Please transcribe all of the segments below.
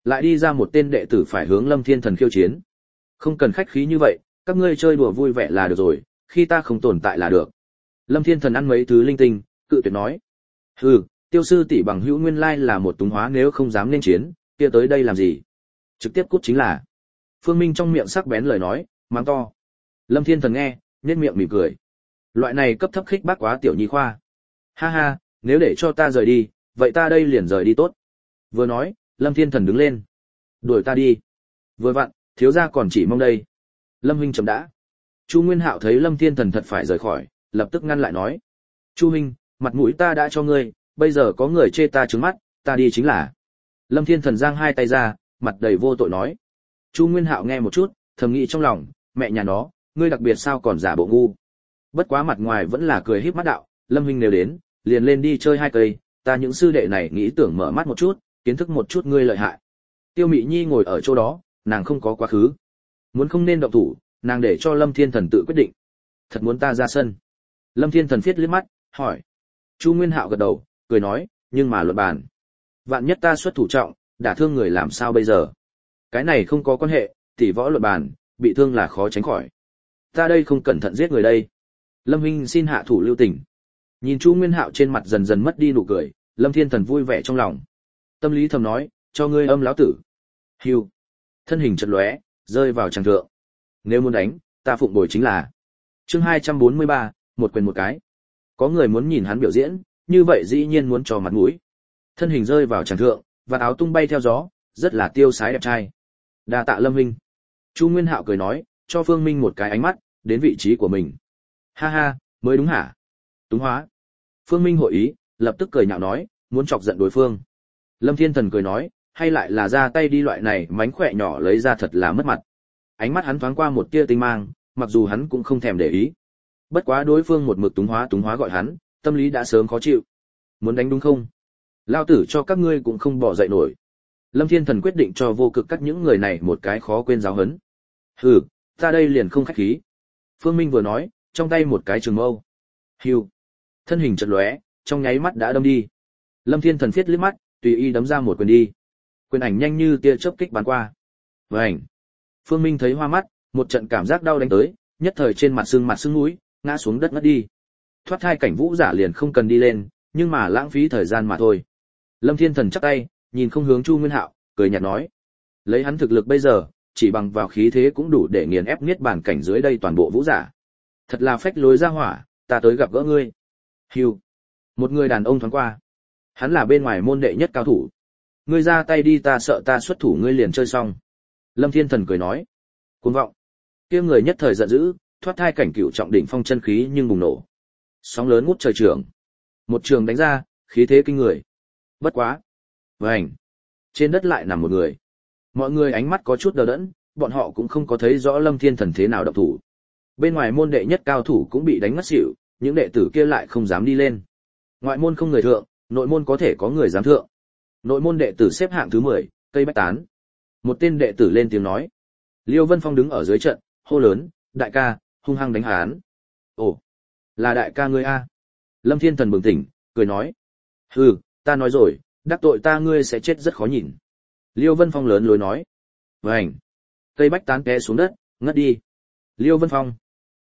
Lại đi ra một tên đệ tử phải hướng Lâm Thiên Thần khiêu chiến. Không cần khách khí như vậy, các ngươi chơi đùa vui vẻ là được rồi, khi ta không tồn tại là được. Lâm Thiên Thần ăn mấy thứ linh tinh, cự tuyệt nói. Hừ, Tiêu sư tỷ bằng hữu nguyên lai là một túng hóa, nếu không dám nên chiến, kia tới đây làm gì? Trực tiếp cút chính là. Phương Minh trong miệng sắc bén lời nói, mắng to. Lâm Thiên Thần nghe, nhếch miệng mỉm cười. Loại này cấp thấp khích bác quá tiểu nhi khoa. Ha ha, nếu để cho ta rời đi, vậy ta đây liền rời đi tốt. Vừa nói, Lâm Thiên Thần đứng lên. Đuổi ta đi. Vừa vặn, thiếu gia còn chỉ mong đây. Lâm huynh chậm đã. Chu Nguyên Hạo thấy Lâm Thiên Thần thật phải rời khỏi, lập tức ngăn lại nói. Chu huynh, mặt mũi ta đã cho ngươi, bây giờ có người chê ta trướng mắt, ta đi chính là. Lâm Thiên Thần giang hai tay ra, mặt đầy vô tội nói. Chu Nguyên Hạo nghe một chút, thầm nghĩ trong lòng, mẹ nhà nó, ngươi đặc biệt sao còn giả bộ ngu. Bất quá mặt ngoài vẫn là cười híp mắt đạo, Lâm huynh nếu đến, liền lên đi chơi hai cây, ta những sư đệ này nghĩ tưởng mở mắt một chút, kiến thức một chút ngươi lợi hại. Tiêu Mị Nhi ngồi ở chỗ đó, nàng không có quá khứ. Muốn không nên động thủ, nàng để cho Lâm Thiên Thần tự quyết định. Thật muốn ta ra sân. Lâm Thiên Thần phiết liếc mắt, hỏi. Chu Nguyên Hạo gật đầu, cười nói, nhưng mà luận bàn. Vạn nhất ta xuất thủ trọng, đả thương người làm sao bây giờ? Cái này không có quan hệ, tỷ võ luận bàn, bị thương là khó tránh khỏi. Ta đây không cẩn thận giết người đây. Lâm huynh xin hạ thủ lưu tình. Nhìn Chu Nguyên Hạo trên mặt dần dần mất đi nụ cười, Lâm Thiên Thần vui vẻ trong lòng. Tâm lý thầm nói, cho ngươi âm lão tử. Hưu. Thân hình chật lóe, rơi vào tràng thượng. Nếu muốn đánh, ta phụng bồi chính là. Chương 243, một quyền một cái. Có người muốn nhìn hắn biểu diễn, như vậy dĩ nhiên muốn cho mặt mũi. Thân hình rơi vào tràng thượng, và áo tung bay theo gió, rất là tiêu sái đẹp trai. Đa tạ Lâm huynh. Chu Nguyên Hạo cười nói, cho Phương Minh một cái ánh mắt, đến vị trí của mình. Ha ha, mới đúng hả? Túng hóa. Phương Minh hội ý, lập tức cười nhạo nói, muốn chọc giận đối phương. Lâm Thiên Thần cười nói, hay lại là ra tay đi, loại này mánh khỏe nhỏ lấy ra thật là mất mặt. Ánh mắt hắn thoáng qua một tia tinh mang, mặc dù hắn cũng không thèm để ý. Bất quá đối phương một mực túng hóa gọi hắn, tâm lý đã sớm khó chịu. Muốn đánh đúng không? Lao tử cho các ngươi cũng không bỏ dậy nổi. Lâm Thiên Thần quyết định cho vô cực các những người này một cái khó quên giáo huấn. Hừ, ta đây liền không khách khí. Phương Minh vừa nói, trong tay một cái trường mâu. Hưu. Thân hình chật lóe, trong nháy mắt đã đâm đi. Lâm Thiên Thần phiết liếc mắt, tùy ý đấm ra một quyền đi. Quyền ảnh nhanh như tia chớp kích bắn qua. Vành. Phương Minh thấy hoa mắt, một trận cảm giác đau đánh tới, nhất thời trên mặt sưng mũi, ngã xuống đất ngất đi. Thoát thai cảnh vũ giả liền không cần đi lên, nhưng mà lãng phí thời gian mà thôi. Lâm Thiên Thần chắp tay, nhìn không hướng Chu Nguyên Hạo, cười nhạt nói: lấy hắn thực lực bây giờ, chỉ bằng vào khí thế cũng đủ để nghiền ép niết bàn cảnh dưới đây toàn bộ vũ giả. Thật là phách lối ra hỏa, ta tới gặp gỡ ngươi. Hưu. Một người đàn ông thoáng qua. Hắn là bên ngoài môn đệ nhất cao thủ. Ngươi ra tay đi, ta sợ ta xuất thủ ngươi liền chơi xong. Lâm Thiên Thần cười nói. Cuồng vọng. Kia người nhất thời giận dữ, thoát thai cảnh cửu trọng đỉnh phong chân khí nhưng bùng nổ. Sóng lớn ngút trời trường. Một trường đánh ra, khí thế kinh người. Bất quá. Vành. Trên đất lại nằm một người. Mọi người ánh mắt có chút đờ đẫn, bọn họ cũng không có thấy rõ Lâm Thiên Thần thế nào động thủ. Bên ngoài môn đệ nhất cao thủ cũng bị đánh ngất xỉu, những đệ tử kia lại không dám đi lên. Ngoại môn không người thượng, nội môn có thể có người dám thượng. Nội môn đệ tử xếp hạng thứ 10, cây bách tán. Một tên đệ tử lên tiếng nói. Liêu Vân Phong đứng ở dưới trận, hô lớn, đại ca, hung hăng đánh hắn. Ồ, là đại ca ngươi a? Lâm Thiên Thần bừng tỉnh, cười nói. Hừ, ta nói rồi, đắc tội ta ngươi sẽ chết rất khó nhìn. Liêu Vân Phong lớn lối nói. Vành. Cây bách tán té xuống đất, ngất đi. Liêu Vân Phong.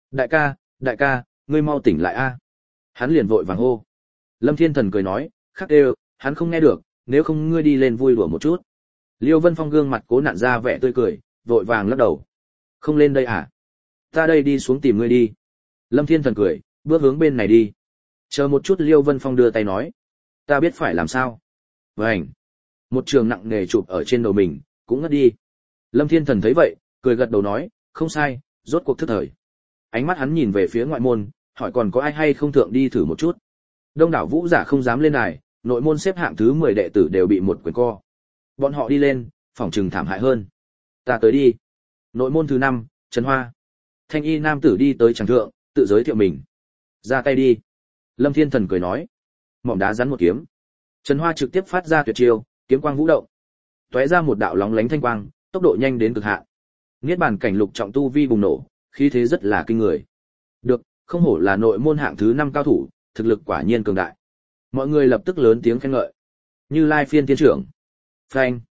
Đại ca, ngươi mau tỉnh lại a. Hắn liền vội vàng hô. Lâm Thiên Thần cười nói, khắc đều, hắn không nghe được, nếu không ngươi đi lên vui đùa một chút. Liêu Vân Phong gương mặt cố nặn ra vẻ tươi cười, vội vàng lắc đầu. Không lên đây à? Ta đây đi xuống tìm ngươi đi. Lâm Thiên Thần cười, bước hướng bên này đi. Chờ một chút, Liêu Vân Phong đưa tay nói. Ta biết phải làm sao. Vành. Một trường nặng nề chụp ở trên đầu mình, cũng ngất đi. Lâm Thiên Thần thấy vậy, cười gật đầu nói, không sai, rốt cuộc thức thời. Ánh mắt hắn nhìn về phía ngoại môn, hỏi còn có ai hay không thượng đi thử một chút. Đông đảo vũ giả không dám lên đài, nội môn xếp hạng thứ 10 đệ tử đều bị một quyền co. Bọn họ đi lên, phỏng trừng thảm hại hơn. Ta tới đi. Nội môn thứ 5, Trần Hoa. Thanh y nam tử đi tới tràng thượng, tự giới thiệu mình. Ra tay đi. Lâm Thiên Thần cười nói. Mỏm đá rắn một kiếm. Trần Hoa trực tiếp phát ra tuyệt chiêu, kiếm quang vũ động. Tóe ra một đạo lóng lánh thanh quang, tốc độ nhanh đến cực hạn. Niết bàn cảnh lục trọng tu vi bùng nổ, khí thế rất là kinh người. Được, không hổ là nội môn hạng thứ 5 cao thủ, thực lực quả nhiên cường đại. Mọi người lập tức lớn tiếng khen ngợi. Như Lai Phiên Thiên trưởng. Phanh.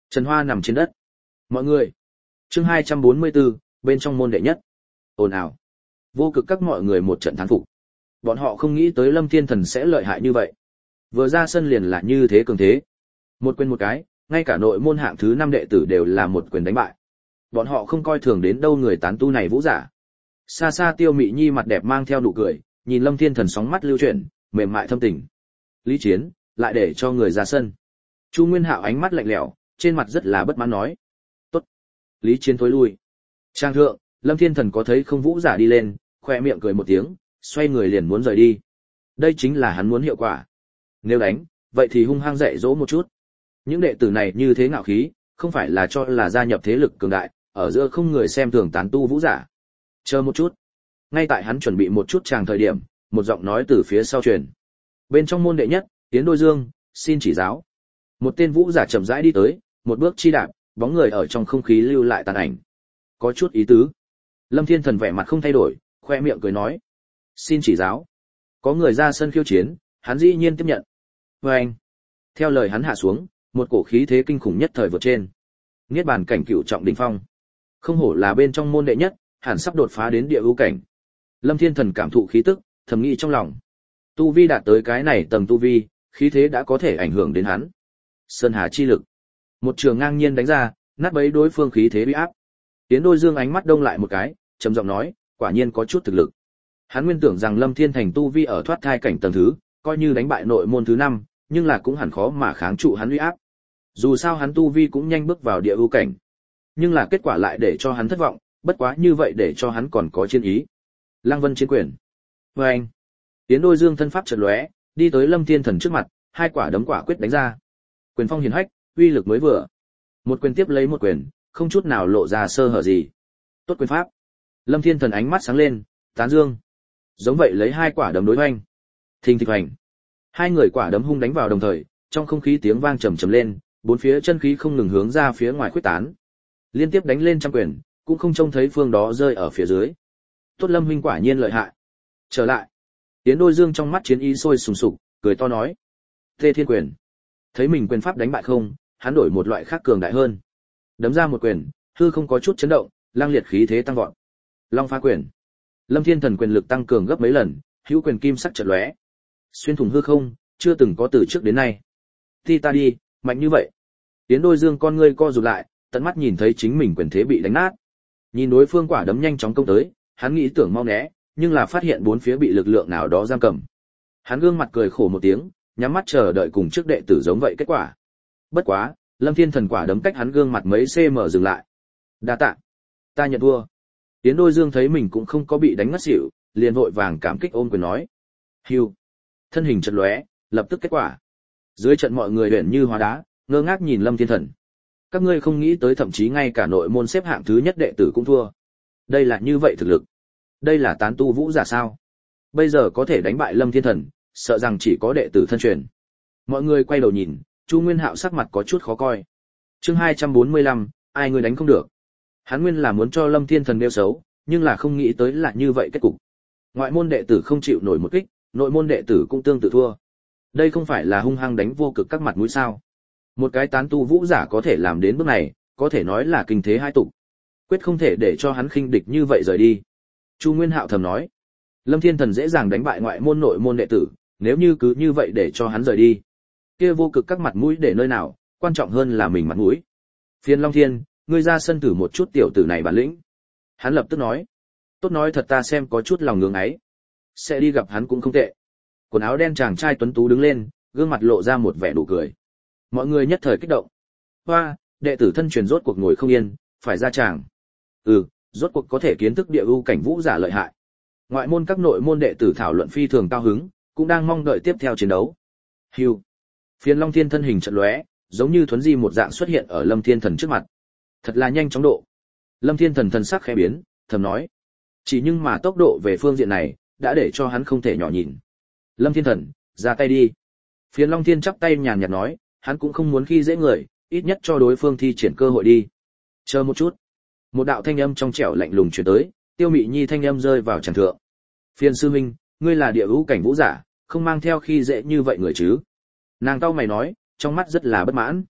Trần Hoa nằm trên đất. Mọi người. Chương 244, bên trong môn đệ nhất. Ồn ào. Vô cực các mọi người một trận thán phục. Bọn họ không nghĩ tới Lâm Thiên Thần sẽ lợi hại như vậy. Vừa ra sân liền là như thế cường thế. Một quyền một cái, ngay cả nội môn hạng thứ 5 đệ tử đều là một quyền đánh bại. Bọn họ không coi thường đến đâu người tán tu này vũ giả. Xa xa Tiêu Mị Nhi mặt đẹp mang theo nụ cười, nhìn Lâm Thiên Thần sóng mắt lưu chuyển, mềm mại thâm tình. Lý Chiến, lại để cho người ra sân. Chu Nguyên Hạo ánh mắt lạnh lẽo, trên mặt rất là bất mãn nói. Tốt. Lý Chiến thối lui. Trang thượng, Lâm Thiên Thần có thấy không vũ giả đi lên, khoe miệng cười một tiếng, xoay người liền muốn rời đi. Đây chính là hắn muốn hiệu quả. Nếu đánh, vậy thì hung hăng dạy dỗ một chút. Những đệ tử này như thế ngạo khí, không phải là cho là gia nhập thế lực cường đại, ở giữa không người xem thường tán tu vũ giả. Chờ một chút. Ngay tại hắn chuẩn bị một chút tràng thời điểm, một giọng nói từ phía sau truyền. Bên trong môn đệ nhất, Tiến Đôi Dương, xin chỉ giáo. Một tên vũ giả chậm rãi đi tới, một bước chi đạp, bóng người ở trong không khí lưu lại tàn ảnh. Có chút ý tứ. Lâm Thiên Thần vẻ mặt không thay đổi, khoe miệng cười nói. Xin chỉ giáo. Có người ra sân khiêu chiến, hắn dĩ nhiên tiếp nhận. Và anh. Theo lời hắn hạ xuống, một cổ khí thế kinh khủng nhất thời vượt trên. Niết bàn cảnh cửu trọng đỉnh phong. Không hổ là bên trong môn đệ nhất, hẳn sắp đột phá đến địa ưu cảnh. Lâm Thiên Thần cảm thụ khí tức, thầm nghĩ trong lòng. Tu vi đạt tới cái này tầng tu vi, khí thế đã có thể ảnh hưởng đến hắn. Sơn Hà chi lực. Một trường ngang nhiên đánh ra, nát bấy đối phương khí thế uy áp. Tiến Đôi Dương ánh mắt đông lại một cái, trầm giọng nói, quả nhiên có chút thực lực. Hắn nguyên tưởng rằng Lâm Thiên Thành tu vi ở thoát thai cảnh tầng thứ, coi như đánh bại nội môn thứ 5, nhưng là cũng hẳn khó mà kháng trụ hắn uy áp. Dù sao hắn tu vi cũng nhanh bước vào địa ưu cảnh. Nhưng là kết quả lại để cho hắn thất vọng, bất quá như vậy để cho hắn còn có chiến ý. Lăng Vân chiến quyền. Và anh. Tiến Đôi Dương thân pháp chợt lóe, đi tới Lâm Thiên Thần trước mặt, hai quả đấm quả quyết đánh ra. Quyền phong hiển hách, uy lực mới vừa. Một quyền tiếp lấy một quyền, không chút nào lộ ra sơ hở gì. Tốt quyền pháp. Lâm Thiên Thần ánh mắt sáng lên, tán dương. Giống vậy lấy hai quả đấm đối hoành. Thình thịch hoành. Hai người quả đấm hung đánh vào đồng thời, trong không khí tiếng vang trầm trầm lên, bốn phía chân khí không ngừng hướng ra phía ngoài khuếch tán. Liên tiếp đánh lên trăm quyền, cũng không trông thấy phương đó rơi ở phía dưới. Tốt Lâm huynh quả nhiên lợi hại. Trở lại. Tiến Đôi Dương trong mắt chiến ý sôi sùng sục, cười to nói. Tê Thiên quyền. Thấy mình quyền pháp đánh bại không, hắn đổi một loại khác cường đại hơn. Đấm ra một quyền, hư không có chút chấn động, lang liệt khí thế tăng vọt. Long phá quyền. Lâm Thiên Thần quyền lực tăng cường gấp mấy lần, hữu quyền kim sắc chợt lóe. Xuyên thủng hư không, chưa từng có từ trước đến nay. Ti ta đi, mạnh như vậy. Tiến Đôi Dương con ngươi co rụt lại, tận mắt nhìn thấy chính mình quyền thế bị đánh nát. Nhìn đối phương quả đấm nhanh chóng công tới, hắn nghĩ tưởng mau né, nhưng là phát hiện bốn phía bị lực lượng nào đó giam cầm. Hắn gương mặt cười khổ một tiếng, nhắm mắt chờ đợi cùng trước đệ tử giống vậy kết quả. Bất quá, Lâm Thiên Thần quả đấm cách hắn gương mặt mấy cm dừng lại. Đa tạ, ta nhận thua. Tiến Đôi Dương thấy mình cũng không có bị đánh ngất xỉu, liền vội vàng cảm kích ôm quyền nói. Hưu. Thân hình chợt lóe, lập tức kết quả. Dưới trận mọi người huyền như hóa đá, ngơ ngác nhìn Lâm Thiên Thần. Các ngươi không nghĩ tới thậm chí ngay cả nội môn xếp hạng thứ nhất đệ tử cũng thua. Đây là như vậy thực lực. Đây là tán tu vũ giả sao? Bây giờ có thể đánh bại Lâm Thiên Thần, sợ rằng chỉ có đệ tử thân truyền. Mọi người quay đầu nhìn, Chu Nguyên Hạo sắc mặt có chút khó coi. Chương 245, ai người đánh không được. Hắn nguyên là muốn cho Lâm Thiên Thần nêu xấu, nhưng là không nghĩ tới là như vậy kết cục. Ngoại môn đệ tử không chịu nổi một kích, nội môn đệ tử cũng tương tự thua. Đây không phải là hung hăng đánh vô cực các mặt mũi sao? Một cái tán tu vũ giả có thể làm đến bước này, có thể nói là kinh thế hai tục. Quyết không thể để cho hắn khinh địch như vậy rời đi. Chu Nguyên Hạo thầm nói, Lâm Thiên Thần dễ dàng đánh bại ngoại môn nội môn đệ tử, nếu như cứ như vậy để cho hắn rời đi, kia vô cực các mặt mũi để nơi nào, quan trọng hơn là mình mặt mũi. Phiên Long Thiên, ngươi ra sân thử một chút tiểu tử này bản lĩnh. Hắn lập tức nói, tốt nói thật ta xem có chút lòng ngưỡng ấy. Sẽ đi gặp hắn cũng không tệ. Quần áo đen chàng trai tuấn tú đứng lên, gương mặt lộ ra một vẻ nụ cười. Mọi người nhất thời kích động. Hoa, đệ tử thân truyền rốt cuộc ngồi không yên, phải ra tràng. Rốt cuộc có thể kiến thức địa ưu cảnh vũ giả lợi hại. Ngoại môn các nội môn đệ tử thảo luận phi thường cao hứng, cũng đang mong đợi tiếp theo chiến đấu. Hưu. Phiên Long Thiên thân hình chợt lóe, giống như thuấn di một dạng xuất hiện ở Lâm Thiên Thần trước mặt. Thật là nhanh chóng độ. Lâm Thiên Thần thần sắc khẽ biến, thầm nói. Chỉ nhưng mà tốc độ về phương diện này, đã để cho hắn không thể nhỏ nhìn. Lâm Thiên Thần, ra tay đi. Phiên Long Thiên chắp tay nhàn nhạt nói, hắn cũng không muốn khi dễ người, ít nhất cho đối phương thi triển cơ hội đi. Chờ một chút. Một đạo thanh âm trong trẻo lạnh lùng truyền tới, Tiêu Mị Nhi thanh âm rơi vào tràng thượng. Phiên sư huynh, ngươi là địa ưu cảnh vũ giả, không mang theo khi dễ như vậy người chứ? Nàng cau mày nói, trong mắt rất là bất mãn.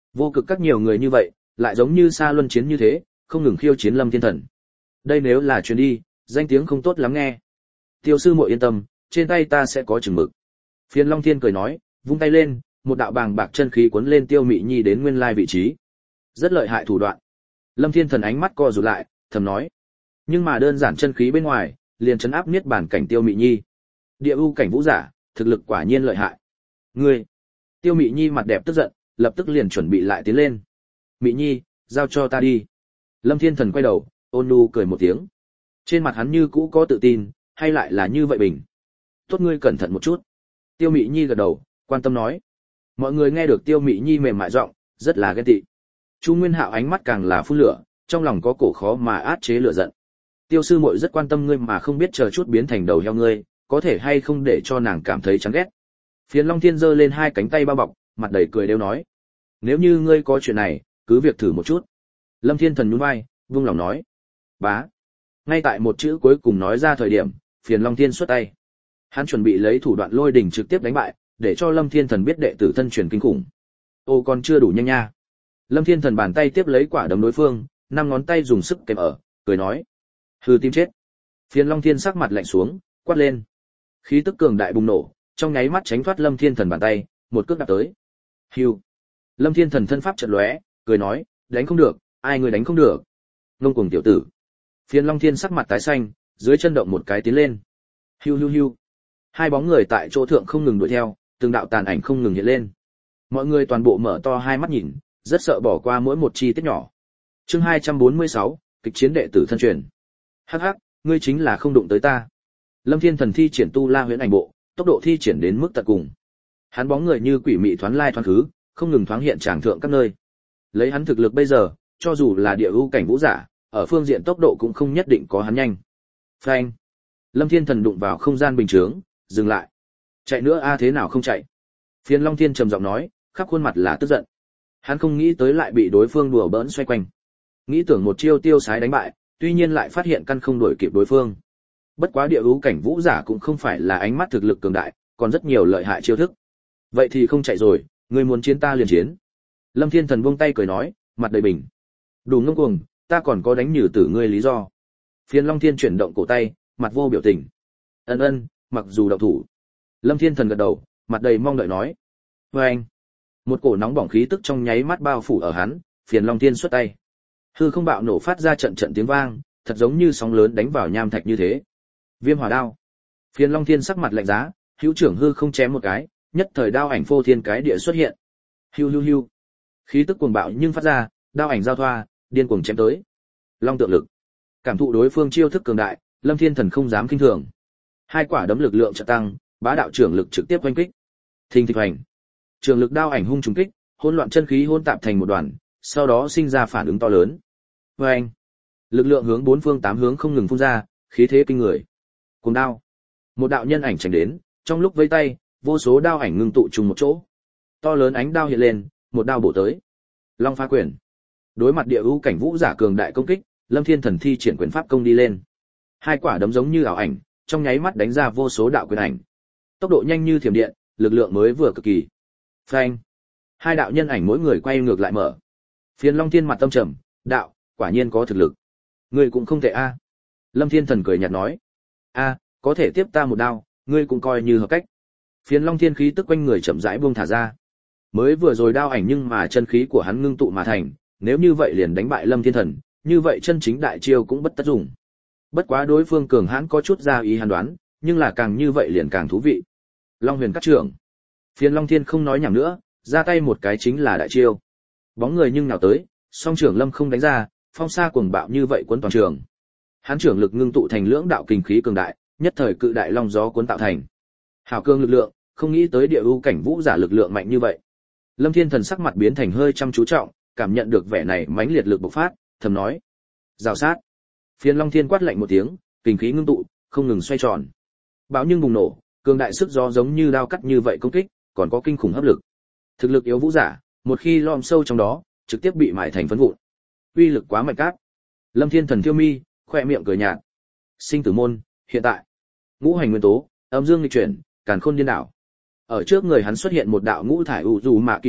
Vô cực các nhiều người như vậy, lại giống như xa luân chiến như thế, không ngừng khiêu chiến Lâm Thiên Thần. Đây nếu là chuyến đi, danh tiếng không tốt lắm nghe. Tiêu sư muội yên tâm, trên tay ta sẽ có chừng mực. Phiền Long Thiên cười nói, vung tay lên, một đạo bàng bạc chân khí cuốn lên Tiêu Mị Nhi đến nguyên lai vị trí. Rất lợi hại thủ đoạn. Lâm Thiên Thần ánh mắt co rụt lại, thầm nói. Nhưng mà đơn giản chân khí bên ngoài, liền chấn áp niết bàn cảnh Tiêu Mị Nhi. Địa ưu cảnh vũ giả, thực lực quả nhiên lợi hại. Ngươi! Tiêu Mị Nhi mặt đẹp tức giận, lập tức liền chuẩn bị lại tiến lên. Mị Nhi, giao cho ta đi. Lâm Thiên Thần quay đầu, ôn nhu cười một tiếng. Trên mặt hắn như cũ có tự tin, hay lại là như vậy bình. Tốt, ngươi cẩn thận một chút. Tiêu Mị Nhi gật đầu, quan tâm nói. Mọi người nghe được Tiêu Mị Nhi mềm mại giọng, rất là ghen tị. Chu Nguyên Hạo ánh mắt càng là phun lửa, trong lòng có cổ khó mà át chế lửa giận. Tiêu sư muội rất quan tâm ngươi mà không biết chờ chút biến thành đầu heo ngươi, có thể hay không để cho nàng cảm thấy chán ghét. Phiền Long Thiên giơ lên hai cánh tay bao bọc, mặt đầy cười đều nói. Nếu như ngươi có chuyện này, cứ việc thử một chút. Lâm Thiên Thần nhún vai, vung lòng nói. Bá. Ngay tại một chữ cuối cùng nói ra thời điểm, Phiền Long Thiên xuất tay. Hắn chuẩn bị lấy thủ đoạn lôi đỉnh trực tiếp đánh bại, để cho Lâm Thiên Thần biết đệ tử thân truyền kinh khủng. Ô còn chưa đủ nhanh nha. Lâm Thiên Thần bàn tay tiếp lấy quả đấm đối phương, năm ngón tay dùng sức kèm ở, cười nói. Hừ, tim chết. Phiền Long Thiên sắc mặt lạnh xuống, quát lên. Khí tức cường đại bùng nổ, trong nháy mắt tránh thoát Lâm Thiên Thần bàn tay, một cước đạp tới. Hưu. Lâm Thiên Thần thân pháp chợt lóe, cười nói, đánh không được, ai người đánh không được. Ngông cuồng tiểu tử. Phiền Long Thiên sắc mặt tái xanh, dưới chân động một cái tiến lên. Hưu hưu hưu. Hai bóng người tại chỗ thượng không ngừng đuổi theo, từng đạo tàn ảnh không ngừng hiện lên. Mọi người toàn bộ mở to hai mắt nhìn, rất sợ bỏ qua mỗi một chi tiết nhỏ. Chương 246, kịch chiến đệ tử thân truyền. Hắc hắc, ngươi chính là không đụng tới ta. Lâm Thiên Thần thi triển tu La Huyễn Ảnh Bộ, tốc độ thi triển đến mức tận cùng. Hắn bóng người như quỷ mị thoáng lai thoáng khứ, không ngừng thoáng hiện tràng thượng các nơi. Lấy hắn thực lực bây giờ, cho dù là địa ưu cảnh vũ giả, ở phương diện tốc độ cũng không nhất định có hắn nhanh. Phanh! Lâm Thiên Thần đụng vào không gian bình chướng, dừng lại. Chạy nữa a, thế nào không chạy? Phiền Long Thiên trầm giọng nói, khắp khuôn mặt là tức giận. Hắn không nghĩ tới lại bị đối phương đùa bỡn xoay quanh. Nghĩ tưởng một chiêu tiêu sái đánh bại, tuy nhiên lại phát hiện căn không đuổi kịp đối phương. Bất quá địa ưu cảnh vũ giả cũng không phải là ánh mắt thực lực cường đại, còn rất nhiều lợi hại chiêu thức. Vậy thì không chạy rồi, ngươi muốn chiến ta liền chiến. Lâm Thiên Thần buông tay cười nói, mặt đầy bình. Đủ ngông cuồng, ta còn có đánh nhử tử ngươi lý do. Phiền Long Thiên chuyển động cổ tay, mặt vô biểu tình. Ân ân, mặc dù động thủ. Lâm Thiên Thần gật đầu, mặt đầy mong đợi nói. Và anh. Một cổ nóng bỏng khí tức trong nháy mắt bao phủ ở hắn, Phiền Long Thiên xuất tay. Hư không bạo nổ phát ra trận trận tiếng vang, thật giống như sóng lớn đánh vào nham thạch như thế. Viêm hỏa đao. Phiền Long Thiên sắc mặt lạnh giá, hữu trưởng hư không chém một cái, nhất thời đao ảnh phô thiên cái địa xuất hiện. Hiu hiu hiu. Khí tức cuồng bạo nhưng phát ra, đao ảnh giao thoa, điên cuồng chém tới. Long tượng lực. Cảm thụ đối phương chiêu thức cường đại, Lâm Thiên Thần không dám khinh thường. Hai quả đấm lực lượng chợt tăng, bá đạo trưởng lực trực tiếp oanh kích. Thình thịch hoành. Trường lực đao ảnh hung trùng kích, hỗn loạn chân khí hỗn tạp thành một đoàn, sau đó sinh ra phản ứng to lớn. Oanh. Lực lượng hướng bốn phương tám hướng không ngừng phun ra, khí thế kinh người. Cùng đao. Một đạo nhân ảnh tránh đến, trong lúc vẫy tay, vô số đao ảnh ngưng tụ trùng một chỗ. To lớn ánh đao hiện lên, một đao bổ tới. Long phá quyền. Đối mặt địa ưu cảnh vũ giả cường đại công kích, Lâm Thiên Thần thi triển quyền pháp công đi lên. Hai quả đấm giống như ảo ảnh, trong nháy mắt đánh ra vô số đạo quyền ảnh. Tốc độ nhanh như thiểm điện, lực lượng mới vừa cực kỳ. Phanh. Hai đạo nhân ảnh mỗi người quay ngược lại mở. Phiền Long Thiên mặt tâm trầm, đạo, quả nhiên có thực lực. Ngươi cũng không tệ a. Lâm Thiên Thần cười nhạt nói. A, có thể tiếp ta một đao, ngươi cũng coi như hợp cách. Phiền Long Thiên khí tức quanh người chậm rãi buông thả ra. Mới vừa rồi đao ảnh nhưng mà chân khí của hắn ngưng tụ mà thành, nếu như vậy liền đánh bại Lâm Thiên Thần, như vậy chân chính đại chiêu cũng bất tất dùng. Bất quá đối phương cường hãn có chút ra ý hắn đoán, nhưng là càng như vậy liền càng thú vị. Long Huyền cắt trưởng. Phiền Long Thiên không nói nhảm nữa, ra tay một cái chính là đại chiêu. Bóng người nhưng nào tới, song trưởng Lâm không đánh ra, phong sa cuồng bạo như vậy cuốn toàn trường. Hắn trưởng lực ngưng tụ thành lưỡng đạo kình khí cường đại, nhất thời cự đại long gió cuốn tạo thành. Hảo cương lực lượng, không nghĩ tới địa ưu cảnh vũ giả lực lượng mạnh như vậy. Lâm Thiên Thần sắc mặt biến thành hơi chăm chú trọng, cảm nhận được vẻ này mãnh liệt lực bộc phát, thầm nói: "Rào sát." Phiền Long Thiên quát lạnh một tiếng, kình khí ngưng tụ, không ngừng xoay tròn. Bão nhưng bùng nổ, cường đại sức gió giống như đao cắt như vậy công kích, còn có kinh khủng hấp lực. Thực lực yếu vũ giả, một khi lom sâu trong đó, trực tiếp bị mài thành phấn vụn. Uy lực quá mạnh cát. Lâm Thiên Thần thiêu mi, khóe miệng cười nhạt. Sinh tử môn, hiện tại. Ngũ hành nguyên tố, âm dương nghịch chuyển, càn khôn điên đảo. Ở trước người hắn xuất hiện một đạo ngũ thải u dù mạ kỳ môn,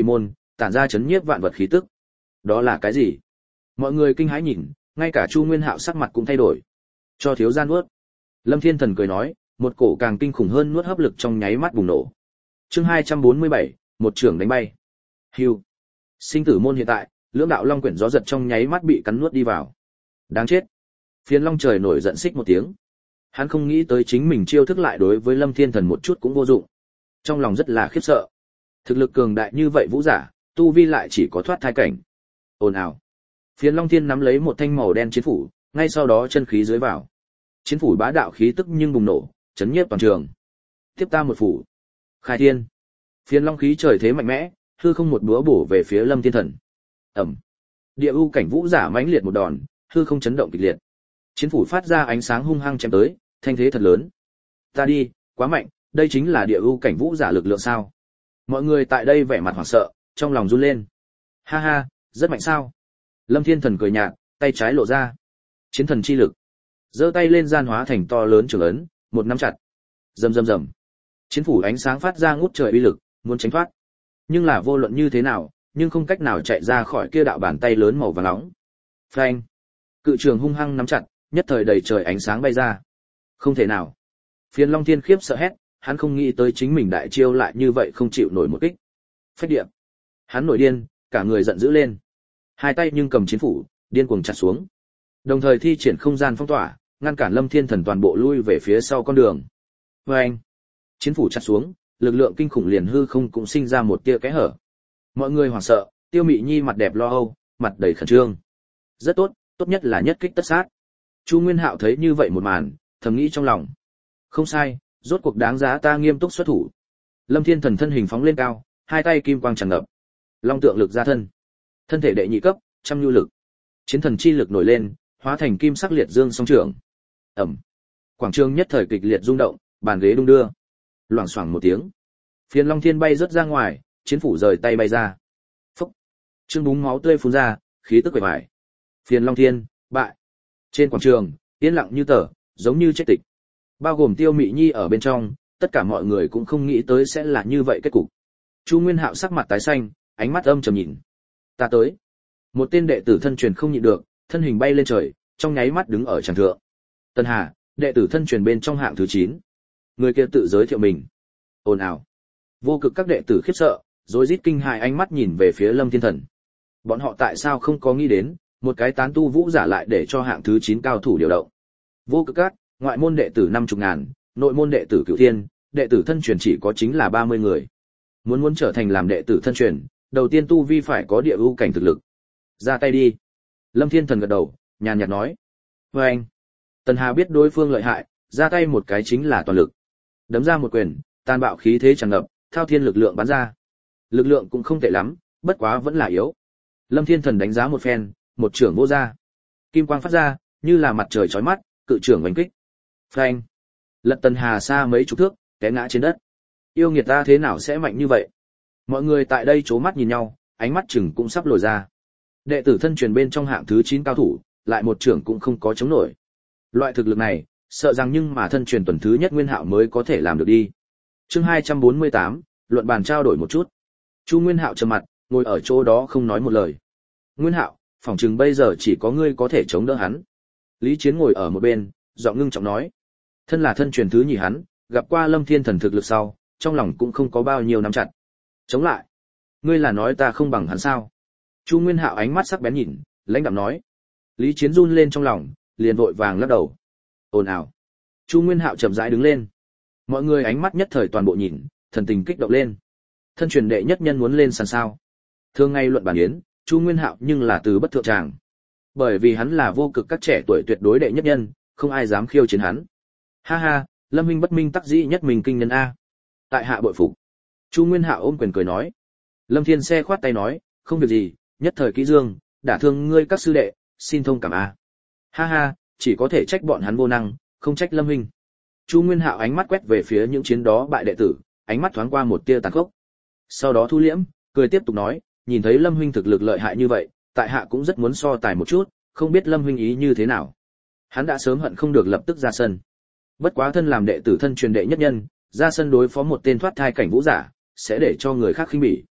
tản ra chấn nhiếp vạn vật khí tức. Đó là cái gì? Mọi người kinh hãi nhìn, ngay cả Chu Nguyên Hạo sắc mặt cũng thay đổi. Cho thiếu gia nuốt. Lâm Thiên Thần cười nói, một cổ càng kinh khủng hơn nuốt hấp lực trong nháy mắt bùng nổ. Chương 247, một trưởng đánh bay. Hưu. Sinh tử môn hiện tại, lưỡng đạo long quyển gió giật trong nháy mắt bị cắn nuốt đi vào. Đáng chết. Phiến Long trời nổi giận xích một tiếng. Hắn không nghĩ tới chính mình chiêu thức lại đối với Lâm Thiên Thần một chút cũng vô dụng. Trong lòng rất là khiếp sợ. Thực lực cường đại như vậy vũ giả, tu vi lại chỉ có thoát thai cảnh. Ồn ào. Phiến Long Thiên nắm lấy một thanh màu đen chiến phủ, ngay sau đó chân khí dưới vào. Chiến phủ bá đạo khí tức nhưng bùng nổ, chấn nhiếp toàn trường. Tiếp ta một phủ. Khai thiên. Phiến Long khí trời thế mạnh mẽ, hư không một búa bổ về phía Lâm Thiên Thần. Ầm. Địa u cảnh vũ giả mãnh liệt một đòn, hư không chấn động kịch liệt. Chiến phủ phát ra ánh sáng hung hăng chém tới, thanh thế thật lớn. Ta đi, quá mạnh, đây chính là địa u cảnh vũ giả lực lượng sao? Mọi người tại đây vẻ mặt hoảng sợ, trong lòng run lên. Ha ha, rất mạnh sao? Lâm Thiên Thần cười nhạt, tay trái lộ ra. Chiến thần chi lực. Giơ tay lên gian hóa thành to lớn trường ấn, một nắm chặt. Rầm rầm rầm. Chiến phủ ánh sáng phát ra ngút trời uy lực, muốn tránh thoát. Nhưng là vô luận như thế nào, nhưng không cách nào chạy ra khỏi kia đạo bàn tay lớn màu vàng nóng. Phanh. Cự trường hung hăng nắm chặt, nhất thời đầy trời ánh sáng bay ra. Không thể nào. Phiến Long Thiên khiếp sợ hét, hắn không nghĩ tới chính mình đại chiêu lại như vậy không chịu nổi một kích. Phách địa. Hắn nổi điên, cả người giận dữ lên. Hai tay nhưng cầm chiến phủ, điên cuồng chặt xuống. Đồng thời thi triển không gian phong tỏa, ngăn cản Lâm Thiên Thần toàn bộ lui về phía sau con đường. Phanh. Chiến phủ chặt xuống, lực lượng kinh khủng liền hư không cũng sinh ra một tia kẽ hở. Mọi người hoảng sợ, Tiêu Mị Nhi mặt đẹp lo âu, mặt đầy khẩn trương. Rất tốt, tốt nhất là nhất kích tất sát. Chu Nguyên Hạo thấy như vậy một màn, thầm nghĩ trong lòng. Không sai, rốt cuộc đáng giá ta nghiêm túc xuất thủ. Lâm Thiên Thần thân hình phóng lên cao, hai tay kim quang tràn ngập. Long tượng lực ra thân. Thân thể đệ nhị cấp, trăm nhu lực. Chiến thần chi lực nổi lên, hóa thành kim sắc liệt dương song trưởng. Ầm. Quảng trường nhất thời kịch liệt rung động, bàn ghế đung đưa. Loảng xoảng một tiếng. Phiến Long Thiên bay rớt ra ngoài, chiến phủ rời tay bay ra. Phốc. Trương búng máu tươi phun ra, khí tức quẩy bại. Phiến Long Thiên bại. Trên quảng trường, yên lặng như tờ, giống như chết tịch. Bao gồm Tiêu Mị Nhi ở bên trong, tất cả mọi người cũng không nghĩ tới sẽ là như vậy kết cục. Chu Nguyên Hạo sắc mặt tái xanh, ánh mắt âm trầm nhìn. Ta tới. Một tên đệ tử thân truyền không nhịn được, thân hình bay lên trời, trong nháy mắt đứng ở tràng thượng. Tân Hà, đệ tử thân truyền bên trong hạng thứ 9. Người kia tự giới thiệu mình. Ồn ào. Vô cực các đệ tử khiếp sợ, rối rít kinh hãi ánh mắt nhìn về phía Lâm Thiên Thần. Bọn họ tại sao không có nghĩ đến, một cái tán tu vũ giả lại để cho hạng thứ 9 cao thủ điều động. Vô cực các, ngoại môn đệ tử 50.000, nội môn đệ tử Cửu Thiên, đệ tử thân truyền chỉ có chính là 30 người. Muốn trở thành làm đệ tử thân truyền, đầu tiên tu vi phải có địa ưu cảnh thực lực. Ra tay đi. Lâm Thiên Thần gật đầu, nhàn nhạt nói. Và anh. Tần Hà biết đối phương lợi hại, ra tay một cái chính là toàn lực. Đấm ra một quyền, tàn bạo khí thế tràn ngập, thao thiên lực lượng bắn ra. Lực lượng cũng không tệ lắm, bất quá vẫn là yếu. Lâm Thiên Thần đánh giá một phen, một trưởng vô ra. Kim quang phát ra, như là mặt trời chói mắt, cự trưởng oanh kích. Phanh. Lật Tần Hà xa mấy chục thước, té ngã trên đất. Yêu nghiệt ta thế nào sẽ mạnh như vậy? Mọi người tại đây chố mắt nhìn nhau, ánh mắt chừng cũng sắp lồi ra. Đệ tử thân truyền bên trong hạng thứ 9 cao thủ, lại một trưởng cũng không có chống nổi. Loại thực lực này, sợ rằng nhưng mà thân truyền tuần thứ nhất Nguyên Hạo mới có thể làm được đi. Chương 248, luận bàn trao đổi một chút. Chu Nguyên Hạo trầm mặt, ngồi ở chỗ đó không nói một lời. Nguyên Hạo, phỏng chừng bây giờ chỉ có ngươi có thể chống đỡ hắn. Lý Chiến ngồi ở một bên, giọng ngưng trọng nói. Thân là thân truyền thứ nhì hắn, gặp qua Lâm Thiên Thần thực lực sau, trong lòng cũng không có bao nhiêu nắm chặt. Chống lại. Ngươi là nói ta không bằng hắn sao? Chu Nguyên Hạo ánh mắt sắc bén nhìn, lãnh đạm nói. Lý Chiến run lên trong lòng, liền vội vàng lắc đầu. Ồn ào. Chu Nguyên Hạo chậm rãi đứng lên. Mọi người ánh mắt nhất thời toàn bộ nhìn, thần tình kích động lên. Thân truyền đệ nhất nhân muốn lên sàn sao? Thường ngày luận bàn yến, Chu Nguyên Hạo nhưng là từ bất thượng tràng. Bởi vì hắn là vô cực các trẻ tuổi tuyệt đối đệ nhất nhân, không ai dám khiêu chiến hắn. Ha ha, Lâm huynh bất minh tắc dĩ nhất mình kinh nhân a. Tại hạ bội phục. Chu Nguyên Hạo ôm quyền cười nói. Lâm Thiên xe khoát tay nói, không việc gì, nhất thời kỹ dương, đả thương ngươi các sư đệ, xin thông cảm a. Ha ha, chỉ có thể trách bọn hắn vô năng, không trách Lâm huynh. Chu Nguyên Hạo ánh mắt quét về phía những chiến đó bại đệ tử, ánh mắt thoáng qua một tia tàn khốc. Sau đó thu liễm, cười tiếp tục nói, nhìn thấy Lâm huynh thực lực lợi hại như vậy, tại hạ cũng rất muốn so tài một chút, không biết Lâm huynh ý như thế nào. Hắn đã sớm hận không được lập tức ra sân. Bất quá thân làm đệ tử thân truyền đệ nhất nhân, ra sân đối phó một tên thoát thai cảnh vũ giả, sẽ để cho người khác khinh bỉ.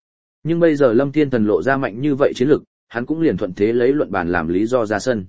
Nhưng bây giờ Lâm Thiên Thần lộ ra mạnh như vậy chiến lực, hắn cũng liền thuận thế lấy luận bàn làm lý do ra sân.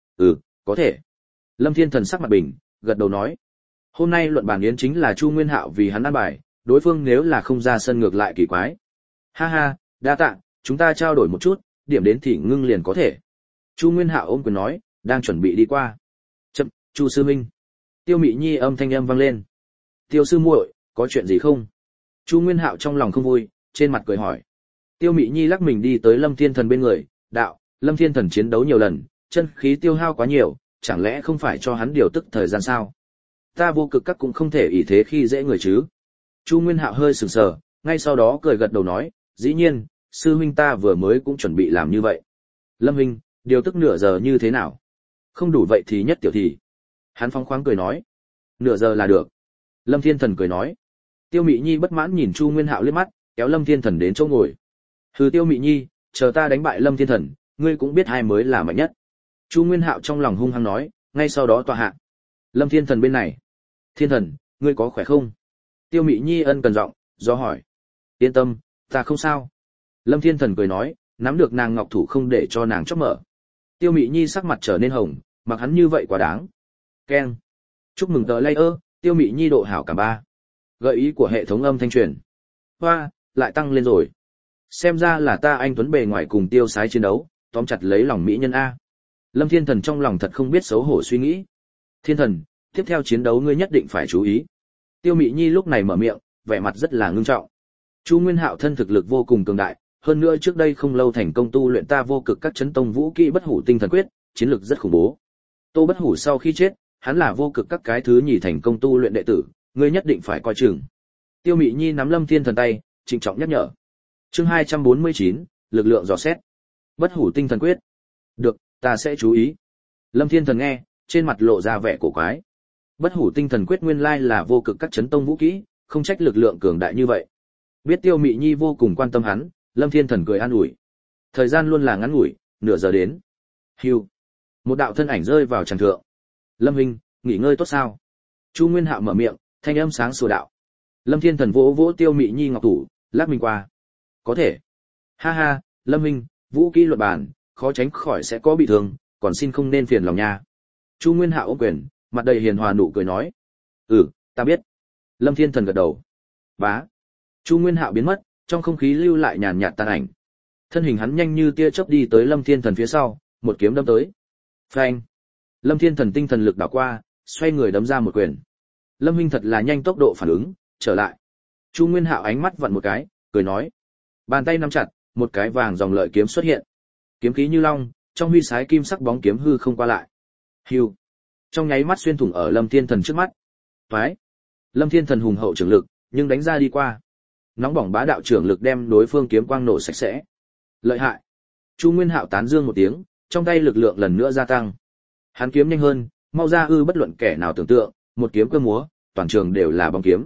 Có thể. Lâm Thiên Thần sắc mặt bình, gật đầu nói. Hôm nay luận bàn yến chính là Chu Nguyên Hạo vì hắn ăn bài, đối phương nếu là không ra sân ngược lại kỳ quái. Ha ha, đa tạ, chúng ta trao đổi một chút, điểm đến thì ngưng liền có thể. Chu Nguyên Hạo ôm quyền nói, đang chuẩn bị đi qua. Chậm, Chu sư huynh. Tiêu Mị Nhi âm thanh âm vang lên. Tiêu sư muội, có chuyện gì không? Chu Nguyên Hạo trong lòng không vui, trên mặt cười hỏi. Tiêu Mị Nhi lắc mình đi tới Lâm Thiên Thần bên người, đạo, Lâm Thiên Thần chiến đấu nhiều lần, chân khí tiêu hao quá nhiều, chẳng lẽ không phải cho hắn điều tức thời gian sao? Ta Vô Cực Các cũng không thể ỷ thế khi dễ người chứ. Chu Nguyên Hạo hơi sừng sờ, ngay sau đó cười gật đầu nói, dĩ nhiên, sư huynh ta vừa mới cũng chuẩn bị làm như vậy. Lâm huynh, điều tức nửa giờ như thế nào? Không đủ vậy thì nhất tiểu thì. Hắn phóng khoáng cười nói, nửa giờ là được. Lâm Thiên Thần cười nói. Tiêu Mị Nhi bất mãn nhìn Chu Nguyên Hạo liếc mắt, kéo Lâm Thiên Thần đến chỗ ngồi. Hừ, Tiêu Mị Nhi, chờ ta đánh bại Lâm Thiên Thần, ngươi cũng biết ai mới là mạnh nhất. Chu Nguyên Hạo trong lòng hung hăng nói, ngay sau đó tọa hạ. Lâm Thiên Thần bên này. Thiên Thần, ngươi có khỏe không? Tiêu Mị Nhi ân cần giọng, do hỏi. Yên tâm, ta không sao. Lâm Thiên Thần cười nói, nắm được nàng ngọc thủ không để cho nàng chóp mở. Tiêu Mị Nhi sắc mặt trở nên hồng, mặc hắn như vậy quá đáng. Keng. Chúc mừng tờ layer, Tiêu Mị Nhi độ hảo cả 3. Gợi ý của hệ thống âm thanh truyền. Hoa, lại tăng lên rồi. Xem ra là ta anh tuấn bề ngoài cùng Tiêu Sái chiến đấu, tóm chặt lấy lòng mỹ nhân a. Lâm Thiên Thần trong lòng thật không biết xấu hổ suy nghĩ. Thiên Thần, tiếp theo chiến đấu ngươi nhất định phải chú ý. Tiêu Mị Nhi lúc này mở miệng, vẻ mặt rất là ngưng trọng. Chu Nguyên Hạo thân thực lực vô cùng cường đại, hơn nữa trước đây không lâu thành công tu luyện ta Vô Cực Các chấn tông vũ kỹ Bất Hủ Tinh Thần Quyết, chiến lực rất khủng bố. Tô Bất Hủ sau khi chết, hắn là Vô Cực Các cái thứ nhì thành công tu luyện đệ tử, ngươi nhất định phải coi chừng. Tiêu Mị Nhi nắm Lâm Thiên Thần tay, trịnh trọng nhắc nhở. Chương 249, lực lượng dò xét. Bất Hủ Tinh Thần Quyết. Được, ta sẽ chú ý. Lâm Thiên Thần nghe, trên mặt lộ ra vẻ cổ quái. Bất Hủ Tinh Thần Quyết nguyên lai là Vô Cực Các chấn tông vũ kỹ, không trách lực lượng cường đại như vậy. Biết Tiêu Mị Nhi vô cùng quan tâm hắn, Lâm Thiên Thần cười an ủi. Thời gian luôn là ngắn ngủi, nửa giờ đến. Hưu. Một đạo thân ảnh rơi vào tràng thượng. Lâm huynh, nghỉ ngơi tốt sao? Chu Nguyên Hạo mở miệng, thanh âm sáng sủa đạo. Lâm Thiên Thần vỗ vỗ Tiêu Mị Nhi ngọc thủ, lắc mình qua. Có thể. Ha ha, Lâm huynh, vũ kỹ luật bản, khó tránh khỏi sẽ có bị thương, còn xin không nên phiền lòng nha. Chu Nguyên Hạo ôm quyền, mặt đầy hiền hòa nụ cười nói. Ta biết. Lâm Thiên Thần gật đầu. Bá. Chu Nguyên Hạo biến mất, trong không khí lưu lại nhàn nhạt tàn ảnh. Thân hình hắn nhanh như tia chớp đi tới Lâm Thiên Thần phía sau, một kiếm đâm tới. Phanh. Lâm Thiên Thần tinh thần lực đảo qua, xoay người đấm ra một quyền. Lâm huynh thật là nhanh tốc độ phản ứng, trở lại. Chu Nguyên Hạo ánh mắt vặn một cái, cười nói. Bàn tay nắm chặt, một cái vàng dòng lợi kiếm xuất hiện. Kiếm khí như long, trong huy sái kim sắc bóng kiếm hư không qua lại. Hưu. Trong nháy mắt xuyên thủng ở Lâm Thiên Thần trước mắt. Phái. Lâm Thiên Thần hùng hậu trưởng lực, nhưng đánh ra đi qua. Nóng bỏng bá đạo trưởng lực đem đối phương kiếm quang nổ sạch sẽ. Lợi hại. Chu Nguyên Hạo tán dương một tiếng, trong tay lực lượng lần nữa gia tăng. Hắn kiếm nhanh hơn, mau ra bất luận kẻ nào tưởng tượng, một kiếm cơ múa, toàn trường đều là bóng kiếm.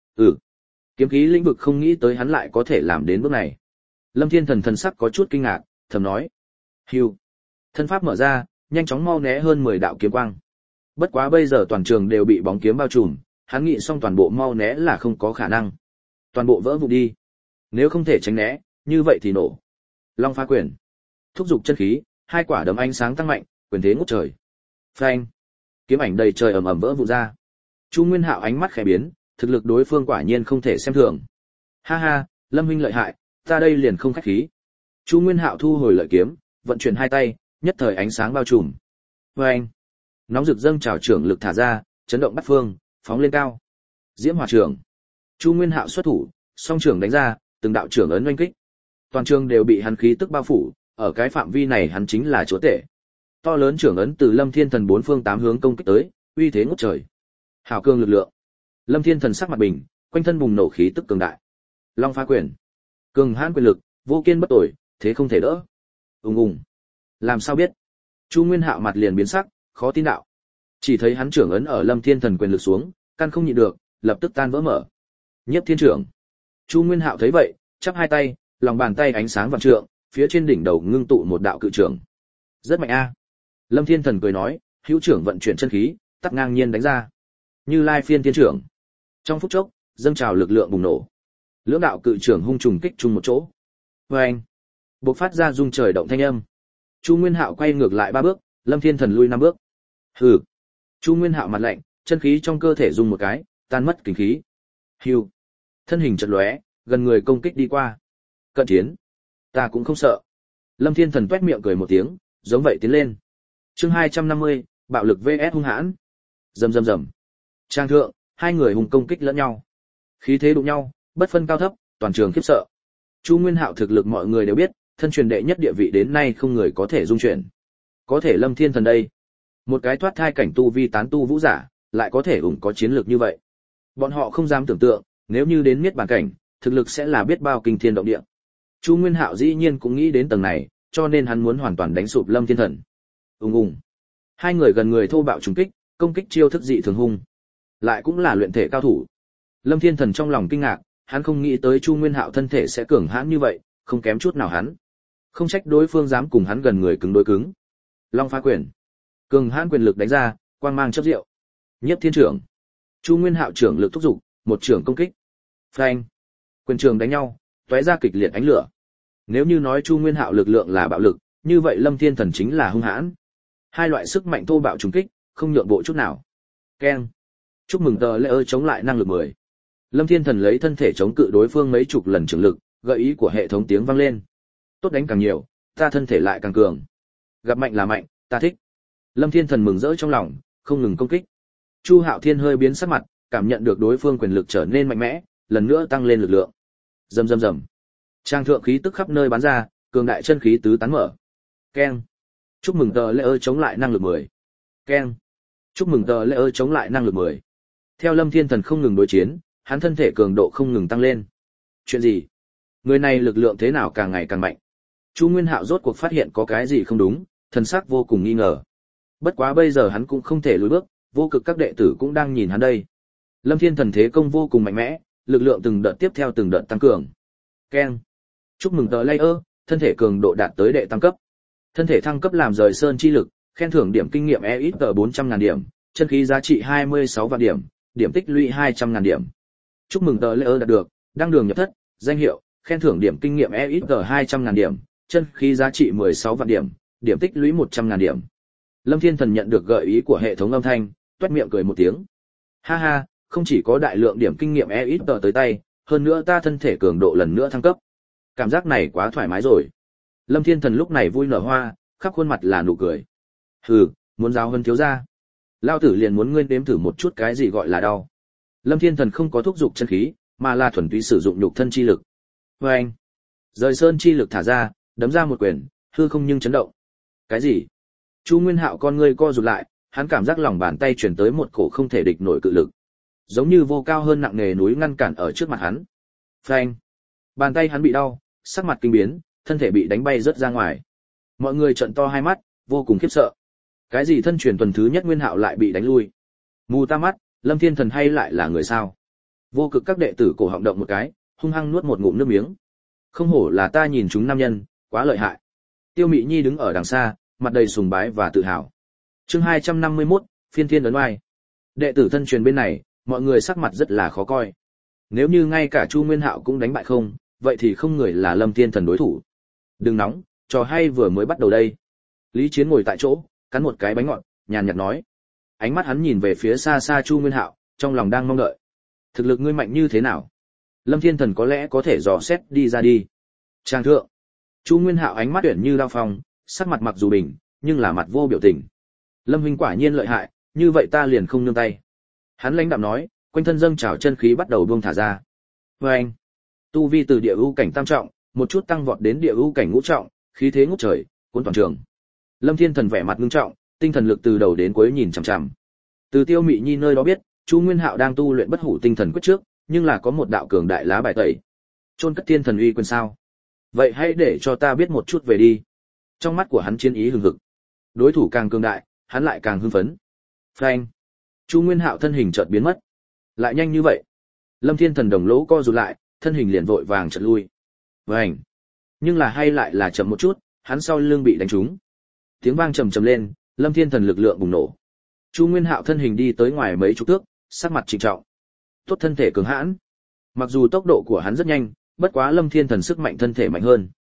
Kiếm khí lĩnh vực không nghĩ tới hắn lại có thể làm đến bước này. Lâm Thiên Thần thần sắc có chút kinh ngạc, thầm nói. Hưu. Thân pháp mở ra, nhanh chóng mau né hơn 10 đạo kiếm quang. Bất quá bây giờ toàn trường đều bị bóng kiếm bao trùm, hắn nghĩ xong toàn bộ mau né là không có khả năng. Toàn bộ vỡ vụn đi. Nếu không thể tránh né, như vậy thì nổ. Long phá quyền. Thúc giục chân khí, hai quả đấm ánh sáng tăng mạnh, quyền thế ngút trời. Phanh. Kiếm ảnh đầy trời ầm ầm vỡ vụn ra. Chu Nguyên Hạo ánh mắt khẽ biến, thực lực đối phương quả nhiên không thể xem thường. Ha ha, Lâm huynh lợi hại, ta đây liền không khách khí. Chu Nguyên Hạo thu hồi lợi kiếm, vận chuyển hai tay, nhất thời ánh sáng bao trùm. Phanh. Nóng rực dâng trào trưởng lực thả ra, chấn động bát phương, phóng lên cao. Diễm Hỏa trưởng. Chu Nguyên Hạo xuất thủ, song trưởng đánh ra, từng đạo trưởng ấn oanh kích. Toàn trường đều bị hắn khí tức bao phủ, ở cái phạm vi này hắn chính là chúa tể. To lớn trưởng ấn từ Lâm Thiên Thần bốn phương tám hướng công kích tới, uy thế ngút trời. Hào cường lực lượng. Lâm Thiên Thần sắc mặt bình, quanh thân bùng nổ khí tức cường đại. Long phá quyền. Cường hãn quyền lực, vô kiên bất tồi, thế không thể đỡ. Ùng ùng. Làm sao biết? Chu Nguyên Hạo mặt liền biến sắc, khó tin đạo. Chỉ thấy hắn trưởng ấn ở Lâm Thiên Thần quyền lực xuống, căn không nhịn được, lập tức tan vỡ mở. Nhiếp Thiên trưởng. Chu Nguyên Hạo thấy vậy, chắp hai tay, lòng bàn tay ánh sáng vạn trượng, phía trên đỉnh đầu ngưng tụ một đạo cự trưởng. Rất mạnh a. Lâm Thiên Thần cười nói, hữu trưởng vận chuyển chân khí, tắt ngang nhiên đánh ra. Như Lai Phiên Thiên trưởng. Trong phút chốc, dâng trào lực lượng bùng nổ. Lưỡng đạo cự trưởng hung trùng kích chung một chỗ. Oeng. Bộc phát ra rung trời động thanh âm. Chu Nguyên Hạo quay ngược lại 3 bước, Lâm Thiên Thần lui 5 bước. Hừ. Chu Nguyên Hạo mặt lạnh, chân khí trong cơ thể rung một cái, tan mất kình khí. Hưu. Thân hình chợt lóe, gần người công kích đi qua. Cận chiến. Ta cũng không sợ. Lâm Thiên Thần toét miệng cười một tiếng, giống vậy tiến lên. Chương 250, bạo lực VS hung hãn. Rầm rầm rầm. Trang thượng, hai người hùng công kích lẫn nhau. Khí thế đụng nhau, bất phân cao thấp, toàn trường khiếp sợ. Chu Nguyên Hạo thực lực mọi người đều biết, thân truyền đệ nhất địa vị đến nay không người có thể dung chuyển. Có thể Lâm Thiên Thần đây, một cái thoát thai cảnh tu vi tán tu vũ giả, lại có thể có chiến lược như vậy. Bọn họ không dám tưởng tượng, nếu như đến miết bàn cảnh, thực lực sẽ là biết bao kinh thiên động địa. Chu Nguyên Hạo dĩ nhiên cũng nghĩ đến tầng này, cho nên hắn muốn hoàn toàn đánh sụp Lâm Thiên Thần. Ùng ùng. Hai người gần người thô bạo trùng kích, công kích chiêu thức dị thường hung. Lại cũng là luyện thể cao thủ. Lâm Thiên Thần trong lòng kinh ngạc, hắn không nghĩ tới Chu Nguyên Hạo thân thể sẽ cường hãn như vậy, không kém chút nào hắn. Không trách đối phương dám cùng hắn gần người cứng đối cứng. Long phá quyền. Cường hãn quyền lực đánh ra, quang mang chớp diệu. Nhiếp thiên trưởng. Chu Nguyên Hạo trưởng lực thúc giục, một trưởng công kích. Phanh. Quyền trường đánh nhau, tóe ra kịch liệt ánh lửa. Nếu như nói Chu Nguyên Hạo lực lượng là bạo lực, như vậy Lâm Thiên Thần chính là hung hãn. Hai loại sức mạnh thô bạo trùng kích, không nhượng bộ chút nào. Keng. Chúc mừng tờ Layer chống lại năng lực 10. Lâm Thiên Thần lấy thân thể chống cự đối phương mấy chục lần trưởng lực, gợi ý của hệ thống tiếng vang lên. Tốt đánh càng nhiều, ta thân thể lại càng cường. Gặp mạnh là mạnh, ta thích. Lâm Thiên Thần mừng rỡ trong lòng, không ngừng công kích. Chu Hạo Thiên hơi biến sắc mặt, cảm nhận được đối phương quyền lực trở nên mạnh mẽ, lần nữa tăng lên lực lượng. Rầm rầm rầm. Trang thượng khí tức khắp nơi bắn ra, cường đại chân khí tứ tán mở. Keng. Chúc mừng tờ Layer chống lại năng lực 10. Keng. Chúc mừng tờ Layer chống lại năng lực 10. Theo Lâm Thiên Thần không ngừng đối chiến, hắn thân thể cường độ không ngừng tăng lên. Chuyện gì? Người này lực lượng thế nào càng ngày càng mạnh? Chu Nguyên Hạo rốt cuộc phát hiện có cái gì không đúng, thần sắc vô cùng nghi ngờ. Bất quá bây giờ hắn cũng không thể lùi bước, vô cực các đệ tử cũng đang nhìn hắn đây. Lâm Thiên Thần thế công vô cùng mạnh mẽ, lực lượng từng đợt tiếp theo từng đợt tăng cường. Keng. Chúc mừng tờ Layer, thân thể cường độ đạt tới đệ tam cấp. Thân thể thăng cấp làm rời sơn chi lực, khen thưởng điểm kinh nghiệm EXP 400.000 điểm, chân khí giá trị 26 vạn điểm, điểm tích lũy 200.000 điểm. Chúc mừng tờ Layer đạt được, đăng đường nhập thất, danh hiệu, khen thưởng điểm kinh nghiệm EXP 200.000 điểm, chân khí giá trị 16 vạn điểm, điểm tích lũy 100.000 điểm. Lâm Thiên Thần nhận được gợi ý của hệ thống âm thanh, toét miệng cười một tiếng. Ha ha, không chỉ có đại lượng điểm kinh nghiệm EXP tới tay, hơn nữa ta thân thể cường độ lần nữa thăng cấp. Cảm giác này quá thoải mái rồi. Lâm Thiên Thần lúc này vui nở hoa, khắp khuôn mặt là nụ cười. Hừ, muốn giáo hơn thiếu gia. Lao tử liền muốn ngươi nếm thử một chút cái gì gọi là đau. Lâm Thiên Thần không có thúc dục chân khí, mà là thuần túy sử dụng nhục thân chi lực. Oeng. Rời sơn chi lực thả ra, đấm ra một quyền, hư không nhưng chấn động. Cái gì? Chu Nguyên Hạo con ngươi co rụt lại, hắn cảm giác lòng bàn tay truyền tới một cổ không thể địch nổi cự lực. Giống như vô cao hơn nặng nề núi ngăn cản ở trước mặt hắn. Phanh. Bàn tay hắn bị đau, sắc mặt kinh biến, thân thể bị đánh bay rớt ra ngoài. Mọi người trợn to hai mắt, vô cùng khiếp sợ. Cái gì thân truyền tuần thứ nhất Nguyên Hạo lại bị đánh lui? Mù ta mắt, Lâm Thiên Thần hay lại là người sao? Vô cực các đệ tử cổ họng động một cái, hung hăng nuốt một ngụm nước miếng. Không hổ là ta nhìn chúng nam nhân, quá lợi hại. Tiêu Mị Nhi đứng ở đằng xa, mặt đầy sùng bái và tự hào. Chương 251, phiên thiên ấn oai. Đệ tử thân truyền bên này, mọi người sắc mặt rất là khó coi. Nếu như ngay cả Chu Nguyên Hạo cũng đánh bại không, vậy thì không người là Lâm Thiên Thần đối thủ. Đừng nóng, trò hay vừa mới bắt đầu đây. Lý Chiến ngồi tại chỗ, cắn một cái bánh ngọt, nhàn nhạt nói. Ánh mắt hắn nhìn về phía xa xa Chu Nguyên Hạo, trong lòng đang mong đợi. Thực lực ngươi mạnh như thế nào? Lâm Thiên Thần có lẽ có thể dò xét đi ra đi. Trang thượng. Chu Nguyên Hạo ánh mắt tuyển như đao phong, sắc mặt mặc dù bình, nhưng là mặt vô biểu tình. Lâm huynh quả nhiên lợi hại, như vậy ta liền không nương tay. Hắn lãnh đạm nói, quanh thân dâng trào chân khí bắt đầu buông thả ra. Oeng. Tu vi từ địa ưu cảnh tam trọng, một chút tăng vọt đến địa ưu cảnh ngũ trọng, khí thế ngút trời, cuốn toàn trường. Lâm Thiên Thần vẻ mặt nghiêm trọng, tinh thần lực từ đầu đến cuối nhìn chằm chằm. Từ Tiêu Mị Nhi nơi đó biết, Chu Nguyên Hạo đang tu luyện bất hủ tinh thần quyết trước, nhưng là có một đạo cường đại lá bài tẩy. Chôn cất thiên thần uy quyền sao? Vậy hãy để cho ta biết một chút về đi. Trong mắt của hắn chiến ý hừng hực. Đối thủ càng cường đại, hắn lại càng hưng phấn. Phanh. Chu Nguyên Hạo thân hình chợt biến mất. Lại nhanh như vậy. Lâm Thiên Thần đồng lỗ co rụt lại, thân hình liền vội vàng chợt lui. Vành. Nhưng là hay lại là chậm một chút, hắn sau lưng bị đánh trúng. Tiếng vang trầm trầm lên, Lâm Thiên Thần lực lượng bùng nổ. Chu Nguyên Hạo thân hình đi tới ngoài mấy chục thước, sắc mặt trịnh trọng. Tốt thân thể cường hãn. Mặc dù tốc độ của hắn rất nhanh, bất quá Lâm Thiên Thần sức mạnh thân thể mạnh hơn.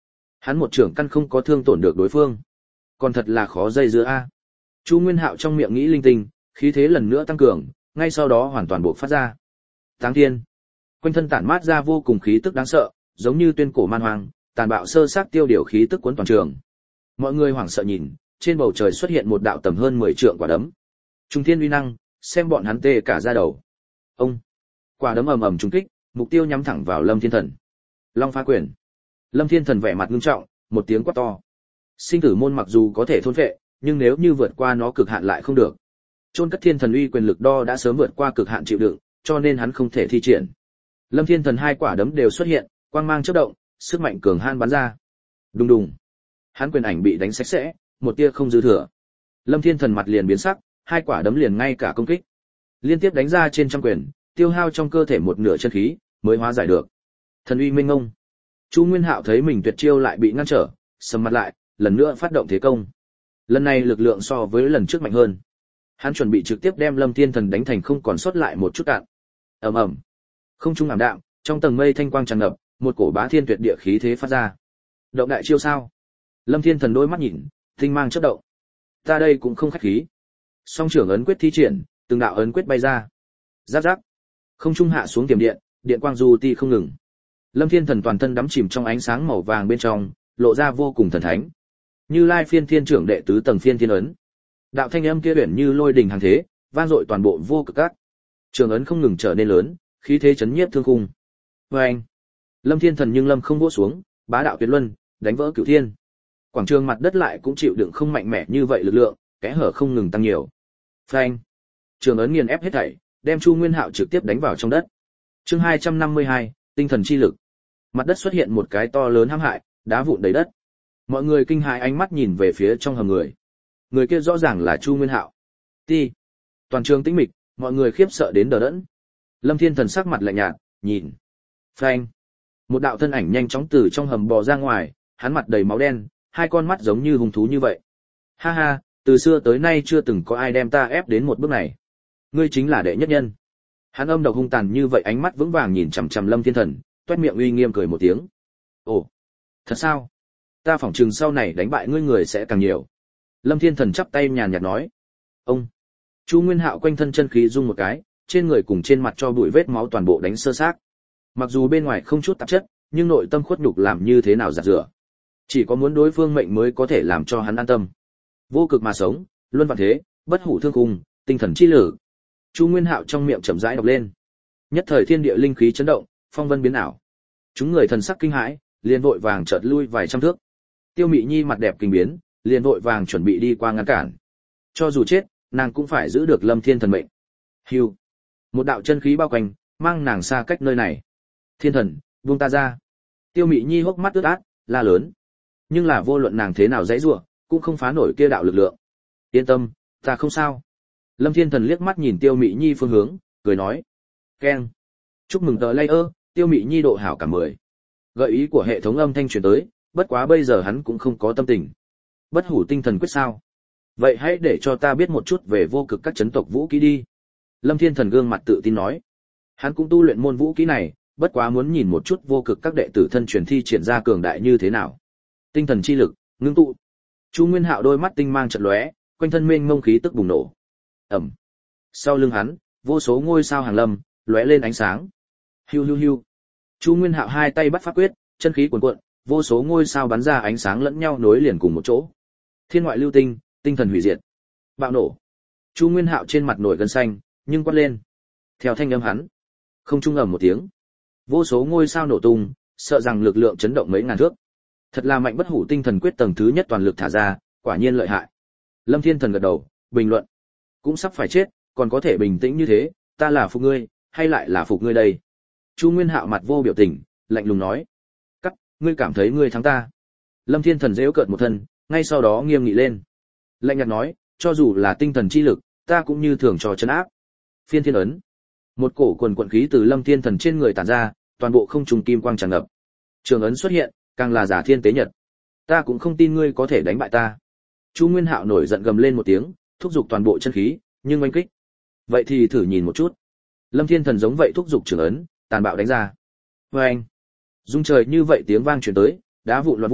Hắn một trưởng căn không có thương tổn được đối phương, còn thật là khó dây dưa a. Chu Nguyên Hạo trong miệng nghĩ linh tinh, khí thế lần nữa tăng cường, ngay sau đó hoàn toàn bộc phát ra. Táng Thiên, quanh thân tản mát ra vô cùng khí tức đáng sợ, giống như tuyên cổ man hoang, tàn bạo sơ xác tiêu điều khí tức cuốn toàn trường. Mọi người hoảng sợ nhìn, trên bầu trời xuất hiện một đạo tầm hơn 10 trượng quả đấm. Trung thiên uy năng, xem bọn hắn tê cả da đầu. Ông, quả đấm ầm ầm trúng kích, mục tiêu nhắm thẳng vào Lâm Thiên Thần. Long phá quyền. Lâm Thiên Thần vẻ mặt nghiêm trọng, một tiếng quát to. Sinh tử môn mặc dù có thể thôn phệ, nhưng nếu như vượt qua nó cực hạn lại không được. Chôn cất thiên thần uy quyền lực đo đã sớm vượt qua cực hạn chịu đựng, cho nên hắn không thể thi triển. Lâm Thiên Thần hai quả đấm đều xuất hiện, quang mang chớp động, sức mạnh cường han bắn ra. Đùng đùng. Hắn quyền ảnh bị đánh sạch sẽ, một tia không dư thừa. Lâm Thiên Thần mặt liền biến sắc, hai quả đấm liền ngay cả công kích. Liên tiếp đánh ra trên trăm quyền, tiêu hao trong cơ thể một nửa chân khí, mới hóa giải được. Thần uy minh ngông. Chu Nguyên Hạo thấy mình tuyệt chiêu lại bị ngăn trở, sầm mặt lại, lần nữa phát động thế công. Lần này lực lượng so với lần trước mạnh hơn. Hắn chuẩn bị trực tiếp đem Lâm Thiên Thần đánh thành không còn sót lại một chút cạn. Ầm ầm. Không trung ảm đạm, trong tầng mây thanh quang tràn ngập, một cổ bá thiên tuyệt địa khí thế phát ra. Động đại chiêu sao? Lâm Thiên Thần đôi mắt nhìn, tinh mang chớp động. Ta đây cũng không khách khí. Song trưởng ấn quyết thi triển, từng đạo ấn quyết bay ra. Rắc rắc. Không trung hạ xuống tiềm điện, điện quang du ti không ngừng. Lâm Thiên Thần toàn thân đắm chìm trong ánh sáng màu vàng bên trong, lộ ra vô cùng thần thánh. Như Lai Phiên Thiên trưởng đệ tứ tầng phiên thiên ấn. Đạo thanh âm kia uyển như lôi đình hàng thế, vang dội toàn bộ vô cực các. Trường ấn không ngừng trở nên lớn, khí thế chấn nhiếp thương khung. Oeng! Lâm Thiên Thần nhưng lâm không vỗ xuống, bá đạo tuyệt luân, đánh vỡ cửu thiên. Quảng trường mặt đất lại cũng chịu đựng không mạnh mẽ như vậy lực lượng, kẽ hở không ngừng tăng nhiều. Phanh! Trường ấn nghiền ép hết thảy, đem Chu Nguyên Hạo trực tiếp đánh vào trong đất. Chương 252, tinh thần chi lực. Mặt đất xuất hiện một cái to lớn hãm hại, đá vụn đầy đất. Mọi người kinh hãi ánh mắt nhìn về phía trong hầm người. Người kia rõ ràng là Chu Nguyên Hạo. Ti. Toàn trường tĩnh mịch, mọi người khiếp sợ đến đờ đẫn. Lâm Thiên Thần sắc mặt lạnh nhạt, nhìn. Phanh. Một đạo thân ảnh nhanh chóng từ trong hầm bò ra ngoài, hắn mặt đầy máu đen, hai con mắt giống như hung thú như vậy. Ha ha, từ xưa tới nay chưa từng có ai đem ta ép đến một bước này. Ngươi chính là đệ nhất nhân. Hắn âm độc hung tàn như vậy, ánh mắt vững vàng nhìn chằm chằm Lâm Thiên Thần, toét miệng uy nghiêm cười một tiếng. Ồ, thật sao? Ta phỏng chừng sau này đánh bại ngươi người sẽ càng nhiều. Lâm Thiên Thần chắp tay nhàn nhạt nói. Ông. Chu Nguyên Hạo quanh thân chân khí rung một cái, trên người cùng trên mặt cho bụi vết máu toàn bộ đánh sơ xác. Mặc dù bên ngoài không chút tạp chất, nhưng nội tâm khuất nhục làm như thế nào giặt rửa. Chỉ có muốn đối phương mệnh mới có thể làm cho hắn an tâm. Vô cực mà sống, luân vạn thế, bất hủ thương khung, tinh thần chi lử. Chu Nguyên Hạo trong miệng chậm rãi đọc lên. Nhất thời thiên địa linh khí chấn động, phong vân biến ảo. Chúng người thần sắc kinh hãi, liền vội vàng chợt lui vài trăm thước. Tiêu Mị Nhi mặt đẹp kinh biến, liền vội vàng chuẩn bị đi qua ngăn cản. Cho dù chết, nàng cũng phải giữ được Lâm Thiên Thần mệnh. Hưu. Một đạo chân khí bao quanh, mang nàng xa cách nơi này. Thiên Thần, buông ta ra. Tiêu Mị Nhi hốc mắt ướt át, la lớn. Nhưng là vô luận nàng thế nào giãy giụa, cũng không phá nổi kia đạo lực lượng. Yên tâm, ta không sao. Lâm Thiên Thần liếc mắt nhìn Tiêu Mị Nhi phương hướng, cười nói. Keng. Chúc mừng tờ layer, Tiêu Mị Nhi độ hảo cả 10. Gợi ý của hệ thống âm thanh truyền tới, bất quá bây giờ hắn cũng không có tâm tình. Bất hủ tinh thần quyết sao? Vậy hãy để cho ta biết một chút về vô cực các chấn tộc vũ kỹ đi. Lâm Thiên Thần gương mặt tự tin nói. Hắn cũng tu luyện môn vũ kỹ này, bất quá muốn nhìn một chút vô cực các đệ tử thân truyền thi triển ra cường đại như thế nào. Tinh thần chi lực, ngưng tụ. Chu Nguyên Hạo đôi mắt tinh mang chợt lóe, quanh thân mênh mông khí tức bùng nổ. Ầm. Sau lưng hắn, vô số ngôi sao hàng lâm, lóe lên ánh sáng. Hiu hiu hiu. Chu Nguyên Hạo hai tay bắt pháp quyết, chân khí cuồn cuộn, vô số ngôi sao bắn ra ánh sáng lẫn nhau nối liền cùng một chỗ. Thiên ngoại lưu tinh, tinh thần hủy diệt. Bạo nổ. Chu Nguyên Hạo trên mặt nổi gân xanh, nhưng quát lên. Theo thanh âm hắn, không trung ầm một tiếng. Vô số ngôi sao nổ tung, sợ rằng lực lượng chấn động mấy ngàn thước. Thật là mạnh bất hủ tinh thần quyết tầng thứ nhất toàn lực thả ra, quả nhiên lợi hại. Lâm Thiên Thần gật đầu, bình luận. Cũng sắp phải chết, còn có thể bình tĩnh như thế, ta là phục ngươi, hay lại là phục ngươi đây? Chu Nguyên Hạo mặt vô biểu tình, lạnh lùng nói. Cắt, ngươi cảm thấy ngươi thắng ta. Lâm Thiên Thần giễu cợt một thân, ngay sau đó nghiêm nghị lên. Lạnh nhạt nói, cho dù là tinh thần chi lực, ta cũng như thường trò trấn áp. Phiên thiên ấn. Một cổ quần quận khí từ Lâm Thiên Thần trên người tản ra, toàn bộ không trùng kim quang tràn ngập. Trường ấn xuất hiện, càng là giả thiên tế nhật. Ta cũng không tin ngươi có thể đánh bại ta. Chu Nguyên Hạo nổi giận gầm lên một tiếng, thúc giục toàn bộ chân khí, nhưng oanh kích. Vậy thì thử nhìn một chút. Lâm Thiên Thần giống vậy thúc giục trường ấn, tàn bạo đánh ra. Oanh! Dung trời như vậy tiếng vang truyền tới, đá vụn loạn vũ,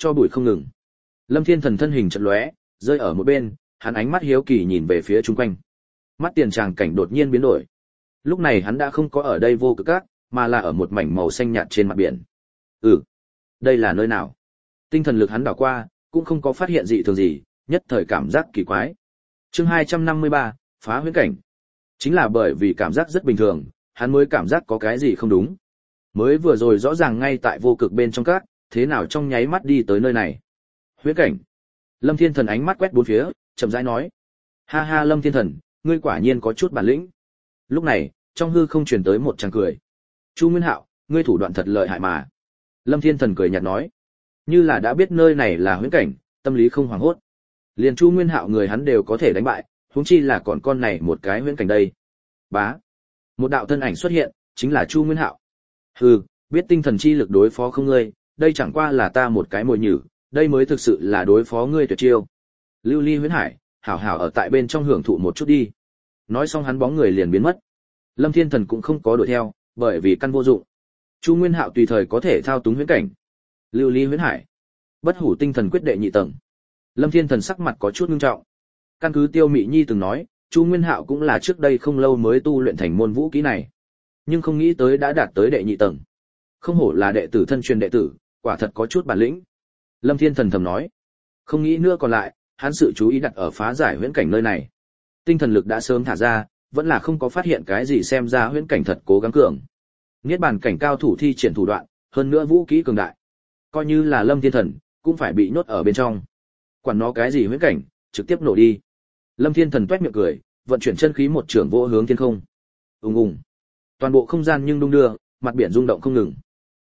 cho bụi không ngừng. Lâm Thiên Thần thân hình chợt lóe, rơi ở một bên, hắn ánh mắt hiếu kỳ nhìn về phía chung quanh. Mắt tiền tràng cảnh đột nhiên biến đổi. Lúc này hắn đã không có ở đây vô cực các, mà là ở một mảnh màu xanh nhạt trên mặt biển. Đây là nơi nào? Tinh thần lực hắn đảo qua, cũng không có phát hiện gì thường gì, nhất thời cảm giác kỳ quái. Chương 253, phá huyễn cảnh. Chính là bởi vì cảm giác rất bình thường, hắn mới cảm giác có cái gì không đúng. Mới vừa rồi rõ ràng ngay tại vô cực bên trong các, thế nào trong nháy mắt đi tới nơi này? Huyễn cảnh. Lâm Thiên Thần ánh mắt quét bốn phía, chậm rãi nói: "Ha ha Lâm Thiên Thần, ngươi quả nhiên có chút bản lĩnh." Lúc này, trong hư không truyền tới một tràng cười. "Chu Nguyên Hạo, ngươi thủ đoạn thật lợi hại mà." Lâm Thiên Thần cười nhạt nói, như là đã biết nơi này là huyễn cảnh, tâm lý không hoảng hốt. Liền Chu Nguyên Hạo người hắn đều có thể đánh bại, huống chi là còn con này một cái huyễn cảnh đây. Bá, một đạo thân ảnh xuất hiện, chính là Chu Nguyên Hạo. Hừ, biết tinh thần chi lực đối phó không ngươi, đây chẳng qua là ta một cái mồi nhử, đây mới thực sự là đối phó ngươi tuyệt chiêu. Lưu Ly Huyễn Hải, hảo hảo ở tại bên trong hưởng thụ một chút đi. Nói xong hắn bóng người liền biến mất. Lâm Thiên Thần cũng không có đuổi theo, bởi vì căn vô dụng. Chu Nguyên Hạo tùy thời có thể thao túng huyễn cảnh. Lưu Ly Huyễn Hải, Bất Hủ Tinh Thần Quyết đệ nhị tầng. Lâm Thiên Thần sắc mặt có chút nghiêm trọng. Căn cứ Tiêu Mị Nhi từng nói, Chu Nguyên Hạo cũng là trước đây không lâu mới tu luyện thành môn vũ kỹ này, nhưng không nghĩ tới đã đạt tới đệ nhị tầng. Không hổ là đệ tử thân truyền đệ tử, quả thật có chút bản lĩnh. Lâm Thiên Thần thầm nói. Không nghĩ nữa còn lại, hắn sự chú ý đặt ở phá giải huyễn cảnh nơi này. Tinh thần lực đã sớm thả ra, vẫn là không có phát hiện cái gì, xem ra huyễn cảnh thật cố gắng cường. Niết bàn cảnh cao thủ thi triển thủ đoạn, hơn nữa vũ kỹ cường đại. Coi như là Lâm Thiên Thần, cũng phải bị nhốt ở bên trong. Quản nó cái gì huyễn cảnh, trực tiếp nổ đi. Lâm Thiên Thần toét miệng cười, vận chuyển chân khí một trường vỗ hướng thiên không. Ùng ùng. Toàn bộ không gian nhưng đung đưa, mặt biển rung động không ngừng.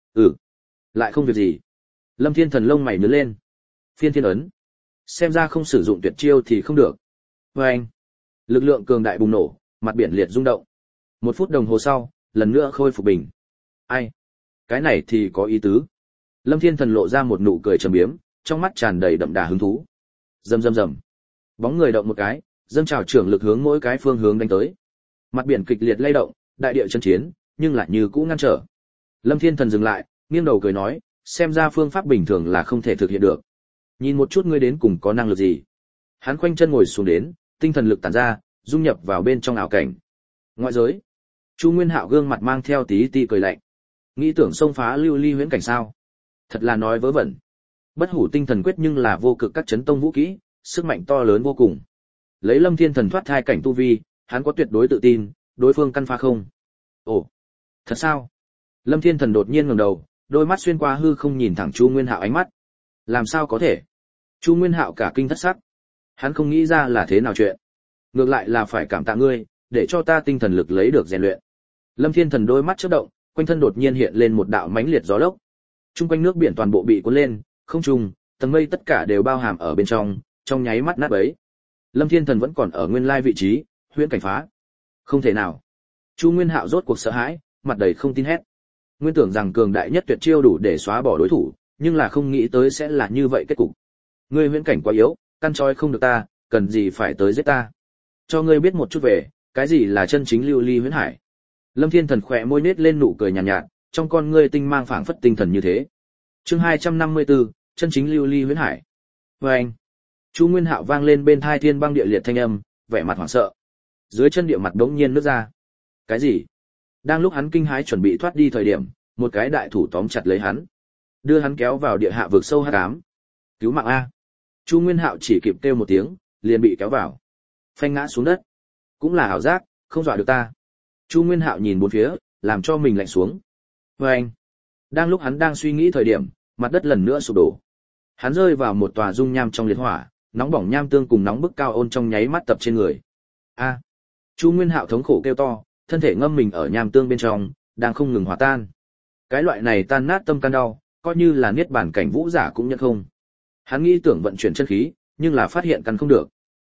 Lại không việc gì. Lâm Thiên Thần lông mày nhướng lên. Phiên thiên ấn. Xem ra không sử dụng tuyệt chiêu thì không được. Oeng. Lực lượng cường đại bùng nổ, mặt biển liệt rung động. 1 phút đồng hồ sau, lần nữa khôi phục bình. Ai? Cái này thì có ý tứ. Lâm Thiên Thần lộ ra một nụ cười trầm biếm, trong mắt tràn đầy đậm đà hứng thú. Rầm rầm rầm. Bóng người động một cái, dâng trào trưởng lực hướng mỗi cái phương hướng đánh tới. Mặt biển kịch liệt lay động, đại địa chân chiến, nhưng lại như cũ ngăn trở. Lâm Thiên Thần dừng lại, nghiêng đầu cười nói, xem ra phương pháp bình thường là không thể thực hiện được. Nhìn một chút ngươi đến cùng có năng lực gì. Hắn khoanh chân ngồi xuống đến, tinh thần lực tản ra, dung nhập vào bên trong ảo cảnh. Ngoại giới. Chu Nguyên Hạo gương mặt mang theo tí ti cười lạnh. Nghĩ tưởng xông phá lưu ly huyễn cảnh sao? Thật là nói vớ vẩn. Bất Hủ Tinh Thần Quyết nhưng là vô cực các chấn tông vũ kỹ, sức mạnh to lớn vô cùng. Lấy Lâm Thiên Thần thoát thai cảnh tu vi, hắn có tuyệt đối tự tin, đối phương căn phá không. Ồ, thật sao? Lâm Thiên Thần đột nhiên ngẩng đầu, đôi mắt xuyên qua hư không nhìn thẳng Chu Nguyên Hạo ánh mắt. Làm sao có thể? Chu Nguyên Hạo cả kinh thất sắc. Hắn không nghĩ ra là thế nào chuyện. Ngược lại là phải cảm tạ ngươi, để cho ta tinh thần lực lấy được rèn luyện. Lâm Thiên Thần đôi mắt chớp động, quanh thân đột nhiên hiện lên một đạo mãnh liệt gió lốc. Trung quanh nước biển toàn bộ bị cuốn lên, không trung, tầng mây tất cả đều bao hàm ở bên trong nháy mắt nát bấy. Lâm Thiên Thần vẫn còn ở nguyên lai vị trí, huyễn cảnh phá. Không thể nào. Chu Nguyên Hạo rốt cuộc sợ hãi, mặt đầy không tin hét. Nguyên tưởng rằng cường đại nhất tuyệt chiêu đủ để xóa bỏ đối thủ, nhưng là không nghĩ tới sẽ là như vậy kết cục. Ngươi huyễn cảnh quá yếu, căn trói không được ta, cần gì phải tới giết ta. Cho ngươi biết một chút về, cái gì là chân chính lưu ly huyễn hải. Lâm Thiên Thần khỏe môi nết lên nụ cười nhàn nhạt, trong con ngươi tinh mang phảng phất tinh thần như thế. Chương 254, chân chính lưu ly huyễn hải. Oeng. Chu Nguyên Hạo vang lên bên tai thiên băng địa liệt thanh âm, vẻ mặt hoảng sợ. Dưới chân địa mặt đống nhiên nứt ra. Cái gì? Đang lúc hắn kinh hãi chuẩn bị thoát đi thời điểm, một cái đại thủ tóm chặt lấy hắn, đưa hắn kéo vào địa hạ vực sâu hắc ám. Cứu mạng a! Chu Nguyên Hạo chỉ kịp kêu một tiếng, liền bị kéo vào, phanh ngã xuống đất. Cũng là ảo giác, không dọa được ta. Chu Nguyên Hạo nhìn bốn phía, làm cho mình lạnh xuống. Oeng! Đang lúc hắn đang suy nghĩ thời điểm, mặt đất lần nữa sụp đổ. Hắn rơi vào một tòa dung nham trong liệt hỏa, nóng bỏng nham tương cùng nóng bức cao ôn trong nháy mắt tập trên người. A! Chu Nguyên Hạo thống khổ kêu to, thân thể ngâm mình ở nham tương bên trong, đang không ngừng hòa tan. Cái loại này tan nát tâm can đau, coi như là niết bàn cảnh vũ giả cũng nhận không. Hắn nghĩ tưởng vận chuyển chân khí, nhưng là phát hiện căn không được.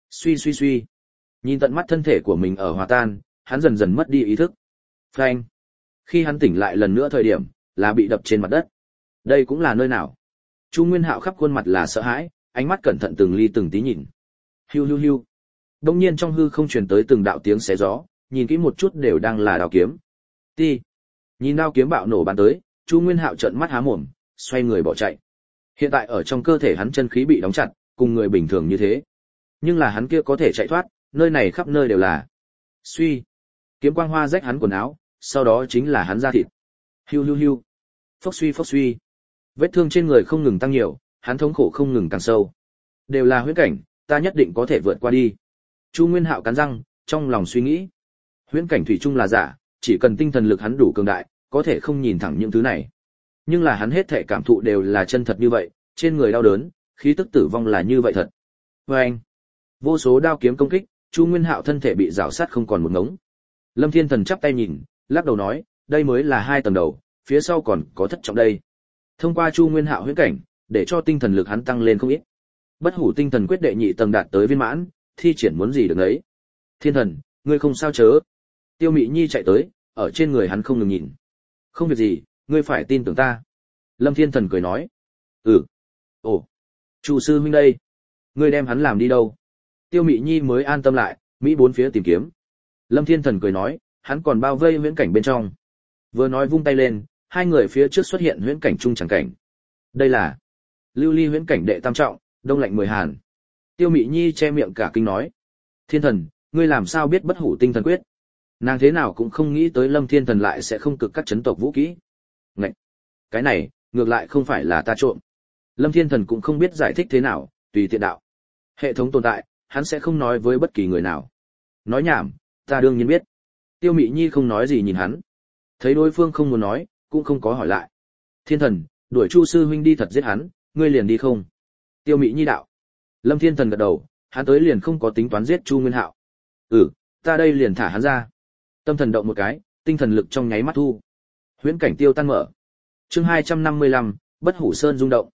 Suy. Nhìn tận mắt thân thể của mình ở hòa tan, hắn dần dần mất đi ý thức. Phanh. Khi hắn tỉnh lại lần nữa thời điểm, là bị đập trên mặt đất. Đây cũng là nơi nào? Chu Nguyên Hạo khắp khuôn mặt là sợ hãi, ánh mắt cẩn thận từng ly từng tí nhìn. Hiu. Đông nhiên trong hư không truyền tới từng đạo tiếng xé gió, nhìn kỹ một chút đều đang là đao kiếm. Ti. Nhìn đao kiếm bạo nổ bắn tới, Chu Nguyên Hạo trợn mắt há mồm, xoay người bỏ chạy. Hiện tại ở trong cơ thể hắn chân khí bị đóng chặt, cùng người bình thường như thế. Nhưng là hắn kia có thể chạy thoát, nơi này khắp nơi đều là. Suy, kiếm quang hoa rách hắn quần áo, sau đó chính là hắn da thịt. Hiu hiu hiu. Phốc suy phốc suy. Vết thương trên người không ngừng tăng nhiều, hắn thống khổ không ngừng càng sâu. Đều là huyễn cảnh, ta nhất định có thể vượt qua đi. Chu Nguyên Hạo cắn răng, trong lòng suy nghĩ. Huyễn cảnh thủy chung là giả, chỉ cần tinh thần lực hắn đủ cường đại, có thể không nhìn thẳng những thứ này. Nhưng là hắn hết thảy cảm thụ đều là chân thật như vậy, trên người đau đớn, khí tức tử vong là như vậy thật. Và anh, vô số đao kiếm công kích, Chu Nguyên Hạo thân thể bị rào sát không còn một ngống. Lâm Thiên Thần chắp tay nhìn, lắc đầu nói, đây mới là 2 tầng đầu, phía sau còn có thất trọng đây. Thông qua Chu Nguyên Hạo huyễn cảnh, để cho tinh thần lực hắn tăng lên không ít. Bất hủ tinh thần quyết đệ nhị tầng đạt tới viên mãn, thi triển muốn gì được đấy. Thiên Thần, ngươi không sao chớ? Tiêu Mị Nhi chạy tới, ở trên người hắn không ngừng nhìn. Không việc gì, ngươi phải tin tưởng ta. Lâm Thiên Thần cười nói. Ừ. Ồ, Chu sư huynh đây, ngươi đem hắn làm đi đâu? Tiêu Mị Nhi mới an tâm lại, mỹ bốn phía tìm kiếm. Lâm Thiên Thần cười nói, hắn còn bao vây huyễn cảnh bên trong. Vừa nói vung tay lên, 2 người phía trước xuất hiện huyễn cảnh trung chẳng cảnh. Đây là Lưu Ly huyễn cảnh đệ tam trọng, đông lạnh 10 hàn. Tiêu Mị Nhi che miệng cả kinh nói, Thiên Thần, ngươi làm sao biết bất hủ tinh thần quyết? Nàng thế nào cũng không nghĩ tới Lâm Thiên Thần lại sẽ không cực các chấn tộc vũ kỹ. Ngậy! Cái này, ngược lại không phải là ta trộm. Lâm Thiên Thần cũng không biết giải thích thế nào, tùy tiện đạo. Hệ thống tồn tại, hắn sẽ không nói với bất kỳ người nào. Nói nhảm, ta đương nhiên biết. Tiêu Mị Nhi không nói gì nhìn hắn. Thấy đối phương không muốn nói, cũng không có hỏi lại. Thiên Thần, đuổi Chu sư huynh đi thật giết hắn, ngươi liền đi không? Tiêu Mị Nhi đạo. Lâm Thiên Thần gật đầu, hắn tới liền không có tính toán giết Chu Nguyên Hạo. Ừ, ta đây liền thả hắn ra. Tâm thần động một cái, tinh thần lực trong nháy mắt thu. Huyễn cảnh tiêu tan mở. Chương 255, Bất Hủ Sơn rung động.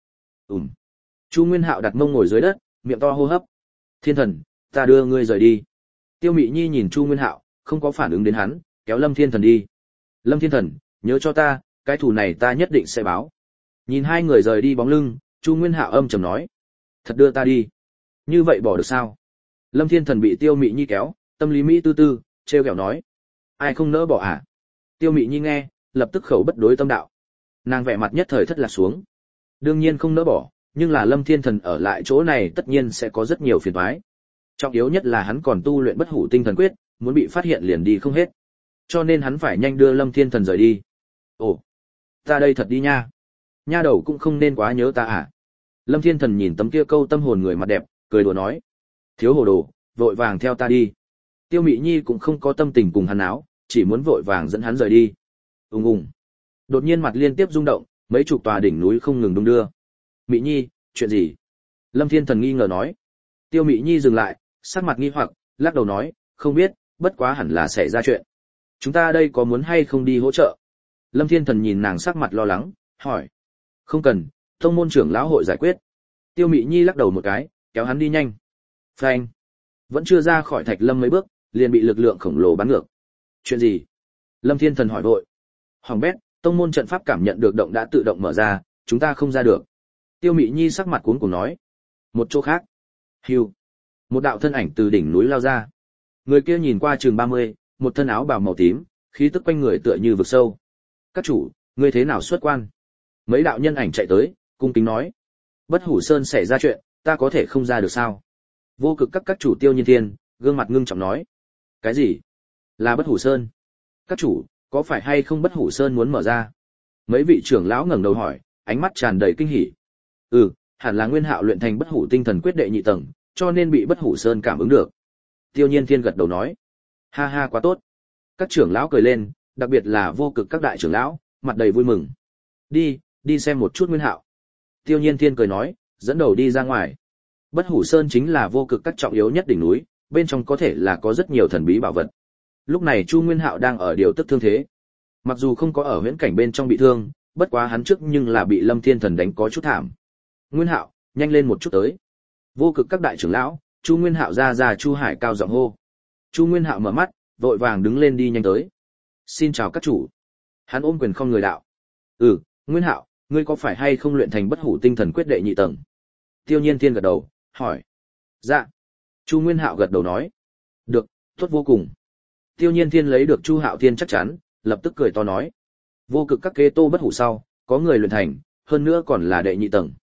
Chu Nguyên Hạo đặt mông ngồi dưới đất, miệng to hô hấp. Thiên Thần, ta đưa ngươi rời đi. Tiêu Mị Nhi nhìn Chu Nguyên Hạo, không có phản ứng đến hắn, kéo Lâm Thiên Thần đi. Lâm Thiên Thần, nhớ cho ta, cái thù này ta nhất định sẽ báo. Nhìn 2 người rời đi bóng lưng, Chu Nguyên Hạo âm trầm nói. Thật đưa ta đi. Như vậy bỏ được sao? Lâm Thiên Thần bị Tiêu Mị Nhi kéo, tâm lý Mỹ tư tư, trêu ghẹo nói. Ai không nỡ bỏ à? Tiêu Mị Nhi nghe, lập tức khẩu bất đối tâm đạo. Nàng vẻ mặt nhất thời thất lạc xuống. Đương nhiên không nỡ bỏ, nhưng là Lâm Thiên Thần ở lại chỗ này tất nhiên sẽ có rất nhiều phiền toái. Trọng yếu nhất là hắn còn tu luyện bất hủ tinh thần quyết, muốn bị phát hiện liền đi không hết. Cho nên hắn phải nhanh đưa Lâm Thiên Thần rời đi. Ồ, ta đây thật đi nha. Nha đầu cũng không nên quá nhớ ta à. Lâm Thiên Thần nhìn tấm kia câu tâm hồn người mặt đẹp, cười đùa nói. Thiếu hồ đồ, vội vàng theo ta đi. Tiêu Mị Nhi cũng không có tâm tình cùng hắn áo, chỉ muốn vội vàng dẫn hắn rời đi. Ùng. Đột nhiên mặt liên tiếp rung động, mấy chục tòa đỉnh núi không ngừng đung đưa. Mị Nhi, chuyện gì? Lâm Thiên Thần nghi ngờ nói. Tiêu Mị Nhi dừng lại, sắc mặt nghi hoặc, lắc đầu nói, không biết, bất quá hẳn là xảy ra chuyện. Chúng ta đây có muốn hay không đi hỗ trợ? Lâm Thiên Thần nhìn nàng sắc mặt lo lắng, hỏi. Không cần, tông môn trưởng lão hội giải quyết. Tiêu Mị Nhi lắc đầu một cái, kéo hắn đi nhanh. Phanh. Vẫn chưa ra khỏi thạch lâm mấy bước, liền bị lực lượng khổng lồ bắn ngược. Chuyện gì? Lâm Thiên Thần hỏi vội. Hoàng bét, tông môn trận pháp cảm nhận được động đã tự động mở ra, chúng ta không ra được. Tiêu Mị Nhi sắc mặt cuống cuồng nói. Một chỗ khác. Hưu. Một đạo thân ảnh từ đỉnh núi lao ra. Người kia nhìn qua chừng 30, một thân áo bào màu tím, khí tức quanh người tựa như vực sâu. Các chủ, ngươi thế nào xuất quan? Mấy đạo nhân ảnh chạy tới, cung kính nói. Bất Hủ Sơn xảy ra chuyện, ta có thể không ra được sao? Vô cực các chủ Tiêu Nhiên Thiên, gương mặt ngưng trọng nói. Cái gì? Là Bất Hủ Sơn? Các chủ, có phải hay không Bất Hủ Sơn muốn mở ra? Mấy vị trưởng lão ngẩng đầu hỏi, ánh mắt tràn đầy kinh hỉ. Ừ, hẳn là Nguyên Hạo luyện thành Bất Hủ Tinh Thần Quyết đệ nhị tầng, cho nên bị Bất Hủ Sơn cảm ứng được. Tiêu Nhiên Thiên gật đầu nói. Ha ha, quá tốt. Các trưởng lão cười lên, đặc biệt là vô cực các đại trưởng lão, mặt đầy vui mừng. Đi xem một chút Nguyên Hạo. Tiêu Nhiên Thiên cười nói, dẫn đầu đi ra ngoài. Bất Hủ Sơn chính là vô cực các trọng yếu nhất đỉnh núi, bên trong có thể là có rất nhiều thần bí bảo vật. Lúc này Chu Nguyên Hạo đang ở điều tức thương thế. Mặc dù không có ở huyễn cảnh bên trong bị thương, bất quá hắn trước nhưng là bị Lâm Thiên Thần đánh có chút thảm. Nguyên Hạo, nhanh lên một chút tới. Vô cực các đại trưởng lão, Chu Nguyên Hạo ra Chu Hải cao giọng hô. Chu Nguyên Hạo mở mắt, vội vàng đứng lên đi nhanh tới. Xin chào các chủ. Hắn ôm quyền không người đạo. Ừ, Nguyên Hạo, ngươi có phải hay không luyện thành Bất Hủ Tinh Thần Quyết đệ nhị tầng? Tiêu Nhiên Thiên gật đầu, hỏi. Dạ. Chu Nguyên Hạo gật đầu nói. Được, tốt vô cùng. Tiêu Nhiên Thiên lấy được Chu Hạo Thiên chắc chắn, lập tức cười to nói. Vô cực các kế tô bất hủ sau, có người luyện thành, hơn nữa còn là đệ nhị tầng.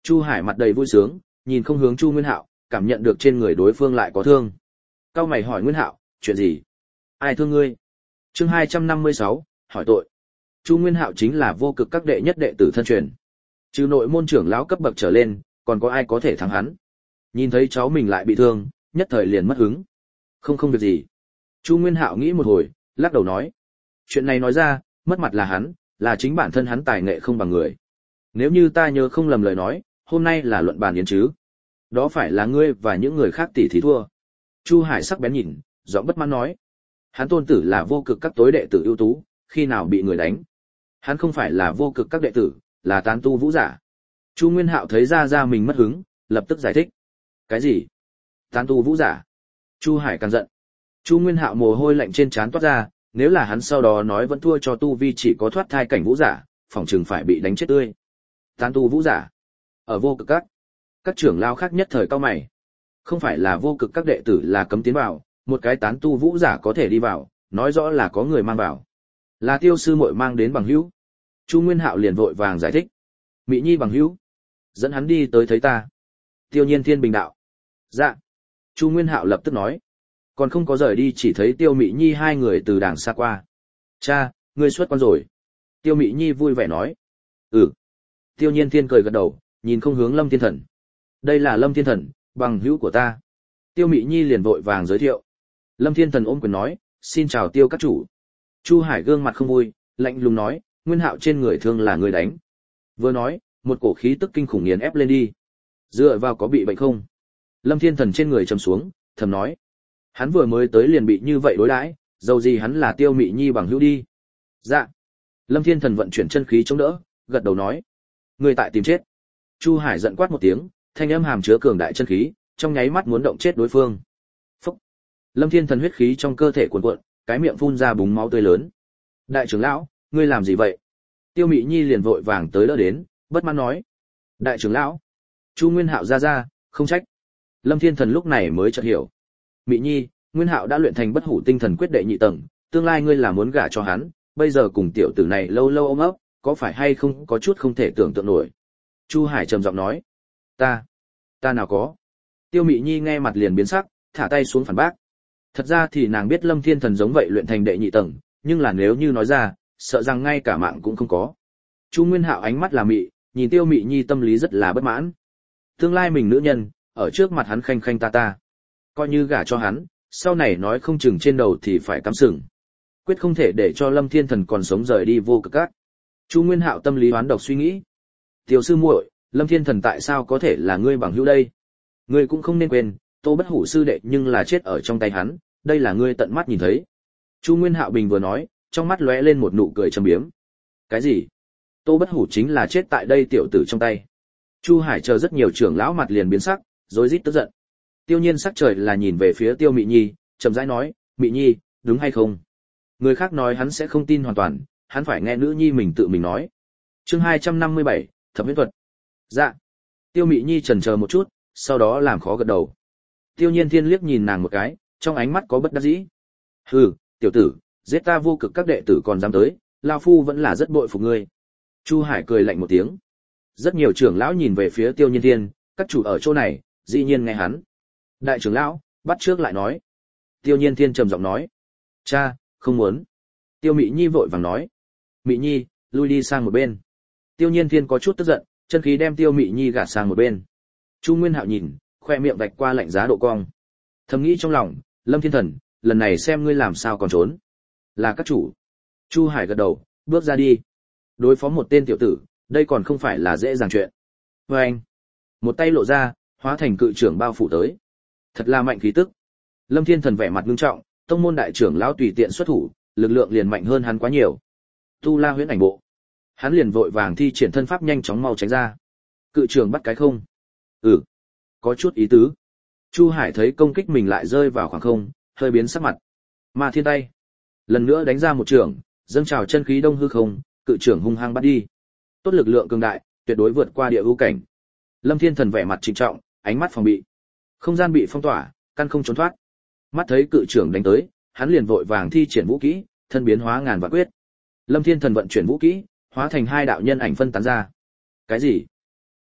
Chu Hải mặt đầy vui sướng, nhìn không hướng Chu Nguyên Hạo, cảm nhận được trên người đối phương lại có thương. Cao mày hỏi Nguyên Hạo, chuyện gì? Ai thương ngươi? Chương 256, hỏi tội. Chu Nguyên Hạo chính là vô cực các đệ nhất đệ tử thân truyền. Trừ nội môn trưởng lão cấp bậc trở lên, còn có ai có thể thắng hắn? Nhìn thấy cháu mình lại bị thương, nhất thời liền mất hứng. Không việc gì. Chu Nguyên Hạo nghĩ một hồi, lắc đầu nói. Chuyện này nói ra, mất mặt là hắn, là chính bản thân hắn tài nghệ không bằng người. Nếu như ta nhớ không lầm lời nói, hôm nay là luận bàn yến chứ. Đó phải là ngươi và những người khác tỷ thí thua. Chu Hải sắc bén nhìn, giọng bất mãn nói. Hắn tôn tử là vô cực các tối đệ tử ưu tú, khi nào bị người đánh. Hắn không phải là vô cực các đệ tử, là tán tu vũ giả. Chu Nguyên Hạo thấy ra mình mất hứng, lập tức giải thích. Cái gì? Tán tu vũ giả? Chu Hải càng giận. Chu Nguyên Hạo mồ hôi lạnh trên trán toát ra, nếu là hắn sau đó nói vẫn thua cho tu vi chỉ có thoát thai cảnh vũ giả, phỏng chừng phải bị đánh chết tươi. Tán tu vũ giả? Ở vô cực các trưởng lao khác nhất thời cao mày. Không phải là vô cực các đệ tử là cấm tiến vào, một cái tán tu vũ giả có thể đi vào, nói rõ là có người mang vào. Là Tiêu sư muội mang đến bằng hữu. Chu Nguyên Hạo liền vội vàng giải thích. Mị Nhi bằng hữu, dẫn hắn đi tới thấy ta. Tiêu Nhiên Thiên bình đạo. Dạ. Chu Nguyên Hạo lập tức nói. Còn không có rời đi chỉ thấy Tiêu Mị Nhi hai người từ đàng xa qua. Cha, ngươi xuất quan rồi. Tiêu Mị Nhi vui vẻ nói. Ừ. Tiêu Nhiên Thiên cười gật đầu, nhìn không hướng Lâm Thiên Thần. Đây là Lâm Thiên Thần, bằng hữu của ta. Tiêu Mị Nhi liền vội vàng giới thiệu. Lâm Thiên Thần ôm quyền nói, xin chào Tiêu các chủ. Chu Hải gương mặt không vui, lạnh lùng nói, Nguyên Hạo trên người thương là người đánh. Vừa nói, một cổ khí tức kinh khủng nghiền ép lên đi. Dựa vào có bị bệnh không? Lâm Thiên Thần trên người trầm xuống, thầm nói. Hắn vừa mới tới liền bị như vậy đối đãi, dầu gì hắn là Tiêu Mị Nhi bằng hữu đi. Dạ. Lâm Thiên Thần vận chuyển chân khí chống đỡ, gật đầu nói. Người tại tìm chết. Chu Hải giận quát một tiếng, thanh âm hàm chứa cường đại chân khí, trong nháy mắt muốn động chết đối phương. Phúc. Lâm Thiên Thần huyết khí trong cơ thể cuồn cuộn, cái miệng phun ra búng máu tươi lớn. Đại trưởng lão, ngươi làm gì vậy? Tiêu Mị Nhi liền vội vàng tới đỡ đến, bất mãn nói. Đại trưởng lão. Chu Nguyên Hạo ra, không trách. Lâm Thiên Thần lúc này mới chợt hiểu. Mị Nhi, Nguyên Hạo đã luyện thành bất hủ tinh thần quyết đệ nhị tầng, tương lai ngươi là muốn gả cho hắn, bây giờ cùng tiểu tử này lâu lâu ôm ấp, có phải hay không có chút không thể tưởng tượng nổi. Chu Hải trầm giọng nói. Ta nào có. Tiêu Mị Nhi nghe mặt liền biến sắc, thả tay xuống phản bác. Thật ra thì nàng biết Lâm Thiên Thần giống vậy luyện thành đệ nhị tầng, nhưng là nếu như nói ra, sợ rằng ngay cả mạng cũng không có. Chu Nguyên Hạo ánh mắt là mị, nhìn Tiêu Mị Nhi tâm lý rất là bất mãn. Tương lai mình nữ nhân, ở trước mặt hắn khanh khanh ta. Coi như gả cho hắn, sau này nói không chừng trên đầu thì phải cắm sừng. Quyết không thể để cho Lâm Thiên Thần còn sống rời đi vô cực các. Chu Nguyên Hạo tâm lý hoán độc suy nghĩ. Tiểu sư muội, Lâm Thiên Thần tại sao có thể là ngươi bằng hữu đây? Ngươi cũng không nên quên, Tô Bất Hủ sư đệ nhưng là chết ở trong tay hắn, đây là ngươi tận mắt nhìn thấy. Chu Nguyên Hạo bình vừa nói, trong mắt lóe lên một nụ cười trầm biếm. Cái gì? Tô Bất Hủ chính là chết tại đây tiểu tử trong tay. Chu Hải chờ rất nhiều trưởng lão mặt liền biến sắc, rối rít tức giận. Tiêu Nhiên sắc trời là nhìn về phía Tiêu Mị Nhi, chậm rãi nói, Mị Nhi, đúng hay không? Người khác nói hắn sẽ không tin hoàn toàn, hắn phải nghe nữ nhi mình tự mình nói. Chương 257, Thập Viễn thuật. Dạ. Tiêu Mị Nhi chần chờ một chút, sau đó làm khó gật đầu. Tiêu Nhiên Thiên liếc nhìn nàng một cái, trong ánh mắt có bất đắc dĩ. Hừ, tiểu tử, giết ta vô cực các đệ tử còn dám tới, lão phu vẫn là rất bội phục ngươi. Chu Hải cười lạnh một tiếng. Rất nhiều trưởng lão nhìn về phía Tiêu Nhiên Thiên, các chủ ở chỗ này, dĩ nhiên nghe hắn. Đại trưởng lão, bắt trước lại nói. Tiêu Nhiên Thiên trầm giọng nói. Cha, không muốn. Tiêu Mị Nhi vội vàng nói. Mị Nhi, lui đi sang một bên. Tiêu Nhiên Thiên có chút tức giận, chân khí đem Tiêu Mị Nhi gạt sang một bên. Chu Nguyên Hạo nhìn, khoe miệng vạch qua lạnh giá độ cong. Thầm nghĩ trong lòng, Lâm Thiên Thần, lần này xem ngươi làm sao còn trốn. Là các chủ. Chu Hải gật đầu, bước ra đi. Đối phó một tên tiểu tử, đây còn không phải là dễ dàng chuyện. Và anh, một tay lộ ra, hóa thành cự trưởng bao phủ tới. Thật là mạnh khí tức. Lâm Thiên Thần vẻ mặt nghiêm trọng, tông môn đại trưởng lão tùy tiện xuất thủ, lực lượng liền mạnh hơn hắn quá nhiều. Tu La Huyễn Ảnh Bộ. Hắn liền vội vàng thi triển thân pháp nhanh chóng mau tránh ra. Cự trưởng bắt cái không? Ừ, có chút ý tứ. Chu Hải thấy công kích mình lại rơi vào khoảng không, hơi biến sắc mặt. Ma Thiên tay. Lần nữa đánh ra một trường, dâng trào chân khí đông hư không, cự trưởng hung hăng bắt đi. Tốt lực lượng cường đại, tuyệt đối vượt qua địa ưu cảnh. Lâm Thiên Thần vẻ mặt trịnh trọng, ánh mắt phòng bị. Không gian bị phong tỏa, căn không trốn thoát. Mắt thấy cự trưởng đánh tới, hắn liền vội vàng thi triển vũ kỹ, thân biến hóa ngàn vạn quyết. Lâm Thiên Thần vận chuyển vũ kỹ, hóa thành hai đạo nhân ảnh phân tán ra. Cái gì?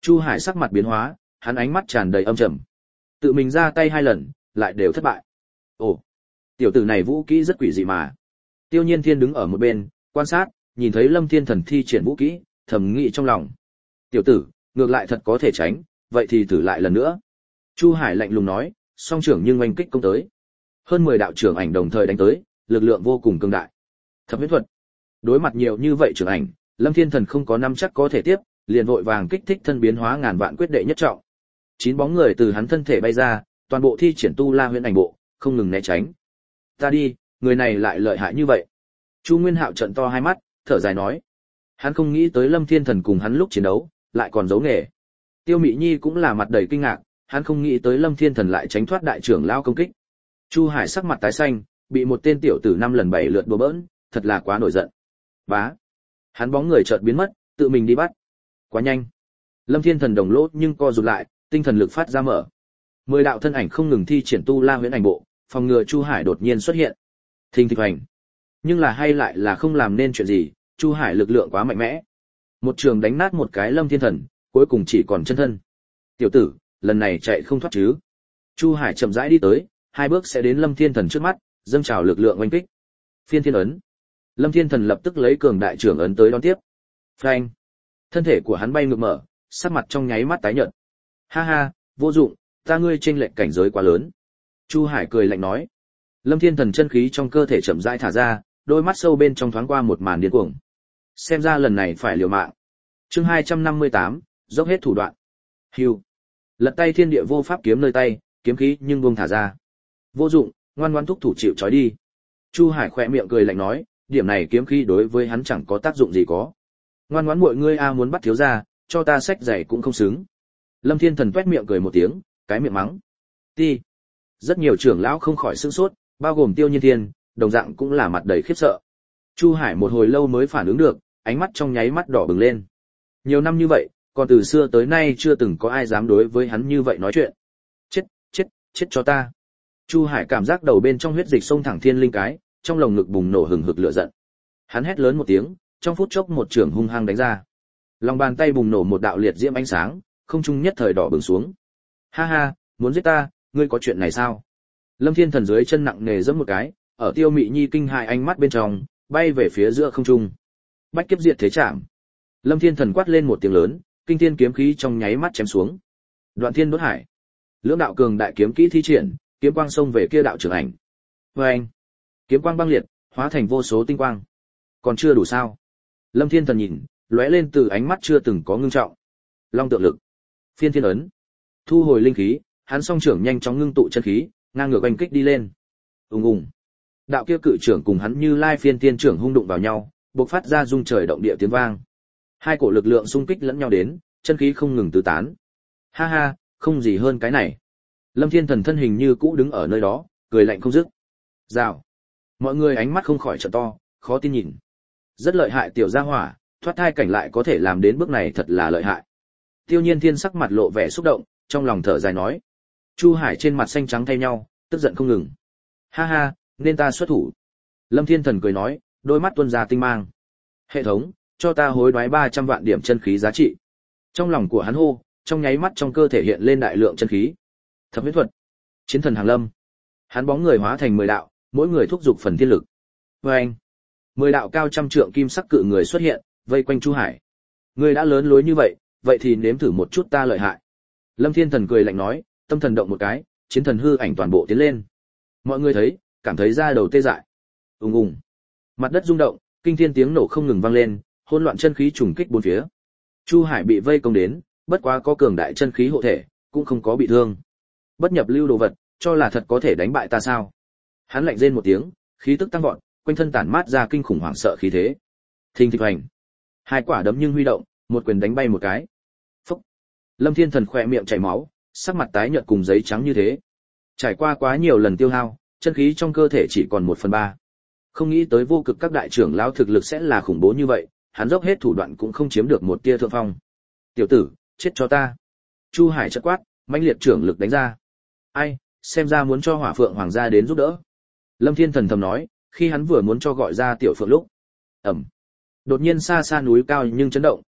Chu Hải sắc mặt biến hóa, hắn ánh mắt tràn đầy âm trầm. Tự mình ra tay 2 lần, lại đều thất bại. Ồ, tiểu tử này vũ kỹ rất quỷ dị mà. Tiêu Nhiên Thiên đứng ở một bên, quan sát, nhìn thấy Lâm Thiên Thần thi triển vũ kỹ, thầm nghĩ trong lòng. Tiểu tử, ngược lại thật có thể tránh, vậy thì thử lại lần nữa. Chu Hải lạnh lùng nói, song trưởng nhưng oanh kích công tới. Hơn 10 đạo trưởng ảnh đồng thời đánh tới, lực lượng vô cùng cường đại. Thập huyết thuật. Đối mặt nhiều như vậy trưởng ảnh, Lâm Thiên Thần không có nắm chắc có thể tiếp, liền vội vàng kích thích thân biến hóa ngàn vạn quyết đệ nhất trọng. 9 bóng người từ hắn thân thể bay ra, toàn bộ thi triển tu La Huyễn Ảnh Bộ, không ngừng né tránh. Ta đi, người này lại lợi hại như vậy. Chu Nguyên Hạo trợn to hai mắt, thở dài nói. Hắn không nghĩ tới Lâm Thiên Thần cùng hắn lúc chiến đấu, lại còn giấu nghề. Tiêu Mị Nhi cũng là mặt đầy kinh ngạc, hắn không nghĩ tới Lâm Thiên Thần lại tránh thoát đại trưởng lao công kích. Chu Hải sắc mặt tái xanh, bị một tên tiểu tử 5 lần 7 lượt đùa bỡn, thật là quá nổi giận. Bá. Hắn bóng người chợt biến mất, tự mình đi bắt. Quá nhanh. Lâm Thiên Thần đồng lỗ nhưng co rụt lại, tinh thần lực phát ra mở. 10 đạo thân ảnh không ngừng thi triển tu La Huyễn Ảnh Bộ, phòng ngừa Chu Hải đột nhiên xuất hiện. Thình thịch hành. Nhưng là hay lại là không làm nên chuyện gì, Chu Hải lực lượng quá mạnh mẽ. Một trường đánh nát một cái Lâm Thiên Thần, cuối cùng chỉ còn chân thân. Tiểu tử, lần này chạy không thoát chứ? Chu Hải chậm rãi đi tới, 2 bước sẽ đến Lâm Thiên Thần trước mắt, dâng trào lực lượng oanh kích. Phiên Thiên ấn. Lâm Thiên Thần lập tức lấy cường đại trưởng ấn tới đón tiếp. Phanh. Thân thể của hắn bay ngược mở, sắc mặt trong nháy mắt tái nhợt. Ha ha, vô dụng, ta ngươi chênh lệch cảnh giới quá lớn. Chu Hải cười lạnh nói. Lâm Thiên Thần chân khí trong cơ thể chậm rãi thả ra, đôi mắt sâu bên trong thoáng qua một màn điên cuồng. Xem ra lần này phải liều mạng. Chương 258, dốc hết thủ đoạn. Hưu. Lật tay thiên địa vô pháp kiếm nơi tay, kiếm khí nhưng buông thả ra. Vô dụng, ngoan ngoãn thúc thủ chịu trói đi. Chu Hải khẽ miệng cười lạnh nói, điểm này kiếm khí đối với hắn chẳng có tác dụng gì có. Ngoan ngoãn mọi ngươi muốn bắt thiếu gia, cho ta sách giày cũng không xứng. Lâm Thiên Thần toét miệng cười một tiếng, cái miệng mắng. Ti. Rất nhiều trưởng lão không khỏi sửng sốt, bao gồm Tiêu Nhiên Thiên, đồng dạng cũng là mặt đầy khiếp sợ. Chu Hải một hồi lâu mới phản ứng được, ánh mắt trong nháy mắt đỏ bừng lên. Nhiều năm như vậy, còn từ xưa tới nay chưa từng có ai dám đối với hắn như vậy nói chuyện. Chết, chết, chết cho ta. Chu Hải cảm giác đầu bên trong huyết dịch xông thẳng thiên linh cái, trong lồng ngực bùng nổ hừng hực lửa giận. Hắn hét lớn một tiếng, trong phút chốc một trường hung hăng đánh ra. Lòng bàn tay bùng nổ một đạo liệt diễm ánh sáng, không trung nhất thời đỏ bừng xuống. Ha ha, muốn giết ta, ngươi có chuyện này sao? Lâm Thiên Thần dưới chân nặng nề giẫm một cái, ở Tiêu Mị Nhi kinh hãi ánh mắt bên trong, bay về phía giữa không trung. Bách kiếp diệt thế chạm. Lâm Thiên Thần quát lên một tiếng lớn, kinh thiên kiếm khí trong nháy mắt chém xuống. Đoạn thiên đốt hải. Lưỡng đạo cường đại kiếm kỹ thi triển, kiếm quang xông về kia đạo trưởng ảnh. Oeng! Kiếm quang băng liệt, hóa thành vô số tinh quang. Còn chưa đủ sao? Lâm Thiên Thần nhìn, lóe lên từ ánh mắt chưa từng có ngưng trọng. Long tượng lực. Phiên thiên ấn. Thu hồi linh khí, hắn song trưởng nhanh chóng ngưng tụ chân khí, ngang ngược oanh kích đi lên. Ùng ùng. Đạo kia cự trưởng cùng hắn như lai phiên tiên trưởng hung đụng vào nhau, bộc phát ra rung trời động địa tiếng vang. Hai cổ lực lượng xung kích lẫn nhau đến, chân khí không ngừng tứ tán. Ha ha, không gì hơn cái này. Lâm Thiên Thần thân hình như cũ đứng ở nơi đó, cười lạnh không dứt. Rào. Mọi người ánh mắt không khỏi trợn to, khó tin nhìn. Rất lợi hại tiểu gia hỏa, thoát thai cảnh lại có thể làm đến bước này thật là lợi hại. Tiêu Nhiên Thiên sắc mặt lộ vẻ xúc động, trong lòng thở dài nói. Chu Hải trên mặt xanh trắng thay nhau, tức giận không ngừng. Ha ha, nên ta xuất thủ. Lâm Thiên Thần cười nói, đôi mắt tuôn ra tinh mang. Hệ thống, cho ta hối đoái 300 vạn điểm chân khí giá trị. Trong lòng của hắn hô, trong nháy mắt trong cơ thể hiện lên đại lượng chân khí. Thập huyết thuật. Chiến thần hàng lâm. Hắn bóng người hóa thành 10 đạo, mỗi người thúc giục phần thiên lực. Oeng. 10 đạo cao trăm trượng kim sắc cự người xuất hiện, vây quanh Chu Hải. Ngươi đã lớn lối như vậy thì nếm thử một chút ta lợi hại. Lâm Thiên Thần cười lạnh nói, tâm thần động một cái, chiến thần hư ảnh toàn bộ tiến lên. Mọi người thấy, cảm thấy da đầu tê dại. Ùng ùng. Mặt đất rung động, kinh thiên tiếng nổ không ngừng vang lên, hỗn loạn chân khí trùng kích bốn phía. Chu Hải bị vây công đến, bất quá có cường đại chân khí hộ thể, cũng không có bị thương. Bất nhập lưu đồ vật, cho là thật có thể đánh bại ta sao? Hắn lạnh rên một tiếng, khí tức tăng vọt, quanh thân tản mát ra kinh khủng hoảng sợ khí thế. Thình thịch hoành. Hai quả đấm nhưng huy động, một quyền đánh bay một cái. Phốc. Lâm Thiên Thần khỏe miệng chảy máu, sắc mặt tái nhợt cùng giấy trắng như thế. Trải qua quá nhiều lần tiêu hao, chân khí trong cơ thể chỉ còn 1/3. Không nghĩ tới vô cực các đại trưởng lão thực lực sẽ là khủng bố như vậy, hắn dốc hết thủ đoạn cũng không chiếm được một tia thượng phong. Tiểu tử, chết cho ta. Chu Hải chợt quát, mãnh liệt trưởng lực đánh ra. Ai, xem ra muốn cho Hỏa Phượng Hoàng gia đến giúp đỡ. Lâm Thiên Thần thầm nói, khi hắn vừa muốn cho gọi ra Tiểu Phượng lúc. Ầm. Đột nhiên xa xa núi cao nhưng chấn động,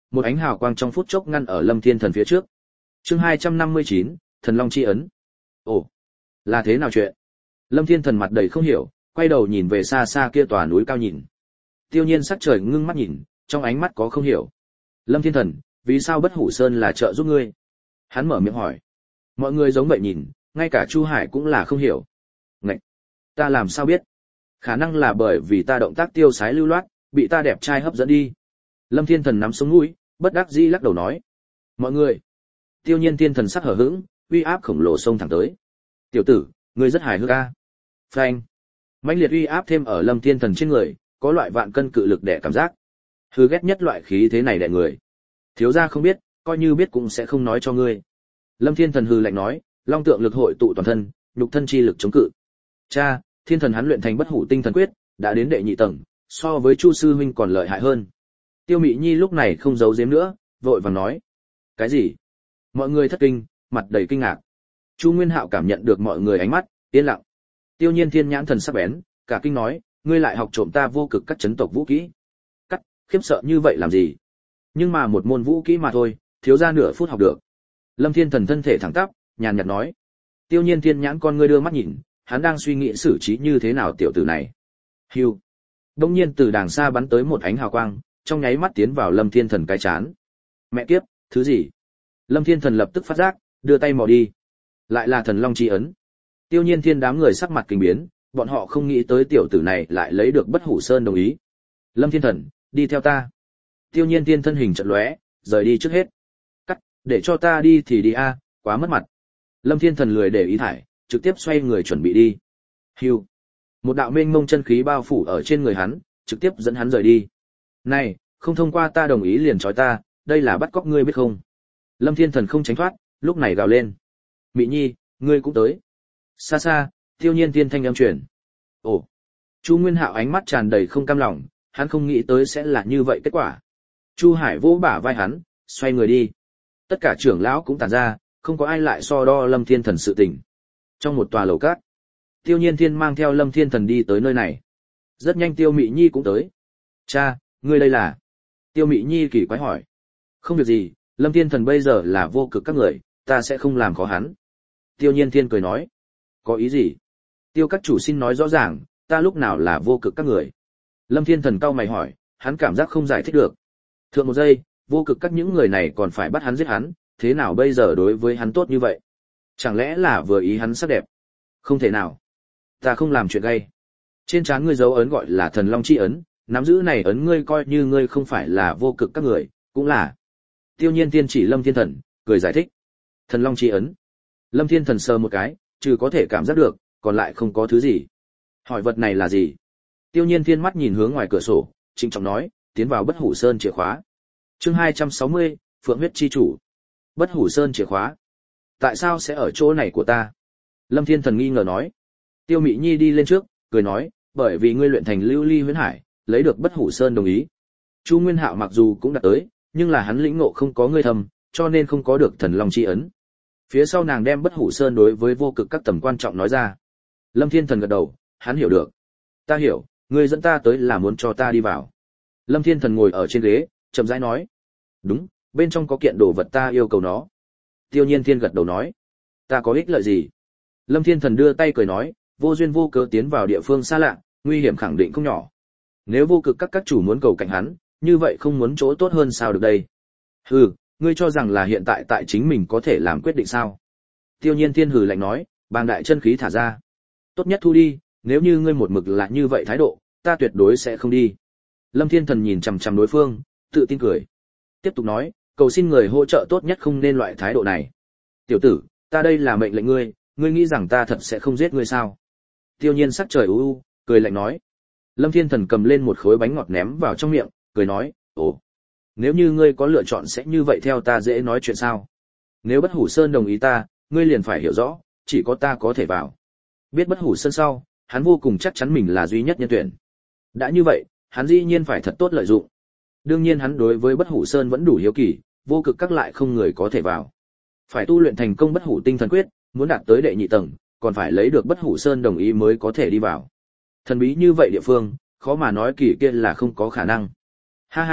một ánh hào quang trong phút chốc ngăn ở Lâm Thiên Thần phía trước. Chương 259, Thần Long chi ấn. Ồ, là thế nào chuyện? Lâm Thiên Thần mặt đầy không hiểu, quay đầu nhìn về xa xa kia tòa núi cao nhìn. Tiêu Nhiên sắc trời ngưng mắt nhìn, trong ánh mắt có không hiểu. Lâm Thiên Thần, vì sao Bất Hủ Sơn là trợ giúp ngươi? Hắn mở miệng hỏi. Mọi người giống vậy nhìn, ngay cả Chu Hải cũng là không hiểu. Ngạch, ta làm sao biết? Khả năng là bởi vì ta động tác tiêu sái lưu loát, bị ta đẹp trai hấp dẫn đi. Lâm Thiên Thần nắm sống mũi, bất đắc dĩ lắc đầu nói. Mọi người. Tiêu Nhiên Thiên Thần sắc hở hững, uy áp khổng lồ xông thẳng tới. Tiểu tử, ngươi rất hài hước a. Phanh. Mãnh liệt uy áp thêm ở Lâm Thiên Thần trên người, có loại vạn cân cự lực đè cảm giác. Hư ghét nhất loại khí thế này đè người. Thiếu gia không biết, coi như biết cũng sẽ không nói cho ngươi. Lâm Thiên Thần hừ lạnh nói, long tượng lực hội tụ toàn thân, nhục thân chi lực chống cự. Cha, Thiên Thần hắn luyện thành Bất Hủ Tinh Thần Quyết, đã đến đệ nhị tầng, so với Chu sư huynh còn lợi hại hơn. Tiêu Mị Nhi lúc này không giấu giếm nữa, vội vàng nói. Cái gì? Mọi người thất kinh, mặt đầy kinh ngạc. Chu Nguyên Hạo cảm nhận được mọi người ánh mắt, yên lặng. Tiêu Nhiên Thiên nhãn thần sắc bén, cả kinh nói, ngươi lại học trộm ta vô cực các chấn tộc vũ kỹ. Cắt, khiếp sợ như vậy làm gì? Nhưng mà một môn vũ kỹ mà thôi, thiếu ra nửa phút học được. Lâm Thiên Thần thân thể thẳng tắp, nhàn nhạt nói. Tiêu Nhiên Thiên nhãn con ngươi đưa mắt nhìn, hắn đang suy nghĩ xử trí như thế nào tiểu tử này. Hưu. Đông nhiên từ đàng xa bắn tới một ánh hào quang, trong nháy mắt tiến vào Lâm Thiên Thần cái chán. Mẹ kiếp, thứ gì? Lâm Thiên Thần lập tức phát giác, đưa tay mò đi. Lại là Thần Long chi ấn. Tiêu Nhiên Thiên đám người sắc mặt kinh biến, bọn họ không nghĩ tới tiểu tử này lại lấy được Bất Hủ Sơn đồng ý. Lâm Thiên Thần, đi theo ta. Tiêu Nhiên Thiên thân hình chợt lóe, rời đi trước hết. Cắt, để cho ta đi thì đi a, quá mất mặt. Lâm Thiên Thần lười để ý thải, trực tiếp xoay người chuẩn bị đi. Hưu. Một đạo mênh mông chân khí bao phủ ở trên người hắn, trực tiếp dẫn hắn rời đi. Này, không thông qua ta đồng ý liền trói ta, đây là bắt cóc ngươi biết không? Lâm Thiên Thần không tránh thoát, lúc này gào lên. Mị Nhi, ngươi cũng tới. Xa xa, Tiêu Nhiên Thiên thanh âm truyền. Ồ. Chu Nguyên Hạo ánh mắt tràn đầy không cam lòng, hắn không nghĩ tới sẽ là như vậy kết quả. Chu Hải vỗ bả vai hắn, xoay người đi. Tất cả trưởng lão cũng tản ra, không có ai lại so đo Lâm Thiên Thần sự tình. Trong một tòa lầu cát, Tiêu Nhiên Thiên mang theo Lâm Thiên Thần đi tới nơi này. Rất nhanh Tiêu Mị Nhi cũng tới. Cha, ngươi đây là? Tiêu Mị Nhi kỳ quái hỏi. Không việc gì, Lâm Thiên Thần bây giờ là vô cực các người, ta sẽ không làm khó hắn. Tiêu Nhiên Thiên cười nói. Có ý gì? Tiêu các chủ xin nói rõ ràng, ta lúc nào là vô cực các người? Lâm Thiên Thần cau mày hỏi, hắn cảm giác không giải thích được. Thượng một giây, vô cực các những người này còn phải bắt hắn giết hắn, thế nào bây giờ đối với hắn tốt như vậy? Chẳng lẽ là vừa ý hắn sắc đẹp? Không thể nào. Ta không làm chuyện gay. Trên trán ngươi dấu ấn gọi là Thần Long chi ấn, nắm giữ này ấn ngươi coi như ngươi không phải là vô cực các người, cũng là. Tiêu Nhiên Tiên chỉ Lâm Thiên Thần, cười giải thích. Thần Long chi ấn. Lâm Thiên Thần sờ một cái, trừ có thể cảm giác được, còn lại không có thứ gì. Hỏi vật này là gì? Tiêu Nhiên Thiên mắt nhìn hướng ngoài cửa sổ, trịnh trọng nói, tiến vào Bất Hủ Sơn chìa khóa. Chương 260, Phượng huyết chi chủ. Bất Hủ Sơn chìa khóa. Tại sao sẽ ở chỗ này của ta? Lâm Thiên Thần nghi ngờ nói. Tiêu Mị Nhi đi lên trước, cười nói, bởi vì ngươi luyện thành Lưu Ly Huyễn Hải, lấy được Bất Hủ Sơn đồng ý. Chu Nguyên Hạo mặc dù cũng đã tới, nhưng là hắn lĩnh ngộ không có ngươi thầm, cho nên không có được Thần Long chi ấn. Phía sau nàng đem Bất Hủ Sơn đối với vô cực các tầm quan trọng nói ra. Lâm Thiên Thần gật đầu, hắn hiểu được. Ta hiểu, ngươi dẫn ta tới là muốn cho ta đi vào. Lâm Thiên Thần ngồi ở trên ghế, chậm rãi nói. Đúng, bên trong có kiện đồ vật ta yêu cầu nó. Tiêu Nhiên Thiên gật đầu nói. Ta có ích lợi gì? Lâm Thiên Thần đưa tay cười nói, vô duyên vô cớ tiến vào địa phương xa lạ, nguy hiểm khẳng định không nhỏ. Nếu vô cực các chủ muốn cầu cạnh hắn, như vậy không muốn chỗ tốt hơn sao được đây? Hừ, ngươi cho rằng là hiện tại tại chính mình có thể làm quyết định sao? Tiêu Nhiên Thiên hừ lạnh nói, bàng đại chân khí thả ra. Tốt nhất thu đi, nếu như ngươi một mực là như vậy thái độ, ta tuyệt đối sẽ không đi. Lâm Thiên Thần nhìn chằm chằm đối phương, tự tin cười. Tiếp tục nói, cầu xin người hỗ trợ tốt nhất không nên loại thái độ này. Tiểu tử, ta đây là mệnh lệnh ngươi, ngươi nghĩ rằng ta thật sẽ không giết ngươi sao? Tiêu Nhiên sắc trời u u, cười lạnh nói. Lâm Thiên Thần cầm lên một khối bánh ngọt ném vào trong miệng, cười nói, ồ, nếu như ngươi có lựa chọn sẽ như vậy theo ta dễ nói chuyện sao? Nếu Bất Hủ Sơn đồng ý ta, ngươi liền phải hiểu rõ, chỉ có ta có thể vào. Biết Bất Hủ Sơn sau, hắn vô cùng chắc chắn mình là duy nhất nhân tuyển. Đã như vậy, hắn dĩ nhiên phải thật tốt lợi dụng. Đương nhiên hắn đối với Bất Hủ Sơn vẫn đủ hiếu kỳ, vô cực các lại không người có thể vào. Phải tu luyện thành công Bất Hủ Tinh Thần Quyết, muốn đạt tới đệ nhị tầng, còn phải lấy được Bất Hủ Sơn đồng ý mới có thể đi vào. Thần bí như vậy địa phương, khó mà nói kỳ kia là không có khả năng. Ha ha,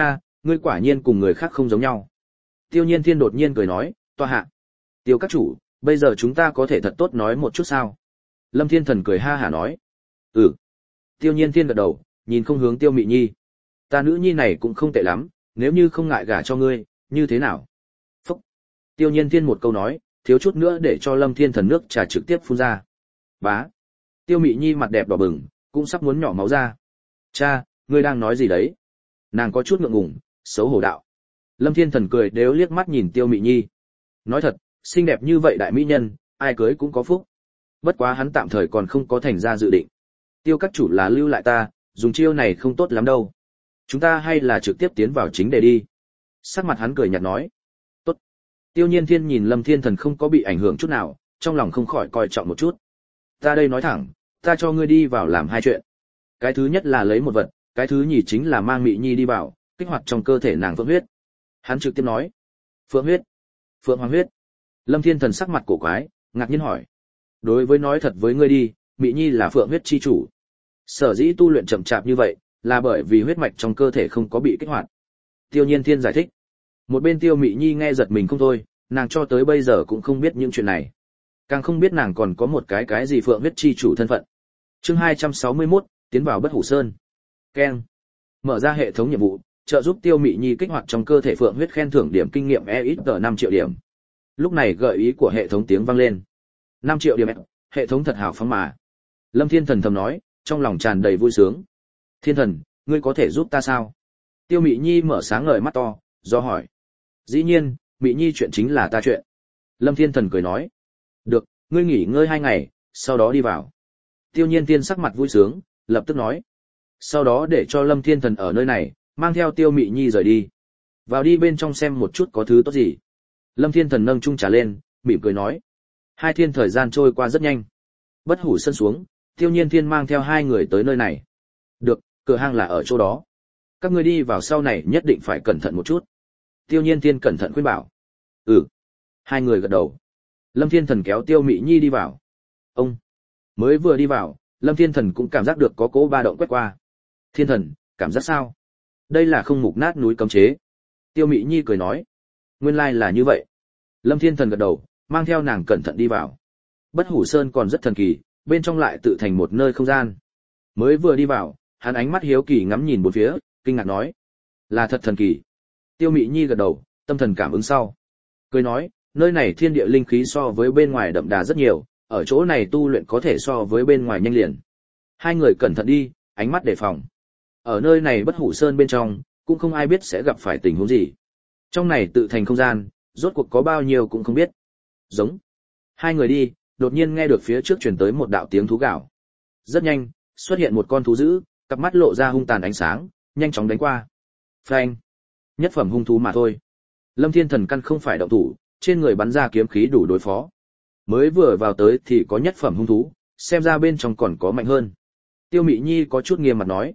ngươi quả nhiên cùng người khác không giống nhau. Tiêu Nhiên Thiên đột nhiên cười nói, tọa hạ. Tiêu các chủ, bây giờ chúng ta có thể thật tốt nói một chút sao? Lâm Thiên Thần cười ha hả nói. Ừ. Tiêu Nhiên Thiên gật đầu, nhìn không hướng Tiêu Mị Nhi. Ta nữ nhi này cũng không tệ lắm, nếu như không ngại gả cho ngươi, như thế nào? Phúc. Tiêu Nhiên Thiên một câu nói, thiếu chút nữa để cho Lâm Thiên Thần nước trà trực tiếp phun ra. Bá. Tiêu Mị Nhi mặt đẹp đỏ bừng, cũng sắp muốn nhỏ máu ra. Cha, ngươi đang nói gì đấy? Nàng có chút ngượng ngùng, xấu hổ đạo. Lâm Thiên Thần cười đếu liếc mắt nhìn Tiêu Mị Nhi. Nói thật, xinh đẹp như vậy đại mỹ nhân, ai cưới cũng có phúc. Bất quá hắn tạm thời còn không có thành ra dự định. Tiêu các chủ là lưu lại ta, dùng chiêu này không tốt lắm đâu. Chúng ta hay là trực tiếp tiến vào chính đề đi. Sắc mặt hắn cười nhạt nói. Tốt. Tiêu Nhiên Thiên nhìn Lâm Thiên Thần không có bị ảnh hưởng chút nào, trong lòng không khỏi coi trọng một chút. Ta đây nói thẳng, ta cho ngươi đi vào làm hai chuyện. Cái thứ nhất là lấy một vật, cái thứ nhì chính là mang Mị Nhi đi vào, kích hoạt trong cơ thể nàng phượng huyết. Hắn trực tiếp nói. Phượng huyết? Phượng hoàng huyết? Lâm Thiên Thần sắc mặt cổ quái, ngạc nhiên hỏi. Đối với nói thật với ngươi đi, Mị Nhi là phượng huyết chi chủ. Sở dĩ tu luyện chậm chạp như vậy, là bởi vì huyết mạch trong cơ thể không có bị kích hoạt. Tiêu Nhiên Thiên giải thích. Một bên Tiêu Mị Nhi nghe giật mình không thôi, nàng cho tới bây giờ cũng không biết những chuyện này. Càng không biết nàng còn có một cái gì phượng huyết chi chủ thân phận. Chương 261, tiến vào Bất Hủ Sơn. Keng. Mở ra hệ thống nhiệm vụ, trợ giúp Tiêu Mị Nhi kích hoạt trong cơ thể phượng huyết khen thưởng điểm kinh nghiệm EXP 5 triệu điểm. Lúc này gợi ý của hệ thống tiếng vang lên. 5 triệu điểm, hệ thống thật hào phóng mà. Lâm Thiên Thần thầm nói, trong lòng tràn đầy vui sướng. Thiên Thần, ngươi có thể giúp ta sao? Tiêu Mị Nhi mở sáng ngời mắt to, do hỏi. Dĩ nhiên, Mị Nhi chuyện chính là ta chuyện. Lâm Thiên Thần cười nói. Được, ngươi nghỉ ngơi 2 ngày, sau đó đi vào. Tiêu Nhiên Tiên sắc mặt vui sướng, lập tức nói. Sau đó để cho Lâm Thiên Thần ở nơi này, mang theo Tiêu Mị Nhi rời đi. Vào đi bên trong xem một chút có thứ tốt gì. Lâm Thiên Thần nâng chung trà lên, mỉm cười nói. 2 thiên thời gian trôi qua rất nhanh. Bất Hủ Sơn xuống, Tiêu Nhiên Thiên mang theo 2 người tới nơi này. Được, cửa hang là ở chỗ đó. Các ngươi đi vào sau này nhất định phải cẩn thận một chút. Tiêu Nhiên Thiên cẩn thận khuyên bảo. Ừ. 2 người gật đầu. Lâm Thiên Thần kéo Tiêu Mị Nhi đi vào. Ông. Mới vừa đi vào, Lâm Thiên Thần cũng cảm giác được có cỗ ba động quét qua. Thiên Thần, cảm giác sao? Đây là không mục nát núi cấm chế. Tiêu Mị Nhi cười nói. Nguyên lai là như vậy. Lâm Thiên Thần gật đầu, mang theo nàng cẩn thận đi vào. Bất Hủ Sơn còn rất thần kỳ, bên trong lại tự thành một nơi không gian. Mới vừa đi vào, hắn ánh mắt hiếu kỳ ngắm nhìn bốn phía, kinh ngạc nói. Là thật thần kỳ. Tiêu Mị Nhi gật đầu, tâm thần cảm ứng sau. Cười nói, nơi này thiên địa linh khí so với bên ngoài đậm đà rất nhiều, ở chỗ này tu luyện có thể so với bên ngoài nhanh liền. 2 người cẩn thận đi, ánh mắt đề phòng. Ở nơi này Bất Hủ Sơn bên trong, cũng không ai biết sẽ gặp phải tình huống gì. Trong này tự thành không gian, rốt cuộc có bao nhiêu cũng không biết. Giống. 2 người đi, đột nhiên nghe được phía trước truyền tới một đạo tiếng thú gào. Rất nhanh, xuất hiện một con thú dữ, cặp mắt lộ ra hung tàn ánh sáng, nhanh chóng đánh qua. Phanh. Nhất phẩm hung thú mà thôi. Lâm Thiên Thần căn không phải động thủ, trên người bắn ra kiếm khí đủ đối phó. Mới vừa vào tới thì có nhất phẩm hung thú, xem ra bên trong còn có mạnh hơn. Tiêu Mị Nhi có chút nghiêm mặt nói.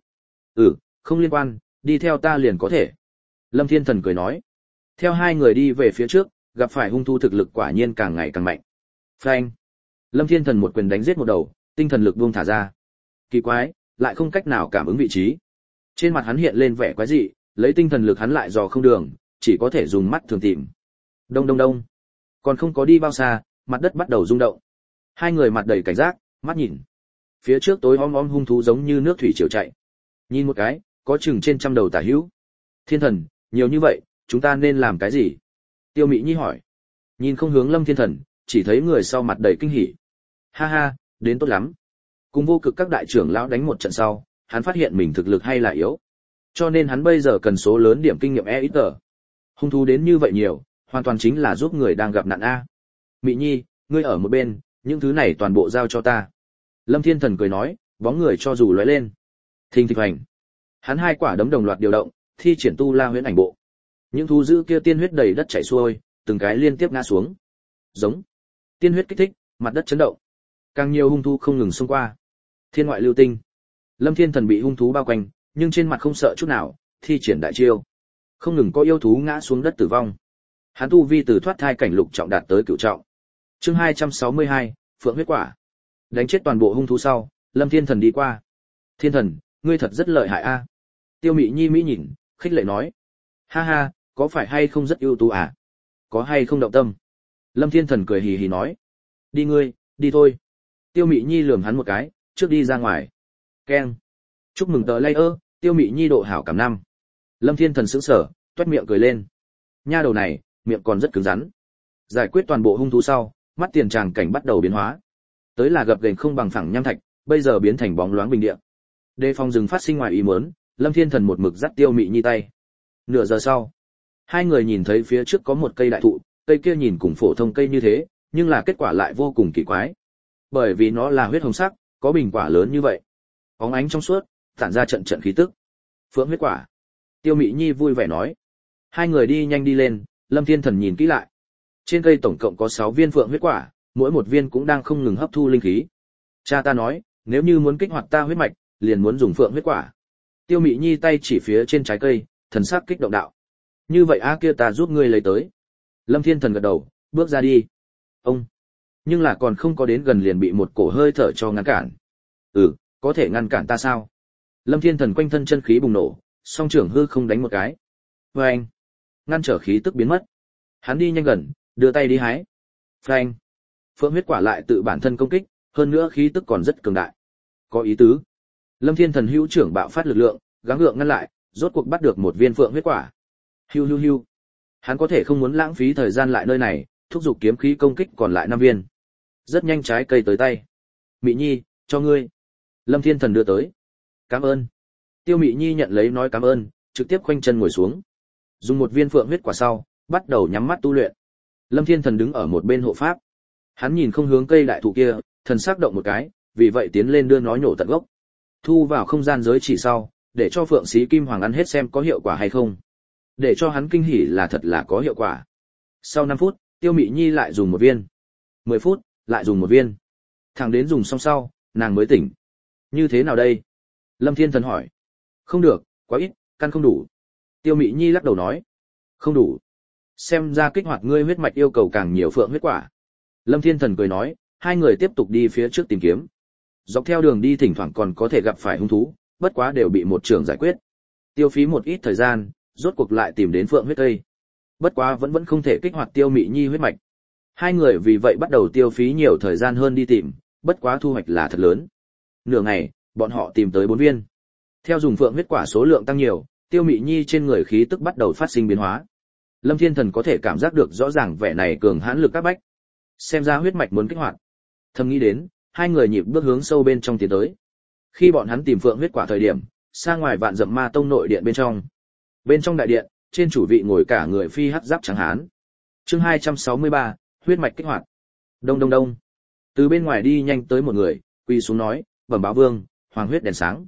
Không liên quan, đi theo ta liền có thể. Lâm Thiên Thần cười nói. Theo 2 người đi về phía trước, gặp phải hung thú thực lực quả nhiên càng ngày càng mạnh. Phanh. Lâm Thiên Thần một quyền đánh giết một đầu, tinh thần lực buông thả ra. Kỳ quái, lại không cách nào cảm ứng vị trí. Trên mặt hắn hiện lên vẻ quái dị, lấy tinh thần lực hắn lại dò không đường, chỉ có thể dùng mắt thường tìm. Đông đông đông. Còn không có đi bao xa, mặt đất bắt đầu rung động. 2 người mặt đầy cảnh giác, mắt nhìn. Phía trước tối om om hung thú giống như nước thủy triều chạy. Nhìn một cái, có chừng trên 100 đầu tả hữu. Thiên Thần, nhiều như vậy, chúng ta nên làm cái gì? Tiêu Mị Nhi hỏi. Nhìn không hướng Lâm Thiên Thần, chỉ thấy người sau mặt đầy kinh hỉ. Ha ha, đến tốt lắm. Cùng Vô Cực các đại trưởng lão đánh một trận sau, hắn phát hiện mình thực lực hay là yếu. Cho nên hắn bây giờ cần số lớn điểm kinh nghiệm EXP. Hung thú đến như vậy nhiều, hoàn toàn chính là giúp người đang gặp nạn a. Mị Nhi, ngươi ở một bên, những thứ này toàn bộ giao cho ta. Lâm Thiên Thần cười nói, bóng người cho dù lóe lên. Thình thịch hành. Hắn 2 quả đấm đồng loạt điều động, thi triển tu La Huyễn Ảnh Bộ. Những thú dữ kia tiên huyết đầy đất chảy xuôi, từng cái liên tiếp ngã xuống. Giống. Tiên huyết kích thích, mặt đất chấn động. Càng nhiều hung thú không ngừng xông qua. Thiên ngoại lưu tinh. Lâm Thiên Thần bị hung thú bao quanh, nhưng trên mặt không sợ chút nào, thi triển đại chiêu. Không ngừng có yêu thú ngã xuống đất tử vong. Hắn tu vi từ thoát thai cảnh lục trọng đạt tới cửu trọng. Chương 262, Phượng huyết quả. Đánh chết toàn bộ hung thú sau, Lâm Thiên Thần đi qua. Thiên Thần, ngươi thật rất lợi hại a. Tiêu Mị Nhi mỹ nhìn, khích lệ nói. Ha ha, có phải hay không rất ưu tú à? Có hay không động tâm? Lâm Thiên Thần cười hì hì nói. Đi ngươi, đi thôi. Tiêu Mị Nhi lườm hắn một cái, trước đi ra ngoài. Keng. Chúc mừng tờ layer, Tiêu Mị Nhi độ hảo cảm năm. Lâm Thiên Thần sững sờ, toét miệng cười lên. Nha đầu này, miệng còn rất cứng rắn. Giải quyết toàn bộ hung thú sau, mắt tiền tràng cảnh bắt đầu biến hóa. Tới là gập ghềnh không bằng phẳng nham thạch, bây giờ biến thành bóng loáng bình địa. Đề phòng rừng phát sinh ngoài ý muốn, Lâm Thiên Thần một mực dắt Tiêu Mị Nhi tay. Nửa giờ sau, hai người nhìn thấy phía trước có một cây đại thụ, cây kia nhìn cùng phổ thông cây như thế, nhưng là kết quả lại vô cùng kỳ quái. Bởi vì nó là huyết hồng sắc, có bình quả lớn như vậy, bóng ánh trong suốt, tản ra trận trận khí tức. Phượng huyết quả. Tiêu Mị Nhi vui vẻ nói. Hai người đi nhanh đi lên, Lâm Thiên Thần nhìn kỹ lại. Trên cây tổng cộng có 6 viên phượng huyết quả, mỗi một viên cũng đang không ngừng hấp thu linh khí. Cha ta nói, nếu như muốn kích hoạt ta huyết mạch, liền muốn dùng phượng huyết quả. Tiêu Mị Nhi tay chỉ phía trên trái cây, thần sắc kích động đạo. Như vậy a kia ta giúp ngươi lấy tới. Lâm Thiên Thần gật đầu, bước ra đi. Ông. Nhưng là còn không có đến gần liền bị một cổ hơi thở cho ngăn cản. Có thể ngăn cản ta sao? Lâm Thiên Thần quanh thân chân khí bùng nổ, song trưởng hư không đánh một cái. Phanh. Ngăn trở khí tức biến mất. Hắn đi nhanh gần, đưa tay đi hái. Phanh. Phượng huyết quả lại tự bản thân công kích, hơn nữa khí tức còn rất cường đại. Có ý tứ. Lâm Thiên Thần hữu trưởng bạo phát lực lượng, gắng gượng ngăn lại, rốt cuộc bắt được một viên phượng huyết quả. Hiu hiu hiu. Hắn có thể không muốn lãng phí thời gian lại nơi này, thúc giục kiếm khí công kích còn lại 5 viên. Rất nhanh trái cây tới tay. Mị Nhi, cho ngươi. Lâm Thiên Thần đưa tới. Cảm ơn. Tiêu Mị Nhi nhận lấy nói cảm ơn, trực tiếp khoanh chân ngồi xuống. Dùng một viên phượng huyết quả sau, bắt đầu nhắm mắt tu luyện. Lâm Thiên Thần đứng ở một bên hộ pháp. Hắn nhìn không hướng cây đại thụ kia, thần sắc động một cái, vì vậy tiến lên đưa nó nhổ tận gốc. Thu vào không gian giới chỉ sau, để cho Phượng Xí Kim Hoàng ăn hết xem có hiệu quả hay không. Để cho hắn kinh hỉ là thật là có hiệu quả. Sau 5 phút, Tiêu Mị Nhi lại dùng một viên. 10 phút, lại dùng một viên. Thẳng đến dùng xong sau, nàng mới tỉnh. Như thế nào đây? Lâm Thiên Thần hỏi. Không được, quá ít, căn không đủ. Tiêu Mị Nhi lắc đầu nói. Không đủ. Xem ra kích hoạt ngươi huyết mạch yêu cầu càng nhiều phượng huyết quả. Lâm Thiên Thần cười nói, hai người tiếp tục đi phía trước tìm kiếm. Dọc theo đường đi thỉnh thoảng còn có thể gặp phải hung thú, bất quá đều bị một trưởng giải quyết. Tiêu phí một ít thời gian, rốt cuộc lại tìm đến phượng huyết cây. Bất quá vẫn không thể kích hoạt Tiêu Mị Nhi huyết mạch. Hai người vì vậy bắt đầu tiêu phí nhiều thời gian hơn đi tìm, bất quá thu hoạch là thật lớn. Nửa ngày, bọn họ tìm tới 4 viên. Theo dùng phượng huyết quả số lượng tăng nhiều, Tiêu Mị Nhi trên người khí tức bắt đầu phát sinh biến hóa. Lâm Thiên Thần có thể cảm giác được rõ ràng vẻ này cường hãn lực các bách. Xem ra huyết mạch muốn kích hoạt. Thầm nghĩ đến, hai người nhịp bước hướng sâu bên trong tiến tới. Khi bọn hắn tìm phượng huyết quả thời điểm, xa ngoài vạn dặm ma tông nội điện bên trong. Bên trong đại điện, trên chủ vị ngồi cả người phi hắc giáp trắng hán. Chương 263, huyết mạch kích hoạt. Đông đông đông. Từ bên ngoài đi nhanh tới một người, quỳ xuống nói, bẩm báo vương, hoàng huyết đèn sáng.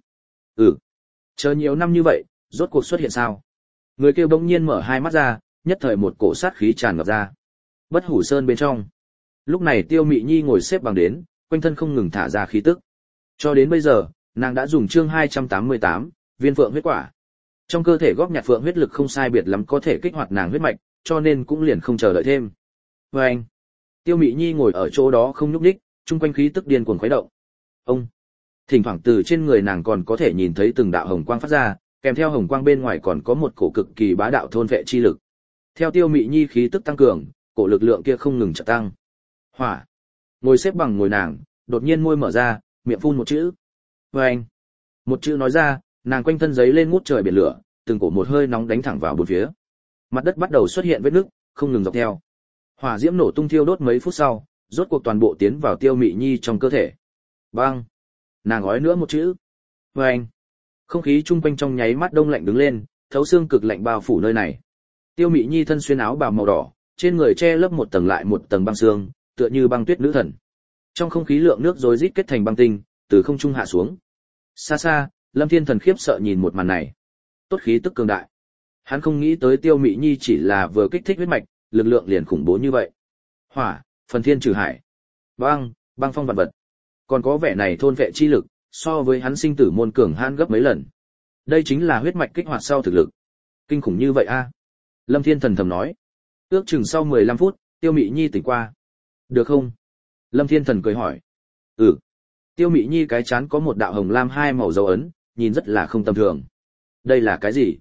Chờ nhiều năm như vậy, rốt cuộc xuất hiện sao? Người kia bỗng nhiên mở hai mắt ra, nhất thời một cổ sát khí tràn ngập ra. Bất Hủ Sơn bên trong. Lúc này Tiêu Mị Nhi ngồi xếp bằng đến, quanh thân không ngừng thả ra khí tức. Cho đến bây giờ, nàng đã dùng chương 288, viên phượng huyết quả. Trong cơ thể góp nhặt phượng huyết lực không sai biệt lắm có thể kích hoạt nàng huyết mạch, cho nên cũng liền không chờ đợi thêm. Anh. Tiêu Mị Nhi ngồi ở chỗ đó không nhúc nhích, chung quanh khí tức điên cuồng khuấy động. Ông. Thỉnh thoảng từ trên người nàng còn có thể nhìn thấy từng đạo hồng quang phát ra, kèm theo hồng quang bên ngoài còn có một cổ cực kỳ bá đạo thôn vệ chi lực. Theo Tiêu Mị Nhi khí tức tăng cường, cổ lực lượng kia không ngừng chợt tăng. Hỏa. Ngồi xếp bằng ngồi nàng, đột nhiên môi mở ra, miệng phun một chữ. Anh. Một chữ nói ra, nàng quanh thân giấy lên ngút trời biển lửa, từng cổ một hơi nóng đánh thẳng vào bốn phía. Mặt đất bắt đầu xuất hiện vết nứt, không ngừng dọc theo. Hỏa diễm nổ tung thiêu đốt mấy phút sau, rốt cuộc toàn bộ tiến vào Tiêu Mị Nhi trong cơ thể. Bang. Nàng nói nữa một chữ. Anh. Không khí chung quanh trong nháy mắt đông lạnh đứng lên, thấu xương cực lạnh bao phủ nơi này. Tiêu Mị Nhi thân xuyên áo bào màu đỏ, trên người che lớp một tầng lại một tầng băng xương, tựa như băng tuyết nữ thần. Trong không khí lượng nước rối rít kết thành băng tinh, từ không trung hạ xuống. Xa xa, Lâm Thiên Thần khiếp sợ nhìn một màn này. Tốt khí tức cường đại. Hắn không nghĩ tới Tiêu Mị Nhi chỉ là vừa kích thích huyết mạch, lực lượng liền khủng bố như vậy. Hỏa, phần thiên trừ hải. Băng, băng phong vạn vật. Còn có vẻ này thôn vệ chi lực, so với hắn sinh tử môn cường hãn gấp mấy lần. Đây chính là huyết mạch kích hoạt sau thực lực. Kinh khủng như vậy a. Lâm Thiên Thần thầm nói. Ước chừng sau 15 phút, Tiêu Mị Nhi tỉnh qua. Được không? Lâm Thiên Thần cười hỏi. Tiêu Mị Nhi cái chán có một đạo hồng lam hai màu dấu ấn, nhìn rất là không tầm thường. Đây là cái gì?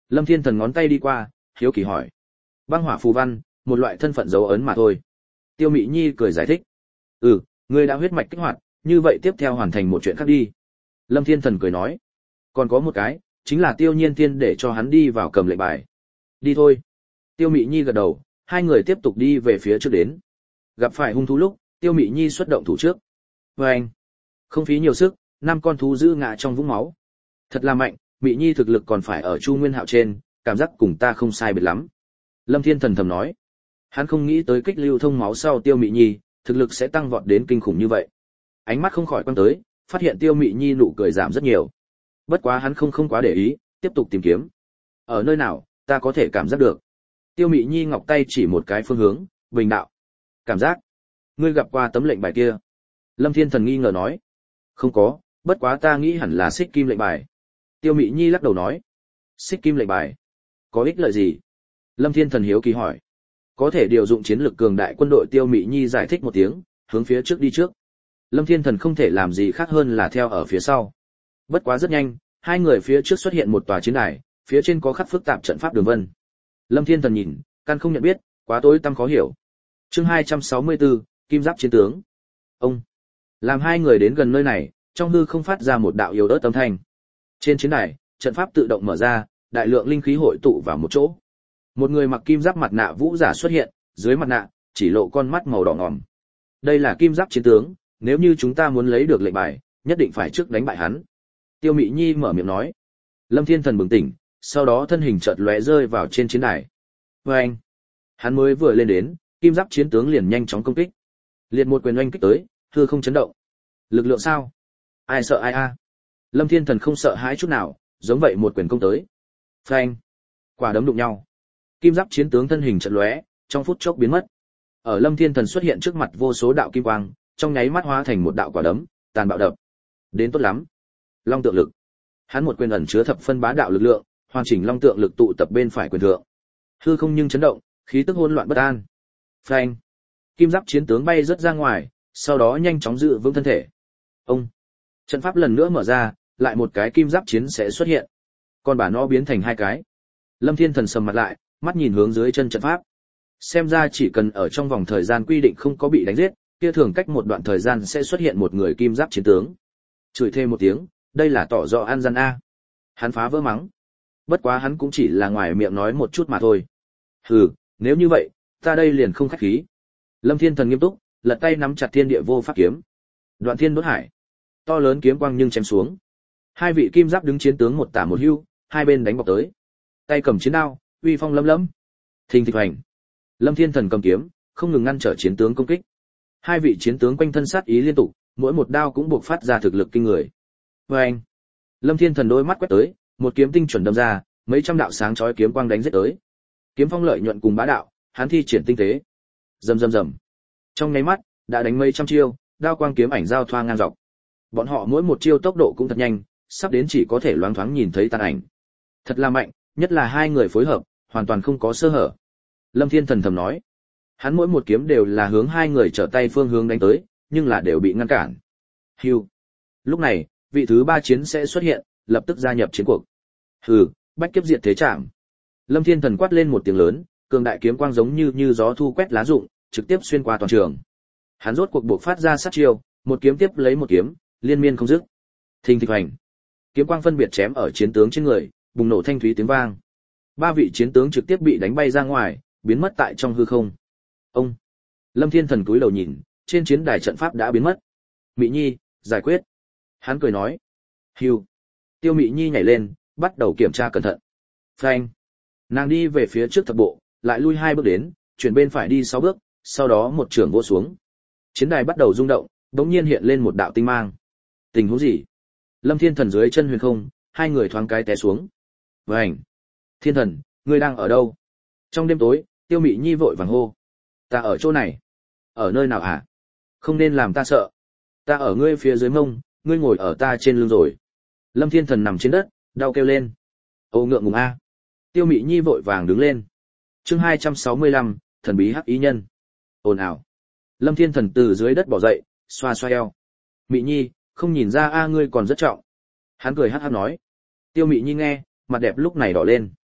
Lâm Thiên Thần ngón tay đi qua, hiếu kỳ hỏi. Băng hỏa phù văn, một loại thân phận dấu ấn mà thôi. Tiêu Mị Nhi cười giải thích. Ngươi đã huyết mạch kích hoạt, như vậy tiếp theo hoàn thành một chuyện khác đi. Lâm Thiên Thần cười nói. Còn có một cái, chính là Tiêu Nhiên Tiên để cho hắn đi vào cầm lệnh bài. Đi thôi. Tiêu Mị Nhi gật đầu, hai người tiếp tục đi về phía trước đến. Gặp phải hung thú lúc, Tiêu Mị Nhi xuất động thủ trước. Vâng! Không phí nhiều sức, 5 con thú dữ ngã trong vũng máu. Thật là mạnh, Mị Nhi thực lực còn phải ở Chu Nguyên Hạo trên, cảm giác cùng ta không sai biệt lắm. Lâm Thiên Thần thầm nói. Hắn không nghĩ tới kích lưu thông máu sau Tiêu Mị Nhi, thực lực sẽ tăng vọt đến kinh khủng như vậy. Ánh mắt không khỏi quăng tới, phát hiện Tiêu Mị Nhi nụ cười giảm rất nhiều. Bất quá hắn không quá để ý, tiếp tục tìm kiếm. Ở nơi nào, ta có thể cảm giác được. Tiêu Mị Nhi ngọc tay chỉ một cái phương hướng, bình đạo. Cảm giác. Ngươi gặp qua tấm lệnh bài kia. Lâm Thiên Thần nghi ngờ nói. Không có, bất quá ta nghĩ hẳn là xích kim lệnh bài. Tiêu Mị Nhi lắc đầu nói. Xích kim lệnh bài. Có ích lợi gì? Lâm Thiên Thần hiếu kỳ hỏi. Có thể điều dụng chiến lực cường đại quân đội. Tiêu Mị Nhi giải thích một tiếng, hướng phía trước đi trước. Lâm Thiên Thần không thể làm gì khác hơn là theo ở phía sau. Bất quá rất nhanh, hai người phía trước xuất hiện một tòa chiến đài, phía trên có khắc phức tạp trận pháp đường vân. Lâm Thiên Thần nhìn, căn không nhận biết, quá tối tăm khó hiểu. Chương 264, Kim Giáp chiến tướng. Ông. Làm hai người đến gần nơi này, trong hư không phát ra một đạo yếu ớt âm thanh. Trên chiến đài, trận pháp tự động mở ra, đại lượng linh khí hội tụ vào một chỗ. Một người mặc kim giáp mặt nạ vũ giả xuất hiện, dưới mặt nạ chỉ lộ con mắt màu đỏ ngòm. Đây là Kim Giáp chiến tướng, nếu như chúng ta muốn lấy được lệnh bài, nhất định phải trước đánh bại hắn. Tiêu Mị Nhi mở miệng nói. Lâm Thiên Thần bừng tỉnh, sau đó thân hình chợt lóe rơi vào trên chiến đài. Oanh! Hắn mới vừa lên đến, Kim Giáp chiến tướng liền nhanh chóng công kích. Liệt một quyền oanh kích tới, hư không chấn động. Lực lượng sao? Ai sợ ai a? Lâm Thiên Thần không sợ hãi chút nào, giống vậy một quyền công tới. Phanh! Quả đấm đụng nhau. Kim Giáp chiến tướng thân hình chợt lóe, trong phút chốc biến mất. Ở Lâm Thiên Thần xuất hiện trước mặt vô số đạo kim quang, trong nháy mắt hóa thành một đạo quả đấm, tàn bạo đập. Đến tốt lắm. Long tượng lực. Hắn một quyền ẩn chứa thập phân bá đạo lực lượng, hoàn chỉnh long tượng lực tụ tập bên phải quyền thượng. Hư không nhưng chấn động, khí tức hỗn loạn bất an. Phanh. Kim Giáp chiến tướng bay rất ra ngoài, sau đó nhanh chóng giữ vững thân thể. Ông. Trận pháp lần nữa mở ra, lại một cái kim giáp chiến sẽ xuất hiện. Còn bà nó biến thành hai cái. Lâm Thiên Thần sầm mặt lại, mắt nhìn hướng dưới chân trận pháp. Xem ra chỉ cần ở trong vòng thời gian quy định không có bị đánh giết, kia thường cách một đoạn thời gian sẽ xuất hiện một người kim giáp chiến tướng. Chửi thêm một tiếng, đây là tỏ rõ an gian a. Hắn phá vỡ mắng. Bất quá hắn cũng chỉ là ngoài miệng nói một chút mà thôi. Hừ, nếu như vậy, ta đây liền không khách khí. Lâm Thiên Thần nghiêm túc, lật tay nắm chặt thiên địa vô pháp kiếm. Đoạn thiên đốt hải. To lớn kiếm quang nhưng chém xuống. Hai vị kim giáp đứng chiến tướng một tả một hưu, hai bên đánh bọc tới. Tay cầm chiến đao, uy phong lấm lấm. Thình thịch hoành. Lâm Thiên Thần cầm kiếm, không ngừng ngăn trở chiến tướng công kích. Hai vị chiến tướng quanh thân sát ý liên tục, mỗi một đao cũng buộc phát ra thực lực kinh người. Oeng! Lâm Thiên Thần đôi mắt quét tới, một kiếm tinh chuẩn đâm ra, mấy trăm đạo sáng chói kiếm quang đánh giết tới. Kiếm phong lợi nhuận cùng bá đạo, hắn thi triển tinh tế. Rầm rầm rầm. Trong nháy mắt, đã đánh mấy trăm chiêu, đao quang kiếm ảnh giao thoa ngang dọc. Bọn họ mỗi một chiêu tốc độ cũng thật nhanh, sắp đến chỉ có thể loáng thoáng nhìn thấy tàn ảnh. Thật là mạnh, nhất là hai người phối hợp, hoàn toàn không có sơ hở. Lâm Thiên Thần thầm nói. Hắn mỗi một kiếm đều là hướng hai người trở tay phương hướng đánh tới, nhưng là đều bị ngăn cản. Hưu. Lúc này, vị thứ ba chiến sẽ xuất hiện, lập tức gia nhập chiến cuộc. Hừ, bách kiếp diệt thế trảm. Lâm Thiên Thần quát lên một tiếng lớn, cường đại kiếm quang giống như gió thu quét lá rụng, trực tiếp xuyên qua toàn trường. Hắn rốt cuộc buộc phát ra sát chiêu, một kiếm tiếp lấy một kiếm, liên miên không dứt. Thình thịch hoành. Kiếm quang phân biệt chém ở chiến tướng trên người, bùng nổ thanh thúy tiếng vang. Ba vị chiến tướng trực tiếp bị đánh bay ra ngoài, biến mất tại trong hư không. Ông. Lâm Thiên Thần cúi đầu nhìn, trên chiến đài trận pháp đã biến mất. Mị Nhi, giải quyết. Hắn cười nói. Hưu. Tiêu Mị Nhi nhảy lên, bắt đầu kiểm tra cẩn thận. Phanh. Nàng đi về phía trước thập bộ, lại lui 2 bước đến, chuyển bên phải đi 6 bước, sau đó một trường vỗ xuống. Chiến đài bắt đầu rung động, đống nhiên hiện lên một đạo tinh mang. Tình huống gì? Lâm Thiên Thần dưới chân huyền không, hai người thoáng cái té xuống. Vành. Thiên Thần, ngươi đang ở đâu? Trong đêm tối, Tiêu Mị Nhi vội vàng hô. Ta ở chỗ này. Ở nơi nào hả? Không nên làm ta sợ. Ta ở ngươi phía dưới mông, ngươi ngồi ở ta trên lưng rồi. Lâm Thiên Thần nằm trên đất, đau kêu lên. Ô ngượng ngùng a. Tiêu Mị Nhi vội vàng đứng lên. Chương 265, thần bí hắc ý nhân. Ồn ào. Lâm Thiên Thần từ dưới đất bò dậy, xoa xoa eo. Mị Nhi, không nhìn ra a ngươi còn rất trọng. Hắn cười hắc hắc nói. Tiêu Mị Nhi nghe, mặt đẹp lúc này đỏ lên.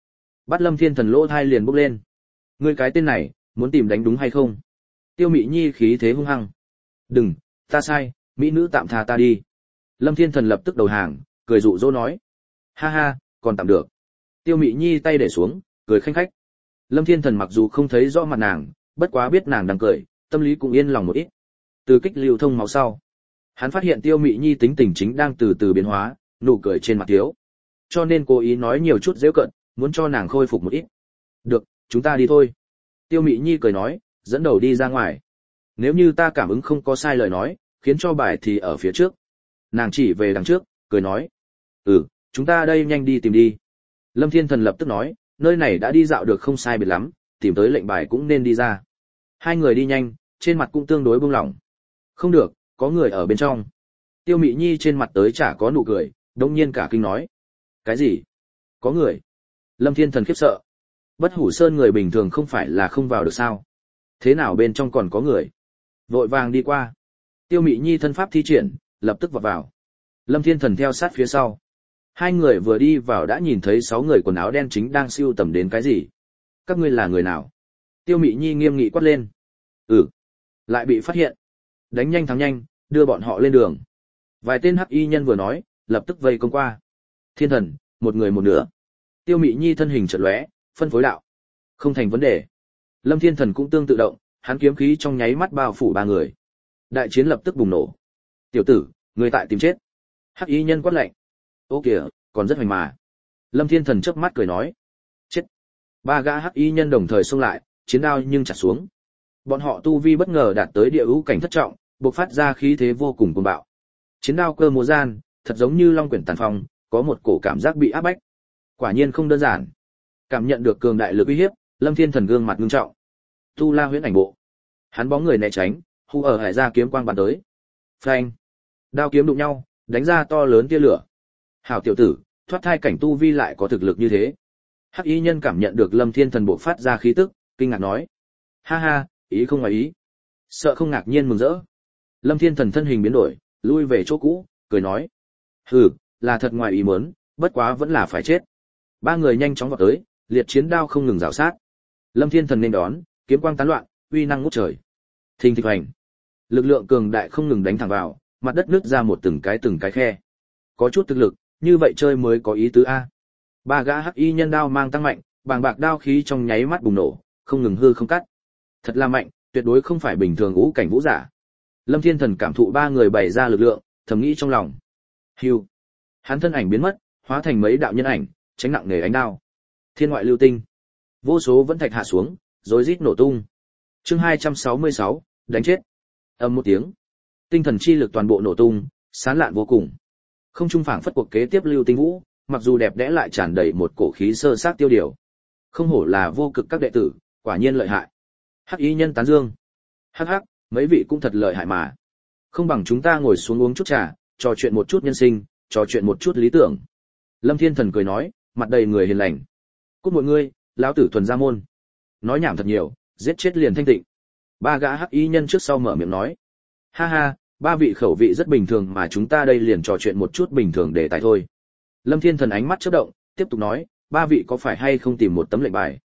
Bắt Lâm Thiên Thần lỗ thai liền bốc lên. Ngươi cái tên này, muốn tìm đánh đúng hay không? Tiêu Mị Nhi khí thế hung hăng. Đừng, ta sai, mỹ nữ tạm tha ta đi. Lâm Thiên Thần lập tức đầu hàng, cười dụ dỗ nói. Ha ha, còn tạm được. Tiêu Mị Nhi tay để xuống, cười khanh khách. Lâm Thiên Thần mặc dù không thấy rõ mặt nàng, bất quá biết nàng đang cười, tâm lý cũng yên lòng một ít. Từ kích lưu thông máu sau, hắn phát hiện Tiêu Mị Nhi tính tình chính đang từ từ biến hóa, nụ cười trên mặt thiếu. Cho nên cố ý nói nhiều chút giễu cợt, muốn cho nàng khôi phục một ít. Được, chúng ta đi thôi. Tiêu Mị Nhi cười nói, dẫn đầu đi ra ngoài. Nếu như ta cảm ứng không có sai lời nói, khiến cho bài thì ở phía trước. Nàng chỉ về đằng trước, cười nói. Chúng ta đây nhanh đi tìm đi. Lâm Thiên Thần lập tức nói, nơi này đã đi dạo được không sai biệt lắm, tìm tới lệnh bài cũng nên đi ra. Hai người đi nhanh, trên mặt cũng tương đối buông lỏng. Không được, có người ở bên trong. Tiêu Mị Nhi trên mặt tới chả có nụ cười, đông nhiên cả kinh nói. Cái gì? Có người? Lâm Thiên Thần khiếp sợ. Bất Hủ Sơn người bình thường không phải là không vào được sao? Thế nào bên trong còn có người? Vội vàng đi qua. Tiêu Mị Nhi thân pháp thi triển, lập tức vọt vào. Lâm Thiên Thần theo sát phía sau. Hai người vừa đi vào đã nhìn thấy 6 người quần áo đen chính đang siêu tầm đến cái gì. Các ngươi là người nào? Tiêu Mị Nhi nghiêm nghị quát lên. Lại bị phát hiện. Đánh nhanh thắng nhanh, đưa bọn họ lên đường. Vài tên hắc y nhân vừa nói, lập tức vây công qua. Thiên Thần, một người một nửa. Tiêu Mị Nhi thân hình chợt lóe, phân phối đạo. Không thành vấn đề. Lâm Thiên Thần cũng tương tự động, hắn kiếm khí trong nháy mắt bao phủ 3 người. Đại chiến lập tức bùng nổ. Tiểu tử, người tại tìm chết. Hắc y nhân quát lạnh. Ô kìa, còn rất hoành mà. Lâm Thiên Thần chớp mắt cười nói. Chết. 3 gã hắc y nhân đồng thời xông lại, chiến đao nhưng chặt xuống. Bọn họ tu vi bất ngờ đạt tới địa ưu cảnh thất trọng, bộc phát ra khí thế vô cùng cuồng bạo. Chiến đao cơ múa gian, thật giống như long quyển tàn phong, có một cổ cảm giác bị áp bách. Quả nhiên không đơn giản. Cảm nhận được cường đại lực uy hiếp, Lâm Thiên Thần gương mặt nghiêm trọng. Tu La Huyễn Ảnh Bộ. Hắn bóng người né tránh, hù ở hải ra kiếm quang bắn tới. Phanh. Đao kiếm đụng nhau, đánh ra to lớn tia lửa. Hảo tiểu tử, thoát thai cảnh tu vi lại có thực lực như thế. Hắc y nhân cảm nhận được Lâm Thiên Thần bộ phát ra khí tức, kinh ngạc nói. Ha ha, ý không ngoài ý. Sợ không ngạc nhiên mừng rỡ. Lâm Thiên Thần thân hình biến đổi, lui về chỗ cũ, cười nói. Là thật ngoài ý muốn, bất quá vẫn là phải chết. 3 người nhanh chóng vọt tới, liệt chiến đao không ngừng rào sát. Lâm Thiên Thần nên đón, kiếm quang tán loạn, uy năng ngút trời. Thình thịch hoành. Lực lượng cường đại không ngừng đánh thẳng vào, mặt đất nứt ra một từng cái khe. Có chút thực lực, như vậy chơi mới có ý tứ a. 3 gã hắc y nhân đao mang tăng mạnh, bàng bạc đao khí trong nháy mắt bùng nổ, không ngừng hư không cắt. Thật là mạnh, tuyệt đối không phải bình thường ngũ cảnh vũ giả. Lâm Thiên Thần cảm thụ 3 người bày ra lực lượng, thầm nghĩ trong lòng. Hưu. Hắn thân ảnh biến mất, hóa thành mấy đạo nhân ảnh, tránh nặng nề ánh đao. Thiên ngoại lưu tinh. Vô số vẫn thạch hạ xuống, rối rít nổ tung. Chương 266, đánh chết. Ầm một tiếng. Tinh thần chi lực toàn bộ nổ tung, sáng lạn vô cùng. Không trung phảng phất cuộc kế tiếp lưu tinh vũ, mặc dù đẹp đẽ lại tràn đầy một cổ khí sơ sát tiêu điều. Không hổ là vô cực các đệ tử, quả nhiên lợi hại. Hắc y nhân tán dương. Hắc hắc, mấy vị cũng thật lợi hại mà. Không bằng chúng ta ngồi xuống uống chút trà, trò chuyện một chút nhân sinh, trò chuyện một chút lý tưởng. Lâm Thiên Thần cười nói, mặt đầy người hiền lành. Cút mọi ngươi, lão tử thuần gia môn. Nói nhảm thật nhiều, giết chết liền thanh tịnh. 3 gã hắc y nhân trước sau mở miệng nói. Ha ha, 3 vị khẩu vị rất bình thường mà chúng ta đây liền trò chuyện một chút bình thường để tài thôi. Lâm Thiên Thần ánh mắt chớp động, tiếp tục nói, 3 vị có phải hay không tìm một tấm lệnh bài?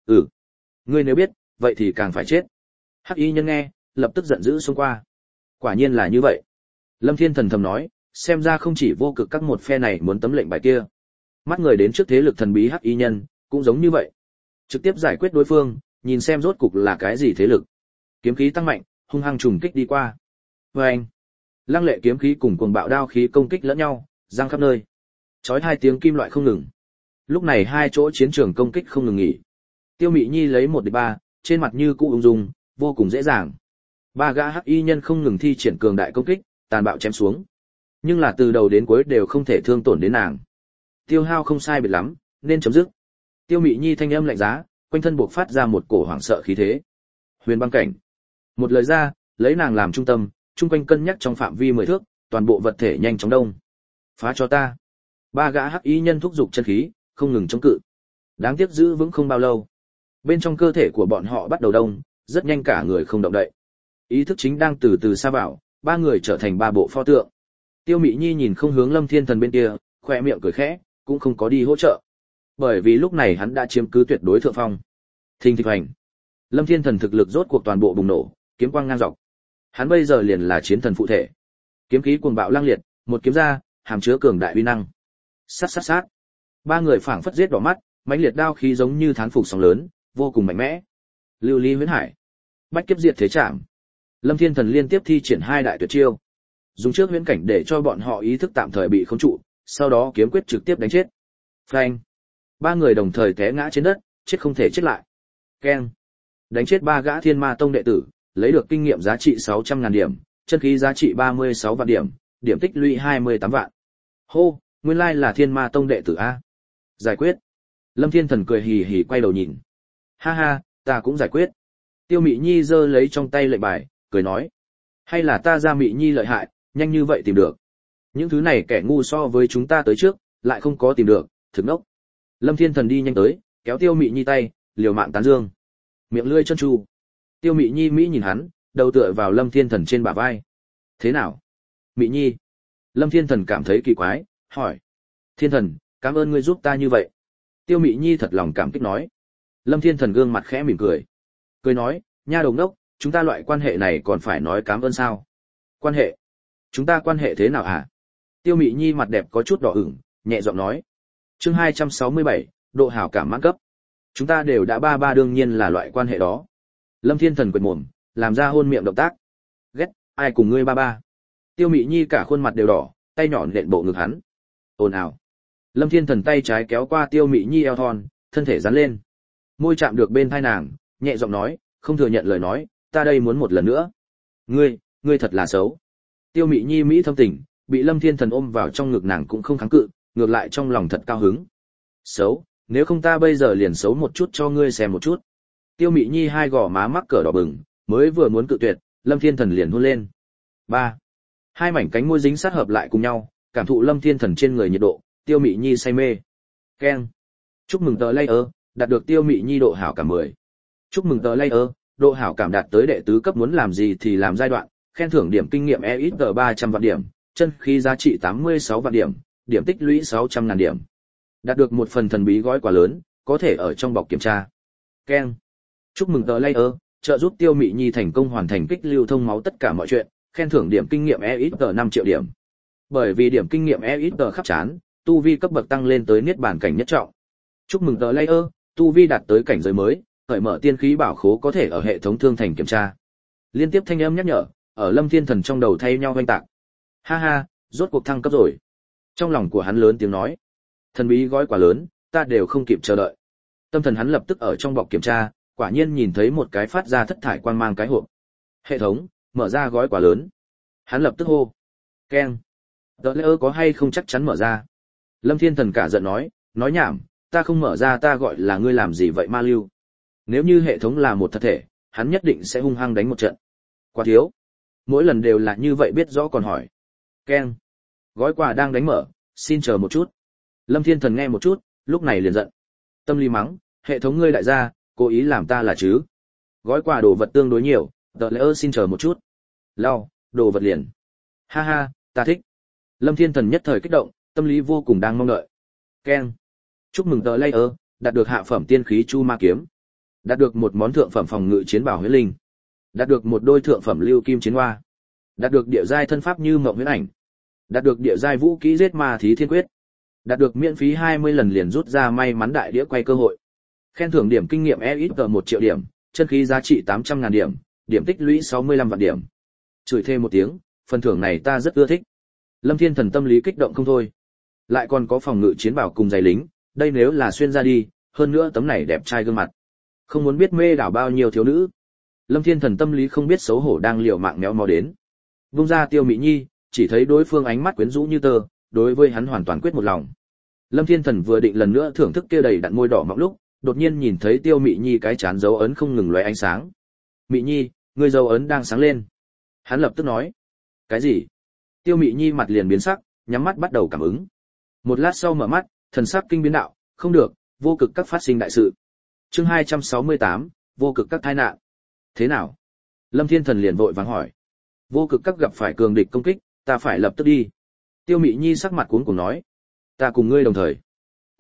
Ngươi nếu biết, vậy thì càng phải chết. Hắc y nhân nghe, lập tức giận dữ xông qua. Quả nhiên là như vậy. Lâm Thiên Thần thầm nói, xem ra không chỉ vô cực các một phe này muốn tấm lệnh bài kia. Mắt người đến trước thế lực thần bí hắc y nhân, cũng giống như vậy. Trực tiếp giải quyết đối phương, nhìn xem rốt cục là cái gì thế lực. Kiếm khí tăng mạnh, hung hăng trùng kích đi qua. Oeng! Lăng lệ kiếm khí cùng cuồng bạo đao khí công kích lẫn nhau, giăng khắp nơi. Chói hai tiếng kim loại không ngừng. Lúc này hai chỗ chiến trường công kích không ngừng nghỉ. Tiêu Mị Nhi lấy 1 địch 3, trên mặt như cũ ung dung, vô cùng dễ dàng. 3 gã hắc y nhân không ngừng thi triển cường đại công kích, tàn bạo chém xuống. Nhưng là từ đầu đến cuối đều không thể thương tổn đến nàng. Tiêu hao không sai biệt lắm, nên chấm dứt. Tiêu Mị Nhi thanh âm lạnh giá, quanh thân buộc phát ra một cổ hoảng sợ khí thế. Huyền băng cảnh. Một lời ra, lấy nàng làm trung tâm, chung quanh cân nhắc trong phạm vi 10 thước, toàn bộ vật thể nhanh chóng đông. Phá cho ta. 3 gã hắc y nhân thúc giục chân khí, không ngừng chống cự. Đáng tiếc giữ vững không bao lâu. Bên trong cơ thể của bọn họ bắt đầu đông, rất nhanh cả người không động đậy. Ý thức chính đang từ từ xa vào, 3 người trở thành 3 bộ pho tượng. Tiêu Mị Nhi nhìn không hướng Lâm Thiên Thần bên kia, khóe miệng cười khẽ, cũng không có đi hỗ trợ. Bởi vì lúc này hắn đã chiếm cứ tuyệt đối thượng phong. Thình thịch hoành. Lâm Thiên Thần thực lực rốt cuộc toàn bộ bùng nổ, kiếm quang ngang dọc. Hắn bây giờ liền là chiến thần phụ thể. Kiếm khí cuồng bạo lang liệt, một kiếm ra, hàm chứa cường đại uy năng. Sát sát sát. Ba người phảng phất giết đỏ mắt, mãnh liệt đao khí giống như thán phục sóng lớn, vô cùng mạnh mẽ. Lưu ly huyễn hải, bách kiếp diệt thế trảm. Lâm Thiên Thần liên tiếp thi triển hai đại tuyệt chiêu, dùng trước huyễn cảnh để cho bọn họ ý thức tạm thời bị khống trụ, sau đó kiếm quyết trực tiếp đánh chết. Phanh. Ba người đồng thời té ngã trên đất, chết không thể chết lại. Keng. Đánh chết ba gã Thiên Ma Tông đệ tử, lấy được kinh nghiệm giá trị 600.000 điểm, chân khí giá trị 36 vạn điểm, điểm tích lũy 28 vạn. Hô, nguyên lai là Thiên Ma Tông đệ tử a. Giải quyết. Lâm Thiên Thần cười hì hì quay đầu nhìn. Ha ha, ta cũng giải quyết. Tiêu Mị Nhi giơ lấy trong tay lệnh bài, cười nói. Hay là ta ra Mị Nhi lợi hại, nhanh như vậy tìm được. Những thứ này kẻ ngu so với chúng ta tới trước, lại không có tìm được, thực ngốc. Lâm Thiên Thần đi nhanh tới, kéo Tiêu Mị Nhi tay, liều mạng tán dương. Miệng lưỡi chân tru. Tiêu Mị Nhi mỹ nhìn hắn, đầu tựa vào Lâm Thiên Thần trên bả vai. Thế nào? Mị Nhi. Lâm Thiên Thần cảm thấy kỳ quái, hỏi. Thiên Thần, cảm ơn ngươi giúp ta như vậy. Tiêu Mị Nhi thật lòng cảm kích nói. Lâm Thiên Thần gương mặt khẽ mỉm cười. Cười nói, nha đồng đốc, chúng ta loại quan hệ này còn phải nói cảm ơn sao? Quan hệ? Chúng ta quan hệ thế nào hả? Tiêu Mị Nhi mặt đẹp có chút đỏ ửng, nhẹ giọng nói. Chương 267, độ hảo cảm mãn cấp. Chúng ta đều đã ba đương nhiên là loại quan hệ đó. Lâm Thiên Thần quệt mồm, làm ra hôn miệng động tác. Ghét, ai cùng ngươi ba? Tiêu Mị Nhi cả khuôn mặt đều đỏ, tay nhỏ nện bộ ngực hắn. Ồn ào. Lâm Thiên Thần tay trái kéo qua Tiêu Mị Nhi eo thon, thân thể dán lên. Môi chạm được bên tai nàng, nhẹ giọng nói, không thừa nhận lời nói, ta đây muốn một lần nữa. Ngươi thật là xấu. Tiêu Mị Nhi mỹ thâm tình, bị Lâm Thiên Thần ôm vào trong ngực nàng cũng không kháng cự, ngược lại trong lòng thật cao hứng. Xấu, nếu không ta bây giờ liền xấu một chút cho ngươi xem một chút. Tiêu Mị Nhi hai gò má mắc cỡ đỏ bừng, mới vừa muốn cự tuyệt, Lâm Thiên Thần liền hôn lên. 3. Hai mảnh cánh môi dính sát hợp lại cùng nhau, cảm thụ Lâm Thiên Thần trên người nhiệt độ, Tiêu Mị Nhi say mê. Keng. Chúc mừng tờ layer, đạt được Tiêu Mị Nhi độ hảo cảm 10. Chúc mừng tờ layer, độ hảo cảm đạt tới đệ tứ cấp muốn làm gì thì làm giai đoạn, khen thưởng điểm kinh nghiệm EXP 300 vạn điểm, chân khí giá trị 86 vạn điểm, điểm tích lũy 600.000 điểm. Đạt được một phần thần bí gói quà lớn, có thể ở trong bọc kiểm tra. Keng. Chúc mừng tờ layer, trợ giúp Tiêu Mị Nhi thành công hoàn thành kích lưu thông máu tất cả mọi chuyện, khen thưởng điểm kinh nghiệm EXP 5 triệu điểm. Bởi vì điểm kinh nghiệm EXP khắp trán, tu vi cấp bậc tăng lên tới niết bàn cảnh nhất trọng. Chúc mừng tờ layer, tu vi đạt tới cảnh giới mới, khởi mở tiên khí bảo khố có thể ở hệ thống thương thành kiểm tra. Liên tiếp thanh âm nhắc nhở, ở Lâm Thiên Thần trong đầu thay nhau vang tạc. Ha ha, rốt cuộc thăng cấp rồi. Trong lòng của hắn lớn tiếng nói, thần bí gói quà lớn, ta đều không kịp chờ đợi. Tâm thần hắn lập tức ở trong bọc kiểm tra, quả nhiên nhìn thấy một cái phát ra thất thải quang mang cái hộp. Hệ thống, mở ra gói quà lớn. Hắn lập tức hô. Keng. Tờ lễ có hay không chắc chắn mở ra. Lâm Thiên Thần cả giận nói nhảm, ta không mở ra ta gọi là ngươi làm gì vậy ma lưu. Nếu như hệ thống là một thật thể, hắn nhất định sẽ hung hăng đánh một trận. Quá thiếu. Mỗi lần đều là như vậy biết rõ còn hỏi. Keng. Gói quà đang đánh mở, xin chờ một chút. Lâm Thiên Thần nghe một chút, lúc này liền giận. Tâm lý mắng, hệ thống ngươi đại gia, cố ý làm ta là chứ. Gói quà đồ vật tương đối nhiều, tờ lễ xin chờ một chút. Lau, đồ vật liền. Ha ha, ta thích. Lâm Thiên Thần nhất thời kích động, tâm lý vô cùng đang mong đợi. Keng. Chúc mừng tờ layer, đạt được hạ phẩm tiên khí chu ma kiếm. Đạt được một món thượng phẩm phòng ngự chiến bảo huyết linh. Đạt được một đôi thượng phẩm lưu kim chiến hoa. Đạt được địa giai thân pháp như mộng huyễn ảnh. Đạt được địa giai vũ kỹ giết ma thí thiên quyết. Đạt được miễn phí 20 lần liền rút ra may mắn đại đĩa quay cơ hội. Khen thưởng điểm kinh nghiệm EXP 1 triệu điểm, chân khí giá trị 800.000 điểm, điểm tích lũy 65 vạn điểm. Chửi thêm một tiếng, phần thưởng này ta rất ưa thích. Lâm Thiên Thần tâm lý kích động không thôi. Lại còn có phòng ngự chiến bảo cùng giày lính, đây nếu là xuyên ra đi, hơn nữa tấm này đẹp trai gương mặt. Không muốn biết mê đảo bao nhiêu thiếu nữ. Lâm Thiên Thần tâm lý không biết xấu hổ đang liều mạng méo mó đến. Vung ra Tiêu Mị Nhi, chỉ thấy đối phương ánh mắt quyến rũ như tơ, đối với hắn hoàn toàn quyết một lòng. Lâm Thiên Thần vừa định lần nữa thưởng thức kia đầy đặn môi đỏ mọng lúc, đột nhiên nhìn thấy Tiêu Mị Nhi cái chán dấu ấn không ngừng lóe ánh sáng. Mị Nhi, người dấu ấn đang sáng lên. Hắn lập tức nói. Cái gì? Tiêu Mị Nhi mặt liền biến sắc, nhắm mắt bắt đầu cảm ứng. Một lát sau mở mắt, thần sắc kinh biến đạo, không được, vô cực các phát sinh đại sự. Chương 268, vô cực các tai nạn. Thế nào? Lâm Thiên Thần liền vội vàng hỏi. Vô cực các gặp phải cường địch công kích, ta phải lập tức đi. Tiêu Mị Nhi sắc mặt cuống cuồng nói. Ta cùng ngươi đồng thời.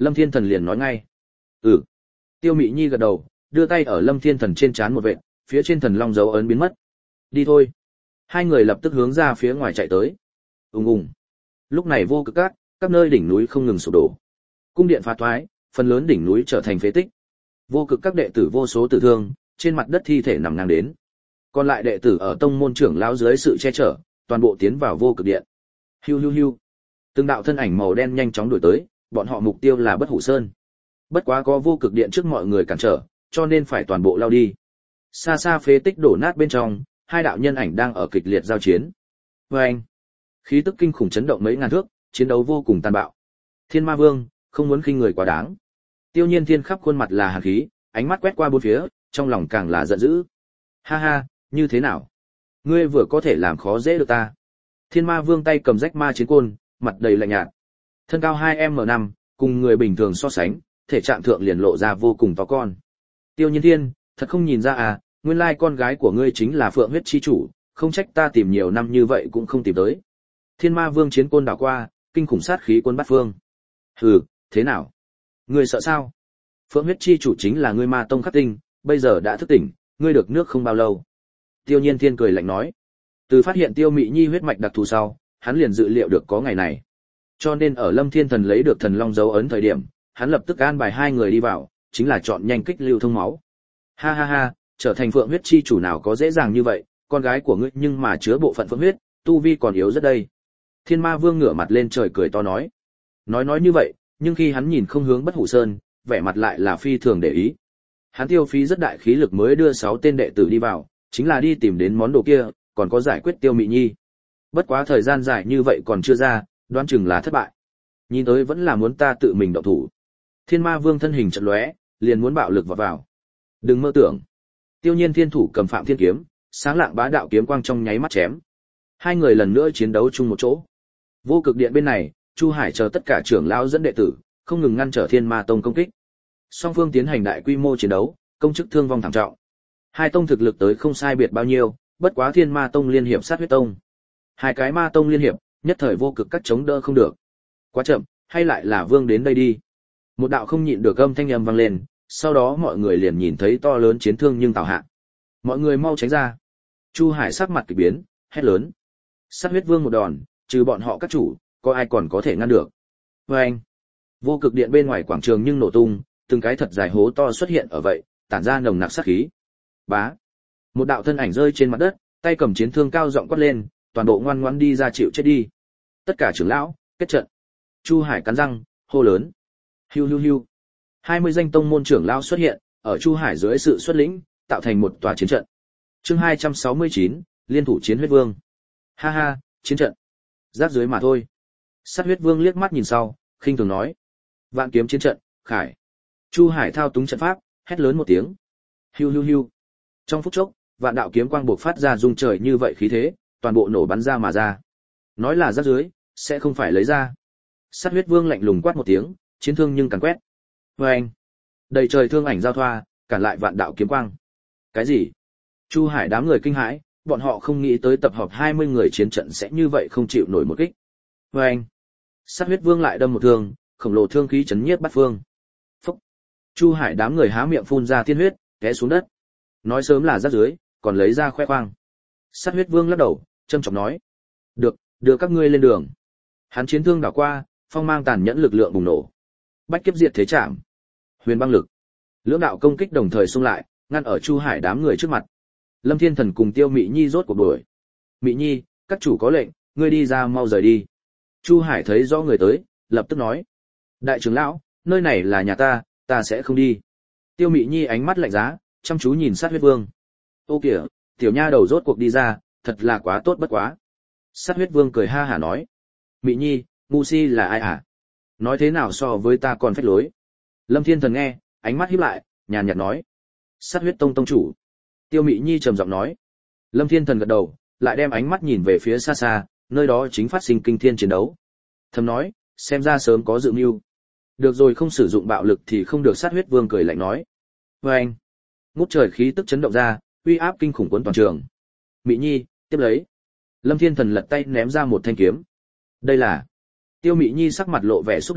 Lâm Thiên Thần liền nói ngay. Ừ. Tiêu Mị Nhi gật đầu, đưa tay ở Lâm Thiên Thần trên trán một vệt, phía trên thần long dấu ấn biến mất. Đi thôi. Hai người lập tức hướng ra phía ngoài chạy tới. Ùng ùng. Lúc này Vô Cực các nơi đỉnh núi không ngừng sụp đổ. Cung điện phá thoái, phần lớn đỉnh núi trở thành phế tích. Vô Cực các đệ tử vô số tử thương, trên mặt đất thi thể nằm ngang đến. Còn lại đệ tử ở tông môn trưởng lão dưới sự che chở, toàn bộ tiến vào Vô Cực điện. Hiu hiu hiu. Từng đạo thân ảnh màu đen nhanh chóng đuổi tới, bọn họ mục tiêu là Bất Hủ Sơn. Bất quá có Vô Cực điện trước mọi người cản trở, cho nên phải toàn bộ lao đi. Xa xa phế tích đổ nát bên trong, hai đạo nhân ảnh đang ở kịch liệt giao chiến. Oeng! Khí tức kinh khủng chấn động mấy ngàn thước, chiến đấu vô cùng tàn bạo. Thiên Ma Vương, không muốn khinh người quá đáng. Tiêu Nhiên Thiên khắp khuôn mặt là hàn khí, ánh mắt quét qua bốn phía, trong lòng càng là giận dữ. Ha ha, như thế nào? Ngươi vừa có thể làm khó dễ được ta. Thiên Ma Vương tay cầm rách ma chiến côn, mặt đầy lạnh nhạt. Thân cao 2m5, cùng người bình thường so sánh, thể trạng thượng liền lộ ra vô cùng to con. Tiêu Nhiên Thiên, thật không nhìn ra à, nguyên lai con gái của ngươi chính là Phượng huyết chi chủ, không trách ta tìm nhiều năm như vậy cũng không tìm tới. Thiên Ma Vương chiến côn đảo qua, kinh khủng sát khí cuốn bắt phương. Hừ, thế nào? Ngươi sợ sao? Phượng huyết chi chủ chính là ngươi Ma tông khắc tinh, bây giờ đã thức tỉnh, ngươi được nước không bao lâu. Tiêu Nhiên Thiên cười lạnh nói. Từ phát hiện Tiêu Mị Nhi huyết mạch đặc thù sau, hắn liền dự liệu được có ngày này. Cho nên ở Lâm Thiên Thần lấy được thần long dấu ấn thời điểm, hắn lập tức an bài hai người đi vào, chính là chọn nhanh kích lưu thông máu. Ha ha ha, trở thành Phượng huyết chi chủ nào có dễ dàng như vậy, con gái của ngươi nhưng mà chứa bộ phận Phượng huyết, tu vi còn yếu rất đây. Thiên Ma Vương ngửa mặt lên trời cười to nói. Nói như vậy, nhưng khi hắn nhìn không hướng Bất Hủ Sơn, vẻ mặt lại là phi thường để ý. Hắn tiêu phí rất đại khí lực mới đưa 6 tên đệ tử đi vào, chính là đi tìm đến món đồ kia, còn có giải quyết Tiêu Mị Nhi. Bất quá thời gian dài như vậy còn chưa ra, đoán chừng là thất bại. Nhìn tới vẫn là muốn ta tự mình động thủ. Thiên Ma Vương thân hình chợt lóe, liền muốn bạo lực vào. Đừng mơ tưởng. Tiêu Nhiên Thiên thủ cầm Phạm Thiên kiếm, sáng lạng bá đạo kiếm quang trong nháy mắt chém. Hai người lần nữa chiến đấu chung một chỗ. Vô Cực điện bên này, Chu Hải chờ tất cả trưởng lão dẫn đệ tử, không ngừng ngăn trở Thiên Ma tông công kích. Song phương tiến hành đại quy mô chiến đấu, công chức thương vong thảm trọng. Hai tông thực lực tới không sai biệt bao nhiêu, bất quá Thiên Ma tông liên hiệp sát huyết tông. Hai cái Ma tông liên hiệp, nhất thời Vô Cực các chống đỡ không được. Quá chậm, hay lại là Vương đến đây đi. Một đạo không nhịn được âm thanh âm vang lên, sau đó mọi người liền nhìn thấy to lớn chiến thương nhưng tào hạ. Mọi người mau tránh ra. Chu Hải sắc mặt kỳ biến, hét lớn. Sát huyết vương một đòn, trừ bọn họ các chủ, có ai còn có thể ngăn được. Oeng! Vô Cực điện bên ngoài quảng trường nhưng nổ tung, từng cái thật dài hố to xuất hiện ở vậy, tản ra nồng nặc sát khí. Bá! Một đạo thân ảnh rơi trên mặt đất, tay cầm chiến thương cao giọng quát lên, toàn bộ ngoan ngoãn đi ra chịu chết đi. Tất cả trưởng lão, kết trận. Chu Hải cắn răng, hô lớn. Hiu hiu hiu. 20 danh tông môn trưởng lão xuất hiện, ở Chu Hải dưới sự xuất lĩnh, tạo thành một tòa chiến trận. Chương 269, liên thủ chiến huyết vương. Ha ha, chiến trận. Rác dưới mà thôi. Sát huyết vương liếc mắt nhìn sau, khinh thường nói. Vạn kiếm chiến trận, khải. Chu Hải thao túng trận pháp, hét lớn một tiếng. Hiu hiu hiu. Trong phút chốc, vạn đạo kiếm quang bộc phát ra rung trời như vậy khí thế, toàn bộ nổ bắn ra mà ra. Nói là rác dưới, sẽ không phải lấy ra. Sát huyết vương lạnh lùng quát một tiếng, chiến thương nhưng càn quét. Oeng! Đầy trời thương ảnh giao thoa, cản lại vạn đạo kiếm quang. Cái gì? Chu Hải đám người kinh hãi, bọn họ không nghĩ tới tập hợp 20 người chiến trận sẽ như vậy không chịu nổi một kích. Oeng! Sát huyết vương lại đâm một thương, khổng lồ thương khí chấn nhiếp bát phương. Phốc! Chu Hải đám người há miệng phun ra tiên huyết, té xuống đất. Nói sớm là rác dưới, còn lấy ra khoe khoang. Sát huyết vương lắc đầu, trầm trọng nói. Được, đưa các ngươi lên đường. Hắn chiến thương đảo qua, phong mang tàn nhẫn lực lượng bùng nổ. Bách kiếp diệt thế trảm. Huyền băng lực. Lưỡng đạo công kích đồng thời xung lại, ngăn ở Chu Hải đám người trước mặt. Lâm Thiên Thần cùng Tiêu Mị Nhi rốt cuộc đuổi. Mị Nhi, các chủ có lệnh, ngươi đi ra mau rời đi. Chu Hải thấy rõ người tới, lập tức nói. Đại trưởng lão, nơi này là nhà ta, ta sẽ không đi. Tiêu Mị Nhi ánh mắt lạnh giá, chăm chú nhìn Sát huyết vương. Ô kìa, tiểu nha đầu rốt cuộc đi ra, thật là quá tốt bất quá. Sát huyết vương cười ha hả nói. Mị Nhi, ngu si là ai hả? Nói thế nào so với ta còn phách lối. Lâm Thiên Thần nghe, ánh mắt híp lại, nhàn nhạt nói. Sát huyết tông tông chủ. Tiêu Mị Nhi trầm giọng nói. Lâm Thiên Thần gật đầu, lại đem ánh mắt nhìn về phía xa xa, nơi đó chính phát sinh kinh thiên chiến đấu. Thầm nói, xem ra sớm có dự mưu. Được rồi, không sử dụng bạo lực thì không được. Sát huyết vương cười lạnh nói. Oeng! Ngút trời khí tức chấn động ra, uy áp kinh khủng cuốn toàn trường. Mị Nhi, tiếp lấy. Lâm Thiên Thần lật tay ném ra một thanh kiếm. Đây là. Tiêu Mị Nhi sắc mặt lộ vẻ xúc động,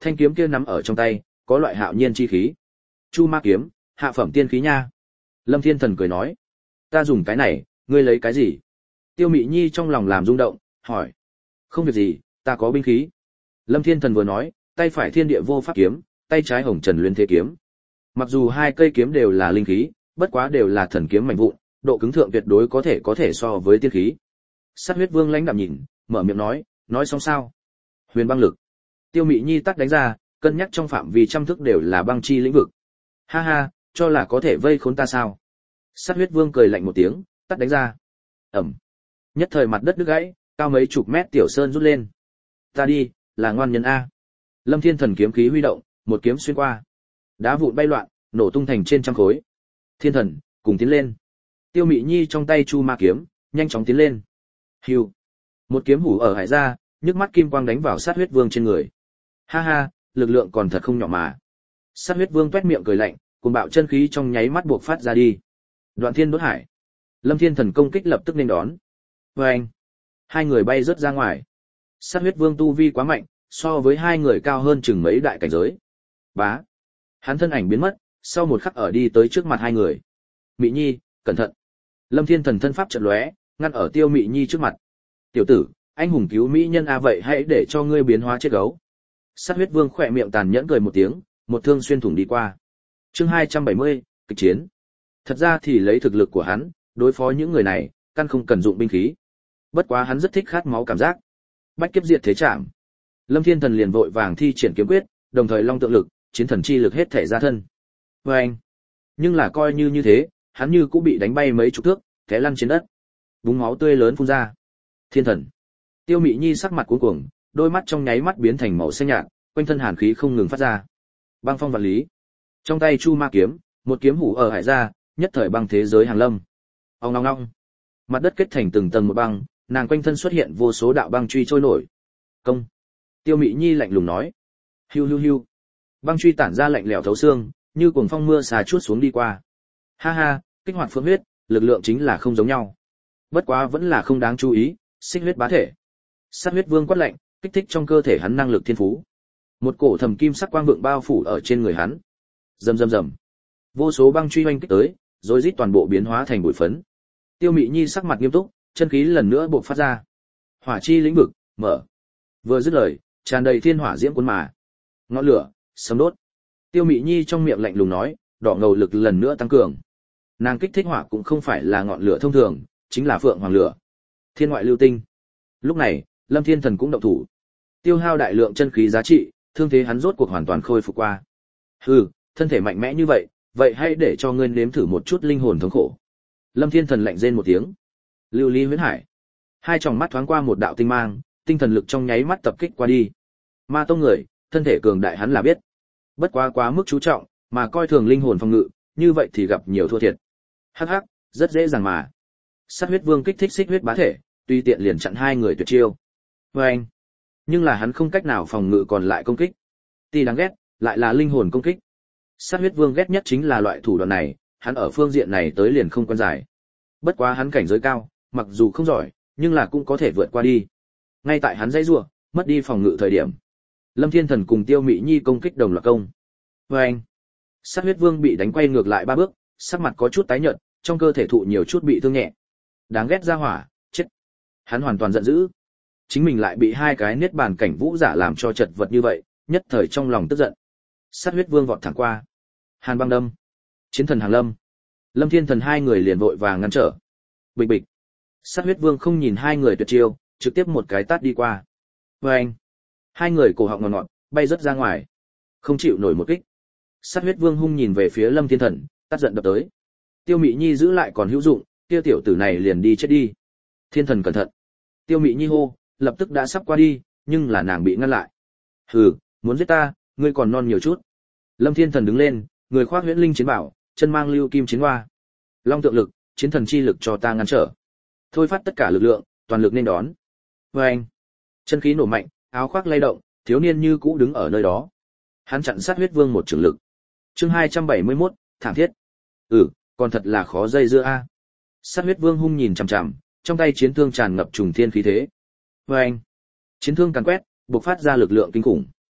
thanh kiếm kia nắm ở trong tay, có loại hạo nhiên chi khí. Chu Ma kiếm, hạ phẩm tiên khí nha. Lâm Thiên Thần cười nói, ta dùng cái này, ngươi lấy cái gì? Tiêu Mị Nhi trong lòng làm rung động, hỏi. Không việc gì, ta có binh khí. Lâm Thiên Thần vừa nói, tay phải Thiên Địa Vô Pháp kiếm, tay trái Hồng Trần Luyện Thế kiếm. Mặc dù hai cây kiếm đều là linh khí, bất quá đều là thần kiếm mảnh vụn, độ cứng thượng tuyệt đối có thể so với tiên khí. Sát Huyết Vương lãnh đạm nhìn, mở miệng nói xong sao? Huyền băng lực. Tiêu Mị Nhi tắt đánh ra, cân nhắc trong phạm vi trăm thước đều là băng chi lĩnh vực. Ha ha, cho là có thể vây khốn ta sao? Sát Huyết Vương cười lạnh một tiếng, tắt đánh ra. Ầm. Nhất thời mặt đất đứt gãy, cao mấy chục mét tiểu sơn rút lên. Ta đi, là ngoan nhân a. Lâm Thiên Thần kiếm khí huy động, một kiếm xuyên qua. Đá vụn bay loạn, nổ tung thành trên trăm khối. Thiên Thần, cùng tiến lên. Tiêu Mị Nhi trong tay Chu Ma kiếm, nhanh chóng tiến lên. Hưu. Một kiếm hủ ở hải ra, nhức mắt kim quang đánh vào Sát Huyết Vương trên người. Ha ha, lực lượng còn thật không nhỏ mà. Sát Huyết Vương toét miệng cười lạnh, cuồng bạo chân khí trong nháy mắt buộc phát ra đi. Đoạn Thiên Đốt Hải. Lâm Thiên Thần công kích lập tức nên đón. Oeng. Hai người bay rớt ra ngoài. Sát Huyết Vương tu vi quá mạnh, so với hai người cao hơn chừng mấy đại cảnh giới. Bá. Hắn thân ảnh biến mất, sau một khắc ở đi tới trước mặt hai người. Mị Nhi, cẩn thận. Lâm Thiên Thần thân pháp chợt lóe, ngăn ở Tiêu Mị Nhi trước mặt. Tiểu tử, anh hùng cứu mỹ nhân a vậy hãy để cho ngươi biến hóa chết gấu. Sát Huyết Vương khỏe miệng tàn nhẫn cười một tiếng, một thương xuyên thủng đi qua. Chương 270, kịch chiến. Thật ra thì lấy thực lực của hắn, đối phó những người này, căn không cần dụng binh khí. Bất quá hắn rất thích khát máu cảm giác. Bách kiếp diệt thế trảm. Lâm Thiên Thần liền vội vàng thi triển kiếm quyết, đồng thời long tượng lực, chiến thần chi lực hết thể ra thân. Oeng. Nhưng là coi như thế, hắn như cũng bị đánh bay mấy chục thước, té lăn trên đất. Búng máu tươi lớn phun ra. Thiên Thần. Tiêu Mị Nhi sắc mặt cuống cuồng, đôi mắt trong nháy mắt biến thành màu xanh nhạt, quanh thân hàn khí không ngừng phát ra. Băng phong vạn lý. Trong tay Chu Ma kiếm, một kiếm hủ ở hải ra, nhất thời băng thế giới hàng lâm. Ong ong ong. Mặt đất kết thành từng tầng một băng, nàng quanh thân xuất hiện vô số đạo băng truy trôi nổi. Công. Tiêu Mị Nhi lạnh lùng nói. Hiu hiu hiu. Băng truy tản ra lạnh lẽo thấu xương, như cuồng phong mưa xà chuốt xuống đi qua. Ha ha, kích hoạt phượng huyết, lực lượng chính là không giống nhau. Bất quá vẫn là không đáng chú ý, xích huyết bá thể. Sát Huyết Vương quát lạnh, kích thích trong cơ thể hắn năng lực thiên phú. Một cổ thầm kim sắc quang vượng bao phủ ở trên người hắn. Rầm rầm rầm. Vô số băng truy oanh kích tới, rồi rít toàn bộ biến hóa thành bụi phấn. Tiêu Mị Nhi sắc mặt nghiêm túc, chân khí lần nữa bộc phát ra. Hỏa chi lĩnh vực, mở. Vừa dứt lời, tràn đầy thiên hỏa diễm cuốn mà. Ngọn lửa, sấm đốt. Tiêu Mị Nhi trong miệng lạnh lùng nói, đỏ ngầu lực lần nữa tăng cường. Nàng kích thích hỏa cũng không phải là ngọn lửa thông thường, chính là phượng hoàng lửa. Thiên ngoại lưu tinh. Lúc này, Lâm Thiên Thần cũng động thủ. Tiêu hao đại lượng chân khí giá trị, thương thế hắn rốt cuộc hoàn toàn khôi phục qua. Hừ, thân thể mạnh mẽ như vậy, vậy hãy để cho ngươi nếm thử một chút linh hồn thống khổ. Lâm Thiên Thần lạnh rên một tiếng. Lưu ly huyễn hải. Hai tròng mắt thoáng qua một đạo tinh mang, tinh thần lực trong nháy mắt tập kích qua đi. Ma tông người, thân thể cường đại hắn là biết. Bất quá mức chú trọng, mà coi thường linh hồn phòng ngự, như vậy thì gặp nhiều thua thiệt. Hắc hắc, rất dễ dàng mà. Sát Huyết Vương kích thích xích huyết bá thể, tùy tiện liền chặn hai người tuyệt chiêu. Anh. Nhưng là hắn không cách nào phòng ngự còn lại công kích. Ti đáng ghét, lại là linh hồn công kích. Sát Huyết Vương ghét nhất chính là loại thủ đoạn này, hắn ở phương diện này tới liền không quen giải. Bất quá hắn cảnh giới cao, mặc dù không giỏi, nhưng là cũng có thể vượt qua đi. Ngay tại hắn dãy rủa, mất đi phòng ngự thời điểm, Lâm Thiên Thần cùng Tiêu Mị Nhi công kích đồng loạt công. Anh. Sát Huyết Vương bị đánh quay ngược lại 3 bước, sắc mặt có chút tái nhợt, trong cơ thể thụ nhiều chút bị thương nhẹ. Đáng ghét ra hỏa, chết. Hắn hoàn toàn giận dữ. Chính mình lại bị hai cái niết bàn cảnh vũ giả làm cho chật vật như vậy, nhất thời trong lòng tức giận. Sát Huyết Vương vọt thẳng qua. Hàn băng đâm. Chiến thần hàng lâm. Lâm Thiên Thần hai người liền vội vàng ngăn trở. Bịch bịch. Sát Huyết Vương không nhìn hai người tuyệt chiêu, trực tiếp một cái tát đi qua. Oeng. Hai người cổ họng ngọt ngọt, bay rất ra ngoài. Không chịu nổi một kích. Sát Huyết Vương hung nhìn về phía Lâm Thiên Thần, tát giận đập tới. Tiêu Mị Nhi giữ lại còn hữu dụng, kia tiểu tử này liền đi chết đi. Thiên Thần cẩn thận. Tiêu Mị Nhi hô, lập tức đã sắp qua đi, nhưng là nàng bị ngăn lại. Hừ, muốn giết ta, ngươi còn non nhiều chút. Lâm Thiên Thần đứng lên, người khoác huyễn linh chiến bảo, chân mang lưu kim chiến hoa. Long tượng lực, chiến thần chi lực cho ta ngăn trở. Thôi phát tất cả lực lượng, toàn lực nên đón. Oeng. Chân khí nổ mạnh, áo khoác lay động, thiếu niên như cũ đứng ở nơi đó. Hắn chặn Sát Huyết Vương một trường lực. Chương 271, thảm thiết. Còn thật là khó dây dưa a. Sát Huyết Vương hung nhìn chằm chằm, trong tay chiến thương tràn ngập trùng thiên khí thế. Oeng. Chiến thương càn quét, bộc phát ra lực lượng kinh khủng.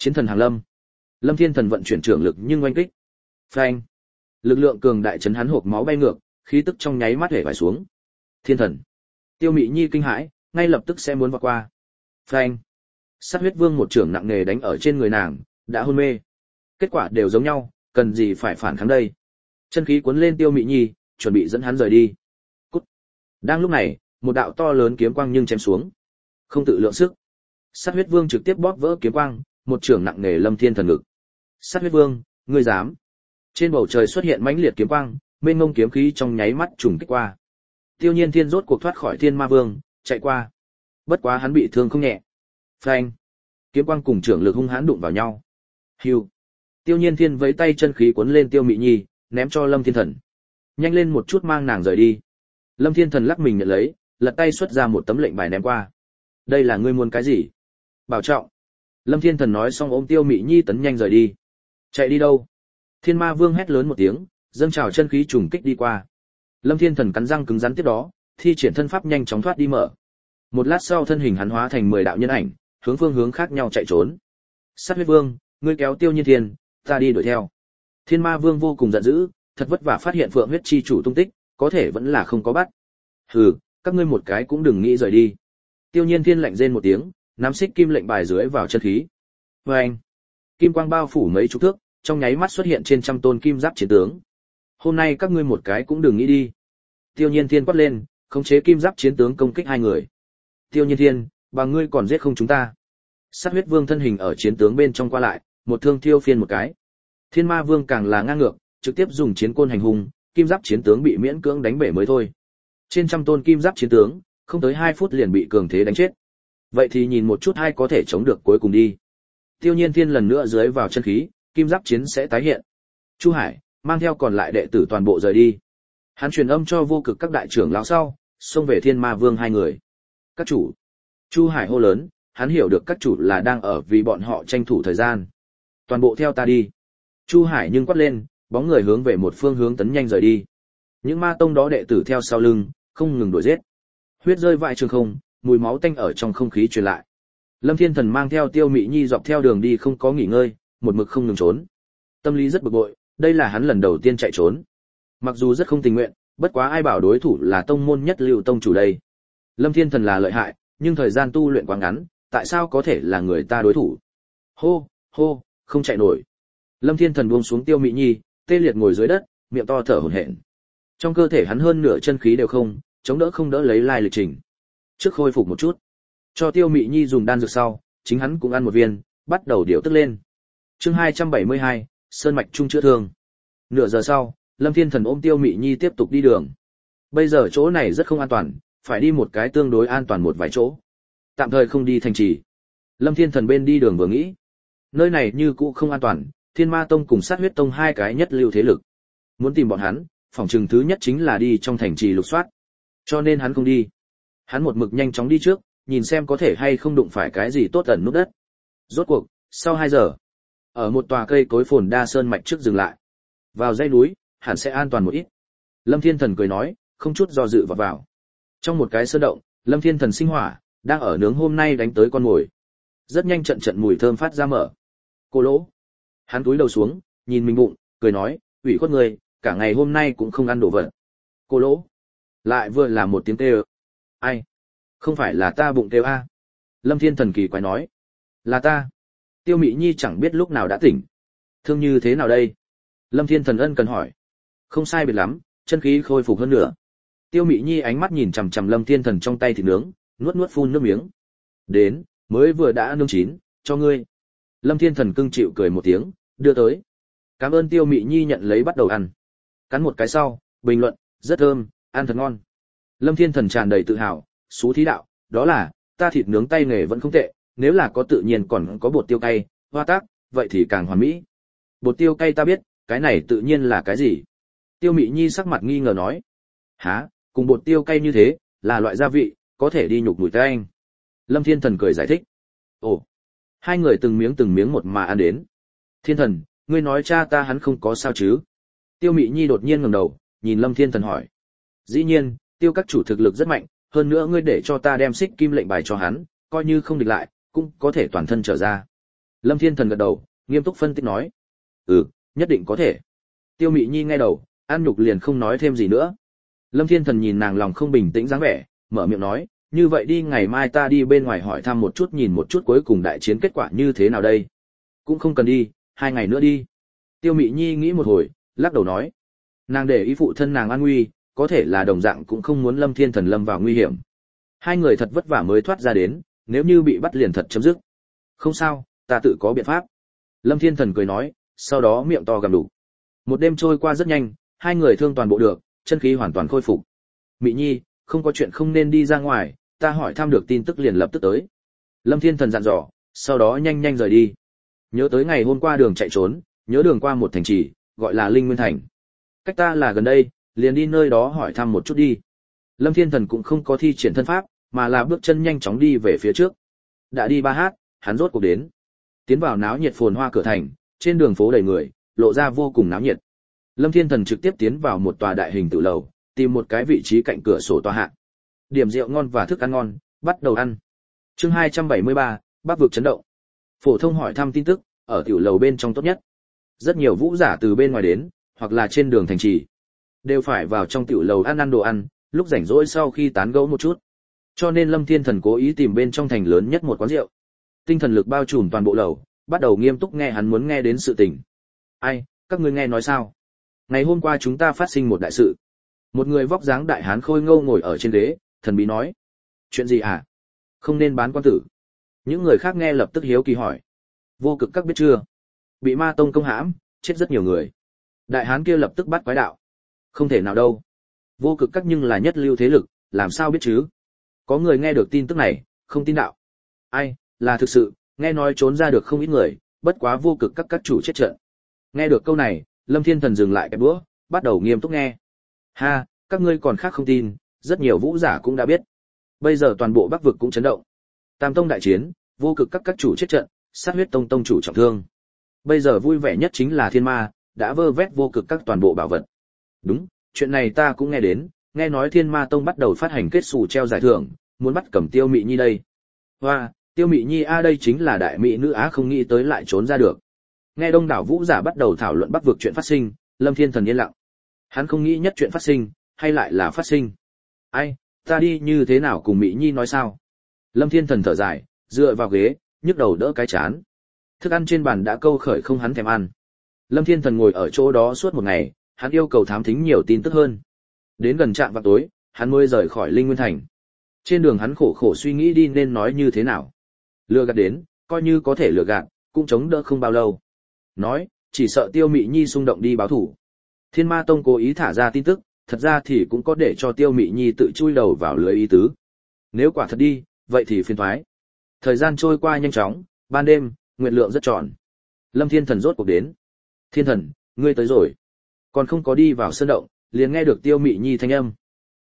Chiến thần hàng lâm. Lâm Thiên Thần vận chuyển trưởng lực nhưng oanh kích. Phanh. Lực lượng cường đại chấn hắn hộp máu bay ngược, khí tức trong nháy mắt hể vải xuống. Thiên thần. Tiêu Mị Nhi kinh hãi, ngay lập tức sẽ muốn vọt qua. Phanh. Sát huyết vương một trưởng nặng nề đánh ở trên người nàng, đã hôn mê. Kết quả đều giống nhau, cần gì phải phản kháng đây. Chân khí cuốn lên Tiêu Mị Nhi, chuẩn bị dẫn hắn rời đi. Cút. Đang lúc này, một đạo to lớn kiếm quang nhưng chém xuống. Không tự lượng sức. Sát huyết vương trực tiếp bóp vỡ kiếm quang, một trưởng nặng nề Lâm Thiên Thần ngực. Sát huyết vương, ngươi dám? Trên bầu trời xuất hiện mãnh liệt kiếm quang, mênh mông kiếm khí trong nháy mắt trùng kích qua. Tiêu Nhiên Thiên rốt cuộc thoát khỏi Thiên Ma Vương, chạy qua. Bất quá hắn bị thương không nhẹ. Phanh. Kiếm quang cùng trưởng lực hung hãn đụng vào nhau. Hưu. Tiêu Nhiên Thiên vẫy tay chân khí cuốn lên Tiêu Mị Nhi, ném cho Lâm Thiên Thần. Nhanh lên một chút mang nàng rời đi. Lâm Thiên Thần lắc mình nhận lấy, lật tay xuất ra một tấm lệnh bài ném qua. Đây là ngươi muốn cái gì? Bảo trọng. Lâm Thiên Thần nói xong ôm Tiêu Mị Nhi tấn nhanh rời đi. Chạy đi đâu? Thiên Ma Vương hét lớn một tiếng, dâng trào chân khí trùng kích đi qua. Lâm Thiên Thần cắn răng cứng rắn tiếp đó, thi triển thân pháp nhanh chóng thoát đi mở. Một lát sau thân hình hắn hóa thành 10 đạo nhân ảnh, hướng phương hướng khác nhau chạy trốn. Sát huyết vương, ngươi kéo Tiêu Nhiên Thiên, ta đi đuổi theo. Thiên Ma Vương vô cùng giận dữ, thật vất vả phát hiện Phượng huyết chi chủ tung tích, có thể vẫn là không có bắt. Hừ, các ngươi một cái cũng đừng nghĩ rời đi. Tiêu Nhiên Thiên lạnh rên một tiếng, nắm xích kim lệnh bài dưới vào chân khí. Oeng! Kim quang bao phủ mấy chục thước, trong nháy mắt xuất hiện trên trăm tôn kim giáp chiến tướng. Hôm nay các ngươi một cái cũng đừng nghĩ đi. Tiêu Nhiên Thiên quát lên, khống chế kim giáp chiến tướng công kích hai người. Tiêu Nhiên Thiên, bà ngươi còn giết không chúng ta? Sát huyết vương thân hình ở chiến tướng bên trong qua lại, một thương tiêu phiên một cái. Thiên Ma Vương càng là ngang ngược, trực tiếp dùng chiến côn hành hung, kim giáp chiến tướng bị miễn cưỡng đánh bể mới thôi. Trên trăm tôn kim giáp chiến tướng, không tới 2 phút liền bị cường thế đánh chết. Vậy thì nhìn một chút ai có thể chống được cuối cùng đi. Tiêu Nhiên Thiên lần nữa dưới vào chân khí, kim giáp chiến sẽ tái hiện. Chu Hải mang theo còn lại đệ tử toàn bộ rời đi. Hắn truyền âm cho vô cực các đại trưởng lão sau, xông về Thiên Ma Vương hai người. Các chủ. Chu Hải hô lớn, hắn hiểu được các chủ là đang ở vì bọn họ tranh thủ thời gian. Toàn bộ theo ta đi. Chu Hải nhưng quát lên, bóng người hướng về một phương hướng tấn nhanh rời đi. Những ma tông đó đệ tử theo sau lưng, không ngừng đuổi giết. Huyết rơi vãi trường không, mùi máu tanh ở trong không khí truyền lại. Lâm Thiên Thần mang theo Tiêu Mị Nhi dọc theo đường đi không có nghỉ ngơi, một mực không ngừng trốn. Tâm lý rất bực bội, đây là hắn lần đầu tiên chạy trốn. Mặc dù rất không tình nguyện, bất quá ai bảo đối thủ là tông môn nhất lưu tông chủ đây. Lâm Thiên Thần là lợi hại, nhưng thời gian tu luyện quá ngắn, tại sao có thể là người ta đối thủ? Hô, hô, không chạy nổi. Lâm Thiên Thần buông xuống Tiêu Mị Nhi, tê liệt ngồi dưới đất, miệng to thở hổn hển. Trong cơ thể hắn hơn nửa chân khí đều không, chống đỡ không đỡ lấy lai lịch trình. Trước khôi phục một chút, cho Tiêu Mị Nhi dùng đan dược sau, chính hắn cũng ăn một viên, bắt đầu điều tức lên. Chương 272, Sơn mạch trung chữa thương. Nửa giờ sau, Lâm Thiên Thần ôm Tiêu Mị Nhi tiếp tục đi đường. Bây giờ chỗ này rất không an toàn, phải đi một cái tương đối an toàn một vài chỗ. Tạm thời không đi thành trì. Lâm Thiên Thần bên đi đường vừa nghĩ, nơi này như cũ không an toàn, Thiên Ma Tông cùng Sát Huyết Tông hai cái nhất lưu thế lực. Muốn tìm bọn hắn, phòng trường thứ nhất chính là đi trong thành trì lục soát. Cho nên hắn không đi. Hắn một mực nhanh chóng đi trước, nhìn xem có thể hay không đụng phải cái gì tốt ẩn núp đất. Rốt cuộc, sau 2 giờ, ở một tòa cây cối phồn đa sơn mạch trước dừng lại. Vào dãy núi, hẳn sẽ an toàn một ít. Lâm Thiên Thần cười nói, không chút do dự vào. Trong một cái sơn động, Lâm Thiên Thần sinh hỏa, đang ở nướng hôm nay đánh tới con mồi. Rất nhanh trận trận mùi thơm phát ra mở. Cô lỗ. Hắn cúi đầu xuống, nhìn mình bụng, cười nói, ủy khuất người, cả ngày hôm nay cũng không ăn đồ vật. Cô lỗ. Lại vừa là một tiếng kêu. Ai? Không phải là ta bụng kêu a? Lâm Thiên Thần kỳ quái nói. Là ta. Tiêu Mị Nhi chẳng biết lúc nào đã tỉnh. Thương như thế nào đây? Lâm Thiên Thần ân cần hỏi. Không sai biệt lắm, chân khí khôi phục hơn nữa. Tiêu Mị Nhi ánh mắt nhìn chằm chằm Lâm Thiên Thần trong tay thịt nướng, nuốt nuốt phun nước miếng. Đến, mới vừa đã nướng chín, cho ngươi. Lâm Thiên Thần cưng chịu cười một tiếng, đưa tới. Cảm ơn Tiêu Mị Nhi nhận lấy bắt đầu ăn. Cắn một cái sau, bình luận, rất thơm, ăn thật ngon. Lâm Thiên Thần tràn đầy tự hào, xú thí đạo, đó là, ta thịt nướng tay nghề vẫn không tệ, nếu là có tự nhiên còn có bột tiêu cay, hoa tác, vậy thì càng hoàn mỹ. Bột tiêu cay ta biết, cái này tự nhiên là cái gì? Tiêu Mị Nhi sắc mặt nghi ngờ nói. Hả, cùng bột tiêu cay như thế, là loại gia vị, có thể đi nhục mùi tay anh. Lâm Thiên Thần cười giải thích. Ồ, hai người từng miếng một mà ăn đến. Thiên Thần, ngươi nói cha ta hắn không có sao chứ? Tiêu Mị Nhi đột nhiên ngẩng đầu, nhìn Lâm Thiên Thần hỏi. Dĩ nhiên, Tiêu các chủ thực lực rất mạnh, hơn nữa ngươi để cho ta đem xích kim lệnh bài cho hắn, coi như không địch lại, cũng có thể toàn thân trở ra. Lâm Thiên Thần gật đầu, nghiêm túc phân tích nói. Nhất định có thể. Tiêu Mị Nhi nghe đầu, ăn nhục liền không nói thêm gì nữa. Lâm Thiên Thần nhìn nàng lòng không bình tĩnh dáng vẻ, mở miệng nói, như vậy đi ngày mai ta đi bên ngoài hỏi thăm một chút nhìn một chút cuối cùng đại chiến kết quả như thế nào đây. Cũng không cần đi, 2 ngày nữa đi. Tiêu Mị Nhi nghĩ một hồi, lắc đầu nói. Nàng để ý phụ thân nàng an nguy, có thể là đồng dạng cũng không muốn Lâm Thiên Thần lâm vào nguy hiểm. 2 người thật vất vả mới thoát ra đến, nếu như bị bắt liền thật chấm dứt. Không sao, ta tự có biện pháp. Lâm Thiên Thần cười nói, sau đó miệng to gầm đủ. Một đêm trôi qua rất nhanh, 2 người thương toàn bộ được, chân khí hoàn toàn khôi phục. Mị Nhi, không có chuyện không nên đi ra ngoài, ta hỏi thăm được tin tức liền lập tức tới. Lâm Thiên Thần dặn dò, sau đó nhanh nhanh rời đi. Nhớ tới ngày hôm qua đường chạy trốn, nhớ đường qua một thành trì, gọi là Linh Nguyên Thành. Cách ta là gần đây, liền đi nơi đó hỏi thăm một chút đi. Lâm Thiên Thần cũng không có thi triển thân pháp, mà là bước chân nhanh chóng đi về phía trước. Đã đi 3 hát, hắn rốt cuộc đến. Tiến vào náo nhiệt phồn hoa cửa thành, trên đường phố đầy người, lộ ra vô cùng náo nhiệt. Lâm Thiên Thần trực tiếp tiến vào một tòa đại hình tự lầu, tìm một cái vị trí cạnh cửa sổ tòa hạ. Điểm rượu ngon và thức ăn ngon, bắt đầu ăn. Chương 273, Bắc vực chấn động. Phổ thông hỏi thăm tin tức, ở tiểu lầu bên trong tốt nhất. Rất nhiều vũ giả từ bên ngoài đến, hoặc là trên đường thành trì, đều phải vào trong tiểu lầu ăn đồ ăn, lúc rảnh rỗi sau khi tán gẫu một chút. Cho nên Lâm Thiên Thần cố ý tìm bên trong thành lớn nhất một quán rượu. Tinh thần lực bao trùm toàn bộ lầu, bắt đầu nghiêm túc nghe hắn muốn nghe đến sự tình. Ai, các ngươi nghe nói sao? Ngày hôm qua chúng ta phát sinh một đại sự. Một người vóc dáng đại hán khôi ngô ngồi ở trên ghế, thần bí nói. Chuyện gì hả? Không nên bán quan tử. Những người khác nghe lập tức hiếu kỳ hỏi. Vô cực các biết chưa? Bị ma tông công hãm, chết rất nhiều người. Đại hán kia lập tức bắt quái đạo. Không thể nào đâu. Vô cực các nhưng là nhất lưu thế lực, làm sao biết chứ? Có người nghe được tin tức này, không tin đạo. Ai, là thực sự, nghe nói trốn ra được không ít người, bất quá vô cực các chủ chết trận. Nghe được câu này, Lâm Thiên Thần dừng lại cái bữa, bắt đầu nghiêm túc nghe. Ha, các ngươi còn khác không tin, rất nhiều vũ giả cũng đã biết. Bây giờ toàn bộ Bắc vực cũng chấn động. Tam tông đại chiến, vô cực các chủ chết trận, sát huyết tông tông chủ trọng thương. Bây giờ vui vẻ nhất chính là Thiên Ma, đã vơ vét vô cực các toàn bộ bảo vật. Đúng, chuyện này ta cũng nghe đến, nghe nói Thiên Ma tông bắt đầu phát hành kết xù treo giải thưởng, muốn bắt Cẩm Tiêu Mị Nhi đây. Hoa, Tiêu Mị Nhi đây chính là đại mỹ nữ không nghĩ tới lại trốn ra được. Nghe đông đảo vũ giả bắt đầu thảo luận Bắc vực chuyện phát sinh, Lâm Thiên Thần yên lặng. Hắn không nghĩ nhất chuyện phát sinh, hay lại là phát sinh. Ai, ta đi như thế nào cùng Mị Nhi nói sao? Lâm Thiên Thần thở dài, dựa vào ghế, nhức đầu đỡ cái chán. Thức ăn trên bàn đã câu khởi không hắn thèm ăn. Lâm Thiên Thần ngồi ở chỗ đó suốt một ngày, hắn yêu cầu thám thính nhiều tin tức hơn. Đến gần trạm vào tối, hắn mới rời khỏi Linh Nguyên Thành. Trên đường hắn khổ khổ suy nghĩ đi nên nói như thế nào. Lừa gạt đến, coi như có thể lừa gạt, cũng chống đỡ không bao lâu. Nói, chỉ sợ Tiêu Mị Nhi xung động đi báo thủ. Thiên Ma Tông cố ý thả ra tin tức, thật ra thì cũng có để cho Tiêu Mị Nhi tự chui đầu vào lưới ý tứ. Nếu quả thật đi, vậy thì phiền toái. Thời gian trôi qua nhanh chóng, ban đêm, nguyện lượng rất tròn. Lâm Thiên Thần rốt cuộc đến. Thiên Thần, ngươi tới rồi. Còn không có đi vào sơn động, liền nghe được Tiêu Mị Nhi thanh âm.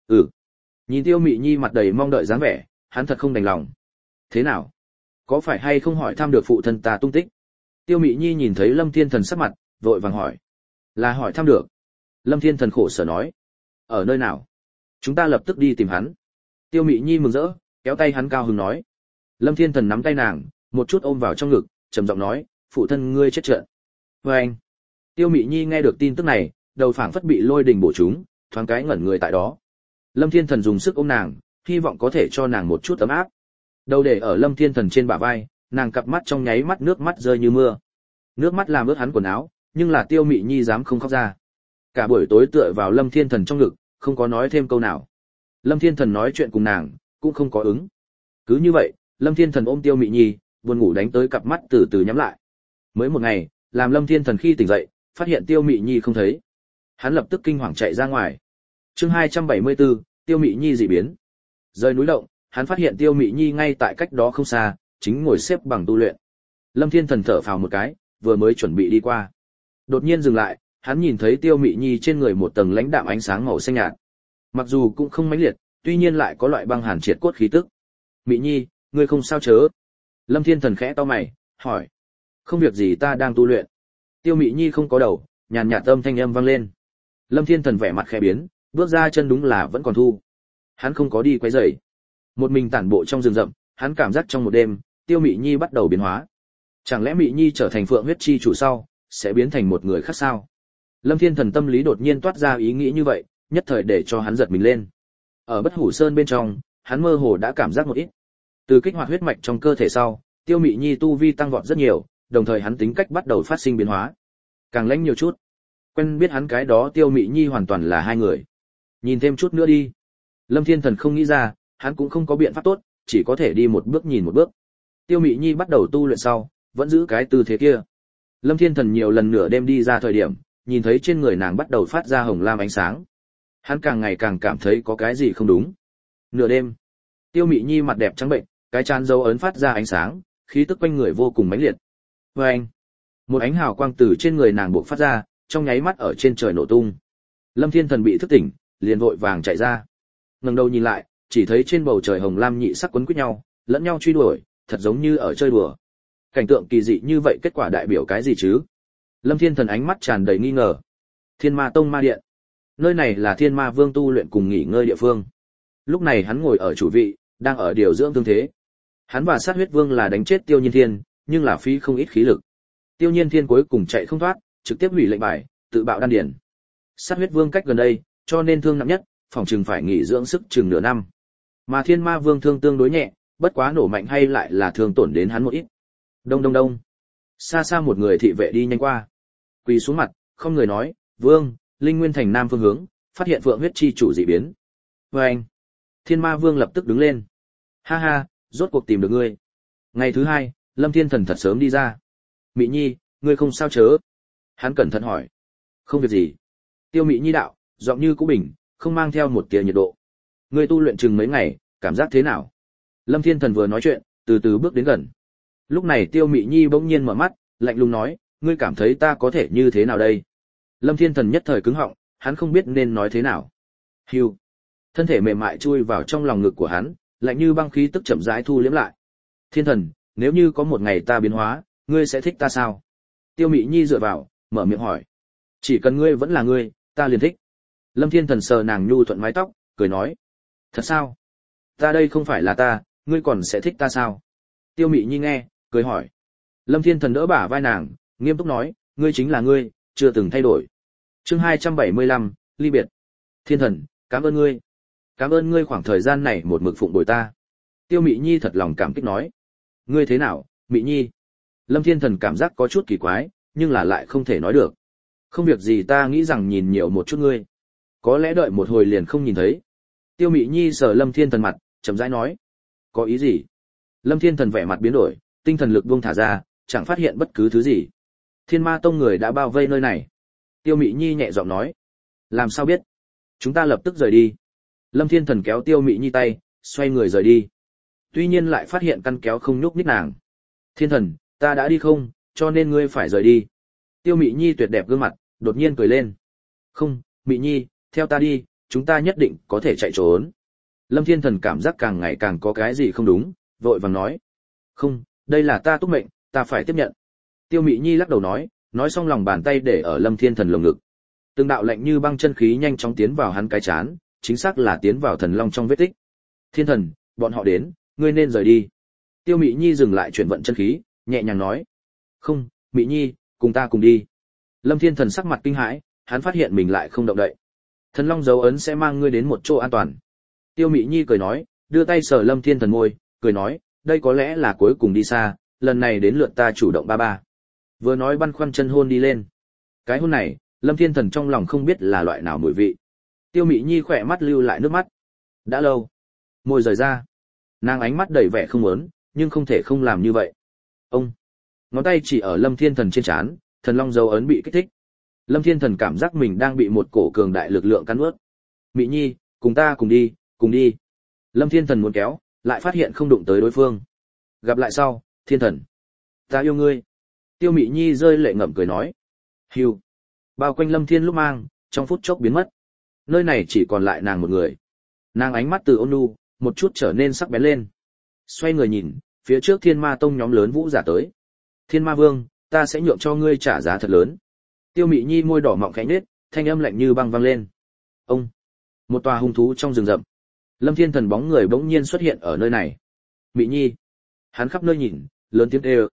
Nhìn Tiêu Mị Nhi mặt đầy mong đợi dáng vẻ, hắn thật không đành lòng. Thế nào? Có phải hay không hỏi thăm được phụ thân ta tung tích? Tiêu Mị Nhi nhìn thấy Lâm Thiên Thần sắc mặt, vội vàng hỏi. Là hỏi thăm được. Lâm Thiên Thần khổ sở nói. Ở nơi nào? Chúng ta lập tức đi tìm hắn. Tiêu Mị Nhi mừng rỡ, kéo tay hắn cao hứng nói. Lâm Thiên Thần nắm tay nàng, một chút ôm vào trong ngực, trầm giọng nói, phụ thân ngươi chết trận. Anh. Tiêu Mị Nhi nghe được tin tức này, đầu phảng phất bị lôi đình bổ trúng, thoáng cái ngẩn người tại đó. Lâm Thiên Thần dùng sức ôm nàng, hy vọng có thể cho nàng một chút ấm áp. Đầu để ở Lâm Thiên Thần trên bả vai, nàng cặp mắt trong nháy mắt nước mắt rơi như mưa. Nước mắt làm ướt hắn quần áo, nhưng là Tiêu Mị Nhi dám không khóc ra. Cả buổi tối tựa vào Lâm Thiên Thần trong ngực, không có nói thêm câu nào. Lâm Thiên Thần nói chuyện cùng nàng, cũng không có ứng. Cứ như vậy, Lâm Thiên Thần ôm Tiêu Mị Nhi, buồn ngủ đánh tới cặp mắt từ từ nhắm lại. Mới một ngày, làm Lâm Thiên Thần khi tỉnh dậy, phát hiện Tiêu Mị Nhi không thấy. Hắn lập tức kinh hoàng chạy ra ngoài. Chương 274, Tiêu Mị Nhi dị biến. Rời núi động, hắn phát hiện Tiêu Mị Nhi ngay tại cách đó không xa, chính ngồi xếp bằng tu luyện. Lâm Thiên Thần thở phào một cái, vừa mới chuẩn bị đi qua. Đột nhiên dừng lại, hắn nhìn thấy Tiêu Mị Nhi trên người một tầng lãnh đạm ánh sáng màu xanh nhạt. Mặc dù cũng không mãnh liệt, tuy nhiên lại có loại băng hàn triệt cốt khí tức. Mị Nhi, ngươi không sao chớ? Lâm Thiên Thần khẽ cau mày, hỏi. Không việc gì, ta đang tu luyện. Tiêu Mị Nhi không có đầu, nhàn nhạt âm thanh âm vang lên. Lâm Thiên Thần vẻ mặt khẽ biến, bước ra chân đúng là vẫn còn thu. Hắn không có đi quấy rầy. Một mình tản bộ trong rừng rậm, hắn cảm giác trong một đêm, Tiêu Mị Nhi bắt đầu biến hóa. Chẳng lẽ Mị Nhi trở thành Phượng huyết chi chủ sau, sẽ biến thành một người khác sao? Lâm Thiên Thần tâm lý đột nhiên toát ra ý nghĩ như vậy, nhất thời để cho hắn giật mình lên. Ở Bất Hủ Sơn bên trong, hắn mơ hồ đã cảm giác một ít. Từ kích hoạt huyết mạch trong cơ thể sau, Tiêu Mị Nhi tu vi tăng vọt rất nhiều, đồng thời hắn tính cách bắt đầu phát sinh biến hóa. Càng lãnh nhiều chút. Quen biết hắn cái đó Tiêu Mị Nhi hoàn toàn là hai người. Nhìn thêm chút nữa đi. Lâm Thiên Thần không nghĩ ra, hắn cũng không có biện pháp tốt, chỉ có thể đi một bước nhìn một bước. Tiêu Mị Nhi bắt đầu tu luyện sau, vẫn giữ cái tư thế kia. Lâm Thiên Thần nhiều lần nửa đêm đi ra thời điểm, nhìn thấy trên người nàng bắt đầu phát ra hồng lam ánh sáng. Hắn càng ngày càng cảm thấy có cái gì không đúng. Nửa đêm, Tiêu Mị Nhi mặt đẹp trắng bệnh, cái trán dấu ấn phát ra ánh sáng, khí tức quanh người vô cùng mãnh liệt. Oeng! Một ánh hào quang từ trên người nàng bộc phát ra, trong nháy mắt ở trên trời nổ tung. Lâm Thiên Thần bị thức tỉnh, liền vội vàng chạy ra. Ngẩng đầu nhìn lại, chỉ thấy trên bầu trời hồng lam nhị sắc quấn quýt nhau, lẫn nhau truy đuổi, thật giống như ở chơi đùa. Cảnh tượng kỳ dị như vậy kết quả đại biểu cái gì chứ? Lâm Thiên Thần ánh mắt tràn đầy nghi ngờ. Thiên Ma Tông Ma Điện. Nơi này là Thiên Ma Vương tu luyện cùng nghỉ ngơi địa phương. Lúc này hắn ngồi ở chủ vị, đang ở điều dưỡng thương thế. Hắn và Sát Huyết Vương là đánh chết Tiêu Nhiên Thiên, nhưng là phí không ít khí lực. Tiêu Nhiên Thiên cuối cùng chạy không thoát, trực tiếp hủy lệnh bài, tự bạo đan điền. Sát Huyết Vương cách gần đây, cho nên thương nặng nhất, phòng chừng phải nghỉ dưỡng sức chừng nửa năm. Mà Thiên Ma Vương thương tương đối nhẹ, bất quá nổ mạnh hay lại là thương tổn đến hắn một ít. Đông đông đông. Xa xa một người thị vệ đi nhanh qua. Quỳ xuống mặt, không người nói, "Vương, Linh Nguyên Thành Nam phương hướng, phát hiện Phượng huyết chi chủ dị biến." Vâng. Thiên Ma Vương lập tức đứng lên. "Ha ha, rốt cuộc tìm được ngươi." Ngày thứ hai, Lâm Thiên Thần thật sớm đi ra. "Mị Nhi, ngươi không sao chớ?" Hắn cẩn thận hỏi. "Không việc gì." Tiêu Mị Nhi đạo, giọng như cũ bình, không mang theo một tia nhiệt độ. "Ngươi tu luyện chừng mấy ngày, cảm giác thế nào?" Lâm Thiên Thần vừa nói chuyện, từ từ bước đến gần. Lúc này Tiêu Mị Nhi bỗng nhiên mở mắt, lạnh lùng nói, "Ngươi cảm thấy ta có thể như thế nào đây?" Lâm Thiên Thần nhất thời cứng họng, hắn không biết nên nói thế nào. Hưu. Thân thể mềm mại chui vào trong lòng ngực của hắn, lạnh như băng khí tức chậm rãi thu liễm lại. "Thiên Thần, nếu như có một ngày ta biến hóa, ngươi sẽ thích ta sao?" Tiêu Mị Nhi dựa vào, mở miệng hỏi. "Chỉ cần ngươi vẫn là ngươi, ta liền thích." Lâm Thiên Thần sờ nàng nhu thuận mái tóc, cười nói. "Thật sao? Ta đây không phải là ta, ngươi còn sẽ thích ta sao?" Tiêu Mị Nhi nghe, cười hỏi. Lâm Thiên Thần đỡ bả vai nàng, nghiêm túc nói, "Ngươi chính là ngươi, chưa từng thay đổi." Chương 275, ly biệt. "Thiên Thần, cảm ơn ngươi. Cảm ơn ngươi khoảng thời gian này một mực phụng bồi ta." Tiêu Mị Nhi thật lòng cảm kích nói. "Ngươi thế nào, Mị Nhi?" Lâm Thiên Thần cảm giác có chút kỳ quái, nhưng là lại không thể nói được. "Không việc gì, ta nghĩ rằng nhìn nhiều một chút ngươi. Có lẽ đợi một hồi liền không nhìn thấy." Tiêu Mị Nhi sờ Lâm Thiên Thần mặt, chậm rãi nói. "Có ý gì?" Lâm Thiên Thần vẻ mặt biến đổi, tinh thần lực buông thả ra, chẳng phát hiện bất cứ thứ gì. Thiên Ma Tông người đã bao vây nơi này. Tiêu Mị Nhi nhẹ giọng nói. "Làm sao biết? Chúng ta lập tức rời đi." Lâm Thiên Thần kéo Tiêu Mị Nhi tay, xoay người rời đi. Tuy nhiên lại phát hiện căn kéo không nhúc nhích nàng. "Thiên Thần, ta đã đi không, cho nên ngươi phải rời đi." Tiêu Mị Nhi tuyệt đẹp gương mặt, đột nhiên cười lên. "Không, Mị Nhi, theo ta đi, chúng ta nhất định có thể chạy trốn." Lâm Thiên Thần cảm giác càng ngày càng có cái gì không đúng, vội vàng nói. "Không, đây là ta túc mệnh, ta phải tiếp nhận." Tiêu Mị Nhi lắc đầu nói xong lòng bàn tay để ở Lâm Thiên Thần lồng ngực. Từng đạo lạnh như băng chân khí nhanh chóng tiến vào hắn cái chán, chính xác là tiến vào thần long trong vết tích. "Thiên Thần, bọn họ đến, ngươi nên rời đi." Tiêu Mị Nhi dừng lại chuyển vận chân khí, nhẹ nhàng nói. "Không, Mị Nhi, cùng ta cùng đi." Lâm Thiên Thần sắc mặt kinh hãi, hắn phát hiện mình lại không động đậy. "Thần long dấu ấn sẽ mang ngươi đến một chỗ an toàn." Tiêu Mị Nhi cười nói, đưa tay sờ Lâm Thiên Thần môi, cười nói, "Đây có lẽ là cuối cùng đi xa, lần này đến lượt ta chủ động ba ba." Vừa nói băn khoăn chân hôn đi lên. Cái hôn này, Lâm Thiên Thần trong lòng không biết là loại nào mùi vị. Tiêu Mị Nhi khỏe mắt lưu lại nước mắt. Đã lâu, môi rời ra. Nàng ánh mắt đầy vẻ không muốn, nhưng không thể không làm như vậy. Ông, ngón tay chỉ ở Lâm Thiên Thần trên trán, thần long dấu ấn bị kích thích. Lâm Thiên Thần cảm giác mình đang bị một cổ cường đại lực lượng cắn nuốt. "Mị Nhi, cùng ta cùng đi, cùng đi." Lâm Thiên Thần muốn kéo, lại phát hiện không đụng tới đối phương. "Gặp lại sau, Thiên Thần. Ta yêu ngươi." Tiêu Mị Nhi rơi lệ ngậm cười nói. Hưu. Bao quanh Lâm Thiên lúc mang, trong phút chốc biến mất. Nơi này chỉ còn lại nàng một người. Nàng ánh mắt từ ôn nhu, một chút trở nên sắc bén lên. Xoay người nhìn, phía trước Thiên Ma Tông nhóm lớn vũ giả tới. "Thiên Ma Vương, ta sẽ nhượng cho ngươi trả giá thật lớn." Tiêu Mị Nhi môi đỏ mọng khẽ nhếch, thanh âm lạnh như băng vang lên. Ông. Một tòa hung thú trong rừng rậm. Lâm Thiên Thần bóng người bỗng nhiên xuất hiện ở nơi này. "Mị Nhi." Hắn khắp nơi nhìn, lớn tiếng kêu.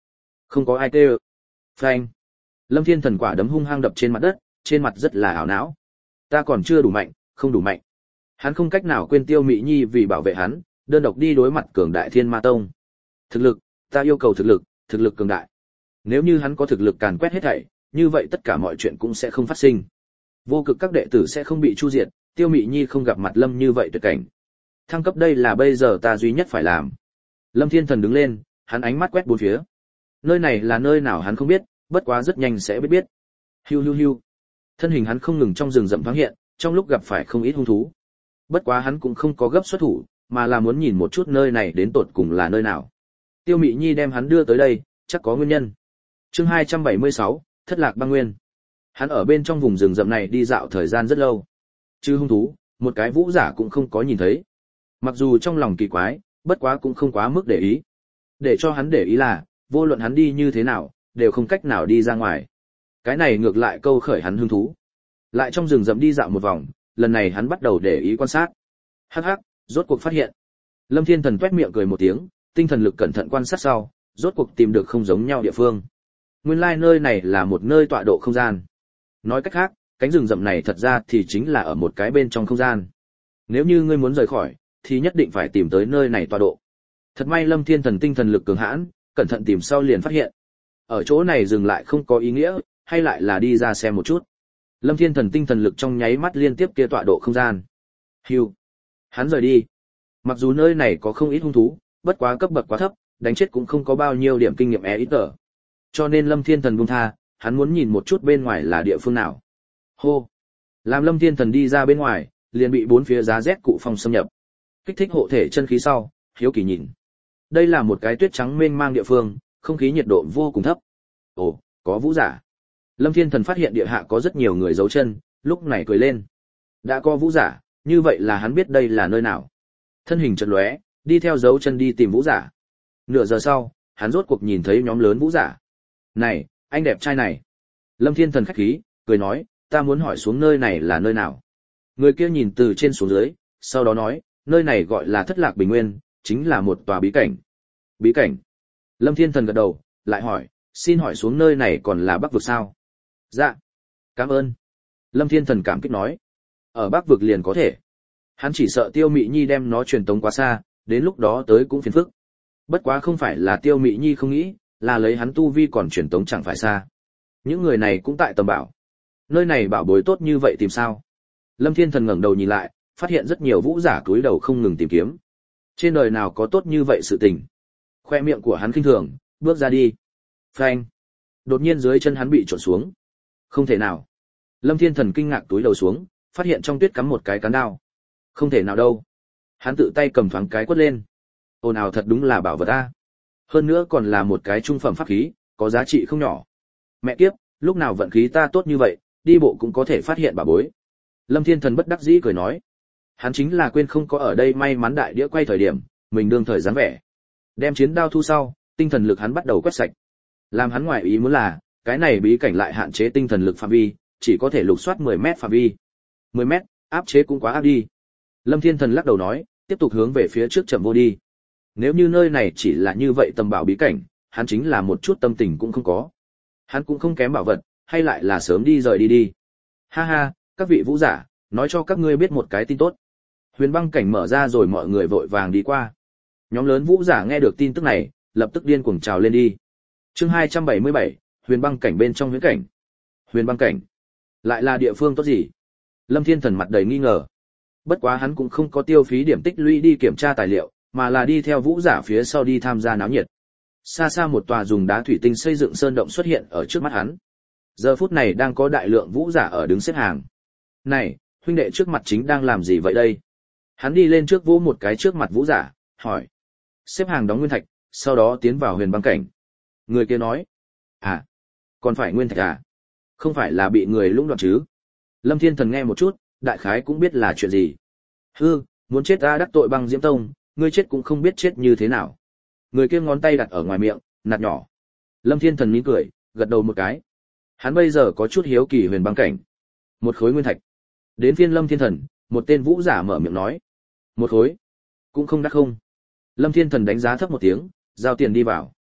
Không có ai kêu. Phanh. Lâm Thiên Thần quả đấm hung hăng đập trên mặt đất, trên mặt rất là ảo não. Ta còn chưa đủ mạnh, không đủ mạnh. Hắn không cách nào quên Tiêu Mị Nhi vì bảo vệ hắn, đơn độc đi đối mặt cường đại Thiên Ma Tông. Thực lực, ta yêu cầu thực lực cường đại. Nếu như hắn có thực lực càn quét hết thảy, như vậy tất cả mọi chuyện cũng sẽ không phát sinh. Vô cực các đệ tử sẽ không bị chu diệt, Tiêu Mị Nhi không gặp mặt Lâm như vậy tuyệt cảnh. Thăng cấp đây là bây giờ ta duy nhất phải làm. Lâm Thiên Thần đứng lên, hắn ánh mắt quét bốn phía. Nơi này là nơi nào hắn không biết, bất quá rất nhanh sẽ biết. Hiu hiu hiu. Thân hình hắn không ngừng trong rừng rậm thoáng hiện, trong lúc gặp phải không ít hung thú. Bất quá hắn cũng không có gấp xuất thủ, mà là muốn nhìn một chút nơi này đến tột cùng là nơi nào. Tiêu Mị Nhi đem hắn đưa tới đây, chắc có nguyên nhân. Chương 276, Thất Lạc Băng Nguyên. Hắn ở bên trong vùng rừng rậm này đi dạo thời gian rất lâu. Chứ hung thú, một cái vũ giả cũng không có nhìn thấy. Mặc dù trong lòng kỳ quái, bất quá cũng không quá mức để ý. Để cho hắn để ý là, vô luận hắn đi như thế nào, đều không cách nào đi ra ngoài. Cái này ngược lại câu khởi hắn hứng thú. Lại trong rừng rậm đi dạo một vòng, lần này hắn bắt đầu để ý quan sát. Hắc hắc, rốt cuộc phát hiện. Lâm Thiên Thần toét miệng cười một tiếng, tinh thần lực cẩn thận quan sát sau, rốt cuộc tìm được không giống nhau địa phương. Nguyên lai nơi này là một nơi tọa độ không gian. Nói cách khác, cánh rừng rậm này thật ra thì chính là ở một cái bên trong không gian. Nếu như ngươi muốn rời khỏi, thì nhất định phải tìm tới nơi này tọa độ. Thật may Lâm Thiên Thần tinh thần lực cường hãn, cẩn thận tìm sau liền phát hiện. Ở chỗ này dừng lại không có ý nghĩa, hay lại là đi ra xem một chút. Lâm Thiên Thần tinh thần lực trong nháy mắt liên tiếp kia tọa độ không gian. Hưu. Hắn rời đi. Mặc dù nơi này có không ít hung thú, bất quá cấp bậc quá thấp, đánh chết cũng không có bao nhiêu điểm kinh nghiệm ít ở. Cho nên Lâm Thiên Thần buông tha, hắn muốn nhìn một chút bên ngoài là địa phương nào. Hô. Làm Lâm Thiên Thần đi ra bên ngoài, liền bị bốn phía giá rét cụ phong xâm nhập. Kích thích hộ thể chân khí sau, hiếu kỳ nhìn. Đây là một cái tuyết trắng mênh mang địa phương, không khí nhiệt độ vô cùng thấp. Ồ, có vũ giả. Lâm Thiên Thần phát hiện địa hạ có rất nhiều người giấu chân, lúc này cười lên. Đã có vũ giả, như vậy là hắn biết đây là nơi nào. Thân hình chợt lóe, đi theo dấu chân đi tìm vũ giả. Nửa giờ sau, hắn rốt cuộc nhìn thấy nhóm lớn vũ giả. Này, anh đẹp trai này. Lâm Thiên Thần khách khí, cười nói, ta muốn hỏi xuống nơi này là nơi nào. Người kia nhìn từ trên xuống dưới, sau đó nói, nơi này gọi là Thất Lạc Bình Nguyên, chính là một tòa bí cảnh. Bí cảnh. Lâm Thiên Thần gật đầu, lại hỏi, xin hỏi xuống nơi này còn là Bắc vực sao? Dạ. Cảm ơn. Lâm Thiên Thần cảm kích nói. Ở Bắc vực liền có thể. Hắn chỉ sợ Tiêu Mị Nhi đem nó truyền tống quá xa, đến lúc đó tới cũng phiền phức. Bất quá không phải là Tiêu Mị Nhi không nghĩ, là lấy hắn tu vi còn truyền tống chẳng phải xa. Những người này cũng tại tầm bảo. Nơi này bảo bối tốt như vậy tìm sao? Lâm Thiên Thần ngẩng đầu nhìn lại, phát hiện rất nhiều vũ giả cúi đầu không ngừng tìm kiếm. Trên đời nào có tốt như vậy sự tình? Khoe miệng của hắn khinh thường, bước ra đi. Phanh! Đột nhiên dưới chân hắn bị trộn xuống. Không thể nào. Lâm Thiên Thần kinh ngạc túi đầu xuống, phát hiện trong tuyết cắm một cái cán đao. Không thể nào đâu. Hắn tự tay cầm thoáng cái quất lên. Ồn ào thật đúng là bảo vật a. Hơn nữa còn là một cái trung phẩm pháp khí, có giá trị không nhỏ. Mẹ kiếp, lúc nào vận khí ta tốt như vậy, đi bộ cũng có thể phát hiện bảo bối. Lâm Thiên Thần bất đắc dĩ cười nói. Hắn chính là quên không có ở đây may mắn đại đĩa quay thời điểm, mình đương thời dáng vẻ. Đem chiến đao thu sau, tinh thần lực hắn bắt đầu quét sạch. Làm hắn ngoại ý muốn là, cái này bí cảnh lại hạn chế tinh thần lực phạm vi, chỉ có thể lục soát 10 mét phạm vi. 10 mét, áp chế cũng quá áp đi. Lâm Thiên Thần lắc đầu nói, tiếp tục hướng về phía trước chậm vô đi. Nếu như nơi này chỉ là như vậy tầm bảo bí cảnh, hắn chính là một chút tâm tình cũng không có. Hắn cũng không kém bảo vật, hay lại là sớm đi rời đi đi. Ha ha, các vị vũ giả, nói cho các ngươi biết một cái tin tốt. Huyền băng cảnh mở ra rồi mọi người vội vàng đi qua. Nhóm lớn vũ giả nghe được tin tức này, lập tức điên cuồng trào lên đi. Chương 277, Huyền băng cảnh bên trong huyễn cảnh. Huyền băng cảnh, lại là địa phương tốt gì? Lâm Thiên Thần mặt đầy nghi ngờ. Bất quá hắn cũng không có tiêu phí điểm tích lũy đi kiểm tra tài liệu, mà là đi theo vũ giả phía sau đi tham gia náo nhiệt. Xa xa một tòa dùng đá thủy tinh xây dựng sơn động xuất hiện ở trước mắt hắn. Giờ phút này đang có đại lượng vũ giả ở đứng xếp hàng. Này, huynh đệ trước mặt chính đang làm gì vậy đây? Hắn đi lên trước vỗ một cái trước mặt vũ giả, hỏi. Xếp hàng đóng nguyên thạch, sau đó tiến vào huyền băng cảnh. Người kia nói. À, còn phải nguyên thạch à? Không phải là bị người lũng đoạn chứ? Lâm Thiên Thần nghe một chút, đại khái cũng biết là chuyện gì. Hư, muốn chết ta đắc tội băng diễm tông, ngươi chết cũng không biết chết như thế nào. Người kia ngón tay đặt ở ngoài miệng, nạt nhỏ. Lâm Thiên Thần mỉm cười, gật đầu một cái. Hắn bây giờ có chút hiếu kỳ huyền băng cảnh. Một khối nguyên thạch. Đến phiên Lâm Thiên Thần, một tên vũ giả mở miệng nói. Một khối, cũng không đắt không. Lâm Thiên Thần đánh giá thấp một tiếng, giao tiền đi vào.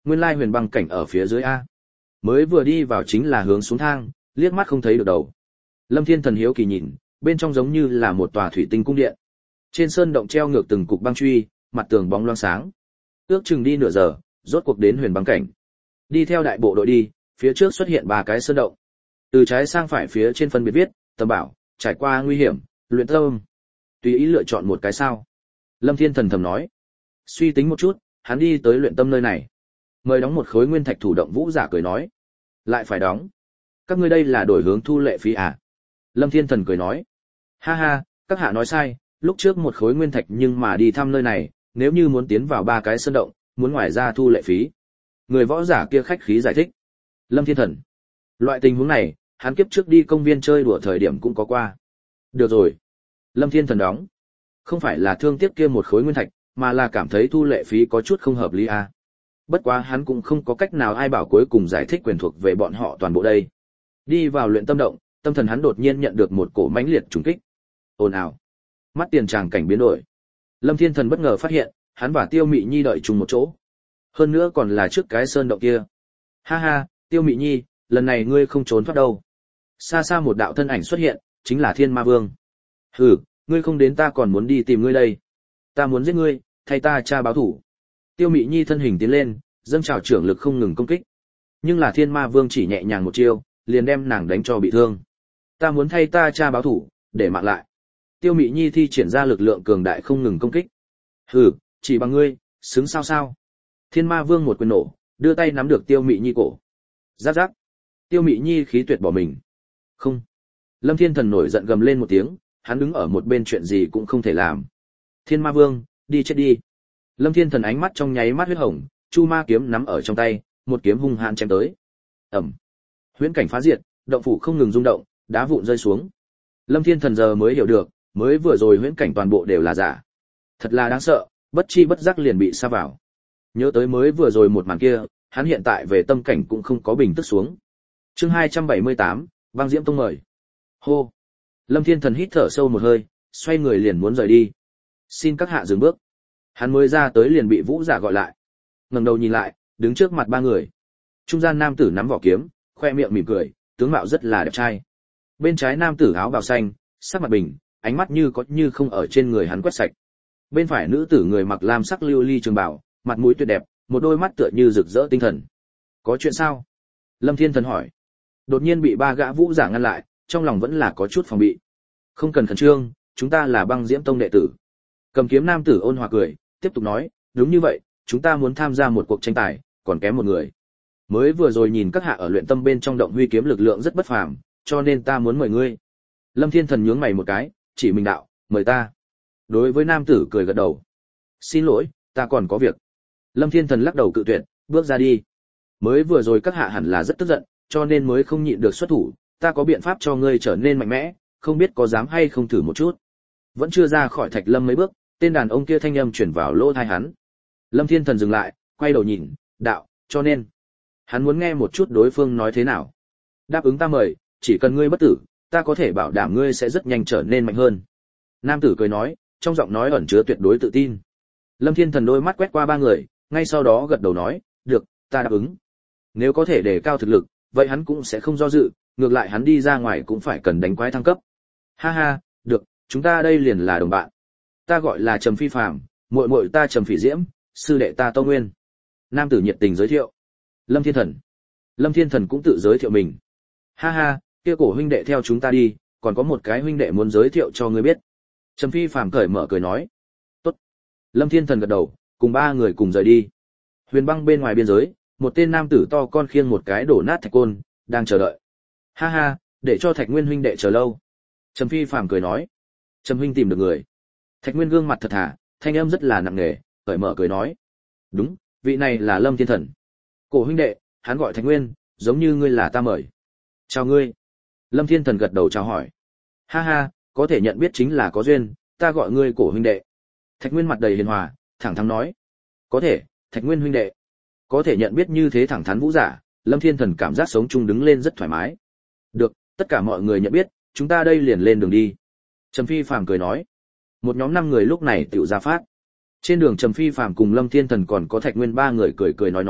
Nguyên lai huyền băng cảnh ở phía dưới a. Mới vừa đi vào chính là hướng xuống thang, liếc mắt không thấy được đầu. Lâm Thiên Thần hiếu kỳ nhìn, bên trong giống như là một tòa thủy tinh cung điện. Trên sơn động treo ngược từng cục băng truy, mặt tường bóng loáng sáng. Ước chừng đi nửa giờ, rốt cuộc đến huyền băng cảnh. Đi theo đại bộ đội đi, phía trước xuất hiện 3 cái sơn động. Từ trái sang phải phía trên phân biệt viết, tầm bảo, trải qua nguy hiểm, luyện tâm. Tùy ý lựa chọn một cái sao. Lâm Thiên Thần thầm nói. Suy tính một chút, hắn đi tới luyện tâm nơi này. Mời đóng một khối nguyên thạch thủ động vũ giả cười nói. Lại phải đóng. Các ngươi đây là đổi hướng thu lệ phí à? Lâm Thiên Thần cười nói. Ha ha, các hạ nói sai, lúc trước một khối nguyên thạch nhưng mà đi thăm nơi này, nếu như muốn tiến vào 3 cái sơn động, muốn ngoài ra thu lệ phí. Người võ giả kia khách khí giải thích. Lâm Thiên Thần. Loại tình huống này, hắn kiếp trước đi công viên chơi đùa thời điểm cũng có qua. Được rồi. Lâm Thiên Thần đóng. Không phải là thương tiếc kia một khối nguyên thạch, mà là cảm thấy thu lệ phí có chút không hợp lý à. Bất quá hắn cũng không có cách nào ai bảo cuối cùng giải thích quyền thuộc về bọn họ toàn bộ đây. Đi vào luyện tâm động, tâm thần hắn đột nhiên nhận được một cổ mãnh liệt trùng kích. Ồn ào. Mắt tiền tràng cảnh biến đổi. Lâm Thiên Thần bất ngờ phát hiện, hắn và Tiêu Mị Nhi đợi chung một chỗ. Hơn nữa còn là trước cái sơn động kia. Ha ha, Tiêu Mị Nhi, lần này ngươi không trốn thoát đâu. Xa xa một đạo thân ảnh xuất hiện, chính là Thiên Ma Vương. Hừ, ngươi không đến ta còn muốn đi tìm ngươi đây. Ta muốn giết ngươi, thay ta cha báo thủ. Tiêu Mị Nhi thân hình tiến lên, dâng trào trưởng lực không ngừng công kích. Nhưng là Thiên Ma Vương chỉ nhẹ nhàng một chiêu, liền đem nàng đánh cho bị thương. Ta muốn thay ta cha báo thủ, để mạng lại. Tiêu Mị Nhi thi triển ra lực lượng cường đại không ngừng công kích. Hừ, chỉ bằng ngươi, xứng sao sao? Thiên Ma Vương một quyền nổ, đưa tay nắm được Tiêu Mị Nhi cổ. Giáp giáp. Tiêu Mị Nhi khí tuyệt bỏ mình. Không. Lâm Thiên Thần nổi giận gầm lên một tiếng, hắn đứng ở một bên chuyện gì cũng không thể làm. Thiên Ma Vương, đi chết đi. Lâm Thiên Thần ánh mắt trong nháy mắt huyết hồng, chu ma kiếm nắm ở trong tay, một kiếm hung hãn chém tới. Ầm. Huyễn cảnh phá diệt, động phủ không ngừng rung động, đá vụn rơi xuống. Lâm Thiên Thần giờ mới hiểu được, mới vừa rồi huyễn cảnh toàn bộ đều là giả. Thật là đáng sợ, bất chi bất giác liền bị sa vào. Nhớ tới mới vừa rồi một màn kia, hắn hiện tại về tâm cảnh cũng không có bình tức xuống. Chương 278, Băng Diễm Tông mời. Hô. Lâm Thiên Thần hít thở sâu một hơi, xoay người liền muốn rời đi. Xin các hạ dừng bước. Hắn mới ra tới liền bị vũ giả gọi lại. Ngẩng đầu nhìn lại, đứng trước mặt 3 người. Trung gian nam tử nắm vỏ kiếm, khoe miệng mỉm cười, tướng mạo rất là đẹp trai. Bên trái nam tử áo bào xanh, sắc mặt bình, ánh mắt như có như không ở trên người hắn quét sạch. Bên phải nữ tử người mặc lam sắc lưu ly trường bào, mặt mũi tuyệt đẹp, một đôi mắt tựa như rực rỡ tinh thần. Có chuyện sao? Lâm Thiên Thần hỏi. Đột nhiên bị 3 gã vũ giả ngăn lại, trong lòng vẫn là có chút phòng bị. Không cần khẩn trương, chúng ta là Băng Diễm Tông đệ tử. Cầm kiếm nam tử ôn hòa cười, tiếp tục nói, đúng như vậy, chúng ta muốn tham gia một cuộc tranh tài, còn kém một người. Mới vừa rồi nhìn các hạ ở luyện tâm bên trong động huy kiếm lực lượng rất bất phàm, cho nên ta muốn mời ngươi. Lâm Thiên Thần nhướng mày một cái, chỉ mình đạo, mời ta. Đối với nam tử cười gật đầu. Xin lỗi, ta còn có việc. Lâm Thiên Thần lắc đầu cự tuyệt, bước ra đi. Mới vừa rồi các hạ hẳn là rất tức giận, cho nên mới không nhịn được xuất thủ, ta có biện pháp cho ngươi trở nên mạnh mẽ, không biết có dám hay không thử một chút. Vẫn chưa ra khỏi Thạch Lâm mấy bước, tên đàn ông kia thanh âm chuyển vào lỗ tai hắn. Lâm Thiên Thần dừng lại, quay đầu nhìn, đạo, cho nên. Hắn muốn nghe một chút đối phương nói thế nào. Đáp ứng ta mời, chỉ cần ngươi bất tử, ta có thể bảo đảm ngươi sẽ rất nhanh trở nên mạnh hơn. Nam tử cười nói, trong giọng nói ẩn chứa tuyệt đối tự tin. Lâm Thiên Thần đôi mắt quét qua 3 người, ngay sau đó gật đầu nói, được, ta đáp ứng. Nếu có thể đề cao thực lực, vậy hắn cũng sẽ không do dự, ngược lại hắn đi ra ngoài cũng phải cần đánh quái thăng cấp. Ha ha, được, chúng ta đây liền là đồng bạn. Ta gọi là Trầm Phi Phàm, muội muội ta Trầm Phỉ Diễm, sư đệ ta Tô Nguyên. Nam tử nhiệt tình giới thiệu. Lâm Thiên Thần. Lâm Thiên Thần cũng tự giới thiệu mình. Ha ha, kia cổ huynh đệ theo chúng ta đi, còn có một cái huynh đệ muốn giới thiệu cho ngươi biết. Trầm Phi Phàm cởi mở cười nói. Tốt. Lâm Thiên Thần gật đầu, cùng 3 người cùng rời đi. Huyền Băng bên ngoài biên giới, một tên nam tử to con khiêng một cái đổ nát thạch côn, đang chờ đợi. Ha ha, để cho Thạch Nguyên huynh đệ chờ lâu. Trầm Phi Phàm cười nói. Trầm huynh tìm được người. Thạch Nguyên gương mặt thật thà, thanh âm rất là nặng nề, cởi mở cười nói. Đúng, vị này là Lâm Thiên Thần. Cổ huynh đệ, hắn gọi Thạch Nguyên, giống như ngươi là ta mời. Chào ngươi. Lâm Thiên Thần gật đầu chào hỏi. Ha ha, có thể nhận biết chính là có duyên, ta gọi ngươi cổ huynh đệ. Thạch Nguyên mặt đầy hiền hòa, thẳng thắn nói. Có thể, Thạch Nguyên huynh đệ. Có thể nhận biết như thế thẳng thắn vũ giả, Lâm Thiên Thần cảm giác sống chung đứng lên rất thoải mái. Được, tất cả mọi người nhận biết, chúng ta đây liền lên đường đi. Trầm Phi Phàm cười nói. Một nhóm 5 người lúc này tựu ra phát. Trên đường Trầm Phi Phàm cùng Lâm Thiên Thần còn có Thạch Nguyên 3 người cười cười nói,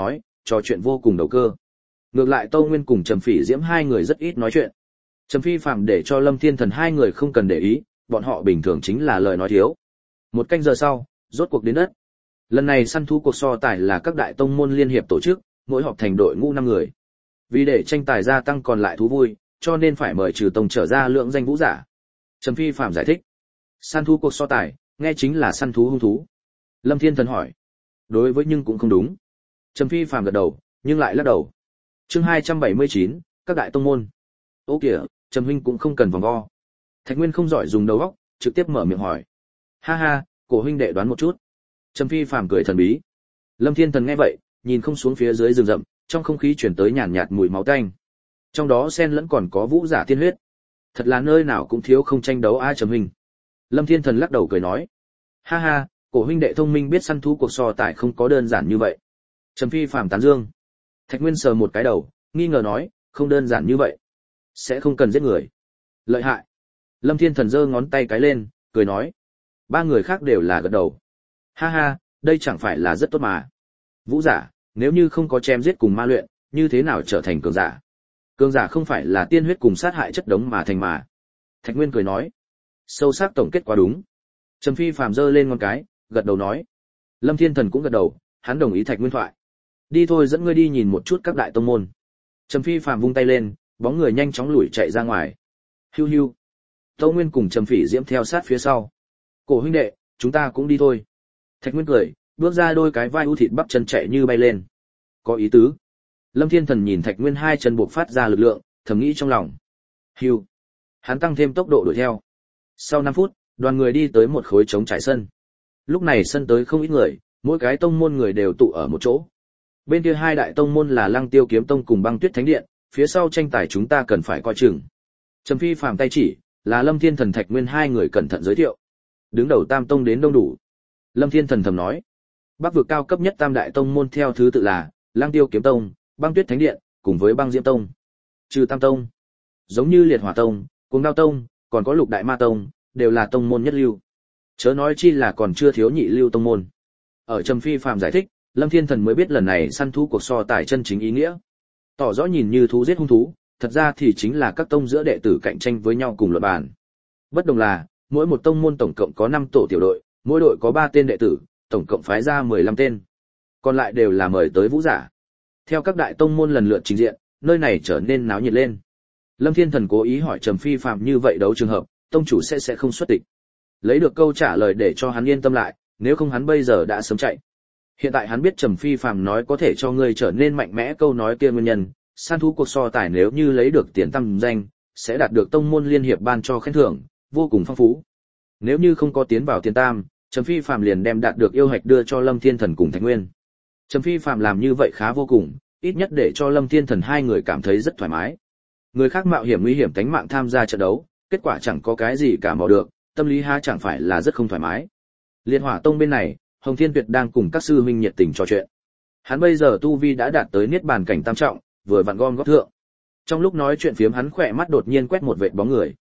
trò chuyện vô cùng đầu cơ. Ngược lại Tâu Nguyên cùng Trầm Phỉ Diễm hai người rất ít nói chuyện. Trầm Phi Phàm để cho Lâm Thiên Thần hai người không cần để ý, bọn họ bình thường chính là lời nói thiếu. Một canh giờ sau, rốt cuộc đến đất. Lần này săn thú cuộc so tài là các đại tông môn liên hiệp tổ chức, mỗi họp thành đội ngũ 5 người. Vì để tranh tài gia tăng còn lại thú vui, cho nên phải mời trừ tông trở ra lượng danh vũ giả. Trầm Phi Phàm giải thích. Săn thú cuộc so tài, nghe chính là săn thú hung thú. Lâm Thiên Thần hỏi. Đối với nhưng cũng không đúng. Trầm Phi Phàm gật đầu, nhưng lại lắc đầu. Chương 279, các đại tông môn. Ô kìa, Trầm huynh cũng không cần vòng vo. Thạch Nguyên không giỏi dùng đầu óc, trực tiếp mở miệng hỏi. Ha ha, cổ huynh đệ đoán một chút. Trầm Phi Phàm cười thần bí. Lâm Thiên Thần nghe vậy, nhìn không xuống phía dưới rừng rậm, trong không khí truyền tới nhàn nhạt mùi máu tanh. Trong đó xen lẫn còn có vũ giả tiên huyết. Thật là nơi nào cũng thiếu không tranh đấu ai Trầm huynh. Lâm Thiên Thần lắc đầu cười nói. Ha ha, cổ huynh đệ thông minh biết săn thú cuộc so tài không có đơn giản như vậy. Trầm Phi Phàm tán dương. Thạch Nguyên sờ một cái đầu, nghi ngờ nói, không đơn giản như vậy. Sẽ không cần giết người. Lợi hại. Lâm Thiên Thần giơ ngón tay cái lên, cười nói. Ba người khác đều là gật đầu. Ha ha, đây chẳng phải là rất tốt mà. Vũ giả, nếu như không có chém giết cùng ma luyện, như thế nào trở thành cường giả? Cường giả không phải là tiên huyết cùng sát hại chất đống mà thành mà. Thạch Nguyên cười nói. Sâu sắc tổng kết quá đúng. Trầm Phi Phàm giơ lên ngón cái, gật đầu nói. Lâm Thiên Thần cũng gật đầu, hắn đồng ý Thạch Nguyên thoại. Đi thôi, dẫn ngươi đi nhìn một chút các đại tông môn. Trầm Phi Phàm vung tay lên, bóng người nhanh chóng lủi chạy ra ngoài. Hiu hiu. Tâu Nguyên cùng Trầm Phỉ Diễm theo sát phía sau. Cổ huynh đệ, chúng ta cũng đi thôi. Thạch Nguyên cười, bước ra đôi cái vai u thịt bắp chân chạy như bay lên. Có ý tứ. Lâm Thiên Thần nhìn Thạch Nguyên hai chân buộc phát ra lực lượng, thầm nghĩ trong lòng. Hiu. Hắn tăng thêm tốc độ đuổi theo. Sau 5 phút, đoàn người đi tới một khối trống trải sân. Lúc này sân tới không ít người, mỗi cái tông môn người đều tụ ở một chỗ. Bên kia hai đại tông môn là Lăng Tiêu Kiếm Tông cùng Băng Tuyết Thánh Điện, phía sau tranh tài chúng ta cần phải coi chừng. Trầm Phi Phàm tay chỉ, là Lâm Thiên Thần Thạch Nguyên hai người cẩn thận giới thiệu. Đứng đầu Tam Tông đến đông đủ. Lâm Thiên Thần thầm nói. Bắc vực cao cấp nhất Tam đại tông môn theo thứ tự là Lăng Tiêu Kiếm Tông, Băng Tuyết Thánh Điện, cùng với Băng Diễm Tông. Trừ Tam Tông, giống như Liệt Hỏa Tông, Cuồng Đao Tông, còn có Lục Đại Ma Tông, đều là tông môn nhất lưu. Chớ nói chi là còn chưa thiếu nhị lưu tông môn. Ở Trầm Phi Phàm giải thích, Lâm Thiên Thần mới biết lần này săn thú cuộc so tài chân chính ý nghĩa. Tỏ rõ nhìn như thú giết hung thú, thật ra thì chính là các tông giữa đệ tử cạnh tranh với nhau cùng luận bàn. Bất đồng là, mỗi một tông môn tổng cộng có 5 tổ tiểu đội, mỗi đội có 3 tên đệ tử, tổng cộng phái ra 15 tên. Còn lại đều là mời tới vũ giả. Theo các đại tông môn lần lượt trình diện, nơi này trở nên náo nhiệt lên. Lâm Thiên Thần cố ý hỏi Trầm Phi Phàm như vậy đấu trường hợp, tông chủ sẽ không xuất tịch. Lấy được câu trả lời để cho hắn yên tâm lại, nếu không hắn bây giờ đã sớm chạy. Hiện tại hắn biết Trầm Phi Phàm nói có thể cho ngươi trở nên mạnh mẽ câu nói kia nguyên nhân, săn thú cuộc so tài nếu như lấy được tiền tăm danh, sẽ đạt được tông môn liên hiệp ban cho khen thưởng, vô cùng phong phú. Nếu như không có tiến vào tiền tam, Trầm Phi Phàm liền đem đạt được yêu hạch đưa cho Lâm Thiên Thần cùng Thạch Nguyên. Trầm Phi Phàm làm như vậy khá vô cùng, ít nhất để cho Lâm Thiên Thần hai người cảm thấy rất thoải mái. Người khác mạo hiểm nguy hiểm tính mạng tham gia trận đấu, kết quả chẳng có cái gì cả mò được, tâm lý há chẳng phải là rất không thoải mái. Liệt Hỏa Tông bên này, Hồng Thiên Tuyệt đang cùng các sư huynh nhiệt tình trò chuyện. Hắn bây giờ tu vi đã đạt tới niết bàn cảnh tam trọng, vừa vặn gom góp thượng. Trong lúc nói chuyện phiếm hắn khỏe mắt đột nhiên quét một vệt bóng người.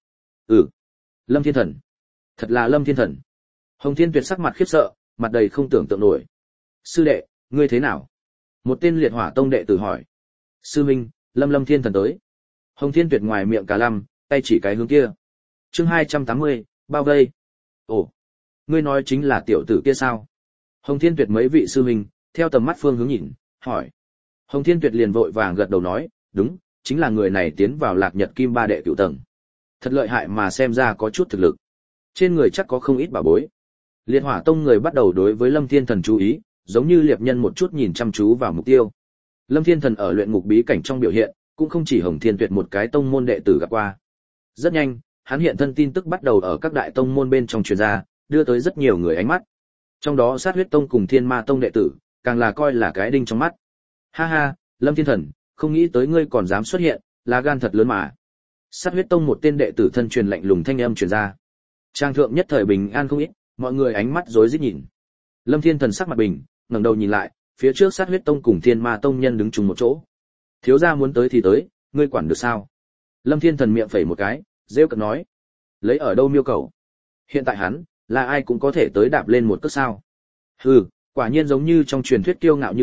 Lâm Thiên Thần. Thật là Lâm Thiên Thần. Hồng Thiên Tuyệt sắc mặt khiếp sợ, mặt đầy không tưởng tượng nổi. Sư đệ, ngươi thế nào? Một tên Liệt Hỏa Tông đệ tử hỏi. Sư huynh, Lâm Thiên Thần tới. Hồng Thiên Tuyệt ngoài miệng cả lăm, tay chỉ cái hướng kia. Chương 280, bao vây. Ồ, ngươi nói chính là tiểu tử kia sao? Hồng Thiên Tuyệt mấy vị sư huynh, theo tầm mắt phương hướng nhìn, hỏi. Hồng Thiên Tuyệt liền vội vàng gật đầu nói, đúng, chính là người này tiến vào Lạc Nhật Kim Ba đệ cửu tầng. Thật lợi hại mà xem ra có chút thực lực. Trên người chắc có không ít bảo bối. Liệt Hỏa Tông người bắt đầu đối với Lâm Thiên Thần chú ý, giống như liệp nhân một chút nhìn chăm chú vào mục tiêu. Lâm Thiên Thần ở luyện ngục bí cảnh trong biểu hiện, cũng không chỉ Hồng Thiên Tuyệt một cái tông môn đệ tử gặp qua. Rất nhanh, hắn hiện thân tin tức bắt đầu ở các đại tông môn bên trong truyền ra, đưa tới rất nhiều người ánh mắt. Trong đó Sát Huyết Tông cùng Thiên Ma Tông đệ tử, càng là coi là cái đinh trong mắt. Ha ha, Lâm Thiên Thần, không nghĩ tới ngươi còn dám xuất hiện, là gan thật lớn mà. Sát Huyết Tông một tên đệ tử thân truyền lạnh lùng thanh âm truyền ra. Trang thượng nhất thời bình an không ít, mọi người ánh mắt rối rít nhìn. Lâm Thiên Thần sắc mặt bình, ngẩng đầu nhìn lại, phía trước Sát Huyết Tông cùng Thiên Ma Tông nhân đứng chung một chỗ. Thiếu gia muốn tới thì tới, ngươi quản được sao? Lâm Thiên Thần miệng phẩy một cái, rêu cợt nói. Lấy ở đâu miêu cầu? Hiện tại hắn, là ai cũng có thể tới đạp lên một cước sao? Hừ, quả nhiên giống như trong truyền thuyết kiêu ngạo như vậy,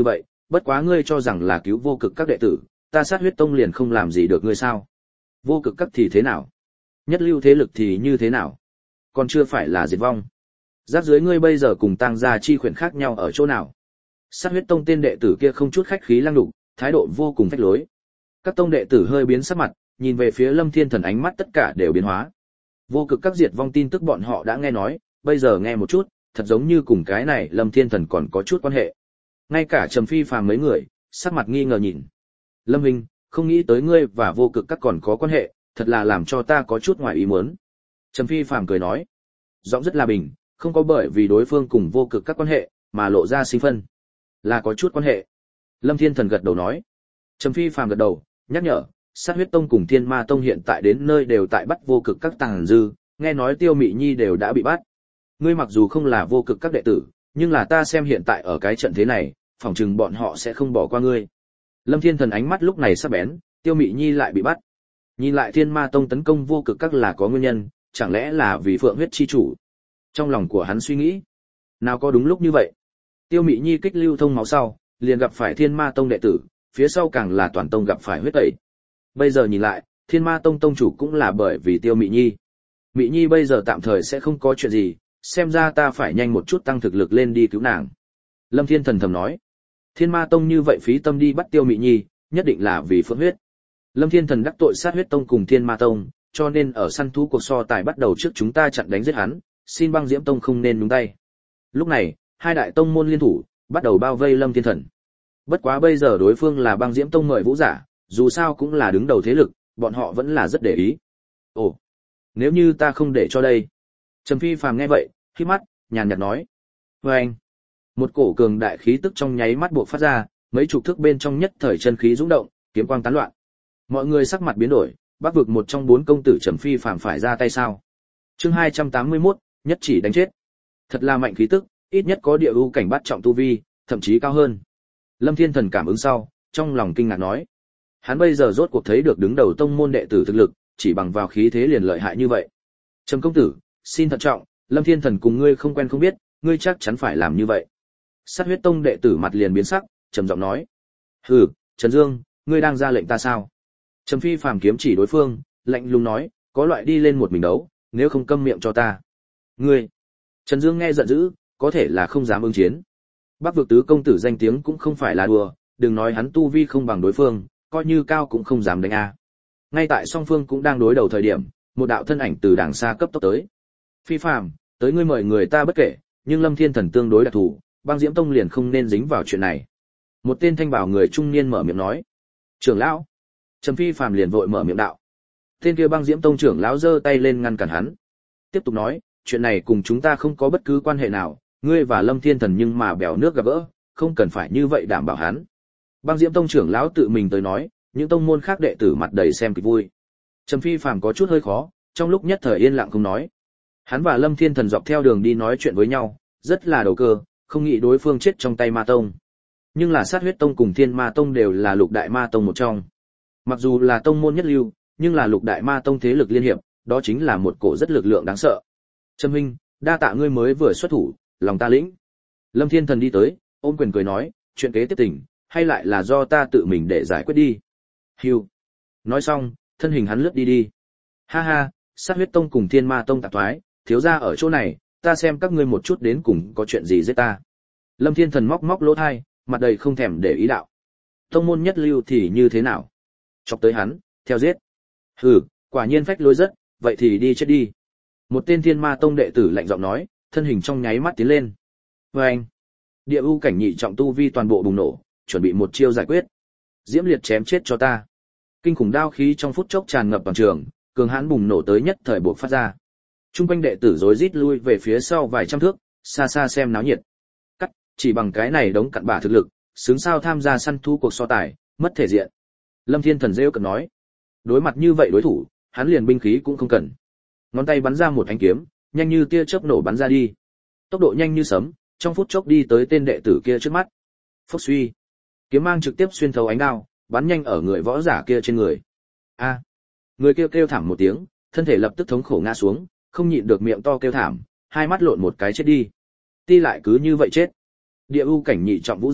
bất quá ngươi cho rằng là cứu vô cực các đệ tử, ta Sát Huyết Tông liền không làm gì được ngươi sao? Vô cực các thì thế nào? Nhất lưu thế lực thì như thế nào? Còn chưa phải là diệt vong. Rác dưới ngươi bây giờ cùng Tang gia chi khuyển khác nhau ở chỗ nào? Sát Huyết Tông tên đệ tử kia không chút khách khí lăng đục, thái độ vô cùng phách lối. Các tông đệ tử hơi biến sắc mặt, nhìn về phía Lâm Thiên Thần, ánh mắt tất cả đều biến hóa. Vô cực các diệt vong tin tức bọn họ đã nghe nói, bây giờ nghe một chút, thật giống như cùng cái này Lâm Thiên Thần còn có chút quan hệ. Ngay cả Trầm Phi Phàm mấy người, sắc mặt nghi ngờ nhìn. Lâm Vinh, không nghĩ tới ngươi và vô cực các còn có quan hệ, thật là làm cho ta có chút ngoài ý muốn. Trầm Phi Phàm cười nói, giọng rất là bình, không có bởi vì đối phương cùng vô cực các quan hệ mà lộ ra sinh phân, là có chút quan hệ. Lâm Thiên Thần gật đầu nói. Trầm Phi Phàm gật đầu, nhắc nhở, Sát Huyết Tông cùng Thiên Ma Tông hiện tại đến nơi đều tại bắt vô cực các tàng dư, nghe nói Tiêu Mị Nhi đều đã bị bắt. Ngươi mặc dù không là vô cực các đệ tử, nhưng là ta xem hiện tại ở cái trận thế này, phỏng chừng bọn họ sẽ không bỏ qua ngươi. Lâm Thiên Thần ánh mắt lúc này sắc bén, Tiêu Mị Nhi lại bị bắt. Nhìn lại Thiên Ma Tông tấn công vô cực các là có nguyên nhân, chẳng lẽ là vì Phượng huyết chi chủ? Trong lòng của hắn suy nghĩ, nào có đúng lúc như vậy. Tiêu Mị Nhi kích lưu thông máu sau, liền gặp phải Thiên Ma Tông đệ tử, phía sau càng là toàn tông gặp phải huyết tẩy. Bây giờ nhìn lại, Thiên Ma Tông tông chủ cũng là bởi vì Tiêu Mị Nhi. Mị Nhi bây giờ tạm thời sẽ không có chuyện gì, xem ra ta phải nhanh một chút tăng thực lực lên đi cứu nàng. Lâm Thiên Thần thầm nói, Thiên Ma Tông như vậy phí tâm đi bắt Tiêu Mị Nhi, nhất định là vì phượng huyết. Lâm Thiên Thần đắc tội Sát Huyết Tông cùng Thiên Ma Tông, cho nên ở săn thú cuộc so tài bắt đầu trước chúng ta chặn đánh giết hắn, xin Băng Diễm Tông không nên nhúng tay. Lúc này, hai đại tông môn liên thủ, bắt đầu bao vây Lâm Thiên Thần. Bất quá bây giờ đối phương là Băng Diễm Tông mời vũ giả, dù sao cũng là đứng đầu thế lực, bọn họ vẫn là rất để ý. Ồ, nếu như ta không để cho đây. Trầm Phi Phàm nghe vậy, khi mắt, nhàn nhạt nói. Và anh, một cổ cường đại khí tức trong nháy mắt buộc phát ra, mấy chục thước bên trong nhất thời chân khí dũng động, kiếm quang tán loạn. Mọi người sắc mặt biến đổi, Bắc vực một trong bốn công tử Trầm Phi Phàm phải ra tay sao? Chương 281, nhất chỉ đánh chết. Thật là mạnh khí tức, ít nhất có địa ưu cảnh bắt trọng tu vi, thậm chí cao hơn. Lâm Thiên Thần cảm ứng sau, trong lòng kinh ngạc nói. Hắn bây giờ rốt cuộc thấy được đứng đầu tông môn đệ tử thực lực, chỉ bằng vào khí thế liền lợi hại như vậy. Trầm công tử, xin thận trọng, Lâm Thiên Thần cùng ngươi không quen không biết, ngươi chắc chắn phải làm như vậy. Sát Huyết Tông đệ tử mặt liền biến sắc, trầm giọng nói. Hừ, Trần Dương, ngươi đang ra lệnh ta sao? Trầm Phi Phàm kiếm chỉ đối phương, lạnh lùng nói, có loại đi lên một mình đấu, nếu không câm miệng cho ta. Ngươi. Trần Dương nghe giận dữ, có thể là không dám ứng chiến. Bắc vực tứ công tử danh tiếng cũng không phải là đùa, đừng nói hắn tu vi không bằng đối phương, coi như cao cũng không dám đánh a. Ngay tại song phương cũng đang đối đầu thời điểm, một đạo thân ảnh từ đàng xa cấp tốc tới. Phi Phàm, tới ngươi mời người ta bất kể, nhưng Lâm Thiên Thần tương đối đặc thù, Băng Diễm Tông liền không nên dính vào chuyện này. Một tên thanh bảo người trung niên mở miệng nói. Trưởng lão. Trầm Phi Phàm liền vội mở miệng đạo. Tên kia Băng Diễm Tông trưởng lão giơ tay lên ngăn cản hắn. Tiếp tục nói, chuyện này cùng chúng ta không có bất cứ quan hệ nào, ngươi và Lâm Thiên Thần nhưng mà bèo nước gặp gỡ, không cần phải như vậy đảm bảo hắn. Băng Diễm Tông trưởng lão tự mình tới nói, những tông môn khác đệ tử mặt đầy xem kịch vui. Trầm Phi Phàm có chút hơi khó, trong lúc nhất thời yên lặng không nói. Hắn và Lâm Thiên Thần dọc theo đường đi nói chuyện với nhau, rất là đầu cơ, không nghĩ đối phương chết trong tay Ma Tông. Nhưng là Sát Huyết Tông cùng Thiên Ma Tông đều là lục đại ma tông một trong. Mặc dù là tông môn nhất lưu, nhưng là lục đại ma tông thế lực liên hiệp, đó chính là một cổ rất lực lượng đáng sợ. Trâm huynh, đa tạ ngươi mới vừa xuất thủ, lòng ta lĩnh. Lâm Thiên Thần đi tới, ôm quyền cười nói, chuyện kế tiếp tình, hay lại là do ta tự mình để giải quyết đi. Hưu. Nói xong, thân hình hắn lướt đi đi. Ha ha, Sát Huyết Tông cùng Thiên Ma Tông tạp thoái, thiếu gia ở chỗ này, ta xem các ngươi một chút đến cùng có chuyện gì giết ta. Lâm Thiên Thần móc móc lỗ tai, mặt đầy không thèm để ý đạo. Tông môn nhất lưu thì như thế nào? Chọc tới hắn, theo giết. Hừ, quả nhiên phách lối rất, vậy thì đi chết đi. Một tên Thiên Ma Tông đệ tử lạnh giọng nói, thân hình trong nháy mắt tiến lên. Và anh, địa ưu cảnh nhị trọng tu vi toàn bộ bùng nổ, chuẩn bị một chiêu giải quyết. Diễm liệt chém chết cho ta. Kinh khủng đao khí trong phút chốc tràn ngập toàn trường, cường hãn bùng nổ tới nhất thời buộc phát ra. Trung quanh đệ tử rối rít lui về phía sau vài trăm thước, xa xa xem náo nhiệt. Cắt, chỉ bằng cái này đống cặn bã thực lực, xứng sao tham gia săn thú cuộc so tài, mất thể diện. Lâm Thiên Thần rêu cợt nói. Đối mặt như vậy đối thủ, hắn liền binh khí cũng không cần. Ngón tay bắn ra một ánh kiếm, nhanh như tia chớp nổ bắn ra đi. Tốc độ nhanh như sấm, trong phút chốc đi tới tên đệ tử kia trước mắt. Phốc suy. Kiếm mang trực tiếp xuyên thấu ánh đao, bắn nhanh ở người võ giả kia trên người. A. Người kia kêu thảm một tiếng, thân thể lập tức thống khổ ngã xuống, không nhịn được miệng to kêu thảm, hai mắt lộn một cái chết đi. Ti lại cứ như vậy chết. Địa ưu cảnh nhị trọng vũ giả,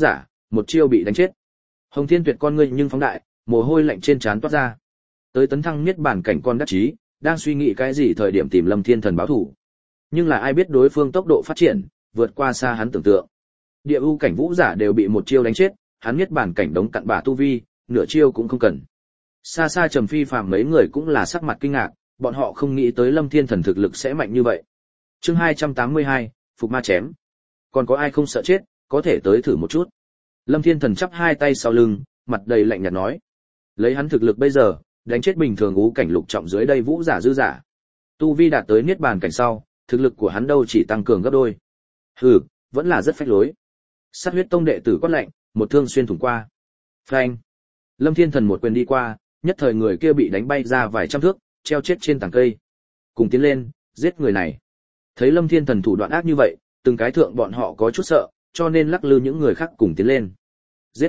một chiêu bị đánh chết. Hồng Thiên Tuyệt con ngươi nhưng phóng đại, mồ hôi lạnh trên trán toát ra. Tới tấn thăng niết bàn cảnh con đắc chí, đang suy nghĩ cái gì thời điểm tìm Lâm Thiên Thần báo thủ. Nhưng là ai biết đối phương tốc độ phát triển vượt qua xa hắn tưởng tượng. Địa ưu cảnh vũ giả đều bị một chiêu đánh chết, hắn niết bàn cảnh đống cặn bã tu vi, nửa chiêu cũng không cần. Xa xa Trầm Phi Phàm mấy người cũng là sắc mặt kinh ngạc, bọn họ không nghĩ tới Lâm Thiên Thần thực lực sẽ mạnh như vậy. Chương 282, phục ma chém. Còn có ai không sợ chết, có thể tới thử một chút. Lâm Thiên Thần chắp hai tay sau lưng, mặt đầy lạnh nhạt nói: lấy hắn thực lực bây giờ, đánh chết bình thường ú cảnh lục trọng dưới đây vũ giả dư giả. Tu vi đạt tới niết bàn cảnh sau, thực lực của hắn đâu chỉ tăng cường gấp đôi. Hừ, vẫn là rất phách lối. Sát huyết tông đệ tử quát lạnh, một thương xuyên thủng qua. Phanh. Lâm Thiên Thần một quyền đi qua, nhất thời người kia bị đánh bay ra vài trăm thước, treo chết trên tảng cây. Cùng tiến lên, giết người này. Thấy Lâm Thiên Thần thủ đoạn ác như vậy, từng cái thượng bọn họ có chút sợ, cho nên lắc lư những người khác cùng tiến lên. Giết.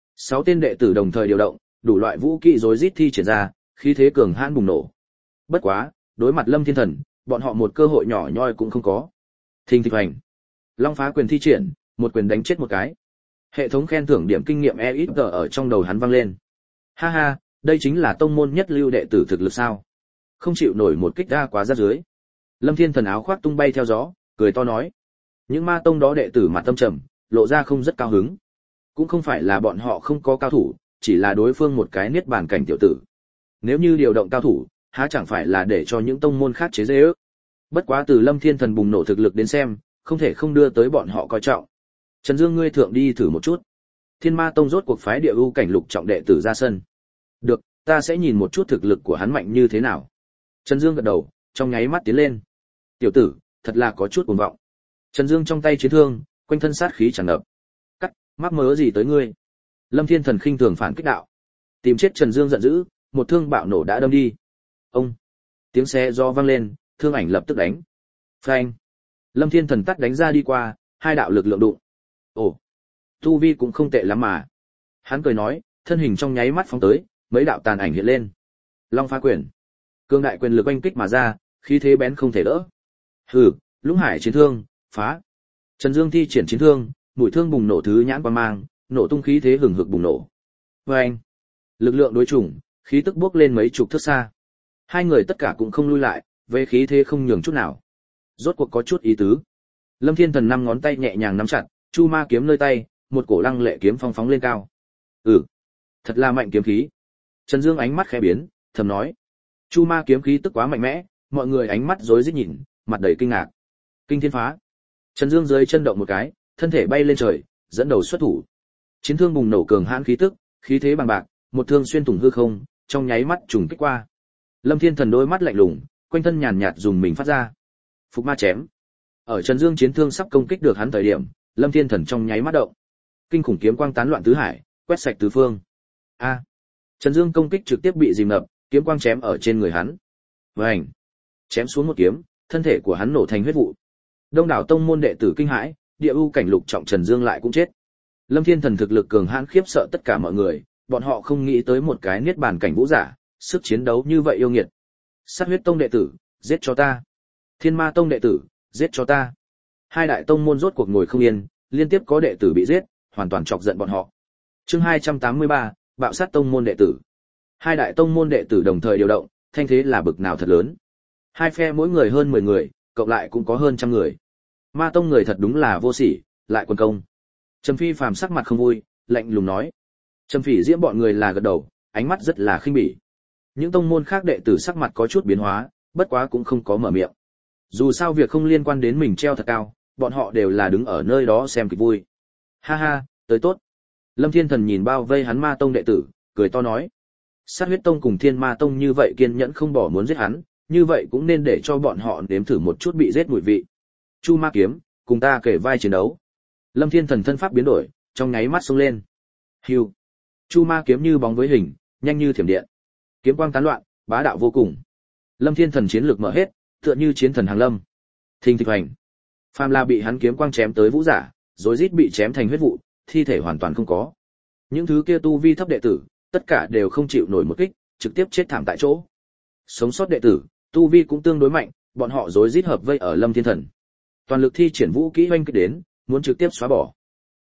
6 tên đệ tử đồng thời điều động, đủ loại vũ kỹ rối rít thi triển ra, khí thế cường hãn bùng nổ. Bất quá, đối mặt Lâm Thiên Thần, bọn họ một cơ hội nhỏ nhoi cũng không có. Thình thịch hành. Long phá quyền thi triển, một quyền đánh chết một cái. Hệ thống khen thưởng điểm kinh nghiệm EXP ở trong đầu hắn vang lên. Ha ha, đây chính là tông môn nhất lưu đệ tử thực lực sao? Không chịu nổi một kích ra quá rát dưới. Lâm Thiên Thần áo khoác tung bay theo gió, cười to nói. Những ma tông đó đệ tử mặt tâm trầm, lộ ra không rất cao hứng. Cũng không phải là bọn họ không có cao thủ, chỉ là đối phương một cái niết bàn cảnh tiểu tử. Nếu như điều động cao thủ, há chẳng phải là để cho những tông môn khác chế giễu ước. Bất quá từ Lâm Thiên Thần bùng nổ thực lực đến xem, không thể không đưa tới bọn họ coi trọng. Trần Dương ngươi thượng đi thử một chút. Thiên Ma Tông rốt cuộc phái địa ưu cảnh lục trọng đệ tử ra sân. Được, ta sẽ nhìn một chút thực lực của hắn mạnh như thế nào. Trần Dương gật đầu, trong nháy mắt tiến lên. Tiểu tử, thật là có chút cuồng vọng. Trần Dương trong tay chiến thương, quanh thân sát khí tràn ngập. Cắt, mắc mớ gì tới ngươi? Lâm Thiên Thần khinh thường phản kích đạo. Tìm chết Trần Dương giận dữ, một thương bạo nổ đã đâm đi. Ông. Tiếng xe do vang lên, thương ảnh lập tức đánh. Phanh. Lâm Thiên Thần tắt đánh ra đi qua, hai đạo lực lượng đụng. Ồ, tu vi cũng không tệ lắm mà. Hắn cười nói, thân hình trong nháy mắt phóng tới, mấy đạo tàn ảnh hiện lên. Long phá quyền. Cương đại quyền lực oanh kích mà ra, khí thế bén không thể đỡ. Hừ, Lũng Hải chiến thương, phá. Trần Dương thi triển chiến thương, mũi thương bùng nổ thứ nhãn quang mang, nổ tung khí thế hừng hực bùng nổ. Oeng. Lực lượng đối chủng, khí tức bốc lên mấy chục thước xa. Hai người tất cả cũng không lui lại, về khí thế không nhường chút nào. Rốt cuộc có chút ý tứ. Lâm Thiên Thần 5 ngón tay nhẹ nhàng nắm chặt, chu ma kiếm nơi tay, một cổ lăng lệ kiếm phong phóng lên cao. Thật là mạnh kiếm khí. Trần Dương ánh mắt khẽ biến, thầm nói. Chu ma kiếm khí tức quá mạnh mẽ, mọi người ánh mắt rối rít nhìn, mặt đầy kinh ngạc. Kinh thiên phá. Trần Dương dưới chân động một cái, thân thể bay lên trời, dẫn đầu xuất thủ. Chiến thương bùng nổ cường hãn khí tức, khí thế bằng bạc, một thương xuyên thủng hư không, trong nháy mắt trùng kích qua. Lâm Thiên Thần đôi mắt lạnh lùng, quanh thân nhàn nhạt dùng mình phát ra. Phục ma chém. Ở Trần Dương chiến thương sắp công kích được hắn thời điểm, Lâm Thiên Thần trong nháy mắt động. Kinh khủng kiếm quang tán loạn tứ hải, quét sạch tứ phương. A. Trần Dương công kích trực tiếp bị dìm ngập, kiếm quang chém ở trên người hắn. Vành. Chém xuống một kiếm, thân thể của hắn nổ thành huyết vụ. Đông đảo tông môn đệ tử kinh hãi, địa ưu cảnh lục trọng Trần Dương lại cũng chết. Lâm Thiên Thần thực lực cường hãn khiếp sợ tất cả mọi người, bọn họ không nghĩ tới một cái niết bàn cảnh vũ giả, sức chiến đấu như vậy yêu nghiệt. Sát huyết tông đệ tử, giết cho ta. Thiên Ma tông đệ tử, giết cho ta. Hai đại tông môn rốt cuộc ngồi không yên, liên tiếp có đệ tử bị giết, hoàn toàn chọc giận bọn họ. Chương 283, bạo sát tông môn đệ tử. Hai đại tông môn đệ tử đồng thời điều động, thanh thế là bực nào thật lớn. Hai phe mỗi người hơn 10 người, cộng lại cũng có hơn trăm người. Ma tông người thật đúng là vô sỉ, lại quân công. Trầm Phi Phàm sắc mặt không vui, lạnh lùng nói. Trầm Phỉ Diễm bọn người là gật đầu, ánh mắt rất là khinh bỉ. Những tông môn khác đệ tử sắc mặt có chút biến hóa, bất quá cũng không có mở miệng. Dù sao việc không liên quan đến mình treo thật cao, bọn họ đều là đứng ở nơi đó xem kịch vui. Ha ha, tới tốt. Lâm Thiên Thần nhìn bao vây hắn Ma tông đệ tử, cười to nói. Sát huyết tông cùng Thiên Ma tông như vậy kiên nhẫn không bỏ muốn giết hắn, như vậy cũng nên để cho bọn họ nếm thử một chút bị giết mùi vị. Chu ma kiếm, cùng ta kể vai chiến đấu. Lâm Thiên Thần thân pháp biến đổi, trong nháy mắt xông lên. Hưu. Chu ma kiếm như bóng với hình, nhanh như thiểm điện. Kiếm quang tán loạn, bá đạo vô cùng. Lâm Thiên Thần chiến lược mở hết, tựa như chiến thần hàng lâm. Thình thịch hoành. Phàm là bị hắn kiếm quang chém tới vũ giả, rối rít bị chém thành huyết vụ, thi thể hoàn toàn không có. Những thứ kia tu vi thấp đệ tử, tất cả đều không chịu nổi một kích, trực tiếp chết thảm tại chỗ. Sống sót đệ tử, tu vi cũng tương đối mạnh, bọn họ rối rít hợp vây ở Lâm Thiên Thần. Toàn lực thi triển vũ kỹ oanh kích đến, muốn trực tiếp xóa bỏ.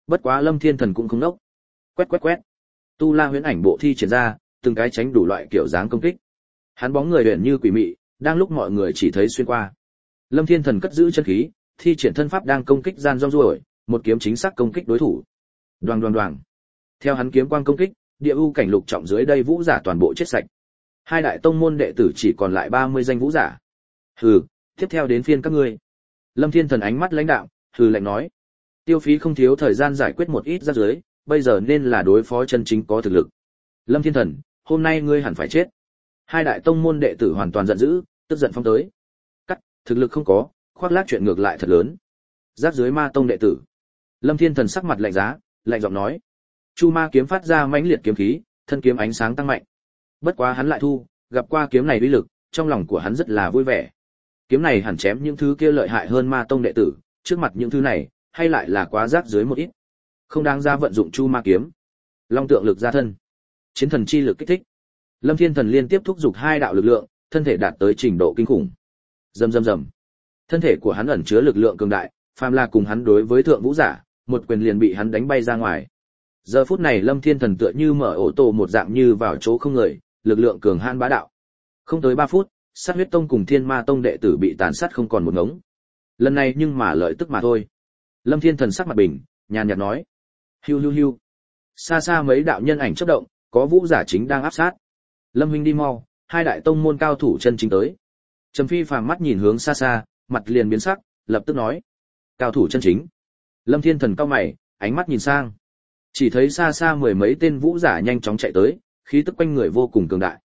Bất quá Lâm Thiên Thần cũng không nốc. Quét quét quét. Tu La Huyễn Ảnh bộ thi triển ra, từng cái tránh đủ loại kiểu dáng công kích. Hắn bóng người huyền như quỷ mị, đang lúc mọi người chỉ thấy xuyên qua. Lâm Thiên Thần cất giữ chân khí, thi triển thân pháp đang công kích gian rong ruổi, một kiếm chính xác công kích đối thủ. Đoàng đoàng đoàng. Theo hắn kiếm quang công kích, địa u cảnh lục trọng dưới đây vũ giả toàn bộ chết sạch. Hai đại tông môn đệ tử chỉ còn lại 30 danh vũ giả. Hừ, tiếp theo đến phiên các ngươi. Lâm Thiên Thần ánh mắt lãnh đạm, hừ lạnh nói. Tiêu phí không thiếu thời gian giải quyết một ít rắc rối, bây giờ nên là đối phó chân chính có thực lực. Lâm Thiên Thần, hôm nay ngươi hẳn phải chết. Hai đại tông môn đệ tử hoàn toàn giận dữ, tức giận phong tới. Cắt, thực lực không có, khoác lác chuyện ngược lại thật lớn. Rác dưới ma tông đệ tử. Lâm Thiên Thần sắc mặt lạnh giá, lạnh giọng nói. Chu ma kiếm phát ra mãnh liệt kiếm khí, thân kiếm ánh sáng tăng mạnh. Bất quá hắn lại thu, gặp qua kiếm này uy lực, trong lòng của hắn rất là vui vẻ. Kiếm này hẳn chém những thứ kia lợi hại hơn ma tông đệ tử, trước mặt những thứ này, hay lại là quá rác dưới một ít. Không đáng ra vận dụng chu ma kiếm. Long tượng lực ra thân. Chiến thần chi lực kích thích. Lâm Thiên Thần liên tiếp thúc giục hai đạo lực lượng, thân thể đạt tới trình độ kinh khủng. Rầm rầm rầm. Thân thể của hắn ẩn chứa lực lượng cường đại, phàm là cùng hắn đối với thượng vũ giả, một quyền liền bị hắn đánh bay ra ngoài. Giờ phút này Lâm Thiên Thần tựa như mở ổ tổ một dạng như vào chỗ không người, lực lượng cường hãn bá đạo. Không tới 3 phút, Sát Huyết Tông cùng Thiên Ma Tông đệ tử bị tàn sát không còn một ngống. Lần này nhưng mà lợi tức mà thôi. Lâm Thiên Thần sắc mặt bình, nhàn nhạt nói: "Hiu hiu hiu." Xa xa mấy đạo nhân ảnh chớp động, có vũ giả chính đang áp sát. "Lâm huynh đi mau, hai đại tông môn cao thủ chân chính tới." Trầm Phi phàm mắt nhìn hướng xa xa, mặt liền biến sắc, lập tức nói: "Cao thủ chân chính?" Lâm Thiên Thần cau mày, ánh mắt nhìn sang. Chỉ thấy xa xa mười mấy tên vũ giả nhanh chóng chạy tới, khí tức quanh người vô cùng cường đại.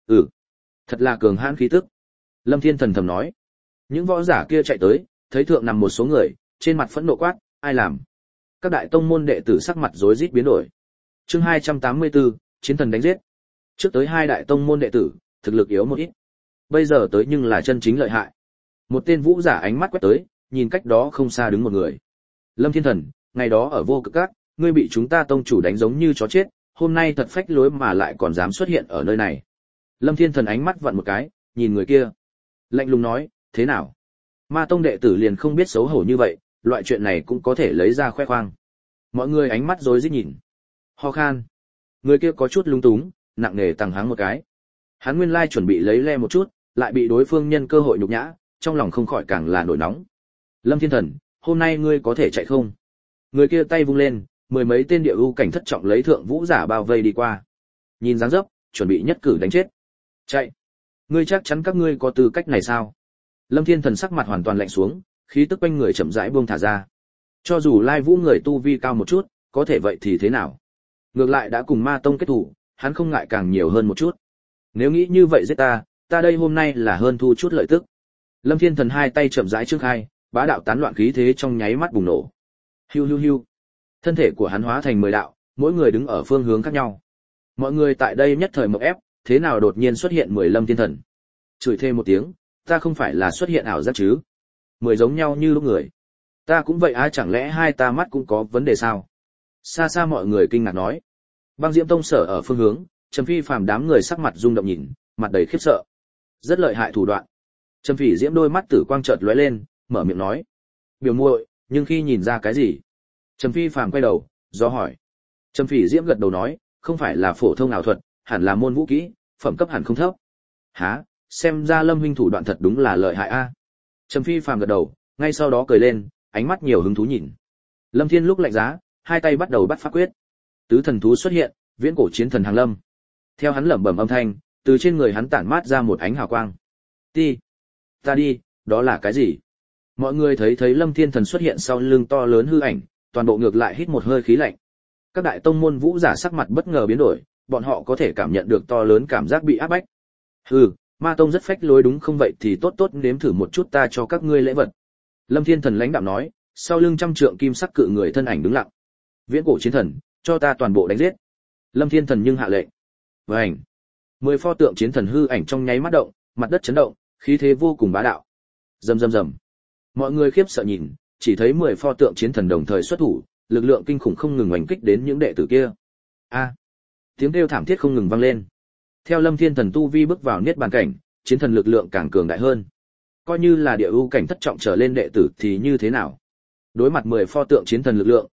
Thật là cường hãn khí tức. Lâm Thiên Thần thầm nói. Những võ giả kia chạy tới, thấy thượng nằm một số người, trên mặt phẫn nộ quát, ai làm? Các đại tông môn đệ tử sắc mặt rối rít biến đổi. Chương 284, chiến thần đánh giết. Trước tới hai đại tông môn đệ tử, thực lực yếu một ít. Bây giờ tới nhưng là chân chính lợi hại. Một tên vũ giả ánh mắt quét tới, nhìn cách đó không xa đứng một người. Lâm Thiên Thần, ngày đó ở Vô Cực Các, ngươi bị chúng ta tông chủ đánh giống như chó chết, hôm nay thật phách lối mà lại còn dám xuất hiện ở nơi này. Lâm Thiên Thần ánh mắt vặn một cái, nhìn người kia. Lạnh lùng nói, thế nào? Ma tông đệ tử liền không biết xấu hổ như vậy, loại chuyện này cũng có thể lấy ra khoe khoang. Mọi người ánh mắt rối rít nhìn. Ho khan. Người kia có chút lung túng, nặng nề tằng hắng một cái. Hắn nguyên lai chuẩn bị lấy le một chút, lại bị đối phương nhân cơ hội nhục nhã, trong lòng không khỏi càng là nổi nóng. Lâm Thiên Thần, hôm nay ngươi có thể chạy không? Người kia tay vung lên, mười mấy tên địa ưu cảnh thất trọng lấy thượng vũ giả bao vây đi qua. Nhìn dáng dấp, chuẩn bị nhất cử đánh chết. Chạy. Ngươi chắc chắn các ngươi có tư cách này sao? Lâm Thiên Thần sắc mặt hoàn toàn lạnh xuống, khí tức quanh người chậm rãi buông thả ra. Cho dù Lai Vũ người tu vi cao một chút, có thể vậy thì thế nào? Ngược lại đã cùng Ma tông kết thủ, hắn không ngại càng nhiều hơn một chút. Nếu nghĩ như vậy giết ta đây hôm nay là hơn thu chút lợi tức. Lâm Thiên Thần hai tay chậm rãi trước hai, bá đạo tán loạn khí thế trong nháy mắt bùng nổ. Hiu hiu hiu. Thân thể của hắn hóa thành 10 đạo, mỗi người đứng ở phương hướng khác nhau. Mọi người tại đây nhất thời mộng ép, thế nào đột nhiên xuất hiện 10 Lâm Thiên Thần? Chửi thêm một tiếng, ta không phải là xuất hiện ảo giác chứ? 10 giống nhau như lúc người. Ta cũng vậy chẳng lẽ hai ta mắt cũng có vấn đề sao? Xa xa mọi người kinh ngạc nói. Băng Diễm Tông sở ở phương hướng, Trầm Phi phàm đám người sắc mặt rung động nhìn, mặt đầy khiếp sợ. Rất lợi hại thủ đoạn. Trầm Phỉ Diễm đôi mắt tử quang chợt lóe lên, mở miệng nói: "Biểu muội, nhưng khi nhìn ra cái gì?" Trầm Phi phàm quay đầu, do hỏi. Trầm Phỉ Diễm gật đầu nói: "Không phải là phổ thông ảo thuật, hẳn là môn vũ kỹ, phẩm cấp hẳn không thấp." "Hả? Xem ra Lâm huynh thủ đoạn thật đúng là lợi hại a." Trầm Phi phàm gật đầu, ngay sau đó cười lên, ánh mắt nhiều hứng thú nhìn. Lâm Thiên lúc lạnh giá, hai tay bắt đầu bắt pháp quyết. Tứ thần thú xuất hiện, viễn cổ chiến thần hàng lâm. Theo hắn lẩm bẩm âm thanh, từ trên người hắn tản mát ra một ánh hào quang. Ta đi, đó là cái gì? Mọi người thấy Lâm Thiên Thần xuất hiện sau lưng to lớn hư ảnh, toàn bộ ngược lại hít một hơi khí lạnh. Các đại tông môn vũ giả sắc mặt bất ngờ biến đổi, bọn họ có thể cảm nhận được to lớn cảm giác bị áp bách. Hừ, Ma tông rất phách lối đúng không, vậy thì tốt nếm thử một chút ta cho các ngươi lễ vật. Lâm Thiên Thần lãnh đạm nói, sau lưng trăm trượng kim sắc cự người thân ảnh đứng lặng. Viễn cổ chiến thần, cho ta toàn bộ đánh giết. Lâm Thiên Thần nhưng hạ lệnh. Vành. 10 pho tượng chiến thần hư ảnh trong nháy mắt động, mặt đất chấn động, khí thế vô cùng bá đạo. Rầm rầm rầm. Mọi người khiếp sợ nhìn, chỉ thấy 10 pho tượng chiến thần đồng thời xuất thủ, lực lượng kinh khủng không ngừng oanh kích đến những đệ tử kia. Tiếng kêu thảm thiết không ngừng vang lên. Theo Lâm Thiên Thần tu vi bước vào niết bàn cảnh, chiến thần lực lượng càng cường đại hơn. Coi như là địa ưu cảnh thất trọng trở lên đệ tử thì như thế nào? Đối mặt 10 pho tượng chiến thần lực lượng,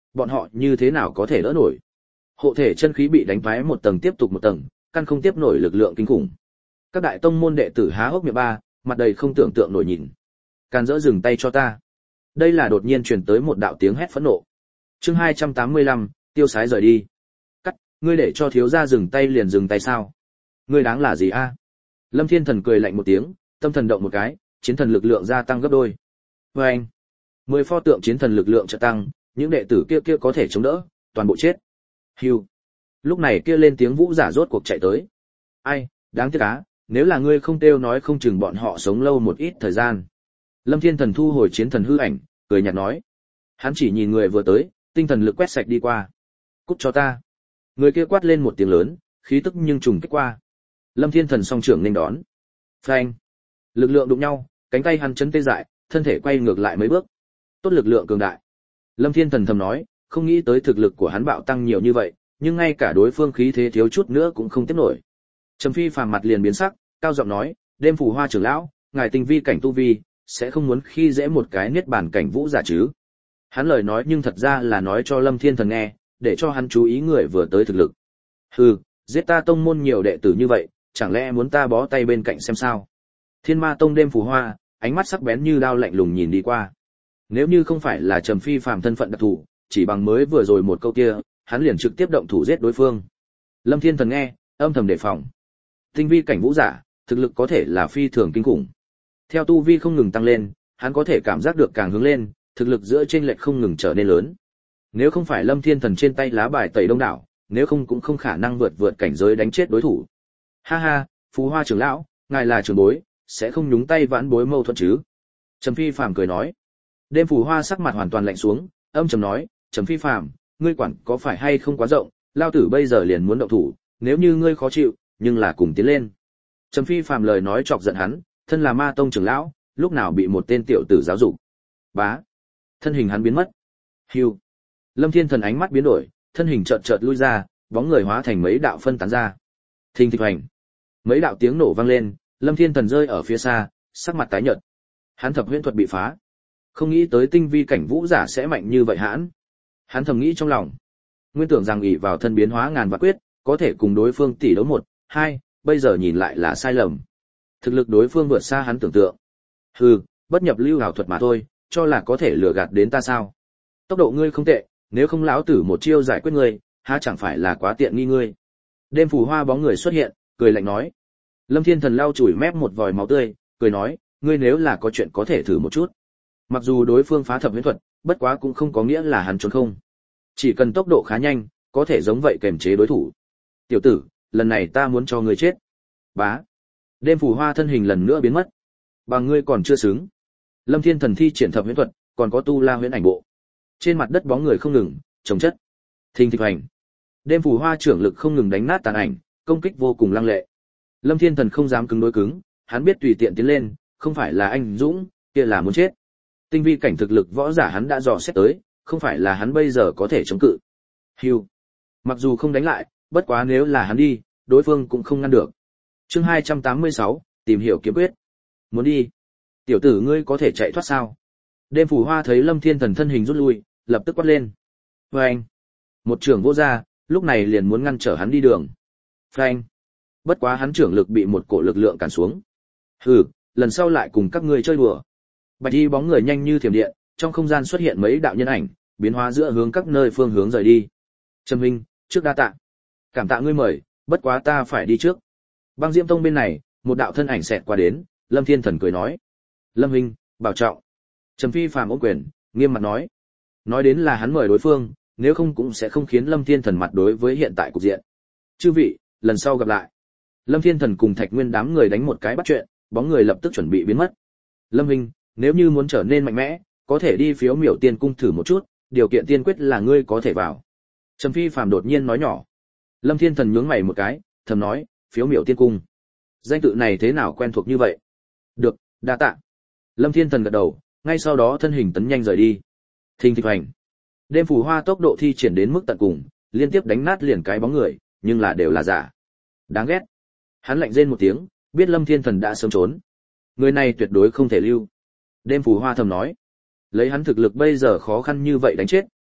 bọn họ như thế nào có thể đỡ nổi. Hộ thể chân khí bị đánh phái một tầng tiếp tục một tầng, căn không tiếp nổi lực lượng kinh khủng. Các đại tông môn đệ tử há hốc miệng ba, mặt đầy không tưởng tượng nổi nhìn. Càn Dỡ dừng tay cho ta. Đây là đột nhiên truyền tới một đạo tiếng hét phẫn nộ. Chương 285, tiêu sái rời đi. Cắt, ngươi để cho thiếu gia dừng tay liền dừng tay sao? Ngươi đáng là gì a? Lâm Thiên Thần cười lạnh một tiếng, tâm thần động một cái, chiến thần lực lượng gia tăng gấp đôi. Và anh, 10 pho tượng chiến thần lực lượng trợ tăng, những đệ tử kia có thể chống đỡ, toàn bộ chết. Hưu. Lúc này kia lên tiếng vũ giả rốt cuộc chạy tới. Ai, đáng tiếc á, nếu là ngươi không kêu nói không chừng bọn họ sống lâu một ít thời gian. Lâm Thiên Thần thu hồi chiến thần hư ảnh, cười nhạt nói. Hắn chỉ nhìn người vừa tới, tinh thần lực quét sạch đi qua. Cút cho ta. Người kia quát lên một tiếng lớn, khí tức nhưng trùng kích qua. Lâm Thiên Thần song trưởng nên đón. Phanh. Lực lượng đụng nhau, cánh tay hắn chấn tê dại, thân thể quay ngược lại mấy bước. Tốt lực lượng cường đại. Lâm Thiên Thần thầm nói, không nghĩ tới thực lực của hắn bạo tăng nhiều như vậy, nhưng ngay cả đối phương khí thế thiếu chút nữa cũng không tiếp nổi. Trầm Phi phàm mặt liền biến sắc, cao giọng nói, đêm phù hoa trưởng lão, ngài tinh vi cảnh tu vi, sẽ không muốn khi dễ một cái niết bàn cảnh vũ giả chứ. Hắn lời nói nhưng thật ra là nói cho Lâm Thiên Thần nghe, để cho hắn chú ý người vừa tới thực lực. Hừ, giết ta tông môn nhiều đệ tử như vậy, chẳng lẽ muốn ta bó tay bên cạnh xem sao? Thiên Ma Tông đêm phù hoa, ánh mắt sắc bén như đao lạnh lùng nhìn đi qua. Nếu như không phải là Trầm Phi phàm thân phận đặc thù, chỉ bằng mới vừa rồi một câu kia, hắn liền trực tiếp động thủ giết đối phương. Lâm Thiên Thần nghe, âm thầm đề phòng. Tinh vi cảnh vũ giả, thực lực có thể là phi thường kinh khủng. Theo tu vi không ngừng tăng lên, hắn có thể cảm giác được càng hướng lên, thực lực giữa chênh lệch không ngừng trở nên lớn. Nếu không phải Lâm Thiên Thần trên tay lá bài tẩy đông đảo, nếu không cũng không khả năng vượt cảnh giới đánh chết đối thủ. Ha ha, Phú Hoa trưởng lão, ngài là trưởng bối, sẽ không nhúng tay vãn bối mâu thuẫn chứ? Trầm Phi phàm cười nói. Đêm Phù Hoa sắc mặt hoàn toàn lạnh xuống, âm trầm nói, Trầm Phi phàm, ngươi quản có phải hay không quá rộng, lao tử bây giờ liền muốn động thủ, nếu như ngươi khó chịu, nhưng là cùng tiến lên. Trầm Phi phàm lời nói chọc giận hắn, thân là Ma Tông trưởng lão, lúc nào bị một tên tiểu tử giáo dục. Bá, thân hình hắn biến mất. Hưu. Lâm Thiên Thần ánh mắt biến đổi, thân hình chợt chợt lui ra, bóng người hóa thành mấy đạo phân tán ra. Thình thịch hoành. Mấy đạo tiếng nổ vang lên, Lâm Thiên Thần rơi ở phía xa, sắc mặt tái nhợt. Hắn thập huyễn thuật bị phá. Không nghĩ tới tinh vi cảnh vũ giả sẽ mạnh như vậy hãn. Hắn thầm nghĩ trong lòng. Nguyên tưởng rằng ỷ vào thân biến hóa ngàn vạn quyết, có thể cùng đối phương tỷ đấu 1, 2, bây giờ nhìn lại là sai lầm. Thực lực đối phương vượt xa hắn tưởng tượng. Hừ, bất nhập lưu ảo thuật mà thôi, cho là có thể lừa gạt đến ta sao? Tốc độ ngươi không tệ, nếu không lão tử một chiêu giải quyết ngươi, há chẳng phải là quá tiện nghi ngươi. Đêm Phù Hoa bóng người xuất hiện, cười lạnh nói. Lâm Thiên Thần lau chùi mép một vòi máu tươi, cười nói, ngươi nếu là có chuyện có thể thử một chút. Mặc dù đối phương phá thập huyễn thuật, bất quá cũng không có nghĩa là hắn trốn không. Chỉ cần tốc độ khá nhanh, có thể giống vậy kềm chế đối thủ. Tiểu tử, lần này ta muốn cho ngươi chết. Bá. Đêm Phù Hoa thân hình lần nữa biến mất. Bằng ngươi còn chưa xứng. Lâm Thiên Thần thi triển thập huyễn thuật, còn có tu la huyễn ảnh bộ. Trên mặt đất bóng người không ngừng chồng chất. Thình thịch hành. Đêm Phù Hoa trưởng lực không ngừng đánh nát tàn ảnh, công kích vô cùng lăng lệ. Lâm Thiên Thần không dám cứng đối cứng, hắn biết tùy tiện tiến lên, không phải là anh dũng, kia là muốn chết. Tinh vi cảnh thực lực võ giả hắn đã dò xét tới, không phải là hắn bây giờ có thể chống cự. Hưu. Mặc dù không đánh lại, bất quá nếu là hắn đi, đối phương cũng không ngăn được. Chương 286, tìm hiểu kiếm quyết. Muốn đi? Tiểu tử ngươi có thể chạy thoát sao? Đêm Phù Hoa thấy Lâm Thiên Thần thân hình rút lui, lập tức quát lên. Phanh. Một trường vô ra, lúc này liền muốn ngăn trở hắn đi đường. Phanh. Bất quá hắn trưởng lực bị một cổ lực lượng cản xuống. Hừ, lần sau lại cùng các ngươi chơi đùa. Bạch y bóng người nhanh như thiểm điện, trong không gian xuất hiện mấy đạo nhân ảnh, biến hóa giữa hướng các nơi phương hướng rời đi. Trầm Minh, trước đa tạ. Cảm tạ ngươi mời, bất quá ta phải đi trước. Băng Diễm Tông bên này, một đạo thân ảnh xẹt qua đến, Lâm Thiên Thần cười nói. Lâm Minh, bảo trọng. Trầm Phi phàm ôm quyền, nghiêm mặt nói. Nói đến là hắn mời đối phương, nếu không cũng sẽ không khiến Lâm Thiên Thần mặt đối với hiện tại cục diện. Chư vị, lần sau gặp lại. Lâm Thiên Thần cùng Thạch Nguyên đám người đánh một cái bắt chuyện, bóng người lập tức chuẩn bị biến mất. Lâm Minh, nếu như muốn trở nên mạnh mẽ, có thể đi phiếu miểu tiên cung thử một chút, điều kiện tiên quyết là ngươi có thể vào. Trầm Phi phàm đột nhiên nói nhỏ. Lâm Thiên Thần nhướng mày một cái, thầm nói, phiếu miểu tiên cung. Danh tự này thế nào quen thuộc như vậy? Được, đa tạ. Lâm Thiên Thần gật đầu, ngay sau đó thân hình tấn nhanh rời đi. Thình thịch hành. Đêm Phù Hoa tốc độ thi triển đến mức tận cùng, liên tiếp đánh nát liền cái bóng người, nhưng là đều là giả. Đáng ghét. Hắn lạnh rên một tiếng, biết Lâm Thiên Thần đã sớm trốn. Người này tuyệt đối không thể lưu. Đêm Phù Hoa thầm nói. Lấy hắn thực lực bây giờ khó khăn như vậy đánh chết,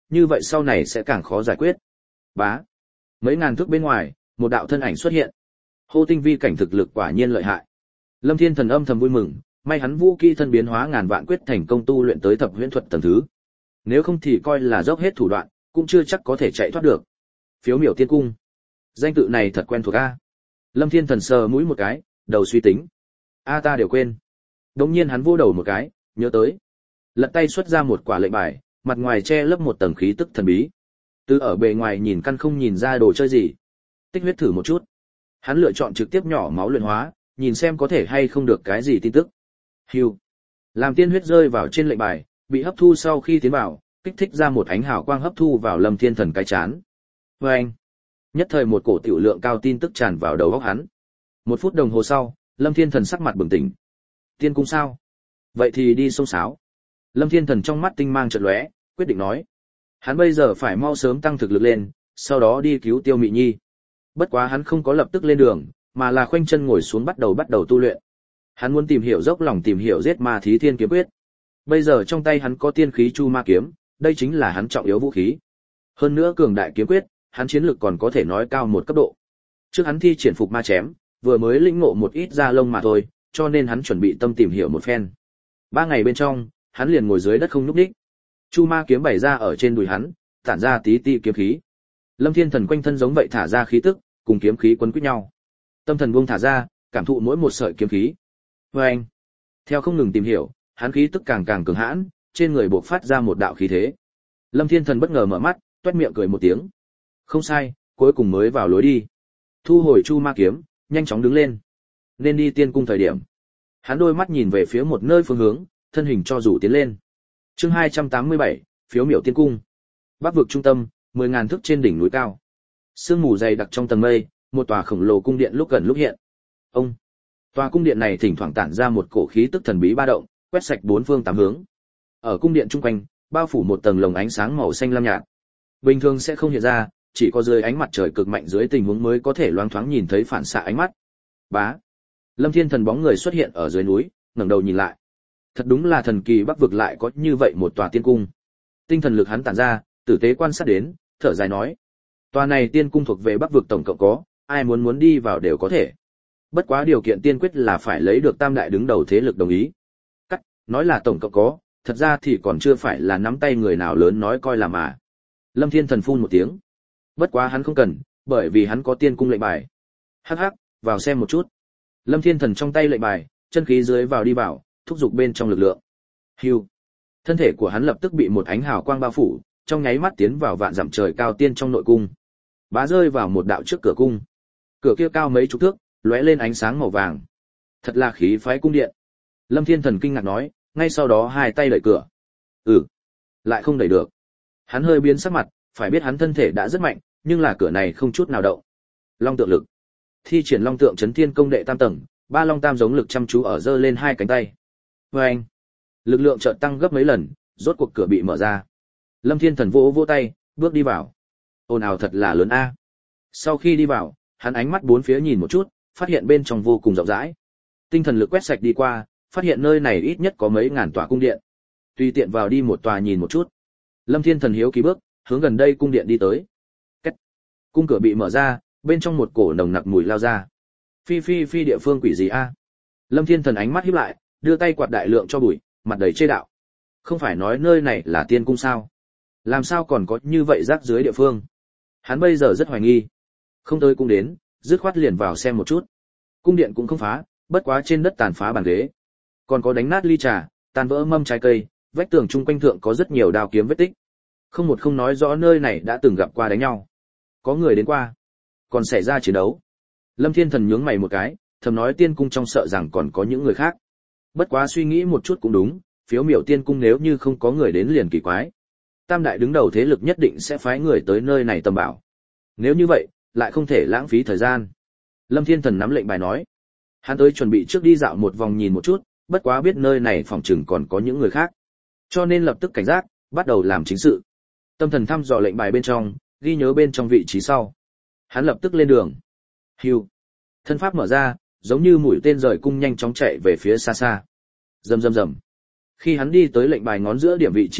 như vậy sau này sẽ càng khó giải quyết. Bá. Mấy ngàn thước bên ngoài, một đạo thân ảnh xuất hiện. Hô tinh vi cảnh thực lực quả nhiên lợi hại. Lâm Thiên Thần âm thầm vui mừng, may hắn vũ kỹ thân biến hóa ngàn vạn quyết thành công tu luyện tới thập huyễn thuật tầng thứ. Nếu không thì coi là dốc hết thủ đoạn, cũng chưa chắc có thể chạy thoát được. Phiếu miểu tiên cung. Danh tự này thật quen thuộc a. Lâm Thiên Thần sờ mũi một cái, đầu suy tính. A ta đều quên. Đống nhiên hắn vô đầu một cái, nhớ tới. Lật tay xuất ra một quả lệnh bài, mặt ngoài che lấp một tầng khí tức thần bí. Từ ở bề ngoài nhìn căn không nhìn ra đồ chơi gì. Tích huyết thử một chút. Hắn lựa chọn trực tiếp nhỏ máu luyện hóa, nhìn xem có thể hay không được cái gì tin tức. Hưu. Làm tiên huyết rơi vào trên lệnh bài, bị hấp thu sau khi tiến vào, kích thích ra một ánh hào quang hấp thu vào Lâm Thiên Thần cái chán. Vâng. Nhất thời một cổ tiểu lượng cao tin tức tràn vào đầu óc hắn. 1 phút đồng hồ sau, Lâm Thiên Thần sắc mặt bừng tỉnh. Tiên cung sao? Vậy thì đi sông sáo. Lâm Thiên Thần trong mắt tinh mang chợt lóe, quyết định nói. Hắn bây giờ phải mau sớm tăng thực lực lên, sau đó đi cứu Tiêu Mị Nhi. Bất quá hắn không có lập tức lên đường, mà là khoanh chân ngồi xuống bắt đầu tu luyện. Hắn muốn tìm hiểu dốc lòng tìm hiểu giết ma thí thiên kiếm quyết. Bây giờ trong tay hắn có tiên khí chu ma kiếm, đây chính là hắn trọng yếu vũ khí. Hơn nữa cường đại kiếm quyết, hắn chiến lực còn có thể nói cao một cấp độ. Trước hắn thi triển phục ma chém, vừa mới lĩnh ngộ một ít da lông mà thôi, cho nên hắn chuẩn bị tâm tìm hiểu một phen. 3 ngày bên trong, hắn liền ngồi dưới đất không nhúc nhích. Chu ma kiếm bày ra ở trên đùi hắn, tản ra tí ti kiếm khí. Lâm Thiên Thần quanh thân giống vậy thả ra khí tức, cùng kiếm khí quấn quýt nhau. Tâm thần buông thả ra, cảm thụ mỗi một sợi kiếm khí. Oeng. Theo không ngừng tìm hiểu, hắn khí tức càng càng cường hãn, trên người bộc phát ra một đạo khí thế. Lâm Thiên Thần bất ngờ mở mắt, toét miệng cười một tiếng. Không sai, cuối cùng mới vào lối đi. Thu hồi chu ma kiếm, nhanh chóng đứng lên. Nên đi tiên cung thời điểm. Hắn đôi mắt nhìn về phía một nơi phương hướng, thân hình cho dù tiến lên. Chương 287, phiếu miểu tiên cung. Bắc vực trung tâm, 10.000 thước trên đỉnh núi cao. Sương mù dày đặc trong tầng mây, một tòa khổng lồ cung điện lúc gần lúc hiện. Ông. Tòa cung điện này thỉnh thoảng tản ra một cổ khí tức thần bí ba động, quét sạch bốn phương tám hướng. Ở cung điện chung quanh, bao phủ một tầng lồng ánh sáng màu xanh lam nhạt. Bình thường sẽ không hiện ra, chỉ có dưới ánh mặt trời cực mạnh dưới tình huống mới có thể loáng thoáng nhìn thấy phản xạ ánh mắt. Bá. Lâm Thiên Thần bóng người xuất hiện ở dưới núi, ngẩng đầu nhìn lại. Thật đúng là thần kỳ Bắc vực lại có như vậy một tòa tiên cung. Tinh thần lực hắn tản ra, tử tế quan sát đến, thở dài nói: tòa này tiên cung thuộc về Bắc vực tổng cộng có, ai muốn đi vào đều có thể. Bất quá điều kiện tiên quyết là phải lấy được tam đại đứng đầu thế lực đồng ý. Cắt, nói là tổng cộng có, thật ra thì còn chưa phải là nắm tay người nào lớn nói coi là mà. Lâm Thiên Thần phun một tiếng. Bất quá hắn không cần, bởi vì hắn có tiên cung lệnh bài. Hắc hắc, vào xem một chút. Lâm Thiên Thần trong tay lệnh bài, chân khí dưới vào đi vào, thúc giục bên trong lực lượng. Hưu. Thân thể của hắn lập tức bị một ánh hào quang bao phủ, trong nháy mắt tiến vào vạn dặm trời cao tiên trong nội cung. Bá rơi vào một đạo trước cửa cung. Cửa kia cao mấy chục thước, lóe lên ánh sáng màu vàng. Thật là khí phái cung điện. Lâm Thiên Thần kinh ngạc nói, ngay sau đó hai tay đẩy cửa. Lại không đẩy được. Hắn hơi biến sắc mặt, phải biết hắn thân thể đã rất mạnh, nhưng là cửa này không chút nào động. Long tượng lực. Thi triển long tượng chấn thiên công đệ tam tầng, ba long tam giống lực chăm chú ở giơ lên hai cánh tay. Oeng. Lực lượng chợt tăng gấp mấy lần, rốt cuộc cửa bị mở ra. Lâm Thiên Thần vỗ tay, bước đi vào. Ồn ào thật là lớn a. Sau khi đi vào, hắn ánh mắt bốn phía nhìn một chút, phát hiện bên trong vô cùng rộng rãi. Tinh thần lực quét sạch đi qua, phát hiện nơi này ít nhất có mấy ngàn tòa cung điện. Tùy tiện vào đi một tòa nhìn một chút. Lâm Thiên Thần hiếu kỳ bước, hướng gần đây cung điện đi tới. Cách. Cung cửa bị mở ra, bên trong một cổ nồng nặc mùi lao ra. Phi địa phương quỷ gì a? Lâm Thiên Thần ánh mắt híp lại, đưa tay quạt đại lượng cho bụi, mặt đầy chê đạo. Không phải nói nơi này là tiên cung sao? Làm sao còn có như vậy rác dưới địa phương? Hắn bây giờ rất hoài nghi. Không tới cũng đến, dứt khoát liền vào xem một chút. Cung điện cũng không phá, bất quá trên đất tàn phá bàn ghế. Còn có đánh nát ly trà, tàn vỡ mâm trái cây, vách tường chung quanh thượng có rất nhiều đao kiếm vết tích. Không nói rõ nơi này đã từng gặp qua đánh nhau. Có người đến qua. Còn xảy ra chiến đấu. Lâm Thiên Thần nhướng mày một cái, thầm nói tiên cung trong sợ rằng còn có những người khác. Bất quá suy nghĩ một chút cũng đúng, phiếu miểu tiên cung nếu như không có người đến liền kỳ quái. Tam đại đứng đầu thế lực nhất định sẽ phái người tới nơi này tầm bảo. Nếu như vậy, lại không thể lãng phí thời gian. Lâm Thiên Thần nắm lệnh bài nói. Hắn tới chuẩn bị trước đi dạo một vòng nhìn một chút, bất quá biết nơi này phòng chừng còn có những người khác. Cho nên lập tức cảnh giác, bắt đầu làm chính sự. Tâm thần thăm dò lệnh bài bên trong, ghi nhớ bên trong vị trí sau. Hắn lập tức lên đường. Hưu. Thân pháp mở ra, giống như mũi tên rời cung nhanh chóng chạy về phía xa xa. Rầm rầm rầm. Khi hắn đi tới lệnh bài ngón giữa điểm vị trí lúc,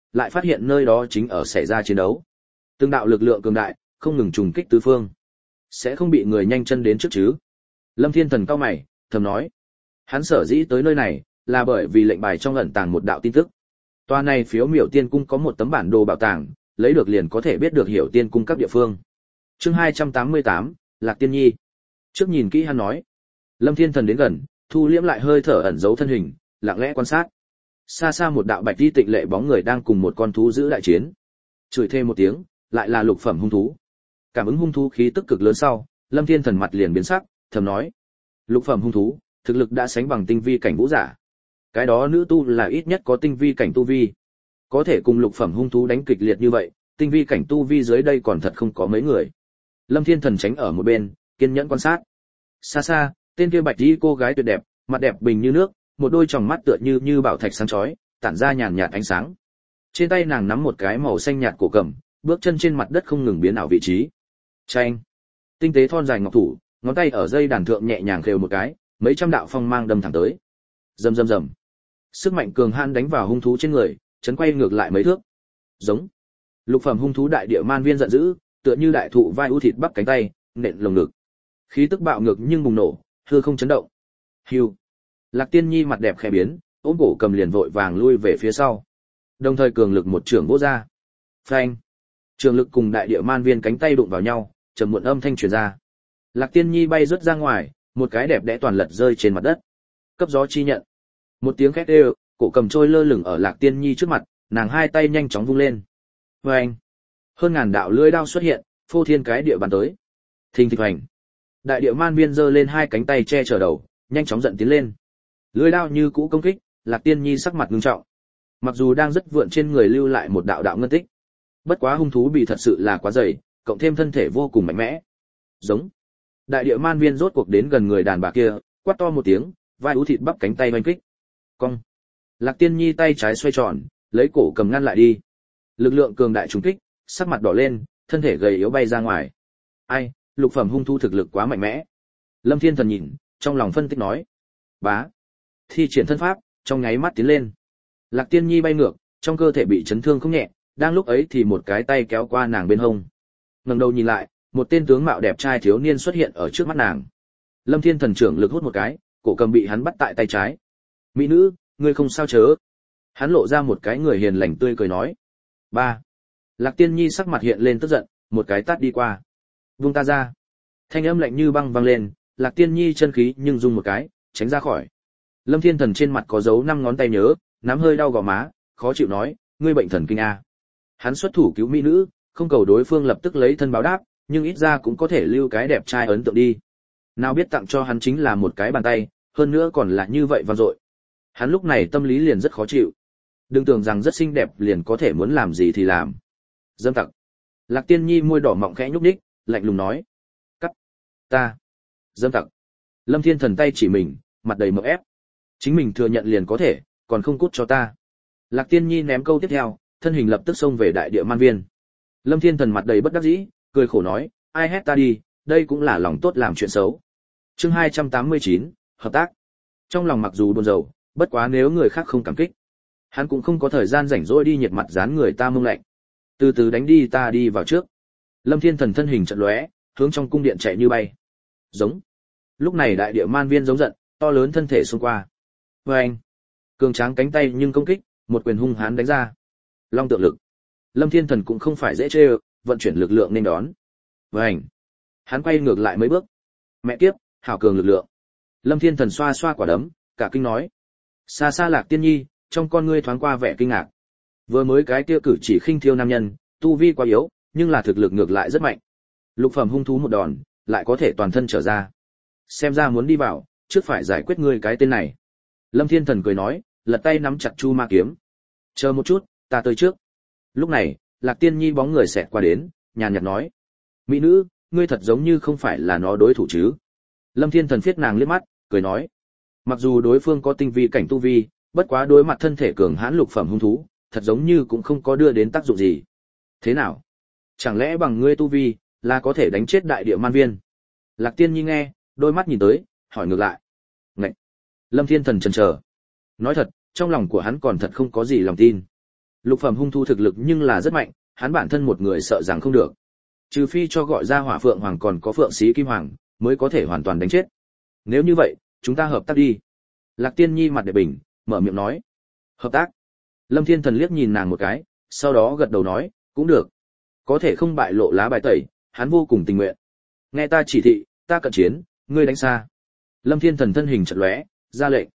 lại phát hiện nơi đó chính ở xảy ra chiến đấu. Từng đạo lực lượng cường đại, không ngừng trùng kích tứ phương. Sẽ không bị người nhanh chân đến trước chứ? Lâm Thiên Thần cau mày, thầm nói. Hắn sở dĩ tới nơi này, là bởi vì lệnh bài trong ẩn tàng một đạo tin tức. Tòa này phiếu miểu tiên cung có một tấm bản đồ bảo tàng, lấy được liền có thể biết được hiểu tiên cung các địa phương. Chương 288, Lạc Tiên Nhi. Trước nhìn kỹ hắn nói. Lâm Thiên Thần đến gần, thu liễm lại hơi thở ẩn giấu thân hình, lặng lẽ quan sát. Xa xa một đạo bạch y tịnh lệ bóng người đang cùng một con thú giữ đại chiến. Chửi thêm một tiếng, lại là lục phẩm hung thú. Cảm ứng hung thú khí tức cực lớn sau, Lâm Thiên Thần mặt liền biến sắc, thầm nói: lục phẩm hung thú, thực lực đã sánh bằng tinh vi cảnh vũ giả. Cái đó nữ tu là ít nhất có tinh vi cảnh tu vi, có thể cùng lục phẩm hung thú đánh kịch liệt như vậy, tinh vi cảnh tu vi dưới đây còn thật không có mấy người. Lâm Thiên Thần tránh ở một bên, kiên nhẫn quan sát. Xa xa, tên kia bạch y cô gái tuyệt đẹp, mặt đẹp bình như nước, một đôi tròng mắt tựa như bảo thạch sáng chói, tản ra nhàn nhạt ánh sáng. Trên tay nàng nắm một cái màu xanh nhạt cổ cầm, bước chân trên mặt đất không ngừng biến ảo vị trí. Chanh, tinh tế thon dài ngọc thủ, ngón tay ở dây đàn thượng nhẹ nhàng khều một cái, mấy trăm đạo phong mang đâm thẳng tới. Rầm rầm rầm. Sức mạnh cường hãn đánh vào hung thú trên người, chấn quay ngược lại mấy thước. Giống. Lục phẩm hung thú đại địa man viên giận dữ, tựa như đại thụ vai ưu thịt bắp cánh tay, nện lồng ngực. Khí tức bạo ngược nhưng bùng nổ, hư không chấn động. Hưu. Lạc Tiên Nhi mặt đẹp khẽ biến, ôm cổ cầm liền vội vàng lui về phía sau. Đồng thời cường lực một trường vỗ ra. Phanh. Trường lực cùng đại địa man viên cánh tay đụng vào nhau, trầm muộn âm thanh truyền ra. Lạc Tiên Nhi bay rớt ra ngoài, một cái đẹp đẽ toàn lật rơi trên mặt đất. Cấp gió chi nhận. Một tiếng khét đều, cổ cầm trôi lơ lửng ở Lạc Tiên Nhi trước mặt, nàng hai tay nhanh chóng vung lên. Phanh. Hơn ngàn đạo lưỡi đao xuất hiện, phô thiên cái địa bắn tới. Thình thịch hoành. Đại địa man viên giơ lên hai cánh tay che chở đầu, nhanh chóng giận tiến lên. Lưỡi đao như cũ công kích, Lạc Tiên Nhi sắc mặt ngưng trọng. Mặc dù đang rất vượn trên người lưu lại một đạo đạo ngân tích, bất quá hung thú bị thật sự là quá dày, cộng thêm thân thể vô cùng mạnh mẽ. Giống. Đại địa man viên rốt cuộc đến gần người đàn bà kia, quát to một tiếng, vai ú thịt bắp cánh tay oanh kích. Cong. Lạc Tiên Nhi tay trái xoay tròn, lấy cổ cầm ngăn lại đi. Lực lượng cường đại trùng kích, sắc mặt đỏ lên, thân thể gầy yếu bay ra ngoài. Ai, lục phẩm hung thú thực lực quá mạnh mẽ. Lâm Thiên Thần nhìn, trong lòng phân tích nói. Bá. Thi triển thân pháp, trong nháy mắt tiến lên. Lạc Tiên Nhi bay ngược, trong cơ thể bị chấn thương không nhẹ, đang lúc ấy thì một cái tay kéo qua nàng bên hông. Ngẩng đầu nhìn lại, một tên tướng mạo đẹp trai thiếu niên xuất hiện ở trước mắt nàng. Lâm Thiên Thần trưởng lực hút một cái, cổ cầm bị hắn bắt tại tay trái. Mỹ nữ, ngươi không sao chớ? Hắn lộ ra một cái người hiền lành tươi cười nói. Ba. Lạc Tiên Nhi sắc mặt hiện lên tức giận, một cái tát đi qua. Vung ta ra. Thanh âm lạnh như băng vang lên, Lạc Tiên Nhi chân khí nhưng rung một cái, tránh ra khỏi. Lâm Thiên Thần trên mặt có dấu 5 ngón tay nhớ, nắm hơi đau gò má, khó chịu nói, ngươi bệnh thần kinh a. Hắn xuất thủ cứu mỹ nữ, không cầu đối phương lập tức lấy thân báo đáp, nhưng ít ra cũng có thể lưu cái đẹp trai ấn tượng đi. Nào biết tặng cho hắn chính là một cái bàn tay, hơn nữa còn là như vậy vang dội. Hắn lúc này tâm lý liền rất khó chịu. Đừng tưởng rằng rất xinh đẹp liền có thể muốn làm gì thì làm. Dâm tặc. Lạc Tiên Nhi môi đỏ mọng khẽ nhúc nhích, lạnh lùng nói. Cắt. Ta. Dâm tặc. Lâm Thiên Thần tay chỉ mình, mặt đầy mộng ép. Chính mình thừa nhận liền có thể, còn không cút cho ta. Lạc Tiên Nhi ném câu tiếp theo, thân hình lập tức xông về đại địa man viên. Lâm Thiên Thần mặt đầy bất đắc dĩ, cười khổ nói, ai hét ta đi, đây cũng là lòng tốt làm chuyện xấu. Chương 289, hợp tác. Trong lòng mặc dù buồn rầu, bất quá nếu người khác không cảm kích, hắn cũng không có thời gian rảnh rỗi đi nhiệt mặt dán người ta mông lạnh. Từ từ đánh đi, ta đi vào trước. Lâm Thiên Thần thân hình chợt lóe, hướng trong cung điện chạy như bay. Giống. Lúc này đại địa man viên giống giận, to lớn thân thể xông qua. Vâng. Cường tráng cánh tay nhưng công kích, một quyền hung hãn đánh ra. Long tượng lực. Lâm Thiên Thần cũng không phải dễ chơi, vận chuyển lực lượng nên đón. Vâng. Hắn quay ngược lại mấy bước. Mẹ kiếp, hảo cường lực lượng. Lâm Thiên Thần xoa xoa quả đấm, cả kinh nói. Xa xa Lạc Tiên Nhi, trong con ngươi thoáng qua vẻ kinh ngạc. Vừa mới cái kia cử chỉ khinh thiêu nam nhân, tu vi quá yếu, nhưng là thực lực ngược lại rất mạnh. Lục phẩm hung thú một đòn, lại có thể toàn thân trở ra. Xem ra muốn đi vào, trước phải giải quyết ngươi cái tên này. Lâm Thiên Thần cười nói, lật tay nắm chặt chu ma kiếm. Chờ một chút, ta tới trước. Lúc này, Lạc Tiên Nhi bóng người xẹt qua đến, nhàn nhạt nói. Mỹ nữ, ngươi thật giống như không phải là nó đối thủ chứ. Lâm Thiên Thần phiết nàng liếc mắt, cười nói. Mặc dù đối phương có tinh vi cảnh tu vi, bất quá đối mặt thân thể cường hãn lục phẩm hung thú, thật giống như cũng không có đưa đến tác dụng gì. Thế nào? Chẳng lẽ bằng ngươi tu vi, là có thể đánh chết đại địa man viên? Lạc Tiên Nhi nghe, đôi mắt nhìn tới, hỏi ngược lại. Ngậy! Lâm Thiên Thần chần chờ. Nói thật, trong lòng của hắn còn thật không có gì lòng tin. Lục phẩm hung thú thực lực nhưng là rất mạnh, hắn bản thân một người sợ rằng không được. Trừ phi cho gọi ra Hỏa Phượng Hoàng còn có Phượng Xí Kim Hoàng, mới có thể hoàn toàn đánh chết. Nếu như vậy, chúng ta hợp tác đi. Lạc Tiên Nhi mặt đẹp bình, mở miệng nói. Hợp tác. Lâm Thiên Thần liếc nhìn nàng một cái, sau đó gật đầu nói, cũng được. Có thể không bại lộ lá bài tẩy, hắn vô cùng tình nguyện. Nghe ta chỉ thị, ta cận chiến, ngươi đánh xa. Lâm Thiên Thần thân hình chợt lóe, ra lệnh.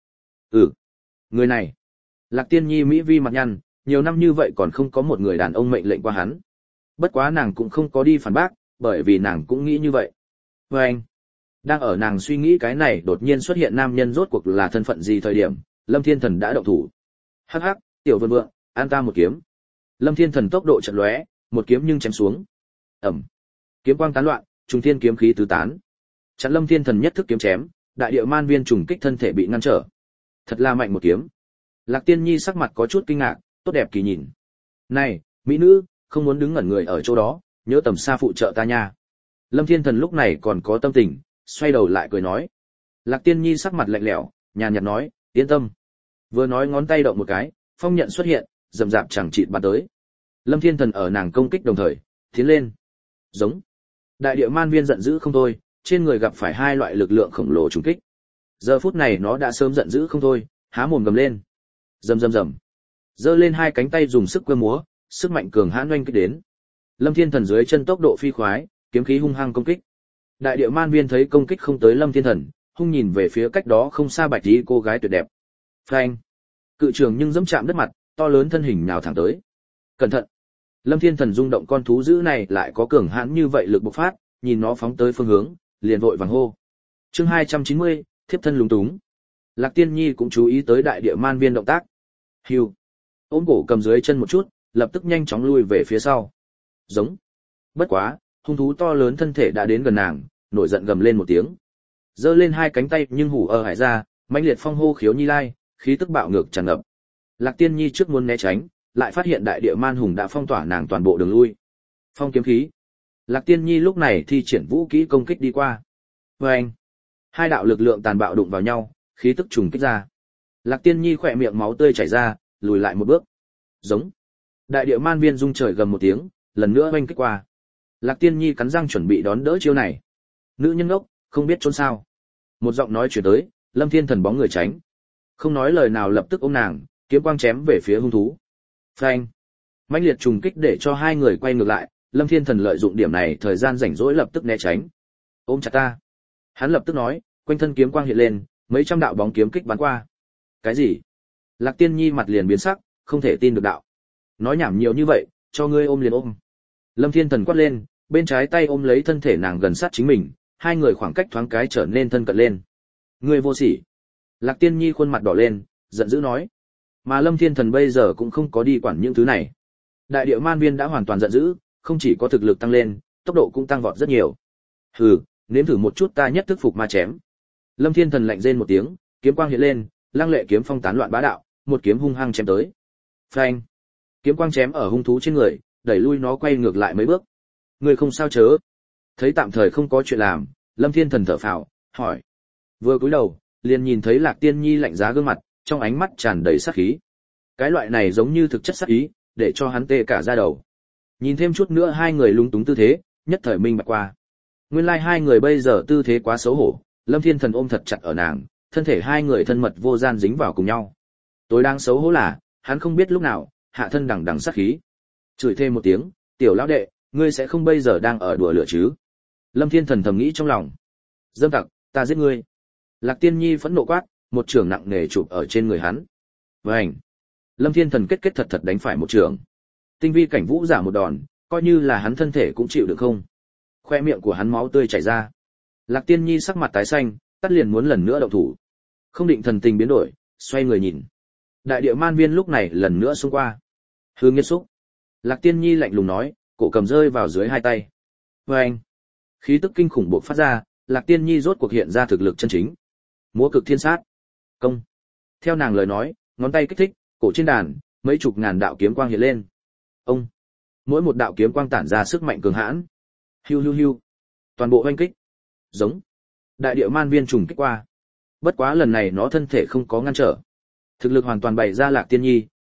Người này. Lạc Tiên Nhi mỹ vi mặt nhăn, nhiều năm như vậy còn không có một người đàn ông mệnh lệnh qua hắn. Bất quá nàng cũng không có đi phản bác, bởi vì nàng cũng nghĩ như vậy. Và anh, đang ở nàng suy nghĩ cái này đột nhiên xuất hiện nam nhân rốt cuộc là thân phận gì thời điểm, Lâm Thiên Thần đã động thủ. Hắc hắc, tiểu vân vượng, an ta một kiếm. Lâm Thiên Thần tốc độ chợt lóe, một kiếm nhưng chém xuống. Ầm. Kiếm quang tán loạn, trùng thiên kiếm khí tứ tán. Chặn Lâm Thiên Thần nhất thức kiếm chém, đại địa man viên trùng kích thân thể bị ngăn trở. Thật là mạnh một kiếm. Lạc Tiên Nhi sắc mặt có chút kinh ngạc, tốt đẹp kỳ nhìn. Này, mỹ nữ, không muốn đứng ngẩn người ở chỗ đó, nhớ tầm xa phụ trợ ta nha. Lâm Thiên Thần lúc này còn có tâm tình, xoay đầu lại cười nói. Lạc Tiên Nhi sắc mặt lạnh lẽo, nhàn nhạt nói, yên tâm. Vừa nói ngón tay động một cái, phong nhận xuất hiện, rầm rạp chẳng chịt bắn tới. Lâm Thiên Thần ở nàng công kích đồng thời, tiến lên. Giống. Đại địa man viên giận dữ không thôi, trên người gặp phải hai loại lực lượng khổng lồ trùng kích. Giờ phút này nó đã sớm giận dữ không thôi, há mồm gầm lên. Rầm rầm rầm. Giơ lên hai cánh tay dùng sức quơ múa, sức mạnh cường hãn oanh kích đến. Lâm Thiên Thần dưới chân tốc độ phi khoái, kiếm khí hung hăng công kích. Đại địa man viên thấy công kích không tới Lâm Thiên Thần, hung nhìn về phía cách đó không xa bạch y cô gái tuyệt đẹp. Phanh. Cự trường nhưng dẫm chạm đất mặt, to lớn thân hình nhào thẳng tới. Cẩn thận. Lâm Thiên Thần rung động con thú dữ này lại có cường hãn như vậy lực bộc phát, nhìn nó phóng tới phương hướng, liền vội vàng hô. Chương 290, thiếp thân lúng túng. Lạc Tiên Nhi cũng chú ý tới đại địa man viên động tác. Hưu. Ôm cổ cầm dưới chân một chút, lập tức nhanh chóng lui về phía sau. Giống. Bất quá, hung thú to lớn thân thể đã đến gần nàng, nổi giận gầm lên một tiếng. Giơ lên hai cánh tay nhưng hủ ở hải ra, mãnh liệt phong hô khiếu nhi lai, khí tức bạo ngược tràn ngập. Lạc Tiên Nhi trước muốn né tránh, lại phát hiện đại địa man hùng đã phong tỏa nàng toàn bộ đường lui. Phong kiếm khí. Lạc Tiên Nhi lúc này thi triển vũ kỹ công kích đi qua. Vâng. Hai đạo lực lượng tàn bạo đụng vào nhau, khí tức trùng kích ra. Lạc Tiên Nhi khỏe miệng máu tươi chảy ra, lùi lại một bước. Giống. Đại địa man viên rung trời gầm một tiếng, lần nữa oanh kích qua. Lạc Tiên Nhi cắn răng chuẩn bị đón đỡ chiêu này. Nữ nhân ngốc, không biết trốn sao. Một giọng nói truyền tới, Lâm Thiên Thần bóng người tránh. Không nói lời nào lập tức ôm nàng, kiếm quang chém về phía hung thú. Phanh. Mãnh liệt trùng kích để cho hai người quay ngược lại, Lâm Thiên Thần lợi dụng điểm này thời gian rảnh rỗi lập tức né tránh. Ôm chặt ta. Hắn lập tức nói, quanh thân kiếm quang hiện lên, mấy trăm đạo bóng kiếm kích bắn qua. Cái gì? Lạc Tiên Nhi mặt liền biến sắc, không thể tin được đạo. Nói nhảm nhiều như vậy, cho ngươi ôm liền ôm. Lâm Thiên Thần quát lên, bên trái tay ôm lấy thân thể nàng gần sát chính mình, hai người khoảng cách thoáng cái trở nên thân cận lên. Ngươi vô sỉ. Lạc Tiên Nhi khuôn mặt đỏ lên, giận dữ nói. Mà Lâm Thiên Thần bây giờ cũng không có đi quản những thứ này. Đại địa man viên đã hoàn toàn giận dữ, không chỉ có thực lực tăng lên, tốc độ cũng tăng vọt rất nhiều. Hừ, nếm thử một chút ta nhất thức phục ma chém. Lâm Thiên Thần lạnh rên một tiếng, kiếm quang hiện lên, lăng lệ kiếm phong tán loạn bá đạo, một kiếm hung hăng chém tới. Phanh! Kiếm quang chém ở hung thú trên người, đẩy lui nó quay ngược lại mấy bước. Người không sao chớ? Thấy tạm thời không có chuyện làm, Lâm Thiên Thần thở phào, hỏi. Vừa cúi đầu, liền nhìn thấy Lạc Tiên Nhi lạnh giá gương mặt, trong ánh mắt tràn đầy sát khí. Cái loại này giống như thực chất sát ý, để cho hắn tê cả da đầu. Nhìn thêm chút nữa hai người lúng túng tư thế, nhất thời minh bạch qua. Nguyên lai hai người bây giờ tư thế quá xấu hổ, Lâm Thiên Thần ôm thật chặt ở nàng, thân thể hai người thân mật vô gian dính vào cùng nhau. Tối đáng xấu hổ là, hắn không biết lúc nào, hạ thân đằng đằng sát khí. Chửi thêm một tiếng, tiểu lão đệ, ngươi sẽ không bây giờ đang ở đùa lửa chứ? Lâm Thiên Thần thầm nghĩ trong lòng. Dâm tặc, ta giết ngươi. Lạc Tiên Nhi phẫn nộ quát, một trường nặng nề chụp ở trên người hắn. Vành. Lâm Thiên Thần kết thật thật đánh phải một trường. Tinh vi cảnh vũ giả một đòn, coi như là hắn thân thể cũng chịu được không? Khoe miệng của hắn máu tươi chảy ra. Lạc Tiên Nhi sắc mặt tái xanh, tắt liền muốn lần nữa động thủ. Không định thần tình biến đổi, xoay người nhìn. Đại địa man viên lúc này lần nữa xông qua. Hư nghiệt xúc. Lạc Tiên Nhi lạnh lùng nói, cổ cầm rơi vào dưới hai tay. Vâng. Khí tức kinh khủng bộc phát ra, Lạc Tiên Nhi rốt cuộc hiện ra thực lực chân chính. Múa cực thiên sát. Công. Theo nàng lời nói, ngón tay kích thích, cổ trên đàn, mấy chục ngàn đạo kiếm quang hiện lên. Ông. Mỗi một đạo kiếm quang tản ra sức mạnh cường hãn. Hiu hiu hiu. Toàn bộ hoanh kích. Giống. Đại địa man viên trùng kích qua. Bất quá lần này nó thân thể không có ngăn trở. Thực lực hoàn toàn bày ra Lạc Tiên Nhi,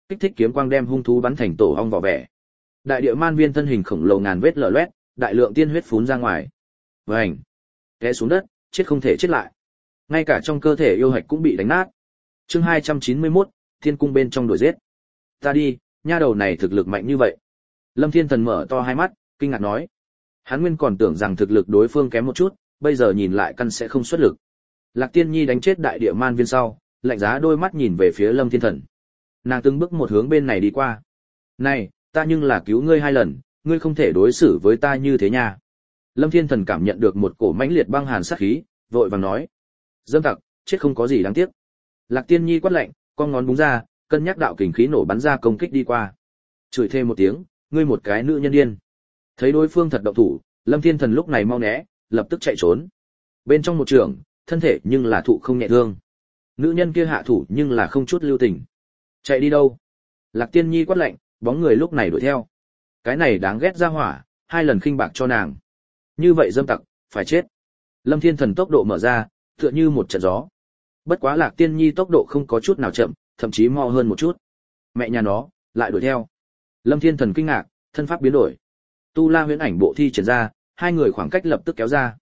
kích thích kiếm quang đem hung thú bắn thành tổ ong vỏ vẻ. Đại địa man viên thân hình khổng lồ ngàn vết lở loét, đại lượng tiên huyết phún ra ngoài. Vành, té xuống đất, chết không thể chết lại. Ngay cả trong cơ thể yêu hạch cũng bị đánh nát. Chương 291, Thiên cung bên trong đuổi giết. Ta đi, nha đầu này thực lực mạnh như vậy. Lâm Thiên Thần mở to hai mắt, kinh ngạc nói. Hắn nguyên còn tưởng rằng thực lực đối phương kém một chút, bây giờ nhìn lại căn sẽ không xuất lực. Lạc Tiên Nhi đánh chết đại địa man viên sau, lạnh giá đôi mắt nhìn về phía Lâm Thiên Thần. Nàng từng bước một hướng bên này đi qua. Này, ta nhưng là cứu ngươi 2 lần, ngươi không thể đối xử với ta như thế nha. Lâm Thiên Thần cảm nhận được một cổ mãnh liệt băng hàn sát khí, vội vàng nói. Dâm tặc, chết không có gì đáng tiếc. Lạc Tiên Nhi quát lạnh, con ngón búng ra, cân nhắc đạo kình khí nổ bắn ra công kích đi qua. Chửi thêm một tiếng, ngươi một cái nữ nhân điên. Thấy đối phương thật động thủ, Lâm Thiên Thần lúc này mau né, lập tức chạy trốn. Bên trong một trường, thân thể nhưng là thụ không nhẹ thương. Nữ nhân kia hạ thủ nhưng là không chút lưu tình. Chạy đi đâu? Lạc Tiên Nhi quát lạnh, bóng người lúc này đuổi theo. Cái này đáng ghét ra hỏa, 2 lần khinh bạc cho nàng. Như vậy dâm tặc, phải chết. Lâm Thiên Thần tốc độ mở ra, tựa như một trận gió. Bất quá Lạc Tiên Nhi tốc độ không có chút nào chậm, thậm chí mau hơn một chút. Mẹ nhà nó, lại đuổi theo. Lâm Thiên Thần kinh ngạc, thân pháp biến đổi. Tu La Huyễn Ảnh bộ thi triển ra, 2 người khoảng cách lập tức kéo ra.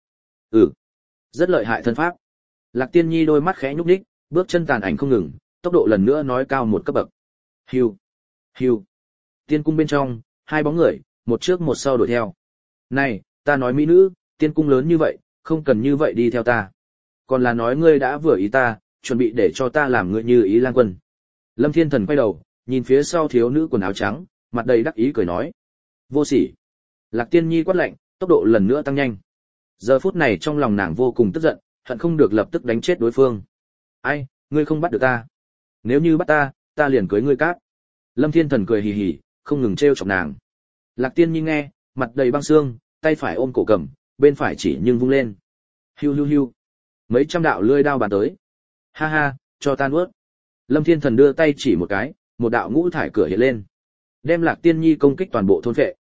Rất lợi hại thân pháp. Lạc Tiên Nhi đôi mắt khẽ nhúc nhích, bước chân tàn ảnh không ngừng, tốc độ lần nữa nói cao một cấp bậc. Hiu, hiu. Tiên cung bên trong, 2 bóng người, một trước một sau đuổi theo. Này, ta nói mỹ nữ, tiên cung lớn như vậy, không cần như vậy đi theo ta. Còn là nói ngươi đã vừa ý ta, chuẩn bị để cho ta làm ngươi như ý lang quân. Lâm Thiên Thần quay đầu, nhìn phía sau thiếu nữ quần áo trắng, mặt đầy đắc ý cười nói. Vô sỉ. Lạc Tiên Nhi quát lạnh, tốc độ lần nữa tăng nhanh. Giờ phút này trong lòng nàng vô cùng tức giận, hận không được lập tức đánh chết đối phương. Ai, ngươi không bắt được ta. Nếu như bắt ta liền cưới ngươi cát. Lâm Thiên Thần cười hì hì, không ngừng trêu chọc nàng. Lạc Tiên Nhi nghe, mặt đầy băng xương, tay phải ôm cổ cầm, bên phải chỉ nhưng vung lên. Hiu hiu hiu. Mấy trăm đạo lưỡi đao bắn tới. Ha ha, cho ta nuốt. Lâm Thiên Thần đưa tay chỉ một cái, một đạo ngũ thải cửa hiện lên. Đem Lạc Tiên Nhi công kích toàn bộ thôn phệ.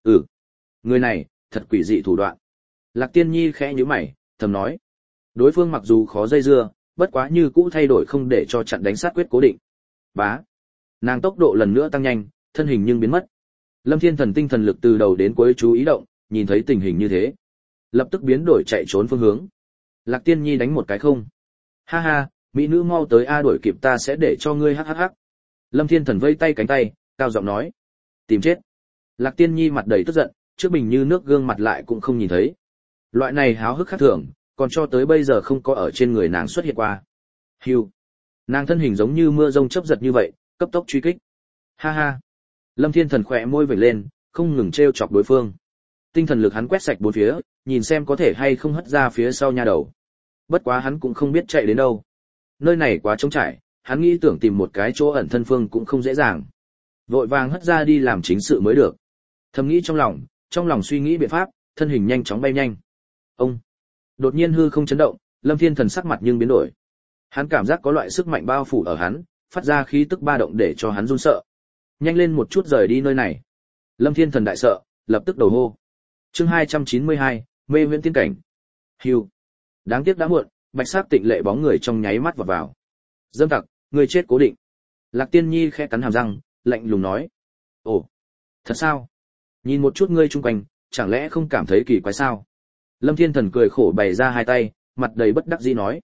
Người này, thật quỷ dị thủ đoạn. Lạc Tiên Nhi khẽ nhíu mày, thầm nói. Đối phương mặc dù khó dây dưa, bất quá như cũ thay đổi không để cho chặn đánh sát quyết cố định. Bá. Nàng tốc độ lần nữa tăng nhanh, thân hình nhưng biến mất. Lâm Thiên Thần tinh thần lực từ đầu đến cuối chú ý động, nhìn thấy tình hình như thế, lập tức biến đổi chạy trốn phương hướng. Lạc Tiên Nhi đánh một cái không. Ha ha, mỹ nữ mau tới a, đuổi kịp ta sẽ để cho ngươi hắc. Lâm Thiên Thần vây tay cánh tay, cao giọng nói. Tìm chết. Lạc Tiên Nhi mặt đầy tức giận, trước bình như nước gương mặt lại cũng không nhìn thấy. Loại này háo hức khác thường, còn cho tới bây giờ không có ở trên người nàng xuất hiện qua. Hiu. Nàng thân hình giống như mưa rông chớp giật như vậy, cấp tốc truy kích. Ha ha. Lâm Thiên Thần khỏe môi vểnh lên, không ngừng trêu chọc đối phương. Tinh thần lực hắn quét sạch bốn phía, nhìn xem có thể hay không hất ra phía sau nha đầu. Bất quá hắn cũng không biết chạy đến đâu. Nơi này quá trống trải, hắn nghĩ tưởng tìm một cái chỗ ẩn thân phương cũng không dễ dàng. Vội vàng hất ra đi làm chính sự mới được. Thầm nghĩ trong lòng suy nghĩ biện pháp, thân hình nhanh chóng bay nhanh. Ông. Đột nhiên hư không chấn động, Lâm Thiên Thần sắc mặt nhưng biến đổi. Hắn cảm giác có loại sức mạnh bao phủ ở hắn, phát ra khí tức ba động để cho hắn run sợ. Nhanh lên một chút rời đi nơi này. Lâm Thiên Thần đại sợ, lập tức đầu hô. Chương 292, mê huyễn tiên cảnh. Hưu. Đáng tiếc đã muộn, bạch sắc tịnh lệ bóng người trong nháy mắt vọt vào. Dâm tặc, người chết cố định. Lạc Tiên Nhi khẽ cắn hàm răng, lạnh lùng nói. Ồ, thật sao? Nhìn một chút ngươi chung quanh, chẳng lẽ không cảm thấy kỳ quái sao? Lâm Thiên Thần cười khổ bày ra hai tay, mặt đầy bất đắc dĩ nói.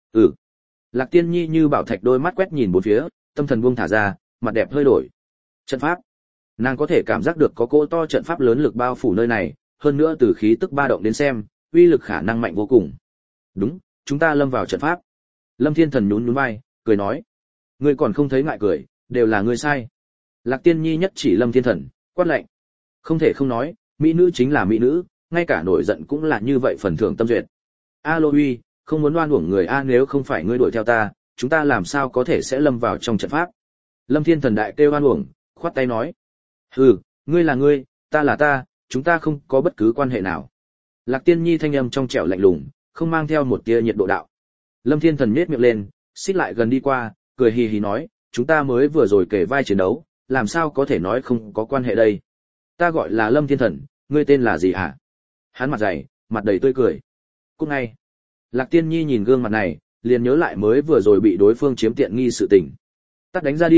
Lạc Tiên Nhi như bảo thạch đôi mắt quét nhìn bốn phía, tâm thần buông thả ra, mặt đẹp hơi đổi. Trận pháp. Nàng có thể cảm giác được có cỗ to trận pháp lớn lực bao phủ nơi này, hơn nữa từ khí tức ba động đến xem, uy lực khả năng mạnh vô cùng. Đúng, chúng ta lâm vào trận pháp. Lâm Thiên Thần nhún nhún vai, cười nói. Ngươi còn không thấy ngại cười, đều là ngươi sai. Lạc Tiên Nhi nhất chỉ Lâm Thiên Thần, quát lạnh. Không thể không nói, mỹ nữ chính là mỹ nữ, ngay cả nổi giận cũng là như vậy phần thưởng tâm duyệt. Alo uy, không muốn oan uổng người a, nếu không phải ngươi đuổi theo ta, chúng ta làm sao có thể sẽ lâm vào trong trận pháp. Lâm Thiên Thần đại kêu oan uổng, khoát tay nói. Ngươi là ngươi, ta là ta, chúng ta không có bất cứ quan hệ nào. Lạc Tiên Nhi thanh âm trong trẻo lạnh lùng, không mang theo một tia nhiệt độ đạo. Lâm Thiên Thần nhếch miệng lên, xích lại gần đi qua, cười hì hì nói, chúng ta mới vừa rồi kể vai chiến đấu, làm sao có thể nói không có quan hệ đây. Ta gọi là Lâm Thiên Thần, ngươi tên là gì hả? Hắn mặt dày, mặt đầy tươi cười. Cút ngay. Lạc Tiên Nhi nhìn gương mặt này, liền nhớ lại mới vừa rồi bị đối phương chiếm tiện nghi sự tình. Tắt đánh ra đi,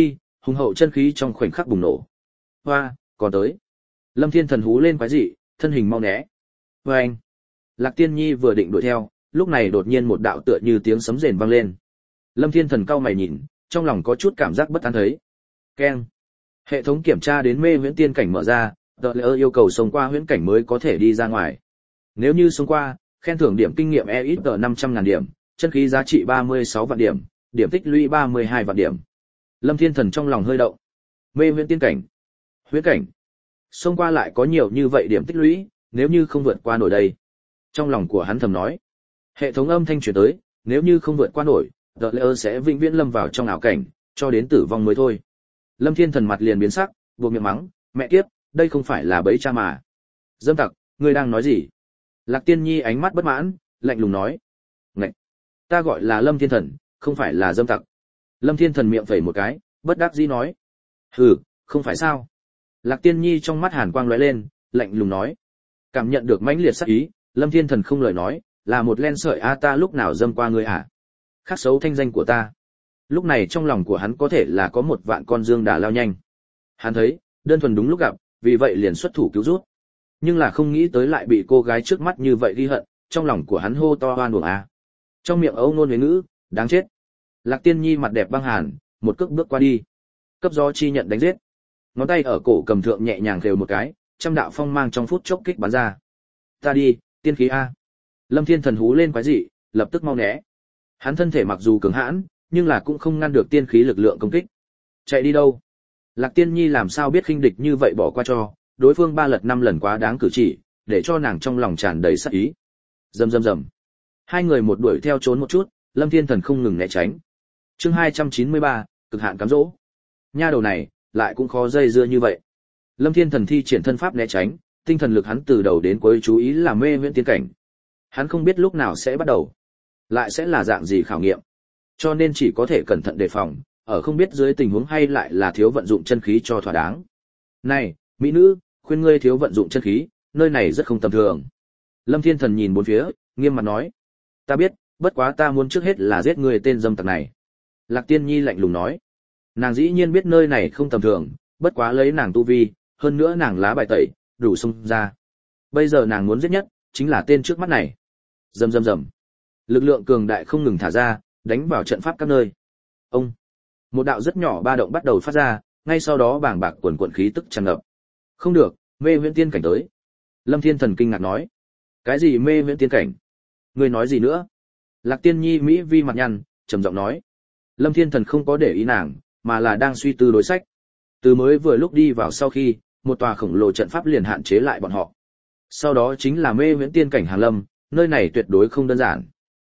Hùng hậu chân khí trong khoảnh khắc bùng nổ. Hoa, còn tới. Lâm Thiên Thần hú lên quái dị, thân hình mau né. Oeng. Lạc Tiên Nhi vừa định đuổi theo, lúc này đột nhiên một đạo tựa như tiếng sấm rền vang lên. Lâm Thiên Thần cau mày nhìn, trong lòng có chút cảm giác bất an thấy. Keng. Hệ thống kiểm tra đến mê huyễn tiên cảnh mở ra, tờ lỡ yêu cầu xông qua huyễn cảnh mới có thể đi ra ngoài. Nếu như xông qua, khen thưởng điểm kinh nghiệm EXP 500.000 điểm, chân khí giá trị 36 vạn điểm, điểm tích lũy 32 vạn điểm. Lâm Thiên Thần trong lòng hơi động. Mê huyễn tiên cảnh, huyễn cảnh, xông qua lại có nhiều như vậy điểm tích lũy, nếu như không vượt qua nổi đây. Trong lòng của hắn thầm nói. Hệ thống âm thanh truyền tới, nếu như không vượt qua nổi, tờ lỡ sẽ vĩnh viễn lâm vào trong ảo cảnh, cho đến tử vong mới thôi. Lâm Thiên Thần mặt liền biến sắc, buộc miệng mắng, mẹ kiếp, đây không phải là bẫy cha mà. Dâm tặc, ngươi đang nói gì? Lạc Tiên Nhi ánh mắt bất mãn, lạnh lùng nói. Ngậy! Ta gọi là Lâm Thiên Thần, không phải là dâm tặc. Lâm Thiên Thần miệng phẩy một cái, bất đắc dĩ nói. Hừ, không phải sao? Lạc Tiên Nhi trong mắt hàn quang lóe lên, lạnh lùng nói. Cảm nhận được mãnh liệt sát ý, Lâm Thiên Thần không lời nói, là một len sợi a ta lúc nào dâm qua ngươi hả? Khắc xấu thanh danh của ta. Lúc này trong lòng của hắn có thể là có một vạn con dương đà lao nhanh. Hắn thấy, đơn thuần đúng lúc gặp, vì vậy liền xuất thủ cứu rút. Nhưng là không nghĩ tới lại bị cô gái trước mắt như vậy ghi hận, trong lòng của hắn hô to oan uổng a. Trong miệng âu ngôn huế ngữ, đáng chết. Lạc Tiên Nhi mặt đẹp băng hàn, một cước bước qua đi. Cấp do chi nhận đánh giết. Ngón tay ở cổ cầm thượng nhẹ nhàng khều một cái, trăm đạo phong mang trong phút chốc kích bắn ra. Ta đi, tiên khí a. Lâm Thiên Thần hú lên quái dị, lập tức mau né. Hắn thân thể mặc dù cường hãn, nhưng là cũng không ngăn được tiên khí lực lượng công kích. Chạy đi đâu? Lạc Tiên Nhi làm sao biết khinh địch như vậy bỏ qua cho, đối phương 3 lật 5 lần quá đáng cử chỉ, để cho nàng trong lòng tràn đầy sát ý. Rầm rầm rầm. Hai người một đuổi theo trốn một chút, Lâm Thiên Thần không ngừng né tránh. Chương 293, cực hạn cám dỗ. Nha đầu này, lại cũng khó dây dưa như vậy. Lâm Thiên Thần thi triển thân pháp né tránh, tinh thần lực hắn từ đầu đến cuối chú ý là mê huyễn tiên cảnh. Hắn không biết lúc nào sẽ bắt đầu, lại sẽ là dạng gì khảo nghiệm. Cho nên chỉ có thể cẩn thận đề phòng, ở không biết dưới tình huống hay lại là thiếu vận dụng chân khí cho thỏa đáng. Này, mỹ nữ, khuyên ngươi thiếu vận dụng chân khí, nơi này rất không tầm thường. Lâm Thiên Thần nhìn bốn phía, nghiêm mặt nói. Ta biết, bất quá ta muốn trước hết là giết ngươi tên dâm tặc này. Lạc Tiên Nhi lạnh lùng nói. Nàng dĩ nhiên biết nơi này không tầm thường, bất quá lấy nàng tu vi, hơn nữa nàng lá bài tẩy, đủ xông ra. Bây giờ nàng muốn giết nhất, chính là tên trước mắt này. Rầm rầm rầm. Lực lượng cường đại không ngừng thả ra, đánh vào trận pháp các nơi. Ông. Một đạo rất nhỏ ba động bắt đầu phát ra, ngay sau đó bàng bạc quần quần khí tức tràn ngập. Không được, mê huyễn tiên cảnh tới. Lâm Thiên Thần kinh ngạc nói. Cái gì mê huyễn tiên cảnh? Ngươi nói gì nữa? Lạc Tiên Nhi mỹ vi mặt nhăn, trầm giọng nói. Lâm Thiên Thần không có để ý nàng, mà là đang suy tư đối sách. Từ mới vừa lúc đi vào sau khi, một tòa khổng lồ trận pháp liền hạn chế lại bọn họ. Sau đó chính là mê huyễn tiên cảnh Hàn Lâm, nơi này tuyệt đối không đơn giản.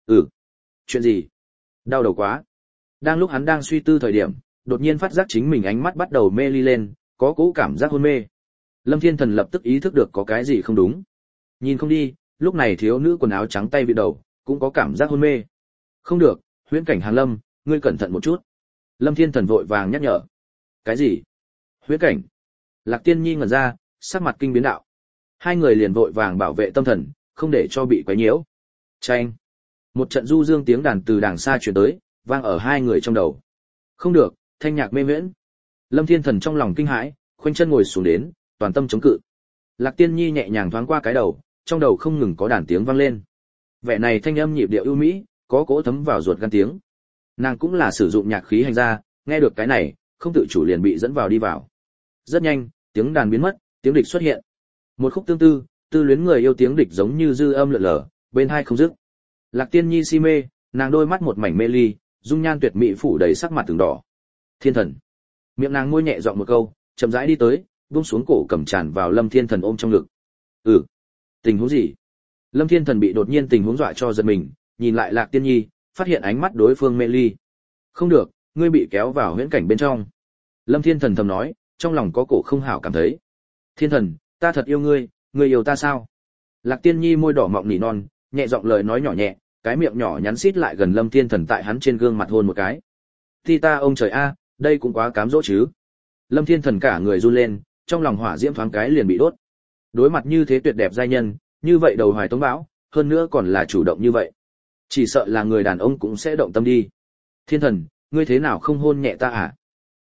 Chuyện gì? Đau đầu quá. Đang lúc hắn đang suy tư thời điểm, đột nhiên phát giác chính mình ánh mắt bắt đầu mê ly lên, có cỗ cảm giác hôn mê. Lâm Thiên Thần lập tức ý thức được có cái gì không đúng. Nhìn không đi, lúc này thiếu nữ quần áo trắng tay vị đầu, cũng có cảm giác hôn mê. Không được, huyễn cảnh Hàn Lâm, ngươi cẩn thận một chút. Lâm Thiên Thần vội vàng nhắc nhở. Cái gì? Huyễn cảnh? Lạc Tiên Nhi ngẩn ra, sắc mặt kinh biến đạo. Hai người liền vội vàng bảo vệ tâm thần, không để cho bị quấy nhiễu. Chanh. Một trận du dương tiếng đàn từ đàng xa truyền tới, vang ở hai người trong đầu. Không được, thanh nhạc mê huyễn. Lâm Thiên Thần trong lòng kinh hãi, khoanh chân ngồi xuống đến, toàn tâm chống cự. Lạc Tiên Nhi nhẹ nhàng thoáng qua cái đầu, trong đầu không ngừng có đàn tiếng vang lên. Vẻ này thanh âm nhịp điệu ưu mỹ, có cỗ thấm vào ruột gan tiếng. Nàng cũng là sử dụng nhạc khí hành ra, nghe được cái này, không tự chủ liền bị dẫn vào đi vào. Rất nhanh, tiếng đàn biến mất, tiếng địch xuất hiện. Một khúc tương tư, tư luyến người yêu tiếng địch giống như dư âm lượn lờ, bên hai không dứt. Lạc Tiên Nhi si mê, nàng đôi mắt một mảnh mê ly, dung nhan tuyệt mỹ phủ đầy sắc mặt từng đỏ. Thiên Thần. Miệng nàng môi nhẹ giọng một câu, chậm rãi đi tới, buông xuống cổ cầm tràn vào Lâm Thiên Thần ôm trong ngực. Tình huống gì? Lâm Thiên Thần bị đột nhiên tình huống dọa cho giật mình, nhìn lại Lạc Tiên Nhi, phát hiện ánh mắt đối phương mê ly. Không được, ngươi bị kéo vào huyễn cảnh bên trong. Lâm Thiên Thần thầm nói, trong lòng có cổ không hảo cảm thấy. Thiên Thần, ta thật yêu ngươi, ngươi yêu ta sao? Lạc Tiên Nhi môi đỏ mọng nỉ non, nhẹ giọng lời nói nhỏ nhẹ, cái miệng nhỏ nhắn xít lại gần Lâm Thiên Thần tại hắn trên gương mặt hôn một cái. Thì ta ông trời a, đây cũng quá cám dỗ chứ. Lâm Thiên Thần cả người run lên, trong lòng hỏa diễm thoáng cái liền bị đốt. Đối mặt như thế tuyệt đẹp giai nhân, như vậy đầu hoài tống bão, hơn nữa còn là chủ động như vậy. Chỉ sợ là người đàn ông cũng sẽ động tâm đi. Thiên Thần, ngươi thế nào không hôn nhẹ ta à?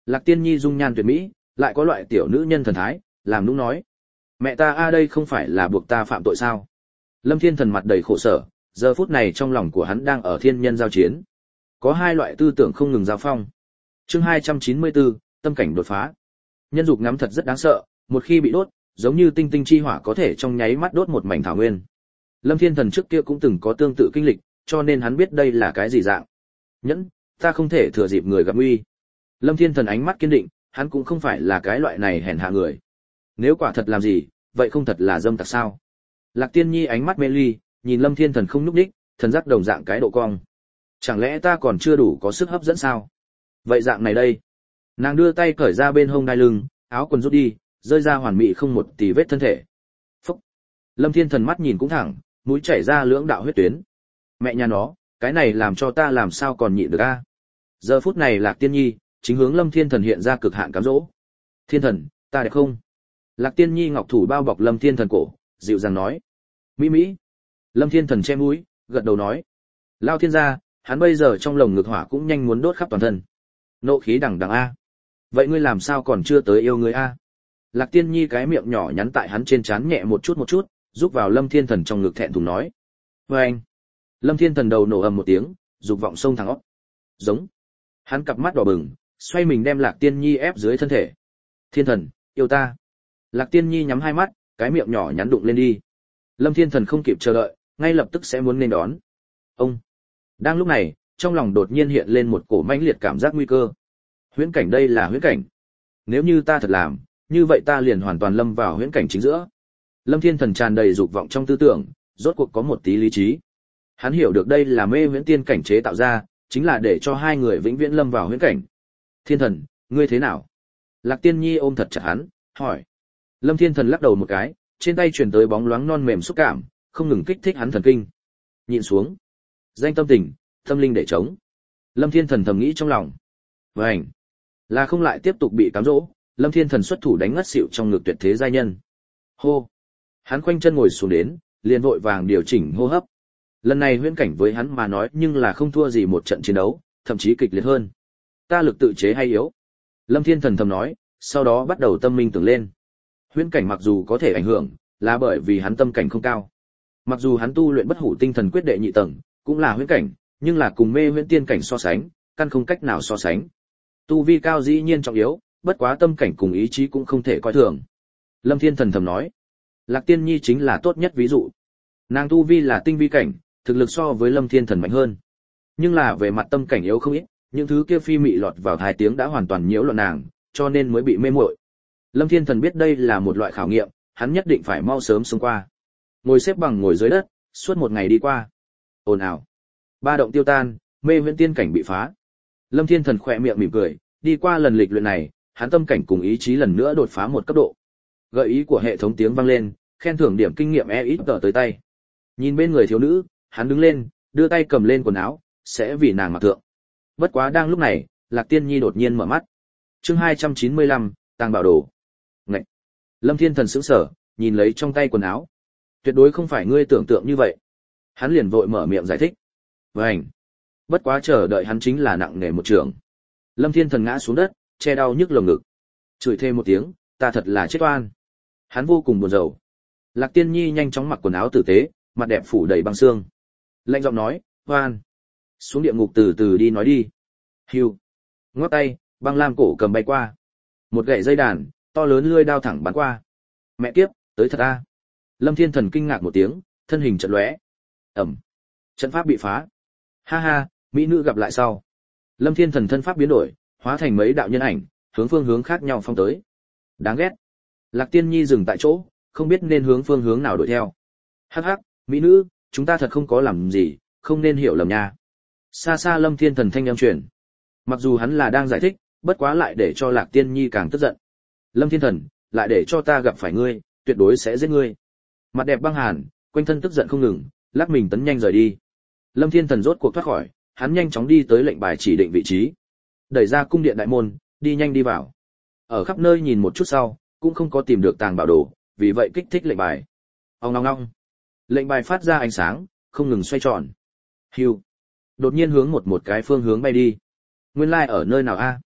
Lạc Tiên Nhi dung nhan tuyệt mỹ, lại có loại tiểu nữ nhân thần thái, làm nũng nói: "Mẹ ta a đây không phải là buộc ta phạm tội sao?" Lâm Thiên Thần mặt đầy khổ sở, giờ phút này trong lòng của hắn đang ở thiên nhân giao chiến. Có hai loại tư tưởng không ngừng giao phong. Chương 294, tâm cảnh đột phá. Nhân dục ngắm thật rất đáng sợ, một khi bị đốt, giống như tinh tinh chi hỏa có thể trong nháy mắt đốt một mảnh thảo nguyên. Lâm Thiên Thần trước kia cũng từng có tương tự kinh lịch, cho nên hắn biết đây là cái gì dạng. Nhẫn, ta không thể thừa dịp người gặp nguy. Lâm Thiên Thần ánh mắt kiên định, hắn cũng không phải là cái loại này hèn hạ người. Nếu quả thật làm gì, vậy không thật là dâm tặc sao? Lạc Tiên Nhi ánh mắt mê ly, nhìn Lâm Thiên Thần không nhúc nhích, thần giác đồng dạng cái độ cong. Chẳng lẽ ta còn chưa đủ có sức hấp dẫn sao? Vậy dạng này đây. Nàng đưa tay cởi ra bên hông đai lưng, áo quần rút đi, rơi ra hoàn mỹ không một tì vết thân thể. Phúc. Lâm Thiên Thần mắt nhìn cũng thẳng, mũi chảy ra lưỡng đạo huyết tuyến. Mẹ nhà nó, cái này làm cho ta làm sao còn nhịn được a? Giờ phút này Lạc Tiên Nhi chính hướng Lâm Thiên Thần hiện ra cực hạn cám dỗ. Thiên Thần, ta đẹp không? Lạc Tiên Nhi ngọc thủ bao bọc Lâm Thiên Thần cổ, dịu dàng nói. Mỹ Mỹ. Lâm Thiên Thần che mũi, gật đầu nói. Lao thiên gia, hắn bây giờ trong lồng ngực hỏa cũng nhanh muốn đốt khắp toàn thân. Nộ khí đằng đằng a. Vậy ngươi làm sao còn chưa tới yêu ngươi a? Lạc Tiên Nhi cái miệng nhỏ nhắn tại hắn trên trán nhẹ một chút, giúp vào Lâm Thiên Thần trong ngực thẹn thùng nói. Anh. Lâm Thiên Thần đầu nổ ầm một tiếng, dục vọng sông thẳng óc. Giống. Hắn cặp mắt đỏ bừng, xoay mình đem Lạc Tiên Nhi ép dưới thân thể. Thiên Thần, yêu ta. Lạc Tiên Nhi nhắm hai mắt, cái miệng nhỏ nhắn đụng lên đi. Lâm Thiên Thần không kịp chờ đợi, ngay lập tức sẽ muốn nên đón. Ông. Đang lúc này, trong lòng đột nhiên hiện lên một cổ mãnh liệt cảm giác nguy cơ. Huyễn cảnh đây là huyễn cảnh. Nếu như ta thật làm, như vậy ta liền hoàn toàn lâm vào huyễn cảnh chính giữa. Lâm Thiên Thần tràn đầy dục vọng trong tư tưởng, rốt cuộc có một tí lý trí. Hắn hiểu được đây là mê huyễn tiên cảnh chế tạo ra, chính là để cho hai người vĩnh viễn lâm vào huyễn cảnh. Thiên Thần, ngươi thế nào? Lạc Tiên Nhi ôm thật chặt hắn, hỏi. Lâm Thiên Thần lắc đầu một cái, trên tay truyền tới bóng loáng non mềm xúc cảm, không ngừng kích thích hắn thần kinh. Nhịn xuống. Danh tâm tình, tâm linh để chống. Lâm Thiên Thần thầm nghĩ trong lòng. Vành. Là không lại tiếp tục bị cám dỗ, Lâm Thiên Thần xuất thủ đánh ngất xỉu trong ngực tuyệt thế giai nhân. Hô. Hắn khoanh chân ngồi xuống đến, liền vội vàng điều chỉnh hô hấp. Lần này huyễn cảnh với hắn mà nói nhưng là không thua gì một trận chiến đấu, thậm chí kịch liệt hơn. Ta lực tự chế hay yếu? Lâm Thiên Thần thầm nói, sau đó bắt đầu tâm minh tưởng lên. Huyễn cảnh mặc dù có thể ảnh hưởng, là bởi vì hắn tâm cảnh không cao. Mặc dù hắn tu luyện bất hủ tinh thần quyết đệ nhị tầng, cũng là huyễn cảnh, nhưng là cùng mê huyễn tiên cảnh so sánh, căn không cách nào so sánh. Tu vi cao dĩ nhiên trọng yếu, bất quá tâm cảnh cùng ý chí cũng không thể coi thường. Lâm Thiên Thần thầm nói. Lạc Tiên Nhi chính là tốt nhất ví dụ. Nàng tu vi là tinh vi cảnh, thực lực so với Lâm Thiên Thần mạnh hơn. Nhưng là về mặt tâm cảnh yếu không ít, những thứ kia phi mị lọt vào 2 tiếng đã hoàn toàn nhiễu loạn nàng, cho nên mới bị mê muội. Lâm Thiên Thần biết đây là một loại khảo nghiệm, hắn nhất định phải mau sớm xông qua. Ngồi xếp bằng ngồi dưới đất, suốt một ngày đi qua. Ồn ào. Ba động tiêu tan, mê huyễn tiên cảnh bị phá. Lâm Thiên Thần khỏe miệng mỉm cười, đi qua lần lịch luyện này, hắn tâm cảnh cùng ý chí lần nữa đột phá một cấp độ. Gợi ý của hệ thống tiếng vang lên, khen thưởng điểm kinh nghiệm ít tờ tới tay. Nhìn bên người thiếu nữ, hắn đứng lên, đưa tay cầm lên quần áo, sẽ vì nàng mặc thượng. Bất quá đang lúc này, Lạc Tiên Nhi đột nhiên mở mắt. Chương 295, tàng bảo đồ. Ngậy. Lâm Thiên Thần sững sờ, nhìn lấy trong tay quần áo. Tuyệt đối không phải ngươi tưởng tượng như vậy. Hắn liền vội mở miệng giải thích. Vành. Bất quá chờ đợi hắn chính là nặng nề một trường. Lâm Thiên Thần ngã xuống đất, che đau nhức lồng ngực. Chửi thêm một tiếng, ta thật là chết oan. Hắn vô cùng buồn rầu. Lạc Tiên Nhi nhanh chóng mặc quần áo tử tế, mặt đẹp phủ đầy băng xương. Lạnh giọng nói, oan. Xuống địa ngục từ từ đi nói đi. Hưu. Ngoắc tay, băng lam cổ cầm bay qua. Một gậy dây đàn, to lớn lưỡi đao thẳng bắn qua. Mẹ kiếp, tới thật a. Lâm Thiên Thần kinh ngạc một tiếng, thân hình chợt lóe. Ầm. Trận pháp bị phá. Ha ha, mỹ nữ gặp lại sau. Lâm Thiên Thần thân pháp biến đổi, hóa thành mấy đạo nhân ảnh, hướng phương hướng khác nhau phong tới. Đáng ghét. Lạc Tiên Nhi dừng tại chỗ, không biết nên hướng phương hướng nào đuổi theo. Hắc hắc, mỹ nữ, chúng ta thật không có làm gì, không nên hiểu lầm nha. Xa xa Lâm Thiên Thần thanh âm truyền. Mặc dù hắn là đang giải thích, bất quá lại để cho Lạc Tiên Nhi càng tức giận. Lâm Thiên Thần, lại để cho ta gặp phải ngươi, tuyệt đối sẽ giết ngươi. Mặt đẹp băng hàn, quanh thân tức giận không ngừng, lắc mình tấn nhanh rời đi. Lâm Thiên Thần rốt cuộc thoát khỏi, hắn nhanh chóng đi tới lệnh bài chỉ định vị trí. Đẩy ra cung điện đại môn, đi nhanh đi vào. Ở khắp nơi nhìn một chút sau, cũng không có tìm được tàng bảo đồ, vì vậy kích thích lệnh bài. Ong ong ong. Lệnh bài phát ra ánh sáng, không ngừng xoay tròn. Hưu. Đột nhiên hướng một cái phương hướng bay đi. Nguyên lai ở nơi nào a?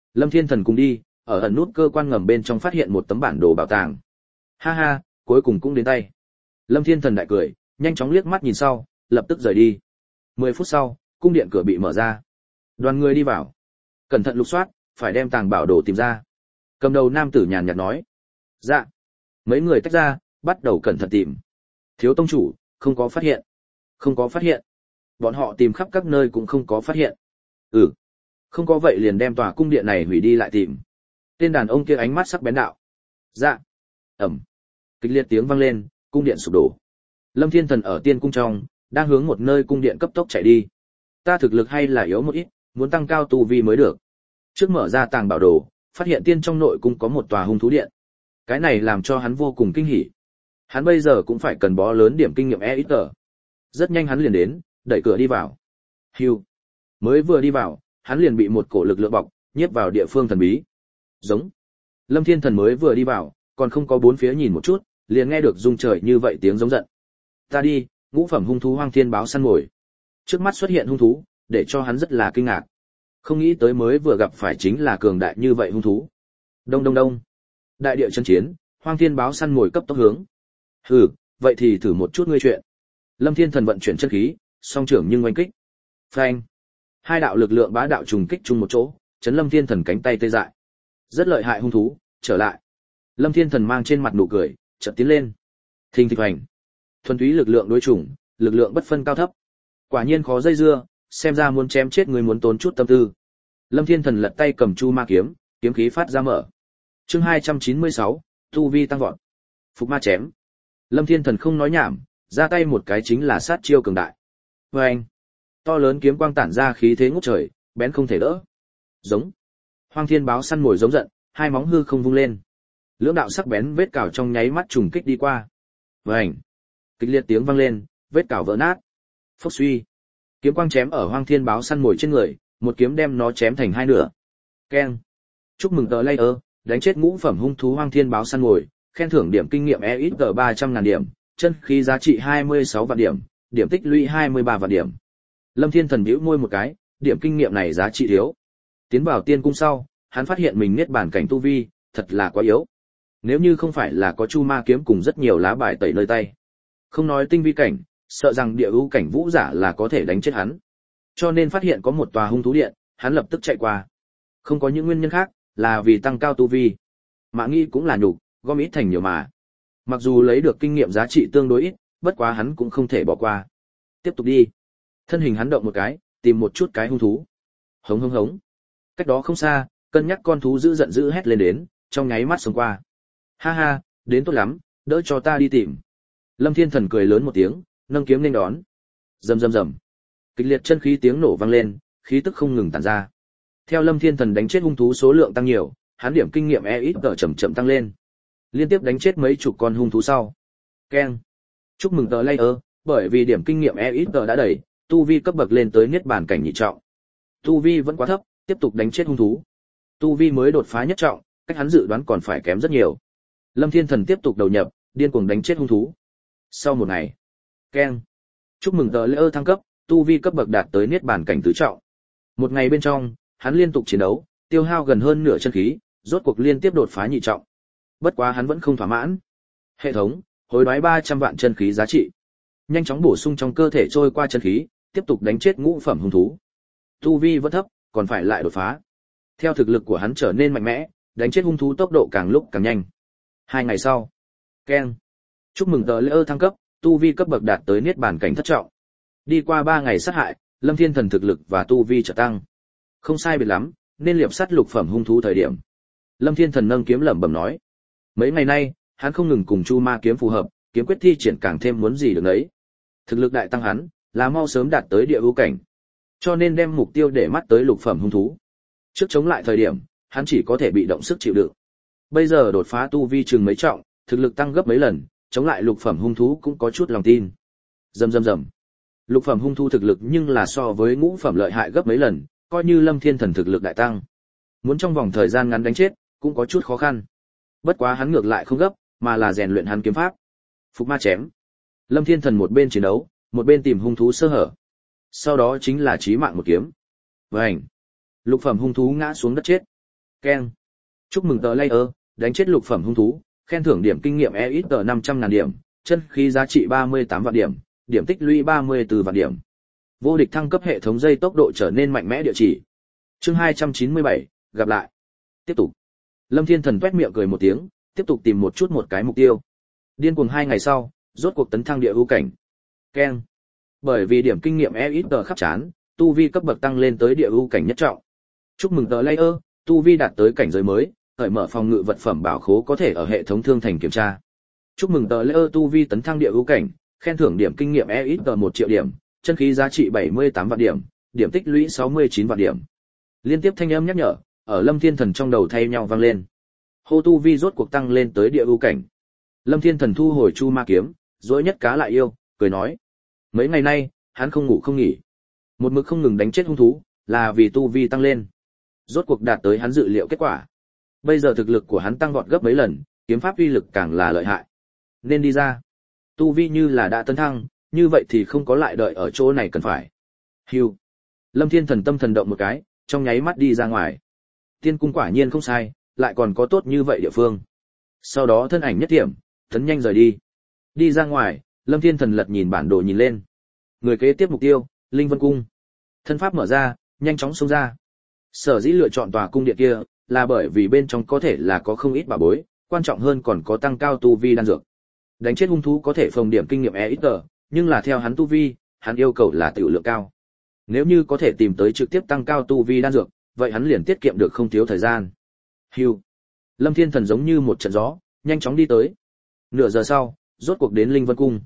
Lâm Thiên Thần cùng đi, ở ẩn nút cơ quan ngầm bên trong phát hiện một tấm bản đồ bảo tàng. Ha ha, cuối cùng cũng đến tay. Lâm Thiên Thần đại cười, nhanh chóng liếc mắt nhìn sau, lập tức rời đi. 10 phút sau, cung điện cửa bị mở ra. Đoàn người đi vào. Cẩn thận lục soát, phải đem tàng bảo đồ tìm ra. Cầm đầu nam tử nhàn nhạt nói. Dạ. Mấy người tách ra, bắt đầu cẩn thận tìm. Thiếu tông chủ, không có phát hiện. Không có phát hiện. Bọn họ tìm khắp các nơi cũng không có phát hiện. Ừ. Không có vậy liền đem tòa cung điện này hủy đi lại tìm. Tên đàn ông kia ánh mắt sắc bén đạo. Dạ. Ẩm. Kịch liệt tiếng vang lên, cung điện sụp đổ. Lâm Thiên Thần ở tiên cung trong, đang hướng một nơi cung điện cấp tốc chạy đi. Ta thực lực hay là yếu một ít, muốn tăng cao tu vi mới được. Trước mở ra tàng bảo đồ, phát hiện tiên trong nội cung có một tòa hung thú điện. Cái này làm cho hắn vô cùng kinh hỉ. Hắn bây giờ cũng phải cần bó lớn điểm kinh nghiệm ít tờ. Rất nhanh hắn liền đến, đẩy cửa đi vào. Hưu. Mới vừa đi vào, hắn liền bị một cổ lực lượng bọc, nhiếp vào địa phương thần bí. Giống. Lâm Thiên Thần mới vừa đi vào, còn không có bốn phía nhìn một chút, liền nghe được rung trời như vậy tiếng giống giận. Ta đi, ngũ phẩm hung thú hoang thiên báo săn mồi. Trước mắt xuất hiện hung thú, để cho hắn rất là kinh ngạc. Không nghĩ tới mới vừa gặp phải chính là cường đại như vậy hung thú. Đông đông đông. Đại địa chân chiến, hoang thiên báo săn mồi cấp tốc hướng. Hừ, vậy thì thử một chút ngươi chuyện. Lâm Thiên Thần vận chuyển chân khí, song trưởng nhưng oanh kích. Phanh. Hai đạo lực lượng bá đạo trùng kích chung một chỗ, chấn Lâm Thiên Thần cánh tay tê dại. Rất lợi hại hung thú, trở lại. Lâm Thiên Thần mang trên mặt nụ cười, chợt tiến lên. Thình thịch hoành. Thuần túy lực lượng đối chủng, lực lượng bất phân cao thấp. Quả nhiên khó dây dưa, xem ra muốn chém chết người muốn tốn chút tâm tư. Lâm Thiên Thần lật tay cầm chu ma kiếm, kiếm khí phát ra mở. Chương 296, tu vi tăng vọt. Phục ma chém. Lâm Thiên Thần không nói nhảm, ra tay một cái chính là sát chiêu cường đại. Oeng. To lớn kiếm quang tản ra khí thế ngút trời, bén không thể đỡ. Giống. Hoang thiên báo săn mồi giống giận, hai móng hư không vung lên. Lưỡng đạo sắc bén vết cào trong nháy mắt trùng kích đi qua. Oeng. Kịch liệt tiếng vang lên, vết cào vỡ nát. Phốc suy. Kiếm quang chém ở hoang thiên báo săn mồi trên người, một kiếm đem nó chém thành hai nửa. Keng. Chúc mừng tờ layer, đánh chết ngũ phẩm hung thú hoang thiên báo săn mồi, khen thưởng điểm kinh nghiệm EXP 300.000 điểm, chân khí giá trị 26 vạn điểm, điểm tích lũy 23 vạn điểm. Lâm Thiên Thần bĩu môi một cái, điểm kinh nghiệm này giá trị thiếu. Tiến vào tiên cung sau, hắn phát hiện mình niết bàn cảnh tu vi, thật là quá yếu. Nếu như không phải là có chu ma kiếm cùng rất nhiều lá bài tẩy nơi tay, không nói tinh vi cảnh, sợ rằng địa ưu cảnh vũ giả là có thể đánh chết hắn. Cho nên phát hiện có một tòa hung thú điện, hắn lập tức chạy qua. Không có những nguyên nhân khác, là vì tăng cao tu vi. Mã Nghi cũng là nhục, gom ít thành nhiều mà. Mặc dù lấy được kinh nghiệm giá trị tương đối ít, bất quá hắn cũng không thể bỏ qua. Tiếp tục đi. Thân hình hắn động một cái, tìm một chút cái hung thú. Hống hống hống. Cách đó không xa, cân nhắc con thú dữ giận dữ hét lên đến, trong nháy mắt xông qua. Ha ha, đến tốt lắm, đỡ cho ta đi tìm. Lâm Thiên Thần cười lớn một tiếng, nâng kiếm nên đón. Rầm rầm rầm. Kịch liệt chân khí tiếng nổ vang lên, khí tức không ngừng tản ra. Theo Lâm Thiên Thần đánh chết hung thú số lượng tăng nhiều, hắn điểm kinh nghiệm EXP chậm chậm tăng lên. Liên tiếp đánh chết mấy chục con hung thú sau. Keng. Chúc mừng tờ layer, bởi vì điểm kinh nghiệm EXP đã đầy, tu vi cấp bậc lên tới niết bàn cảnh nhị trọng. Tu vi vẫn quá thấp, tiếp tục đánh chết hung thú. Tu vi mới đột phá nhất trọng, cách hắn dự đoán còn phải kém rất nhiều. Lâm Thiên Thần tiếp tục đầu nhập, điên cuồng đánh chết hung thú. Sau một ngày. Keng. Chúc mừng tờ layer thăng cấp, tu vi cấp bậc đạt tới niết bàn cảnh tứ trọng. Một ngày bên trong, hắn liên tục chiến đấu, tiêu hao gần hơn nửa chân khí, rốt cuộc liên tiếp đột phá nhị trọng. Bất quá hắn vẫn không thỏa mãn. Hệ thống, hối đoái 300 vạn chân khí giá trị. Nhanh chóng bổ sung trong cơ thể trôi qua chân khí, tiếp tục đánh chết ngũ phẩm hung thú. Tu vi vẫn thấp, còn phải lại đột phá. Theo thực lực của hắn trở nên mạnh mẽ, đánh chết hung thú tốc độ càng lúc càng nhanh. 2 ngày sau. Keng. Chúc mừng tờ layer thăng cấp, tu vi cấp bậc đạt tới niết bàn cảnh thất trọng. Đi qua 3 ngày sát hại, Lâm Thiên Thần thực lực và tu vi trở tăng. Không sai biệt lắm, nên liệp sát lục phẩm hung thú thời điểm. Lâm Thiên Thần nâng kiếm lẩm bẩm nói. Mấy ngày nay, hắn không ngừng cùng chu ma kiếm phù hợp, kiếm quyết thi triển càng thêm muốn gì được đấy. Thực lực đại tăng hắn, là mau sớm đạt tới địa ưu cảnh. Cho nên đem mục tiêu để mắt tới lục phẩm hung thú. Trước chống lại thời điểm, hắn chỉ có thể bị động sức chịu đựng. Bây giờ đột phá tu vi chừng mấy trọng, thực lực tăng gấp mấy lần, chống lại lục phẩm hung thú cũng có chút lòng tin. Rầm rầm rầm. Lục phẩm hung thú thực lực nhưng là so với ngũ phẩm lợi hại gấp mấy lần, coi như Lâm Thiên Thần thực lực đại tăng. Muốn trong vòng thời gian ngắn đánh chết, cũng có chút khó khăn. Bất quá hắn ngược lại không gấp, mà là rèn luyện hắn kiếm pháp. Phục ma chém. Lâm Thiên Thần một bên chiến đấu, một bên tìm hung thú sơ hở. Sau đó chính là chí mạng một kiếm. Vành. Lục phẩm hung thú ngã xuống đất chết. Keng. Chúc mừng tờ layer, đánh chết lục phẩm hung thú, khen thưởng điểm kinh nghiệm EXP 500.000 điểm, chân khí giá trị 38 vạn điểm, điểm tích lũy 34 vạn điểm. Vô địch thăng cấp hệ thống dây tốc độ trở nên mạnh mẽ địa chỉ. Chương 297, gặp lại. Tiếp tục. Lâm Thiên Thần toét miệng cười một tiếng, tiếp tục tìm một cái mục tiêu. Điên cuồng 2 ngày sau, rốt cuộc tấn thăng địa ưu cảnh. Keng. Bởi vì điểm kinh nghiệm EXP khắp trán, tu vi cấp bậc tăng lên tới địa ưu cảnh nhất trọng. Chúc mừng tờ layer, tu vi đạt tới cảnh giới mới, cởi mở phòng ngự vật phẩm bảo khố có thể ở hệ thống thương thành kiểm tra. Chúc mừng tờ layer tu vi tấn thăng địa ưu cảnh, khen thưởng điểm kinh nghiệm EXP 1 triệu điểm, chân khí giá trị 78 vạn điểm, điểm tích lũy 69 vạn điểm. Liên tiếp thanh âm nhắc nhở ở Lâm Thiên Thần trong đầu thay nhau vang lên. Hô tu vi rốt cuộc tăng lên tới địa ưu cảnh. Lâm Thiên Thần thu hồi chu ma kiếm, dỗi nhất cá lại yêu, cười nói: mấy ngày nay hắn không ngủ không nghỉ, một mực không ngừng đánh chết hung thú, là vì tu vi tăng lên. Rốt cuộc đạt tới hắn dự liệu kết quả. Bây giờ thực lực của hắn tăng vọt gấp mấy lần, kiếm pháp uy lực càng là lợi hại. Nên đi ra. Tu vi như là đã tấn thăng, như vậy thì không có lại đợi ở chỗ này cần phải. Hưu. Lâm Thiên Thần tâm thần động một cái, trong nháy mắt đi ra ngoài. Tiên cung quả nhiên không sai, lại còn có tốt như vậy địa phương. Sau đó thân ảnh nhất điểm, tấn nhanh rời đi. Đi ra ngoài, Lâm Thiên Thần lật nhìn bản đồ nhìn lên. Người kế tiếp mục tiêu, Linh Vân Cung. Thân pháp mở ra, nhanh chóng xông ra. Sở dĩ lựa chọn tòa cung điện kia, là bởi vì bên trong có thể là có không ít bảo bối, quan trọng hơn còn có tăng cao tu vi đan dược. Đánh chết hung thú có thể phòng điểm kinh nghiệm EXP, nhưng là theo hắn tu vi, hắn yêu cầu là tiểu lượng cao. Nếu như có thể tìm tới trực tiếp tăng cao tu vi đan dược, vậy hắn liền tiết kiệm được không thiếu thời gian. Hưu. Lâm Thiên Thần giống như một trận gió, nhanh chóng đi tới. Nửa giờ sau, rốt cuộc đến Linh Vân Cung.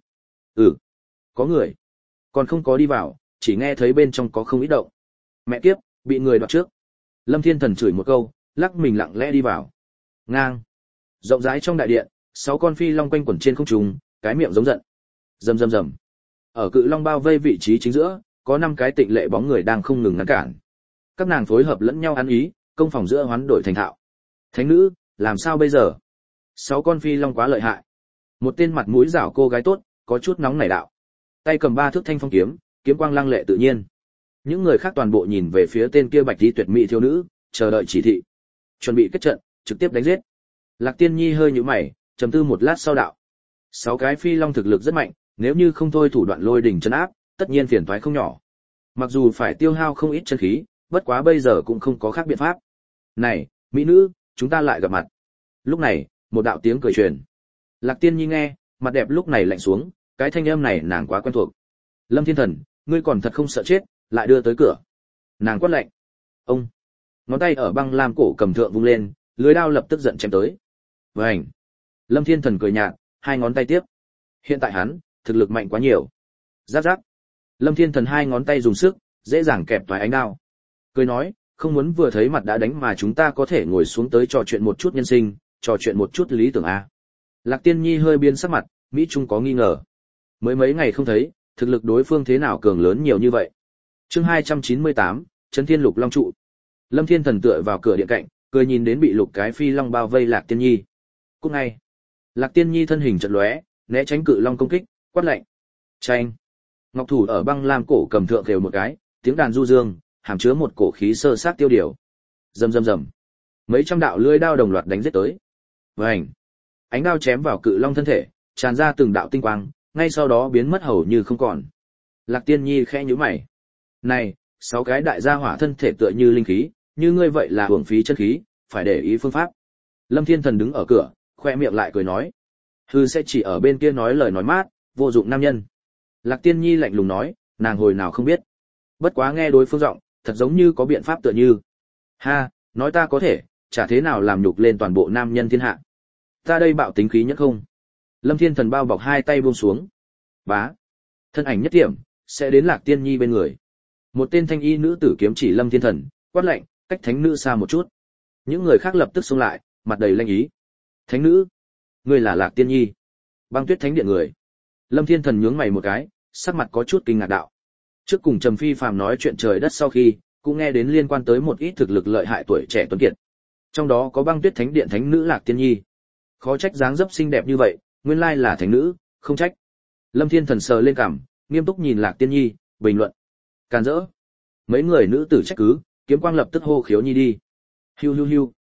Có người. Còn không có đi vào, chỉ nghe thấy bên trong có không ít động. Mẹ kiếp, bị người đoạt trước. Lâm Thiên Thần chửi một câu, lắc mình lặng lẽ đi vào. Ngang. Rộng rãi trong đại điện, 6 con phi long quanh quẩn trên không trung, cái miệng giống giận. Rầm rầm rầm. Ở cự long bao vây vị trí chính giữa, có 5 cái tịnh lệ bóng người đang không ngừng ngăn cản. Các nàng phối hợp lẫn nhau ăn ý, công phòng giữa hoán đổi thành thạo. Thánh nữ, làm sao bây giờ? 6 con phi long quá lợi hại. Một tên mặt mũi rảo cô gái tốt, có chút nóng nảy đạo. Tay cầm 3 thước thanh phong kiếm, kiếm quang lăng lệ tự nhiên. Những người khác toàn bộ nhìn về phía tên kia bạch y tuyệt mỹ thiếu nữ, chờ đợi chỉ thị. Chuẩn bị kết trận, trực tiếp đánh giết. Lạc Tiên Nhi hơi nhíu mày, trầm tư một lát sau đạo: 6 cái phi long thực lực rất mạnh, nếu như không thôi thủ đoạn lôi đỉnh trấn áp, tất nhiên phiền toái không nhỏ. Mặc dù phải tiêu hao không ít chân khí, bất quá bây giờ cũng không có khác biện pháp. Này, mỹ nữ, chúng ta lại gặp mặt. Lúc này, một đạo tiếng cười truyền. Lạc Tiên Nhi nghe, mặt đẹp lúc này lạnh xuống, cái thanh âm này nàng quá quen thuộc. Lâm Thiên Thần, ngươi còn thật không sợ chết, lại đưa tới cửa. Nàng quát lạnh. Ông. Ngón tay ở băng lam cổ cầm thượng vung lên, lưỡi đao lập tức giận chém tới. Vành. Lâm Thiên Thần cười nhạt, 2 ngón tay tiếp. Hiện tại hắn, thực lực mạnh quá nhiều. Giáp giáp. Lâm Thiên Thần 2 ngón tay dùng sức, dễ dàng kẹp toái ánh đao. Cười nói, không muốn vừa thấy mặt đã đánh mà chúng ta có thể ngồi xuống tới trò chuyện một chút nhân sinh, trò chuyện một chút lý tưởng a. Lạc Tiên Nhi hơi biến sắc mặt, Mỹ Trung có nghi ngờ. Mới mấy ngày không thấy, thực lực đối phương thế nào cường lớn nhiều như vậy. Chương 298, Chấn Thiên Lục Long trụ. Lâm Thiên Thần tựa vào cửa điện cạnh, cười nhìn đến bị lục cái phi long bao vây Lạc Tiên Nhi. Cút ngay. Lạc Tiên Nhi thân hình chợt lóe, né tránh cự long công kích, quát lạnh. Chanh. Ngọc thủ ở băng lam cổ cầm thượng khều một cái, tiếng đàn du dương, hàm chứa một cổ khí sơ sát tiêu điều. Rầm rầm rầm. Mấy trăm đạo lưỡi đao đồng loạt đánh giết tới. Vành. Ánh đao chém vào cự long thân thể, tràn ra từng đạo tinh quang, ngay sau đó biến mất hầu như không còn. Lạc Tiên Nhi khẽ nhíu mày. Này, 6 cái đại gia hỏa thân thể tựa như linh khí, như ngươi vậy là hưởng phí chân khí, phải để ý phương pháp. Lâm Thiên Thần đứng ở cửa, khoe miệng lại cười nói. Hư sẽ chỉ ở bên kia nói lời nói mát, vô dụng nam nhân. Lạc Tiên Nhi lạnh lùng nói, nàng hồi nào không biết. Bất quá nghe đối phương giọng, thật giống như có biện pháp tựa như. Ha, nói ta có thể, chả thế nào làm nhục lên toàn bộ nam nhân thiên hạ. Ta đây bạo tính khí nhất không. Lâm Thiên Thần bao bọc 2 tay buông xuống. Bá. Thân ảnh nhất điểm, sẽ đến Lạc Tiên Nhi bên người. Một tên thanh y nữ tử kiếm chỉ Lâm Thiên Thần, quát lạnh, cách thánh nữ xa một chút. Những người khác lập tức xông lại, mặt đầy lanh ý. Thánh nữ, ngươi là Lạc Tiên Nhi, Băng Tuyết Thánh điện người. Lâm Thiên Thần nhướng mày một cái, sắc mặt có chút kinh ngạc đạo. Trước cùng Trầm Phi Phàm nói chuyện trời đất sau khi, cũng nghe đến liên quan tới một ít thực lực lợi hại tuổi trẻ tuấn kiệt. Trong đó có Băng Tuyết Thánh điện thánh nữ Lạc Tiên Nhi. Khó trách dáng dấp xinh đẹp như vậy, nguyên lai là thánh nữ, không trách. Lâm Thiên Thần sờ lên cằm, nghiêm túc nhìn Lạc Tiên Nhi, bình luận. Càn rỡ. Mấy người nữ tử trách cứ, kiếm quang lập tức hô khiếu nhi đi. Hiu hiu hiu,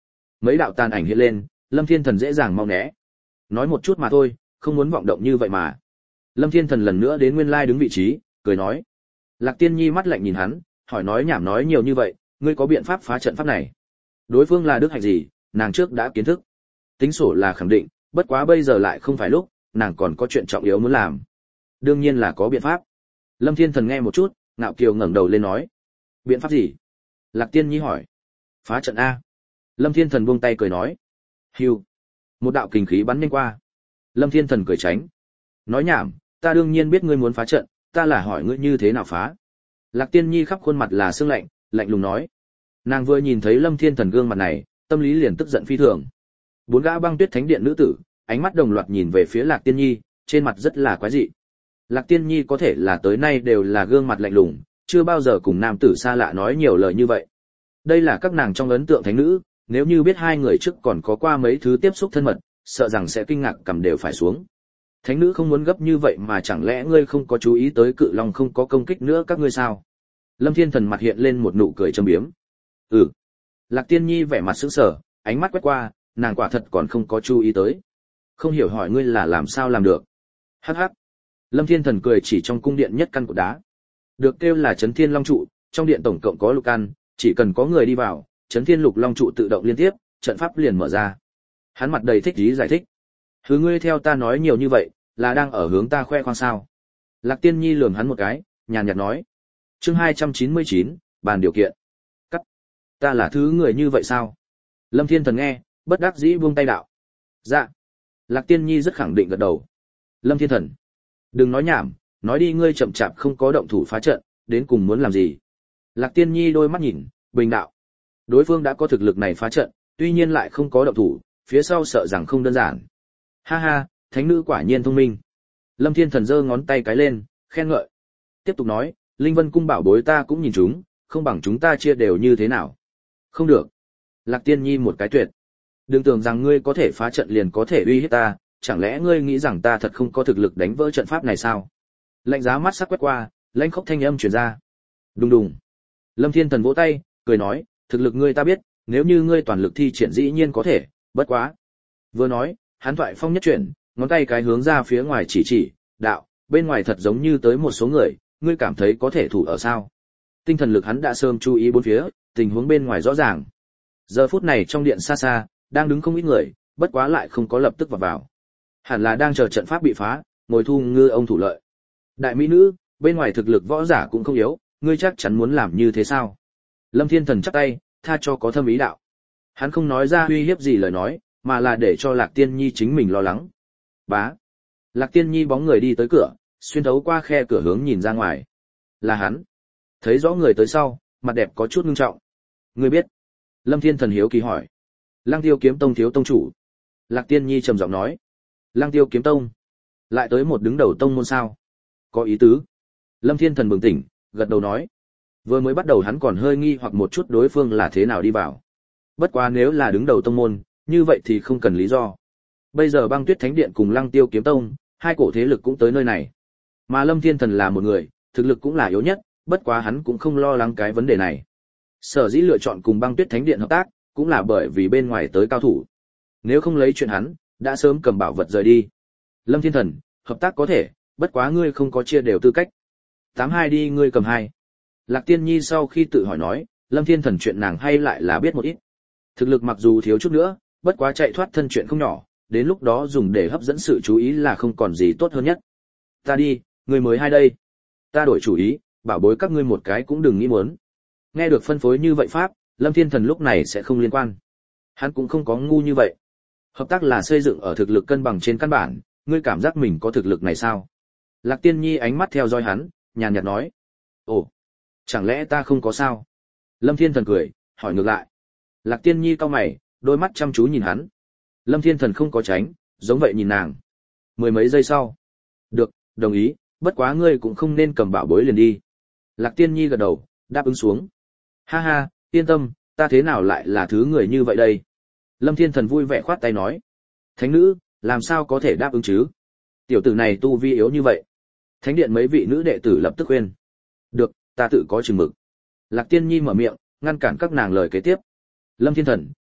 Mấy đạo tàn ảnh hiện lên, Lâm Thiên Thần dễ dàng mau né. Nói một chút mà thôi, không muốn vọng động như vậy mà. Lâm Thiên Thần lần nữa đến nguyên lai đứng vị trí, cười nói. Lạc Tiên Nhi mắt lạnh nhìn hắn, hỏi nói nhảm nói nhiều như vậy, ngươi có biện pháp phá trận pháp này? Đối phương là đức hạnh gì, nàng trước đã kiến thức. Tính sổ là khẳng định, bất quá bây giờ lại không phải lúc, nàng còn có chuyện trọng yếu muốn làm. Đương nhiên là có biện pháp. Lâm Thiên Thần nghe một chút, ngạo kiều ngẩng đầu lên nói. Biện pháp gì? Lạc Tiên Nhi hỏi. Phá trận A. Lâm Thiên Thần buông tay cười nói. Hưu. Một đạo kình khí bắn nhanh qua. Lâm Thiên Thần cười tránh. Nói nhảm, ta đương nhiên biết ngươi muốn phá trận, ta là hỏi ngươi như thế nào phá. Lạc Tiên Nhi khắp khuôn mặt là sương lạnh, lạnh lùng nói. Nàng vừa nhìn thấy Lâm Thiên Thần gương mặt này, tâm lý liền tức giận phi thường. Bốn gã băng tuyết thánh điện nữ tử, ánh mắt đồng loạt nhìn về phía Lạc Tiên Nhi, trên mặt rất là quái dị. Lạc Tiên Nhi có thể là tới nay đều là gương mặt lạnh lùng, chưa bao giờ cùng nam tử xa lạ nói nhiều lời như vậy. Đây là các nàng trong ấn tượng thánh nữ, nếu như biết hai người trước còn có qua mấy thứ tiếp xúc thân mật, sợ rằng sẽ kinh ngạc cầm đều phải xuống. Thánh nữ không muốn gấp như vậy mà chẳng lẽ ngươi không có chú ý tới cự long không có công kích nữa các ngươi sao? Lâm Thiên Thần mặt hiện lên một nụ cười châm biếm. Ừ. Lạc Tiên Nhi vẻ mặt sững sờ, ánh mắt quét qua, nàng quả thật còn không có chú ý tới. Không hiểu hỏi ngươi là làm sao làm được? Hắc hắc. Lâm Thiên Thần cười chỉ trong cung điện nhất căn cột đá. Được kêu là Chấn Thiên Long trụ, trong điện tổng cộng có lục căn, chỉ cần có người đi vào, Chấn Thiên Lục Long trụ tự động liên tiếp, trận pháp liền mở ra. Hắn mặt đầy thích ý giải thích. Hứ ngươi theo ta nói nhiều như vậy, là đang ở hướng ta khoe khoang sao? Lạc Tiên Nhi lườm hắn một cái, nhàn nhạt nói. Chương 299, bàn điều kiện. Cắt. Ta là thứ người như vậy sao? Lâm Thiên Thần nghe, bất đắc dĩ buông tay đạo. Dạ. Lạc Tiên Nhi rất khẳng định gật đầu. Lâm Thiên Thần. Đừng nói nhảm, nói đi ngươi chậm chạp không có động thủ phá trận, đến cùng muốn làm gì? Lạc Tiên Nhi đôi mắt nhìn, bình đạo. Đối phương đã có thực lực này phá trận, tuy nhiên lại không có động thủ, phía sau sợ rằng không đơn giản. Ha ha, thánh nữ quả nhiên thông minh. Lâm Thiên Thần giơ ngón tay cái lên, khen ngợi. Tiếp tục nói, Linh Vân cung bảo bối ta cũng nhìn chúng, không bằng chúng ta chia đều như thế nào? Không được. Lạc Tiên Nhi một cái tuyệt. Đừng tưởng rằng ngươi có thể phá trận liền có thể uy hiếp ta, chẳng lẽ ngươi nghĩ rằng ta thật không có thực lực đánh vỡ trận pháp này sao? Lạnh giá mắt sắc quét qua, lãnh khốc thanh âm truyền ra. Đùng đùng. Lâm Thiên Thần vỗ tay, cười nói, thực lực ngươi ta biết, nếu như ngươi toàn lực thi triển dĩ nhiên có thể, bất quá. Vừa nói, hắn thoại phong nhất chuyển, ngón tay cái hướng ra phía ngoài chỉ, đạo, bên ngoài thật giống như tới một số người, ngươi cảm thấy có thể thủ ở sao? Tinh thần lực hắn đã sớm chú ý bốn phía, tình huống bên ngoài rõ ràng. Giờ phút này trong điện xa xa, đang đứng không ít người, bất quá lại không có lập tức vào. Hẳn là đang chờ trận pháp bị phá, ngồi thu ngư ông thủ lợi. Đại mỹ nữ, bên ngoài thực lực võ giả cũng không yếu, ngươi chắc chắn muốn làm như thế sao? Lâm Thiên Thần chắp tay, tha cho có thâm ý đạo. Hắn không nói ra uy hiếp gì lời nói, mà là để cho Lạc Tiên Nhi chính mình lo lắng. Bá. Lạc Tiên Nhi bóng người đi tới cửa, xuyên thấu qua khe cửa hướng nhìn ra ngoài. Là hắn. Thấy rõ người tới sau, mặt đẹp có chút ngưng trọng. Ngươi biết? Lâm Thiên Thần hiếu kỳ hỏi. Lăng Tiêu Kiếm Tông thiếu tông chủ. Lạc Tiên Nhi trầm giọng nói. Lăng Tiêu Kiếm Tông. Lại tới một đứng đầu tông môn sao? Có ý tứ. Lâm Thiên Thần bừng tỉnh, gật đầu nói. Vừa mới bắt đầu hắn còn hơi nghi hoặc một chút đối phương là thế nào đi vào. Bất quá nếu là đứng đầu tông môn, như vậy thì không cần lý do. Bây giờ Băng Tuyết Thánh Điện cùng Lăng Tiêu Kiếm Tông, hai cổ thế lực cũng tới nơi này. Mà Lâm Thiên Thần là một người, thực lực cũng là yếu nhất, bất quá hắn cũng không lo lắng cái vấn đề này. Sở dĩ lựa chọn cùng Băng Tuyết Thánh Điện hợp tác, cũng là bởi vì bên ngoài tới cao thủ. Nếu không lấy chuyện hắn, đã sớm cầm bảo vật rời đi. Lâm Thiên Thần, hợp tác có thể, bất quá ngươi không có chia đều tư cách. 82 đi ngươi cầm 2. Lạc Tiên Nhi sau khi tự hỏi nói, Lâm Thiên Thần chuyện nàng hay lại là biết một ít. Thực lực mặc dù thiếu chút nữa, bất quá chạy thoát thân chuyện không nhỏ, đến lúc đó dùng để hấp dẫn sự chú ý là không còn gì tốt hơn nhất. Ta đi, ngươi mới hai đây. Ta đổi chủ ý, bảo bối các ngươi một cái cũng đừng nghĩ muốn. Nghe được phân phối như vậy pháp, Lâm Thiên Thần lúc này sẽ không liên quan. Hắn cũng không có ngu như vậy. Hợp tác là xây dựng ở thực lực cân bằng trên căn bản, ngươi cảm giác mình có thực lực này sao? Lạc Tiên Nhi ánh mắt theo dõi hắn, nhàn nhạt nói. Ồ, chẳng lẽ ta không có sao? Lâm Thiên Thần cười, hỏi ngược lại. Lạc Tiên Nhi cau mày, đôi mắt chăm chú nhìn hắn. Lâm Thiên Thần không có tránh, giống vậy nhìn nàng. Mười mấy giây sau. Được, đồng ý, bất quá ngươi cũng không nên cầm bảo bối liền đi. Lạc Tiên Nhi gật đầu, đáp ứng xuống. Ha ha, yên tâm, ta thế nào lại là thứ người như vậy đây? Lâm Thiên Thần vui vẻ khoát tay nói. Thánh nữ, làm sao có thể đáp ứng chứ? Tiểu tử này tu vi yếu như vậy. Thánh điện mấy vị nữ đệ tử lập tức khuyên. Được, ta tự có chừng mực. Lạc Tiên Nhi mở miệng, ngăn cản các nàng lời kế tiếp. Lâm Thiên Thần,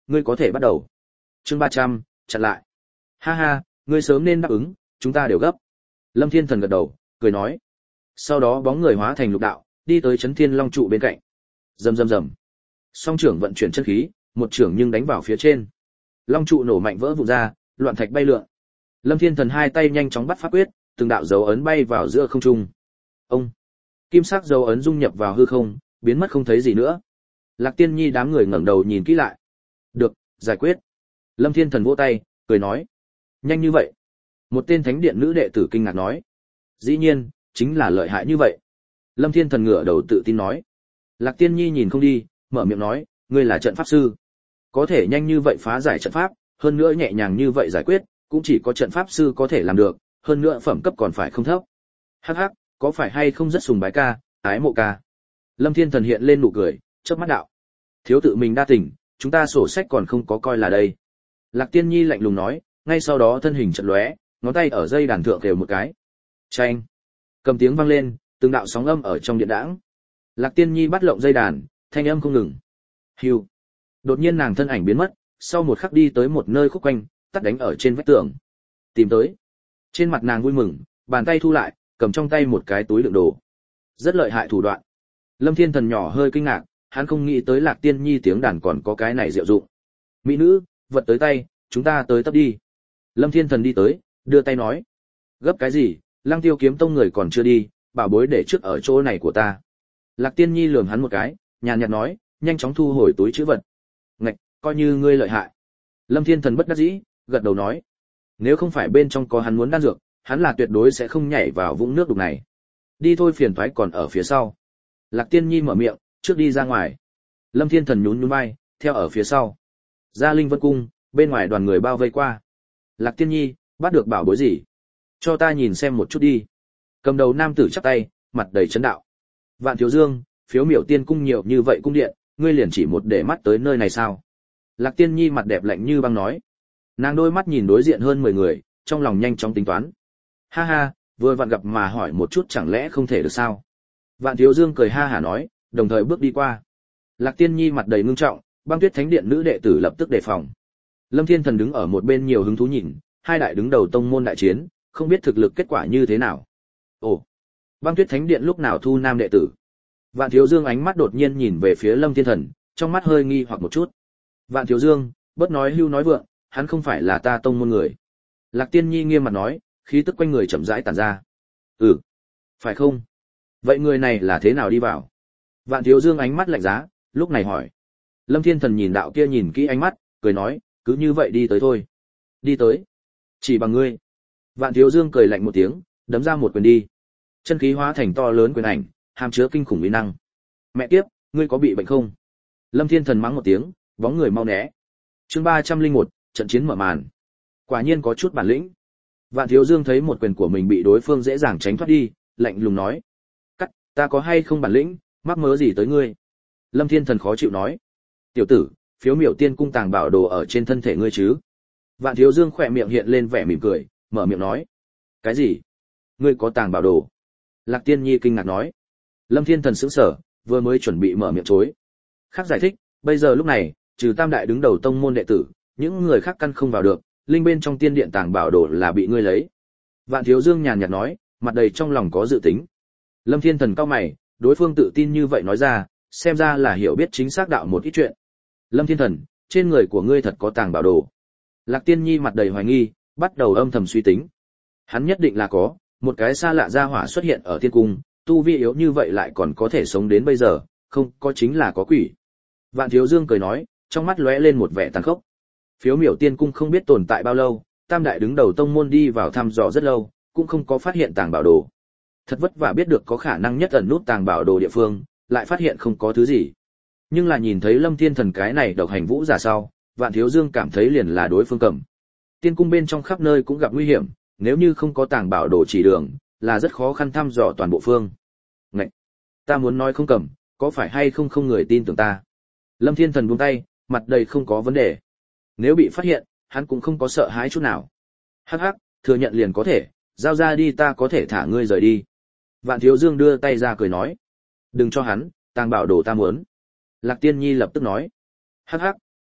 ngươi có thể bắt đầu. Chương 300, chặn lại. Ha ha, ngươi sớm nên đáp ứng, chúng ta đều gấp. Lâm Thiên Thần gật đầu, cười nói. Sau đó bóng người hóa thành lục đạo, đi tới Chấn Thiên Long trụ bên cạnh. Rầm rầm rầm. Song trưởng vận chuyển chân khí, một trưởng nhưng đánh vào phía trên. Long trụ nổ mạnh vỡ vụn ra, loạn thạch bay lượn. Lâm Thiên Thần hai tay nhanh chóng bắt pháp quyết, từng đạo dấu ấn bay vào giữa không trung. Ông, kim sắc dấu ấn dung nhập vào hư không, biến mất không thấy gì nữa. Lạc Tiên Nhi đám người ngẩng đầu nhìn kỹ lại. Được, giải quyết. Lâm Thiên Thần vỗ tay, cười nói. Nhanh như vậy. Một tên thánh điện nữ đệ tử kinh ngạc nói. Dĩ nhiên, chính là lợi hại như vậy. Lâm Thiên Thần ngửa đầu tự tin nói. Lạc Tiên Nhi nhìn không đi, mở miệng nói, ngươi là trận pháp sư. Có thể nhanh như vậy phá giải trận pháp, hơn nữa nhẹ nhàng như vậy giải quyết, cũng chỉ có trận pháp sư có thể làm được, hơn nữa phẩm cấp còn phải không thấp. Hắc hắc, có phải hay không rất sùng bái ca, ái mộ ca. Lâm Thiên Thần hiện lên nụ cười, chớp mắt đạo. Thiếu tự mình đa tình, chúng ta sổ sách còn không có coi là đây. Lạc Tiên Nhi lạnh lùng nói, ngay sau đó thân hình chợt lóe, ngón tay ở dây đàn thượng kêu một cái. Chanh. Cầm tiếng vang lên, từng đạo sóng âm ở trong điện đãng. Lạc Tiên Nhi bắt lộng dây đàn, thanh âm không ngừng. Hưu. Đột nhiên nàng thân ảnh biến mất, sau một khắc đi tới một nơi khúc quanh, tắt đánh ở trên vách tường. Tìm tới. Trên mặt nàng vui mừng, bàn tay thu lại, cầm trong tay một cái túi đựng đồ. Rất lợi hại thủ đoạn. Lâm Thiên Thần nhỏ hơi kinh ngạc, hắn không nghĩ tới Lạc Tiên Nhi tiếng đàn còn có cái này diệu dụng. Mỹ nữ, vật tới tay, chúng ta tới tấp đi. Lâm Thiên Thần đi tới, đưa tay nói. Gấp cái gì, Lăng Tiêu Kiếm Tông người còn chưa đi, bảo bối để trước ở chỗ này của ta. Lạc Tiên Nhi lườm hắn một cái, nhàn nhạt nói, nhanh chóng thu hồi túi trữ vật. Ngạch, coi như ngươi lợi hại. Lâm Thiên Thần bất đắc dĩ, gật đầu nói. Nếu không phải bên trong có hắn muốn đan dược, hắn là tuyệt đối sẽ không nhảy vào vũng nước đục này. Đi thôi, phiền toái còn ở phía sau. Lạc Tiên Nhi mở miệng, trước đi ra ngoài. Lâm Thiên Thần nhún nhún vai, theo ở phía sau. Ra Linh Vân Cung, bên ngoài đoàn người bao vây qua. Lạc Tiên Nhi, bắt được bảo bối gì? Cho ta nhìn xem một chút đi. Cầm đầu nam tử chắp tay, mặt đầy chấn đạo. Vạn Thiếu Dương, phiếu miểu tiên cung nhiều như vậy cung điện, ngươi liền chỉ một để mắt tới nơi này sao? Lạc Tiên Nhi mặt đẹp lạnh như băng nói. Nàng đôi mắt nhìn đối diện hơn 10 người, trong lòng nhanh chóng tính toán. Ha ha, vừa vặn gặp mà hỏi một chút chẳng lẽ không thể được sao? Vạn Thiếu Dương cười ha hả nói, đồng thời bước đi qua. Lạc Tiên Nhi mặt đầy ngưng trọng, Băng Tuyết Thánh Điện nữ đệ tử lập tức đề phòng. Lâm Thiên Thần đứng ở một bên nhiều hứng thú nhìn, hai đại đứng đầu tông môn đại chiến, không biết thực lực kết quả như thế nào. Ồ, Băng Tuyết Thánh Điện lúc nào thu nam đệ tử? Vạn Thiếu Dương ánh mắt đột nhiên nhìn về phía Lâm Thiên Thần, trong mắt hơi nghi hoặc một chút. Vạn Thiếu Dương, bớt nói hưu nói vượng, hắn không phải là ta tông môn người. Lạc Tiên Nhi nghiêm mặt nói, khí tức quanh người chậm rãi tản ra. Ừ, phải không? Vậy người này là thế nào đi vào? Vạn Thiếu Dương ánh mắt lạnh giá, lúc này hỏi. Lâm Thiên Thần nhìn đạo kia nhìn kỹ ánh mắt, cười nói, cứ như vậy đi tới thôi. Đi tới. Chỉ bằng ngươi. Vạn Thiếu Dương cười lạnh một tiếng, đấm ra một quyền đi. Chân khí hóa thành to lớn quyền ảnh, hàm chứa kinh khủng uy năng. Mẹ kiếp, ngươi có bị bệnh không? Lâm Thiên Thần mắng một tiếng, bóng người mau né. Chương 301, trận chiến mở màn. Quả nhiên có chút bản lĩnh. Vạn Thiếu Dương thấy một quyền của mình bị đối phương dễ dàng tránh thoát đi, lạnh lùng nói: "Cắt, ta có hay không bản lĩnh, mắc mớ gì tới ngươi?" Lâm Thiên Thần khó chịu nói: "Tiểu tử, phiếu miểu tiên cung tàng bảo đồ ở trên thân thể ngươi chứ?" Vạn Thiếu Dương khỏe miệng hiện lên vẻ mỉm cười, mở miệng nói: "Cái gì? Ngươi có tàng bảo đồ?" Lạc Tiên Nhi kinh ngạc nói. Lâm Thiên Thần sững sờ, vừa mới chuẩn bị mở miệng chối. Khác giải thích, bây giờ lúc này, trừ tam đại đứng đầu tông môn đệ tử, những người khác căn không vào được, linh bên trong tiên điện tàng bảo đồ là bị ngươi lấy. Vạn Thiếu Dương nhàn nhạt nói, mặt đầy trong lòng có dự tính. Lâm Thiên Thần cau mày, đối phương tự tin như vậy nói ra, xem ra là hiểu biết chính xác đạo một ít chuyện. Lâm Thiên Thần, trên người của ngươi thật có tàng bảo đồ. Lạc Tiên Nhi mặt đầy hoài nghi, bắt đầu âm thầm suy tính. Hắn nhất định là có, một cái xa lạ gia hỏa xuất hiện ở tiên cung, tu vi yếu như vậy lại còn có thể sống đến bây giờ, không có chính là có quỷ. Vạn Thiếu Dương cười nói, trong mắt lóe lên một vẻ tàn khốc. Phiếu miểu tiên cung không biết tồn tại bao lâu, tam đại đứng đầu tông môn đi vào thăm dò rất lâu, cũng không có phát hiện tàng bảo đồ. Thật vất vả biết được có khả năng nhất ẩn nút tàng bảo đồ địa phương, lại phát hiện không có thứ gì. Nhưng là nhìn thấy Lâm Thiên Thần cái này độc hành vũ giả sau, Vạn Thiếu Dương cảm thấy liền là đối phương cầm. Tiên cung bên trong khắp nơi cũng gặp nguy hiểm, nếu như không có tàng bảo đồ chỉ đường, là rất khó khăn thăm dò toàn bộ phương. Ngậy! Ta muốn nói không cầm, có phải hay không không người tin tưởng ta? Lâm Thiên Thần buông tay, mặt đầy không có vấn đề. Nếu bị phát hiện, hắn cũng không có sợ hãi chút nào. Hắc hắc, thừa nhận liền có thể, giao ra đi ta có thể thả ngươi rời đi. Vạn Thiếu Dương đưa tay ra cười nói. Đừng cho hắn, tàng bảo đồ ta muốn. Lạc Tiên Nhi lập tức nói. Hắc hắc,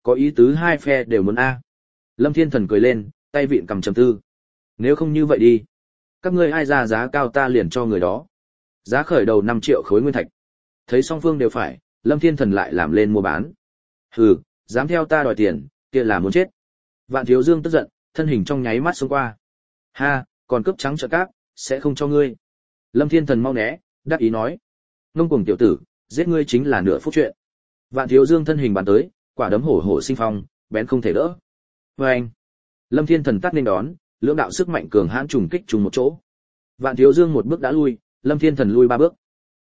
Có ý tứ hai phe đều muốn a. Lâm Thiên Thần cười lên, tay vịn cầm trầm tư. Nếu không như vậy đi, các ngươi ai ra giá cao ta liền cho người đó. Giá khởi đầu 5 triệu khối nguyên thạch. Thấy song phương đều phải, Lâm Thiên Thần lại làm lên mua bán. Hừ, dám theo ta đòi tiền, kia là muốn chết. Vạn Thiếu Dương tức giận, thân hình trong nháy mắt xông qua. Ha, còn cướp trắng trợ cáp, sẽ không cho ngươi. Lâm Thiên Thần mau né, đáp ý nói. Ngông cuồng tiểu tử, giết ngươi chính là nửa phút chuyện. Vạn Thiếu Dương thân hình bắn tới, quả đấm hổ hổ sinh phong, bén không thể đỡ. Vâng! Lâm Thiên Thần tắt nên đón, lưỡng đạo sức mạnh cường hãn trùng kích trùng một chỗ. Vạn Thiếu Dương một bước đã lui, Lâm Thiên Thần lui 3 bước.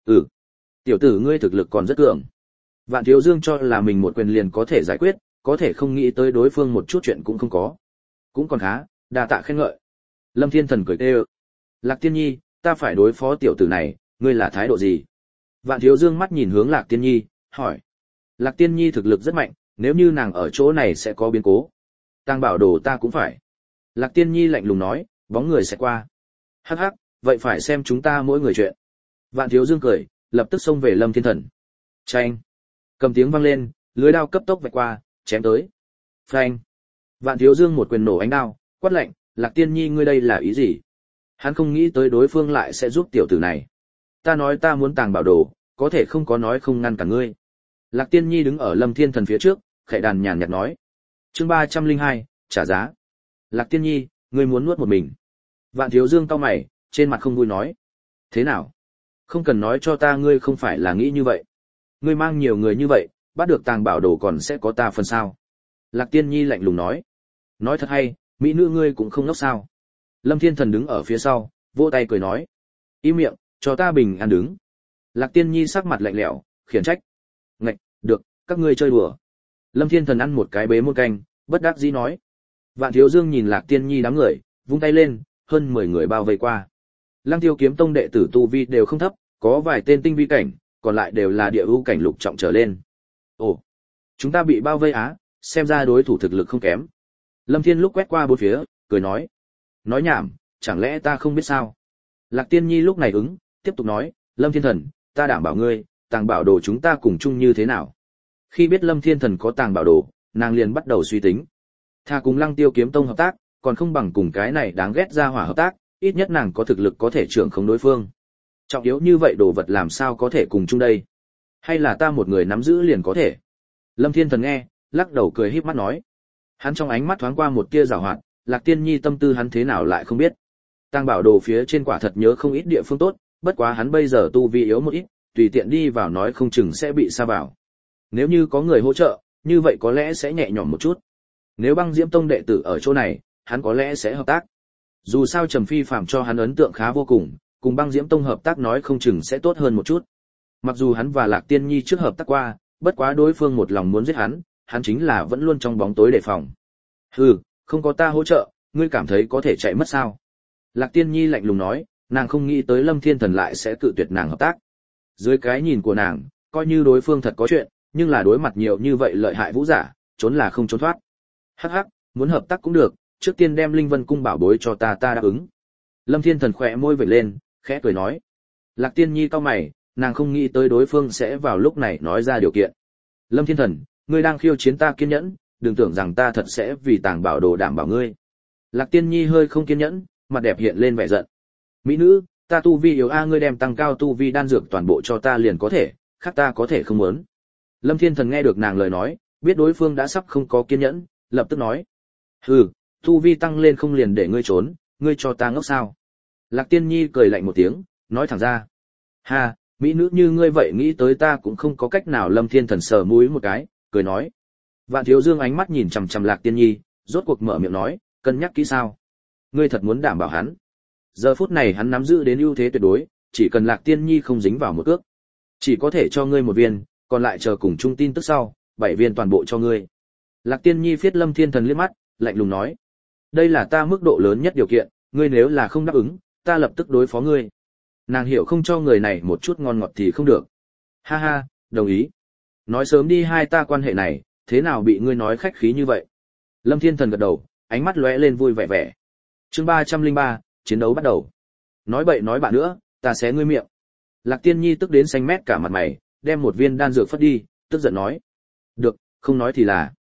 Tiểu tử ngươi thực lực còn rất cường. Vạn Thiếu Dương cho là mình một quyền liền có thể giải quyết, có thể không nghĩ tới đối phương một chút chuyện cũng không có. Cũng còn khá, đa tạ khen ngợi. Lâm Thiên Thần cười tê. Lạc Tiên Nhi, ta phải đối phó tiểu tử này, ngươi là thái độ gì? Vạn Thiếu Dương mắt nhìn hướng Lạc Tiên Nhi, hỏi. Lạc Tiên Nhi thực lực rất mạnh, nếu như nàng ở chỗ này sẽ có biến cố. Tàng bảo đồ ta cũng phải. Lạc Tiên Nhi lạnh lùng nói, bóng người sẽ qua. Hắc hắc, vậy phải xem chúng ta mỗi người chuyện. Vạn Thiếu Dương cười, lập tức xông về Lâm Thiên Thần. Chanh! Cầm tiếng vang lên, lưới đao cấp tốc vạch qua, chém tới. Phanh! Vạn Thiếu Dương một quyền nổ ánh đao, quát lạnh, Lạc Tiên Nhi ngươi đây là ý gì? Hắn không nghĩ tới đối phương lại sẽ giúp tiểu tử này. Ta nói ta muốn tàng bảo đồ, có thể không có nói không ngăn cả ngươi. Lạc Tiên Nhi đứng ở Lâm Thiên Thần phía trước, khẽ đàn nhàn nhạt nói. Chương 302, trả giá. Lạc Tiên Nhi, ngươi muốn nuốt một mình. Vạn Thiếu Dương cau mày, trên mặt không vui nói. Thế nào? Không cần nói cho ta ngươi không phải là nghĩ như vậy. Ngươi mang nhiều người như vậy, bắt được tàng bảo đồ còn sẽ có ta phần sao? Lạc Tiên Nhi lạnh lùng nói. Nói thật hay, mỹ nữ ngươi cũng không ngốc sao? Lâm Thiên Thần đứng ở phía sau, vỗ tay cười nói. Im miệng, cho ta bình an đứng. Lạc Tiên Nhi sắc mặt lạnh lẽo, khiển trách. Ngạch, được, các ngươi chơi đùa. Lâm Thiên Thần ăn một cái bế muôn canh, bất đắc dĩ nói. Vạn Thiếu Dương nhìn Lạc Tiên Nhi đám người, vung tay lên, hơn 10 người bao vây qua. Lăng Tiêu Kiếm Tông đệ tử tu vi đều không thấp, có vài tên tinh vi cảnh, còn lại đều là địa ưu cảnh lục trọng trở lên. Ồ, chúng ta bị bao vây á, xem ra đối thủ thực lực không kém. Lâm Thiên lúc quét qua bốn phía, cười nói. Nói nhảm, chẳng lẽ ta không biết sao? Lạc Tiên Nhi lúc này ứng, tiếp tục nói, Lâm Thiên Thần, ta đảm bảo ngươi, tàng bảo đồ chúng ta cùng chung như thế nào? Khi biết Lâm Thiên Thần có tàng bảo đồ, nàng liền bắt đầu suy tính. Thà cùng Lăng Tiêu Kiếm Tông hợp tác, còn không bằng cùng cái này đáng ghét ra hỏa hợp tác, ít nhất nàng có thực lực có thể trưởng khống đối phương. Trọng yếu như vậy đồ vật làm sao có thể cùng chung đây? Hay là ta một người nắm giữ liền có thể? Lâm Thiên Thần nghe, lắc đầu cười híp mắt nói. Hắn trong ánh mắt thoáng qua một tia giảo hoạt, Lạc Tiên Nhi tâm tư hắn thế nào lại không biết. Tàng bảo đồ phía trên quả thật nhớ không ít địa phương tốt, bất quá hắn bây giờ tu vi yếu một ít, tùy tiện đi vào nói không chừng sẽ bị sa vào. Nếu như có người hỗ trợ, như vậy có lẽ sẽ nhẹ nhõm một chút. Nếu Băng Diễm Tông đệ tử ở chỗ này, hắn có lẽ sẽ hợp tác. Dù sao Trầm Phi Phàm cho hắn ấn tượng khá vô cùng Băng Diễm Tông hợp tác nói không chừng sẽ tốt hơn một chút. Mặc dù hắn và Lạc Tiên Nhi trước hợp tác qua, bất quá đối phương một lòng muốn giết hắn chính là vẫn luôn trong bóng tối đề phòng. Hừ, không có ta hỗ trợ, ngươi cảm thấy có thể chạy mất sao? Lạc Tiên Nhi lạnh lùng nói, nàng không nghĩ tới Lâm Thiên Thần lại sẽ cự tuyệt nàng hợp tác. Dưới cái nhìn của nàng, coi như đối phương thật có chuyện, nhưng là đối mặt nhiều như vậy lợi hại vũ giả, trốn là không trốn thoát. Hắc hắc, muốn hợp tác cũng được, trước tiên đem Linh Vân cung bảo bối cho ta đáp ứng. Lâm Thiên Thần khẽ môi vểnh lên, khẽ cười nói. Lạc Tiên Nhi cau mày, nàng không nghĩ tới đối phương sẽ vào lúc này nói ra điều kiện. Lâm Thiên Thần, ngươi đang khiêu chiến ta kiên nhẫn, đừng tưởng rằng ta thật sẽ vì tàng bảo đồ đảm bảo ngươi. Lạc Tiên Nhi hơi không kiên nhẫn, mặt đẹp hiện lên vẻ giận. Mỹ nữ, ta tu vi yếu a, ngươi đem tăng cao tu vi đan dược toàn bộ cho ta liền có thể, khác ta có thể không muốn. Lâm Thiên Thần nghe được nàng lời nói, biết đối phương đã sắp không có kiên nhẫn, lập tức nói. Hừ, tu vi tăng lên không liền để ngươi trốn, ngươi cho ta ngốc sao? Lạc Tiên Nhi cười lạnh một tiếng, nói thẳng ra. Ha, mỹ nữ như ngươi vậy nghĩ tới ta cũng không có cách nào. Lâm Thiên Thần sờ mũi một cái, cười nói. Vạn Thiếu Dương ánh mắt nhìn chằm chằm Lạc Tiên Nhi, rốt cuộc mở miệng nói, cân nhắc kỹ sao? Ngươi thật muốn đảm bảo hắn? Giờ phút này hắn nắm giữ đến ưu thế tuyệt đối, chỉ cần Lạc Tiên Nhi không dính vào một cước, chỉ có thể cho ngươi một viên, còn lại chờ cùng chung tin tức sau, 7 viên toàn bộ cho ngươi. Lạc Tiên Nhi phiết Lâm Thiên Thần liếc mắt, lạnh lùng nói, đây là ta mức độ lớn nhất điều kiện, ngươi nếu là không đáp ứng, ta lập tức đối phó ngươi. Nàng hiểu không cho người này một chút ngon ngọt thì không được. Ha ha, đồng ý. Nói sớm đi hai ta quan hệ này, thế nào bị ngươi nói khách khí như vậy? Lâm Thiên Thần gật đầu, ánh mắt lóe lên vui vẻ vẻ. Chương 303, chiến đấu bắt đầu. Nói bậy nói bạ nữa, ta xé ngươi miệng. Lạc Tiên Nhi tức đến xanh mét cả mặt mày, đem một viên đan dược phất đi, tức giận nói. Được, không nói thì là.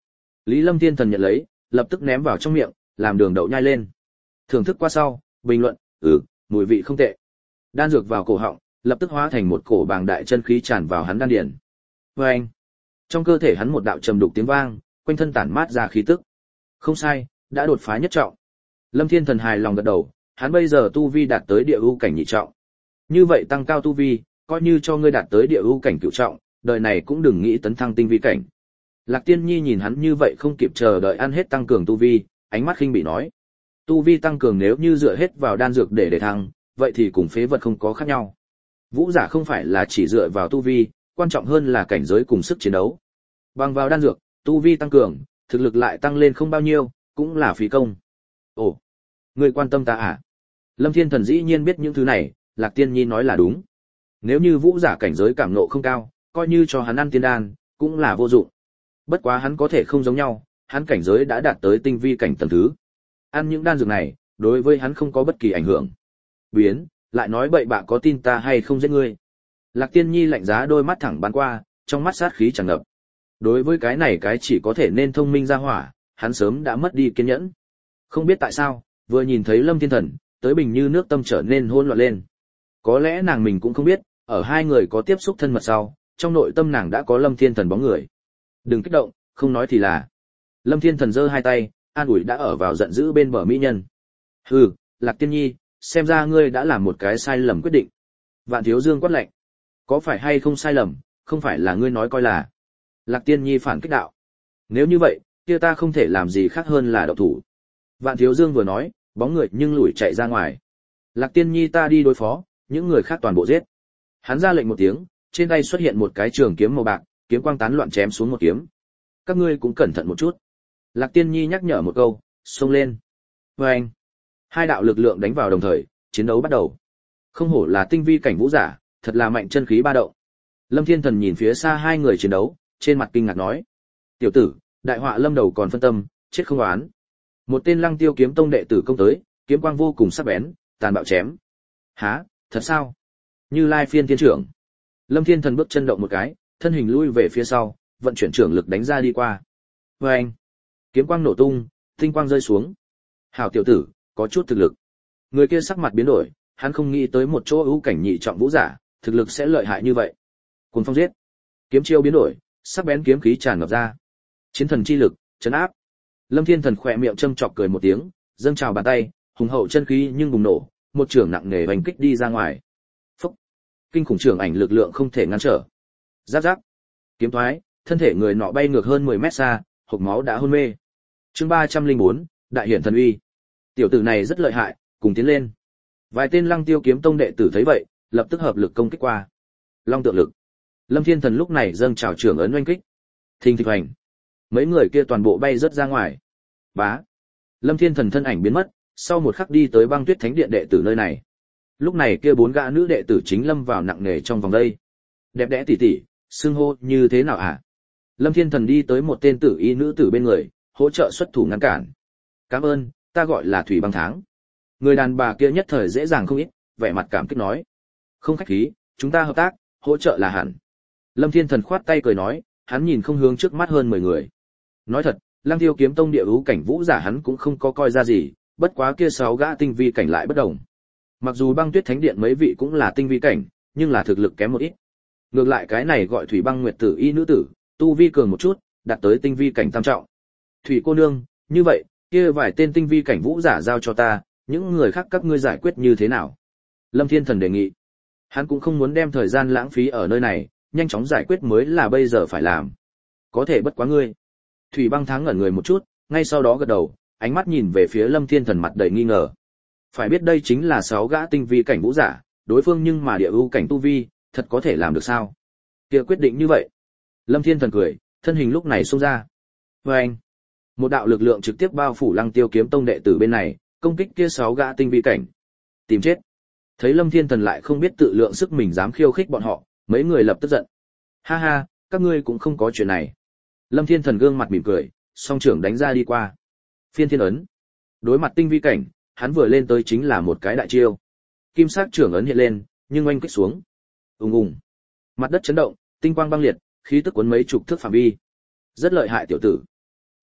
Lý Lâm Thiên Thần nhận lấy, lập tức ném vào trong miệng, làm đường đậu nhai lên. Thưởng thức qua sau, bình luận, mùi vị không tệ. Đan dược vào cổ họng, lập tức hóa thành một cổ bàng đại chân khí tràn vào hắn đan điền. Oeng! Trong cơ thể hắn một đạo trầm đục tiếng vang, quanh thân tản mát ra khí tức. Không sai, đã đột phá nhất trọng. Lâm Thiên Thần hài lòng gật đầu, hắn bây giờ tu vi đạt tới địa ưu cảnh nhị trọng. Như vậy tăng cao tu vi, coi như cho ngươi đạt tới địa ưu cảnh cửu trọng, đời này cũng đừng nghĩ tấn thăng tinh vi cảnh. Lạc Tiên Nhi nhìn hắn như vậy không kịp chờ đợi ăn hết tăng cường tu vi, ánh mắt khinh bỉ nói: "Tu vi tăng cường nếu như dựa hết vào đan dược để thăng, vậy thì cùng phế vật không có khác nhau. Vũ giả không phải là chỉ dựa vào tu vi, quan trọng hơn là cảnh giới cùng sức chiến đấu. Bằng vào đan dược, tu vi tăng cường, thực lực lại tăng lên không bao nhiêu, cũng là phí công." "Ồ, ngươi quan tâm ta à?" Lâm Thiên Thần dĩ nhiên biết những thứ này, Lạc Tiên Nhi nói là đúng. Nếu như vũ giả cảnh giới cảm ngộ không cao, coi như cho hắn ăn tiên đan, cũng là vô dụng. Bất quá hắn có thể không giống nhau, hắn cảnh giới đã đạt tới tinh vi cảnh tầng thứ. Ăn những đan dược này, đối với hắn không có bất kỳ ảnh hưởng. Biến, lại nói bậy bạ có tin ta hay không giết ngươi. Lạc Tiên Nhi lạnh giá đôi mắt thẳng bắn qua, trong mắt sát khí tràn ngập. Đối với cái này cái chỉ có thể nên thông minh ra hỏa, hắn sớm đã mất đi kiên nhẫn. Không biết tại sao, vừa nhìn thấy Lâm Thiên Thần, tới bình như nước tâm trở nên hỗn loạn lên. Có lẽ nàng mình cũng không biết, ở hai người có tiếp xúc thân mật sau, trong nội tâm nàng đã có Lâm Thiên Thần bóng người. Đừng kích động, không nói thì là. Lâm Thiên Thần giơ hai tay, an ủi đã ở vào giận dữ bên bờ mỹ nhân. Hừ, Lạc Tiên Nhi, xem ra ngươi đã làm một cái sai lầm quyết định. Vạn Thiếu Dương quát lạnh. Có phải hay không sai lầm, không phải là ngươi nói coi là. Lạc Tiên Nhi phản kích đạo. Nếu như vậy, kia ta không thể làm gì khác hơn là động thủ. Vạn Thiếu Dương vừa nói, bóng người nhưng lủi chạy ra ngoài. Lạc Tiên Nhi ta đi đối phó, những người khác toàn bộ giết. Hắn ra lệnh một tiếng, trên tay xuất hiện một cái trường kiếm màu bạc, kiếm quang tán loạn chém xuống một kiếm. Các ngươi cũng cẩn thận một chút. Lạc Tiên Nhi nhắc nhở một câu, xông lên. Oeng! Hai đạo lực lượng đánh vào đồng thời, chiến đấu bắt đầu. Không hổ là tinh vi cảnh vũ giả, thật là mạnh chân khí ba động. Lâm Thiên Thần nhìn phía xa hai người chiến đấu, trên mặt kinh ngạc nói: "Tiểu tử, đại họa lâm đầu còn phân tâm, chết không oán." Một tên Lăng Tiêu kiếm tông đệ tử công tới, kiếm quang vô cùng sắc bén, tàn bạo chém. "Hả, thật sao?" Như Lai Phiên Thiên trưởng. Lâm Thiên Thần bước chân động một cái, thân hình lui về phía sau, vận chuyển trưởng lực đánh ra đi qua. Oeng! Kiếm quang nổ tung, tinh quang rơi xuống. "Hảo tiểu tử, có chút thực lực." Người kia sắc mặt biến đổi, hắn không nghĩ tới một chỗ ưu cảnh nhị trọng vũ giả, thực lực sẽ lợi hại như vậy. Cuồng phong giết. Kiếm chiêu biến đổi, sắc bén kiếm khí tràn ngập ra. Chiến thần chi lực, trấn áp. Lâm Thiên Thần khỏe miệng châm chọc cười một tiếng, dâng trào bàn tay, hùng hậu chân khí nhưng bùng nổ, một trường nặng nề hoành kích đi ra ngoài. Phốc! Kinh khủng trường ảnh lực lượng không thể ngăn trở. Giáp giáp! Kiếm thoái, thân thể người nọ bay ngược hơn 10 mét xa, hộc máu đã hôn mê. Chương 304, Đại hiển thần uy. Tiểu tử này rất lợi hại, cùng tiến lên. Vài tên Lăng Tiêu kiếm tông đệ tử thấy vậy, lập tức hợp lực công kích qua. Long tượng lực. Lâm Thiên Thần lúc này dâng trào trường ấn oanh kích. Thình thịch hoành. Mấy người kia toàn bộ bay rất ra ngoài. Bá. Lâm Thiên Thần thân ảnh biến mất, sau một khắc đi tới Băng Tuyết Thánh Điện đệ tử nơi này. Lúc này kia bốn gã nữ đệ tử chính lâm vào nặng nề trong vòng đây. Đẹp đẽ tỉ tỉ, xưng hô như thế nào hả? Lâm Thiên Thần đi tới một tên tử y nữ tử bên người, hỗ trợ xuất thủ ngăn cản. "Cảm ơn, ta gọi là Thủy Băng Tháng." Người đàn bà kia nhất thời dễ dàng không ít, vẻ mặt cảm kích nói: "Không khách khí, chúng ta hợp tác, hỗ trợ là hẳn." Lâm Thiên Thần khoát tay cười nói, hắn nhìn không hướng trước mắt hơn 10 người. Nói thật, Lăng Tiêu kiếm tông địa ưu cảnh vũ giả hắn cũng không có coi ra gì, bất quá kia 6 gã tinh vi cảnh lại bất đồng. Mặc dù Băng Tuyết Thánh Điện mấy vị cũng là tinh vi cảnh, nhưng là thực lực kém một ít. Ngược lại cái này gọi Thủy Băng Nguyệt tử y nữ tử, tu vi cường một chút, đạt tới tinh vi cảnh tam trọng. "Thủy cô nương, như vậy, kia vài tên tinh vi cảnh vũ giả giao cho ta, những người khác các ngươi giải quyết như thế nào?" Lâm Thiên Thần đề nghị. Hắn cũng không muốn đem thời gian lãng phí ở nơi này, nhanh chóng giải quyết mới là bây giờ phải làm. "Có thể bất quá ngươi." Thủy Băng Tháng ngẩn người một chút, ngay sau đó gật đầu, ánh mắt nhìn về phía Lâm Thiên Thần mặt đầy nghi ngờ. Phải biết đây chính là 6 gã tinh vi cảnh vũ giả, đối phương nhưng mà địa ưu cảnh tu vi, thật có thể làm được sao? Kia quyết định như vậy. Lâm Thiên Thần cười, thân hình lúc này xông ra. Oeng! Một đạo lực lượng trực tiếp bao phủ Lăng Tiêu kiếm tông đệ tử bên này, công kích kia 6 gã tinh vi cảnh. Tìm chết. Thấy Lâm Thiên Thần lại không biết tự lượng sức mình dám khiêu khích bọn họ, mấy người lập tức giận. "Ha ha, các ngươi cũng không có chuyện này." Lâm Thiên Thần gương mặt mỉm cười, song trưởng đánh ra đi qua. Phiên Thiên ấn. Đối mặt tinh vi cảnh, hắn vừa lên tới chính là một cái đại chiêu. Kim sắc trưởng ấn hiện lên, nhưng oanh kích xuống. Ùng ùng. Mặt đất chấn động, tinh quang băng liệt, khí tức cuốn mấy chục thước phạm vi. Rất lợi hại tiểu tử.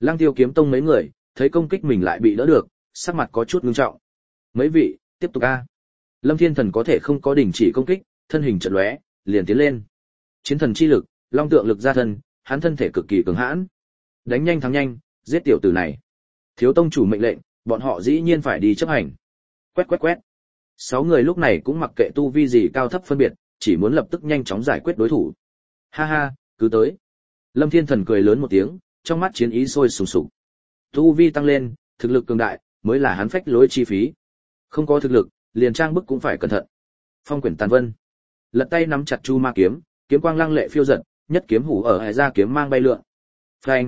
Lăng Tiêu kiếm tông mấy người thấy công kích mình lại bị đỡ được, sắc mặt có chút ngưng trọng. Mấy vị, tiếp tục a. Lâm Thiên Thần có thể không có đình chỉ công kích, thân hình chợt lóe, liền tiến lên. Chiến thần chi lực, long tượng lực ra thân, hắn thân thể cực kỳ cường hãn. Đánh nhanh thắng nhanh, giết tiểu tử này. Thiếu tông chủ mệnh lệnh, bọn họ dĩ nhiên phải đi chấp hành. Quét quét quét. 6 người lúc này cũng mặc kệ tu vi gì cao thấp phân biệt, chỉ muốn lập tức nhanh chóng giải quyết đối thủ. Ha ha, cứ tới. Lâm Thiên Thần cười lớn một tiếng, trong mắt chiến ý sôi sùng sục. Tu vi tăng lên, thực lực cường đại, mới là hắn phách lối chi phí. Không có thực lực, liền trang bức cũng phải cẩn thận. Phong quyển tàn vân. Lật tay nắm chặt chu ma kiếm, kiếm quang lăng lệ phiêu dật, nhất kiếm hủ ở hải ra kiếm mang bay lượn. Phanh.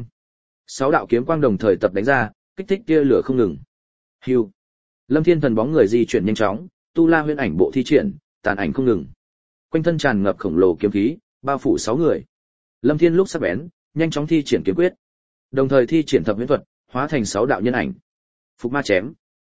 6 đạo kiếm quang đồng thời tập đánh ra, kích thích tia lửa không ngừng. Hưu. Lâm Thiên Thần bóng người di chuyển nhanh chóng, tu la huyễn ảnh bộ thi triển, tàn ảnh không ngừng. Quanh thân tràn ngập khổng lồ kiếm khí, bao phủ 6 người. Lâm Thiên lúc sắc bén, nhanh chóng thi triển kiếm quyết, đồng thời thi triển thập huyễn thuật, hóa thành 6 đạo nhân ảnh. Phục ma chém.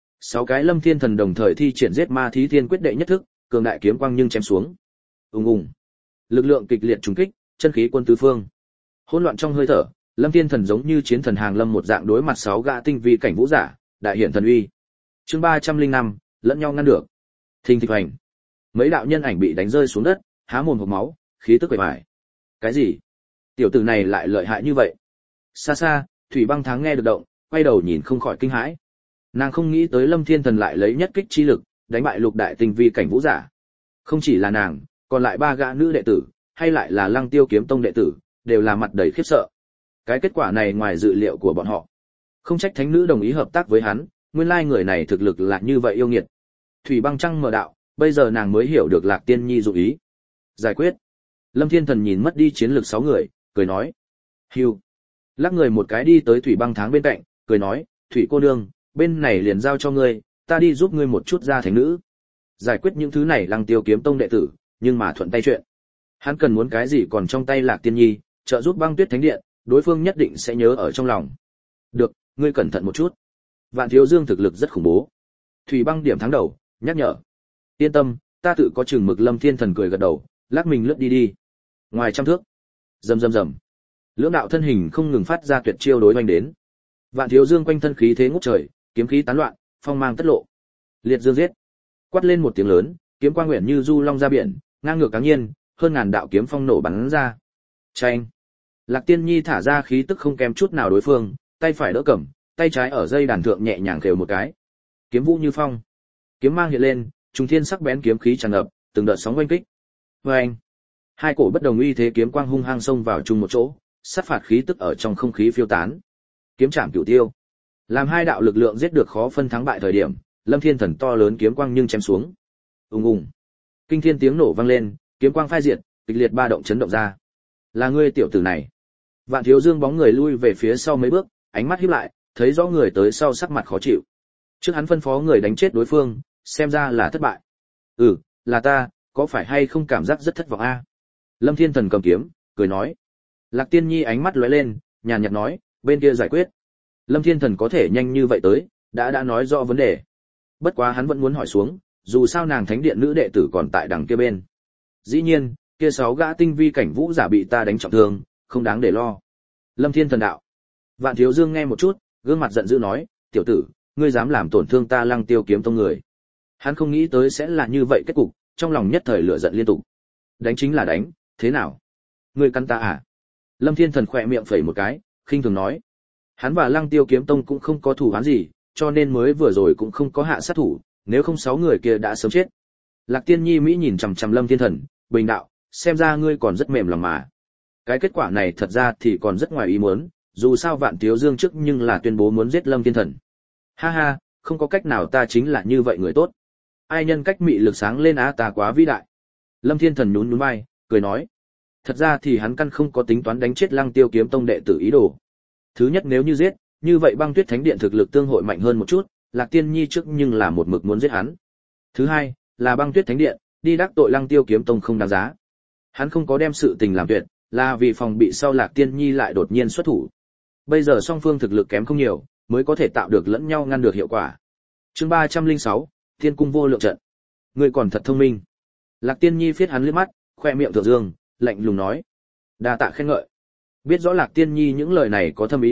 6 cái Lâm Thiên Thần đồng thời thi triển giết ma thí thiên quyết đệ nhất thức, cường đại kiếm quang nhưng chém xuống. Ùng ùng. Lực lượng kịch liệt trùng kích, chân khí quân tứ phương. Hỗn loạn trong hơi thở, Lâm Thiên Thần giống như chiến thần hàng lâm một dạng đối mặt 6 gã tinh vi cảnh vũ giả, đại hiện thần uy. Chương 305, lẫn nhau ngăn được. Thình thịch hoành. Mấy đạo nhân ảnh bị đánh rơi xuống đất, há mồm hộc máu, khí tức quậy vải. Cái gì? Tiểu tử này lại lợi hại như vậy? Xa xa, Thủy Băng Thắng nghe được động, quay đầu nhìn không khỏi kinh hãi. Nàng không nghĩ tới Lâm Thiên Thần lại lấy nhất kích chi lực, đánh bại lục đại tinh vi cảnh vũ giả. Không chỉ là nàng, còn lại 3 gã nữ đệ tử, hay lại là Lăng Tiêu kiếm tông đệ tử, đều là mặt đầy khiếp sợ. Cái kết quả này ngoài dự liệu của bọn họ. Không trách thánh nữ đồng ý hợp tác với hắn, nguyên lai người này thực lực là như vậy yêu nghiệt. Thủy Băng Trăng mở đạo, bây giờ nàng mới hiểu được Lạc Tiên Nhi dụng ý. Giải quyết. Lâm Thiên Thần nhìn mất đi chiến lược 6 người, cười nói. Hưu. Lắc người một cái đi tới Thủy Băng Thắng bên cạnh, cười nói, Thủy cô nương, bên này liền giao cho ngươi, ta đi giúp ngươi một chút ra thánh nữ. Giải quyết những thứ này Lăng Tiêu kiếm tông đệ tử, nhưng mà thuận tay chuyện. Hắn cần muốn cái gì còn trong tay Lạc Tiên Nhi, trợ giúp Băng Tuyết Thánh Điện, đối phương nhất định sẽ nhớ ở trong lòng. Được, ngươi cẩn thận một chút. Vạn Thiếu Dương thực lực rất khủng bố. Thủy Băng điểm thắng đầu, nhắc nhở. Yên tâm, ta tự có chừng mực. Lâm Thiên Thần cười gật đầu, lắc mình lướt đi đi. Ngoài trăm thước, rầm rầm rầm. Lưỡng đạo thân hình không ngừng phát ra tuyệt chiêu đối oanh đến. Vạn Thiếu Dương quanh thân khí thế ngút trời, kiếm khí tán loạn, phong mang tất lộ. Liệt dương giết. Quát lên một tiếng lớn, kiếm quang nguyện như du long ra biển, ngang ngược cáng nhiên, hơn ngàn đạo kiếm phong nổ bắn ra. Chanh. Lạc Tiên Nhi thả ra khí tức không kém chút nào đối phương, tay phải đỡ cầm, tay trái ở dây đàn thượng nhẹ nhàng khều một cái. Kiếm vũ như phong. Kiếm mang hiện lên, trùng thiên sắc bén kiếm khí tràn ngập, từng đợt sóng oanh kích. Oanh. Hai cổ bất đồng uy thế kiếm quang hung hăng xông vào chung một chỗ, sát phạt khí tức ở trong không khí phiêu tán. Kiếm chạm cửu tiêu. Làm hai đạo lực lượng giết được khó phân thắng bại thời điểm, Lâm Thiên Thần to lớn kiếm quang nhưng chém xuống. Ùng ùng. Kinh thiên tiếng nổ vang lên, kiếm quang phai diệt, kịch liệt ba động chấn động ra. Là ngươi tiểu tử này. Vạn Thiếu Dương bóng người lui về phía sau mấy bước, ánh mắt híp lại, thấy rõ người tới sau sắc mặt khó chịu. Trước hắn phân phó người đánh chết đối phương, xem ra là thất bại. Ừ, là ta, có phải hay không cảm giác rất thất vọng a? Lâm Thiên Thần cầm kiếm, cười nói. Lạc Tiên Nhi ánh mắt lóe lên, nhàn nhạt nói, bên kia giải quyết. Lâm Thiên Thần có thể nhanh như vậy tới, đã nói rõ vấn đề. Bất quá hắn vẫn muốn hỏi xuống, dù sao nàng thánh điện nữ đệ tử còn tại đằng kia bên. Dĩ nhiên, kia 6 gã tinh vi cảnh vũ giả bị ta đánh trọng thương, không đáng để lo. Lâm Thiên Thần đạo. Vạn Thiếu Dương nghe một chút, gương mặt giận dữ nói, tiểu tử, ngươi dám làm tổn thương ta Lăng Tiêu kiếm tông người. Hắn không nghĩ tới sẽ là như vậy kết cục, trong lòng nhất thời lửa giận liên tục. Đánh chính là đánh, thế nào? Ngươi cắn ta à? Lâm Thiên Thần khỏe miệng phẩy một cái, khinh thường nói. Hắn và Lăng Tiêu kiếm tông cũng không có thù oán gì, cho nên mới vừa rồi cũng không có hạ sát thủ, nếu không 6 người kia đã sớm chết. Lạc Tiên Nhi Mỹ nhìn chằm chằm Lâm Thiên Thần, bình đạo, xem ra ngươi còn rất mềm lòng mà. Cái kết quả này thật ra thì còn rất ngoài ý muốn, dù sao Vạn Thiếu Dương trước nhưng là tuyên bố muốn giết Lâm Thiên Thần. Ha ha, không có cách nào, ta chính là như vậy người tốt. Ai nhân cách mị lực sáng lên á, ta quá vĩ đại. Lâm Thiên Thần nhún nhún vai, cười nói. Thật ra thì hắn căn không có tính toán đánh chết Lăng Tiêu kiếm tông đệ tử ý đồ. Thứ nhất, nếu như giết, như vậy Băng Tuyết Thánh Điện thực lực tương hội mạnh hơn một chút, Lạc Tiên Nhi trước nhưng là một mực muốn giết hắn. Thứ hai, là Băng Tuyết Thánh Điện đi đắc tội Lăng Tiêu kiếm tông không đáng giá. Hắn không có đem sự tình làm tuyệt, là vì phòng bị sau Lạc Tiên Nhi lại đột nhiên xuất thủ. Bây giờ song phương thực lực kém không nhiều, mới có thể tạo được lẫn nhau ngăn được hiệu quả. Chương 306, Thiên cung vô lượng trận. Ngươi còn thật thông minh. Lạc Tiên Nhi phiết hắn liếc mắt, khoe miệng thượng dương, lạnh lùng nói. Đa tạ khen ngợi. Biết rõ Lạc Tiên Nhi những lời này có thâm ý khác,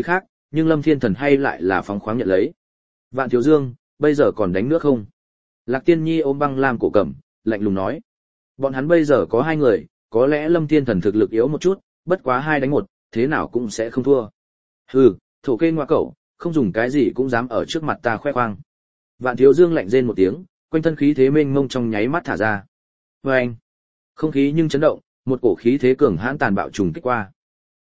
nhưng Lâm Thiên Thần hay lại là phóng khoáng nhận lấy. Vạn Thiếu Dương, bây giờ còn đánh nước không? Lạc Tiên Nhi ôm băng lam cổ cầm, lạnh lùng nói. Bọn hắn bây giờ có 2 người, có lẽ Lâm Thiên Thần thực lực yếu một chút, bất quá 2 đánh 1, thế nào cũng sẽ không thua. Hừ, thổ kê ngoa cẩu, không dùng cái gì cũng dám ở trước mặt ta khoe khoang. Vạn Thiếu Dương lạnh rên một tiếng, quanh thân khí thế mênh mông trong nháy mắt thả ra. Oeng! Không khí nhưng chấn động, một cổ khí thế cường hãn tàn bạo trùng kích qua.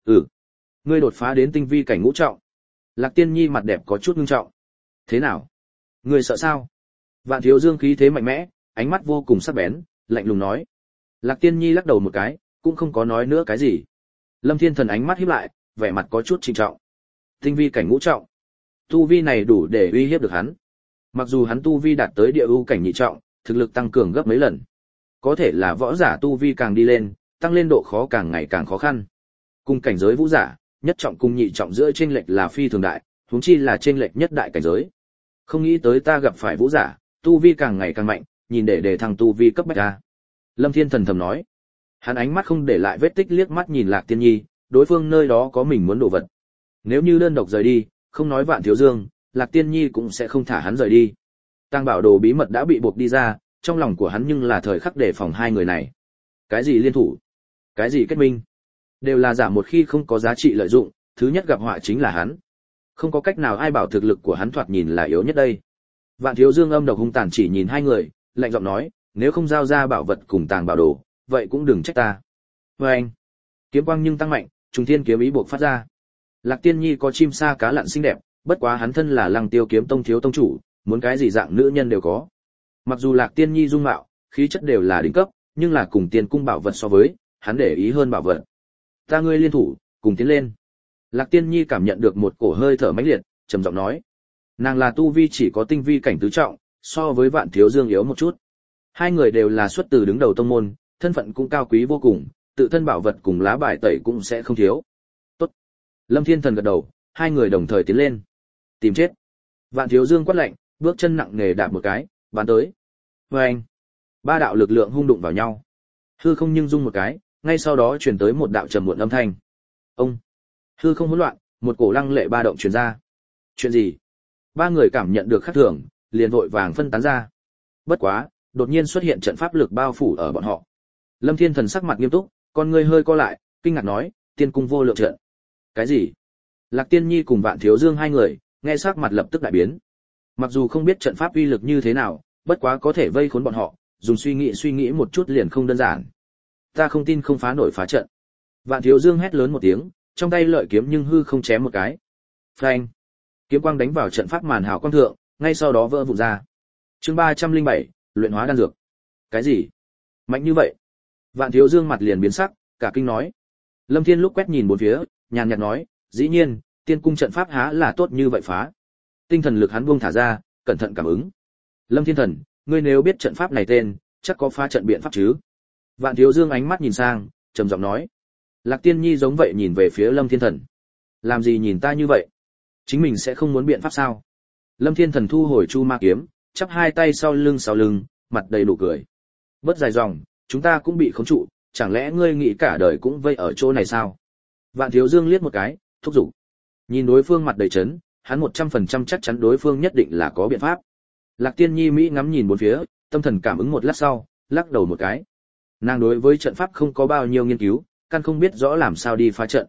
Ngươi đột phá đến tinh vi cảnh ngũ trọng. Lạc Tiên Nhi mặt đẹp có chút ngưng trọng. Thế nào? Ngươi sợ sao? Vạn Thiếu Dương khí thế mạnh mẽ, ánh mắt vô cùng sắc bén, lạnh lùng nói. Lạc Tiên Nhi lắc đầu một cái, cũng không có nói nữa cái gì. Lâm Thiên Thần ánh mắt híp lại, vẻ mặt có chút trịnh trọng. Tinh vi cảnh ngũ trọng. Tu vi này đủ để uy hiếp được hắn. Mặc dù hắn tu vi đạt tới địa ưu cảnh nhị trọng, thực lực tăng cường gấp mấy lần. Có thể là võ giả tu vi càng đi lên, tăng lên độ khó càng ngày càng khó khăn. Cùng cảnh giới vũ giả, nhất trọng cùng nhị trọng giữa chênh lệch là phi thường đại, huống chi là chênh lệch nhất đại cảnh giới. Không nghĩ tới ta gặp phải vũ giả, tu vi càng ngày càng mạnh, nhìn để thăng tu vi cấp bách ra. Lâm Thiên Thần thầm nói. Hắn ánh mắt không để lại vết tích liếc mắt nhìn Lạc Tiên Nhi, đối phương nơi đó có mình muốn đồ vật. Nếu như đơn độc rời đi, không nói Vạn Thiếu Dương, Lạc Tiên Nhi cũng sẽ không thả hắn rời đi. Tàng bảo đồ bí mật đã bị buộc đi ra, trong lòng của hắn nhưng là thời khắc đề phòng 2 người này. Cái gì liên thủ? Cái gì kết minh? Đều là giả, một khi không có giá trị lợi dụng, thứ nhất gặp họa chính là hắn. Không có cách nào ai bảo thực lực của hắn thoạt nhìn là yếu nhất đây. Vạn Thiếu Dương âm độc hung tàn chỉ nhìn 2 người, lạnh giọng nói, nếu không giao ra bảo vật cùng tàng bảo đồ, vậy cũng đừng trách ta. Oeng! Kiếm quang nhưng tăng mạnh, trùng thiên kiếm ý buộc phát ra. Lạc Tiên Nhi có chim sa cá lặn xinh đẹp, bất quá hắn thân là Lăng Tiêu kiếm tông thiếu tông chủ, muốn cái gì dạng nữ nhân đều có. Mặc dù Lạc Tiên Nhi dung mạo, khí chất đều là đỉnh cấp, nhưng là cùng tiên cung bảo vật so với, hắn để ý hơn bảo vật. Ta ngươi liên thủ, cùng tiến lên. Lạc Tiên Nhi cảm nhận được một cổ hơi thở mãnh liệt, trầm giọng nói. Nàng là tu vi chỉ có tinh vi cảnh tứ trọng, so với Vạn Thiếu Dương yếu một chút. 2 người đều là xuất từ đứng đầu tông môn, thân phận cũng cao quý vô cùng, tự thân bảo vật cùng lá bài tẩy cũng sẽ không thiếu. Tốt. Lâm Thiên Thần gật đầu, 2 người đồng thời tiến lên. Tìm chết. Vạn Thiếu Dương quát lạnh, bước chân nặng nề đạp một cái, bắn tới. Oeng! 3 đạo lực lượng hung đụng vào nhau. Hư không nhưng rung một cái, ngay sau đó truyền tới một đạo trầm muộn âm thanh. Ông! Hư không hỗn loạn, một cổ lăng lệ ba động truyền ra. Chuyện gì? 3 người cảm nhận được khác thường, liền vội vàng phân tán ra. Bất quá, đột nhiên xuất hiện trận pháp lực bao phủ ở bọn họ. Lâm Thiên Thần sắc mặt nghiêm túc, con ngươi hơi co lại, kinh ngạc nói, tiên cung vô lượng trận. Cái gì? Lạc Tiên Nhi cùng Vạn Thiếu Dương 2 người, nghe sắc mặt lập tức đại biến. Mặc dù không biết trận pháp uy lực như thế nào, bất quá có thể vây khốn bọn họ, dùng suy nghĩ một chút liền không đơn giản. Ta không tin không phá nổi phá trận. Vạn Thiếu Dương hét lớn một tiếng, trong tay lợi kiếm nhưng hư không chém một cái. Phanh! Kiếm quang đánh vào trận pháp màn hào quang thượng, ngay sau đó vỡ vụn ra. Chương 307, luyện hóa đan dược. Cái gì? Mạnh như vậy? Vạn Thiếu Dương mặt liền biến sắc, cả kinh nói. Lâm Thiên lúc quét nhìn bốn phía, nhàn nhạt nói, dĩ nhiên, tiên cung trận pháp há là tốt như vậy phá. Tinh thần lực hắn buông thả ra, cẩn thận cảm ứng. Lâm Thiên Thần, ngươi nếu biết trận pháp này tên, chắc có phá trận biện pháp chứ? Vạn Thiếu Dương ánh mắt nhìn sang, trầm giọng nói. Lạc Tiên Nhi giống vậy nhìn về phía Lâm Thiên Thần. Làm gì nhìn ta như vậy? Chính mình sẽ không muốn biện pháp sao? Lâm Thiên Thần thu hồi chu ma kiếm, chắp 2 tay sau lưng, mặt đầy nụ cười. Bớt dài dòng, chúng ta cũng bị khống trụ, chẳng lẽ ngươi nghĩ cả đời cũng vây ở chỗ này sao? Vạn Thiếu Dương liếc một cái, thúc giục. Nhìn đối phương mặt đầy chấn, hắn 100% chắc chắn đối phương nhất định là có biện pháp. Lạc Tiên Nhi Mỹ ngắm nhìn bốn phía, tâm thần cảm ứng một lát sau, lắc đầu một cái. Nàng đối với trận pháp không có bao nhiêu nghiên cứu, căn không biết rõ làm sao đi phá trận.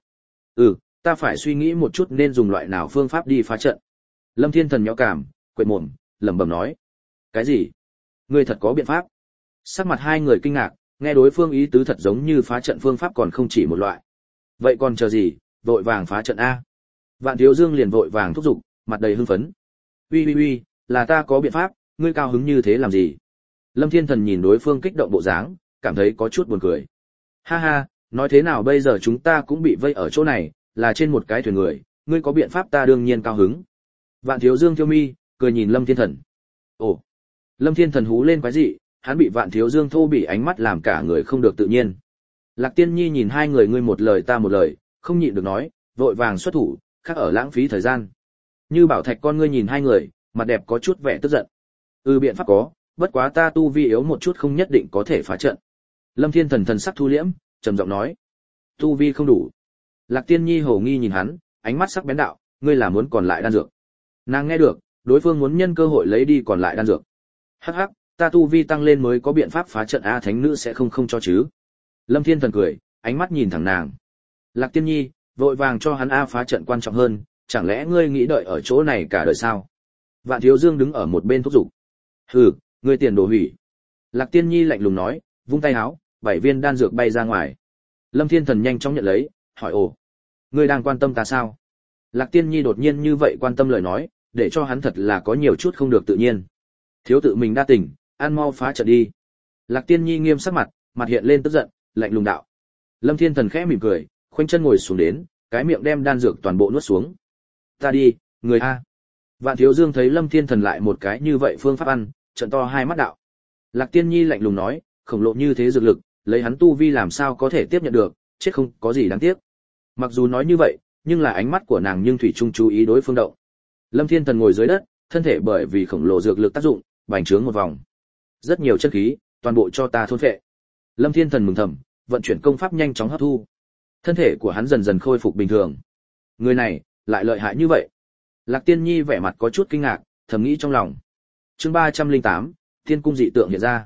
Ta phải suy nghĩ một chút nên dùng loại nào phương pháp đi phá trận. Lâm Thiên Thần nhõ cảm, quệt mồm, lẩm bẩm nói. Cái gì? Ngươi thật có biện pháp? Sắc mặt 2 người kinh ngạc, nghe đối phương ý tứ thật giống như phá trận phương pháp còn không chỉ một loại. Vậy còn chờ gì, vội vàng phá trận a. Vạn Thiếu Dương liền vội vàng thúc giục, mặt đầy hưng phấn. Uy, là ta có biện pháp, ngươi cao hứng như thế làm gì? Lâm Thiên Thần nhìn đối phương kích động bộ dáng, cảm thấy có chút buồn cười. Ha, nói thế nào bây giờ chúng ta cũng bị vây ở chỗ này, là trên một cái thuyền người, ngươi có biện pháp ta đương nhiên cao hứng. Vạn Thiếu Dương thiêu mi, cười nhìn Lâm Thiên Thần. Ồ! Lâm Thiên Thần hú lên quái dị, hắn bị Vạn Thiếu Dương thô bỉ ánh mắt làm cả người không được tự nhiên. Lạc Tiên Nhi nhìn 2 người ngươi một lời ta một lời, không nhịn được nói, vội vàng xuất thủ, khác ở lãng phí thời gian. Như Bảo Thạch con ngươi nhìn 2 người, mặt đẹp có chút vẻ tức giận. Biện pháp có, bất quá ta tu vi yếu một chút không nhất định có thể phá trận. Lâm Thiên Thần thần sắc thu liễm, trầm giọng nói. Tu vi không đủ. Lạc Tiên Nhi hồ nghi nhìn hắn, ánh mắt sắc bén đạo, ngươi là muốn còn lại đan dược. Nàng nghe được, đối phương muốn nhân cơ hội lấy đi còn lại đan dược. Hắc hắc, ta tu vi tăng lên mới có biện pháp phá trận a, thánh nữ sẽ không cho chứ. Lâm Thiên Thần cười, ánh mắt nhìn thẳng nàng. Lạc Tiên Nhi, vội vàng cho hắn a phá trận quan trọng hơn, chẳng lẽ ngươi nghĩ đợi ở chỗ này cả đời sao? Vạn Thiếu Dương đứng ở một bên thúc giục. Hừ, ngươi tiền đồ hủy. Lạc Tiên Nhi lạnh lùng nói, vung tay áo, 7 viên đan dược bay ra ngoài. Lâm Thiên Thần nhanh chóng nhận lấy, hỏi ồ, ngươi đang quan tâm ta sao? Lạc Tiên Nhi đột nhiên như vậy quan tâm lời nói, để cho hắn thật là có nhiều chút không được tự nhiên. Thiếu tự mình đa tình, ăn mau phá trận đi. Lạc Tiên Nhi nghiêm sắc mặt, mặt hiện lên tức giận, lạnh lùng đạo. Lâm Thiên Thần khẽ mỉm cười, khoanh chân ngồi xuống đến, cái miệng đem đan dược toàn bộ nuốt xuống. Ta đi, người a. Vạn Thiếu Dương thấy Lâm Thiên Thần lại một cái như vậy phương pháp ăn, trợn to hai mắt đạo. Lạc Tiên Nhi lạnh lùng nói, khổng lồ như thế dược lực, lấy hắn tu vi làm sao có thể tiếp nhận được, chết không có gì đáng tiếc. Mặc dù nói như vậy, nhưng là ánh mắt của nàng nhưng thủy chung chú ý đối phương động. Lâm Thiên Thần ngồi dưới đất, thân thể bởi vì khổng lồ dược lực tác dụng, bành trướng một vòng. Rất nhiều chân khí, toàn bộ cho ta thôn phệ. Lâm Thiên Thần mừng thầm, vận chuyển công pháp nhanh chóng hấp thu. Thân thể của hắn dần dần khôi phục bình thường. Người này, lại lợi hại như vậy. Lạc Tiên Nhi vẻ mặt có chút kinh ngạc, thầm nghĩ trong lòng. Chương 308, Thiên cung dị tượng hiện ra.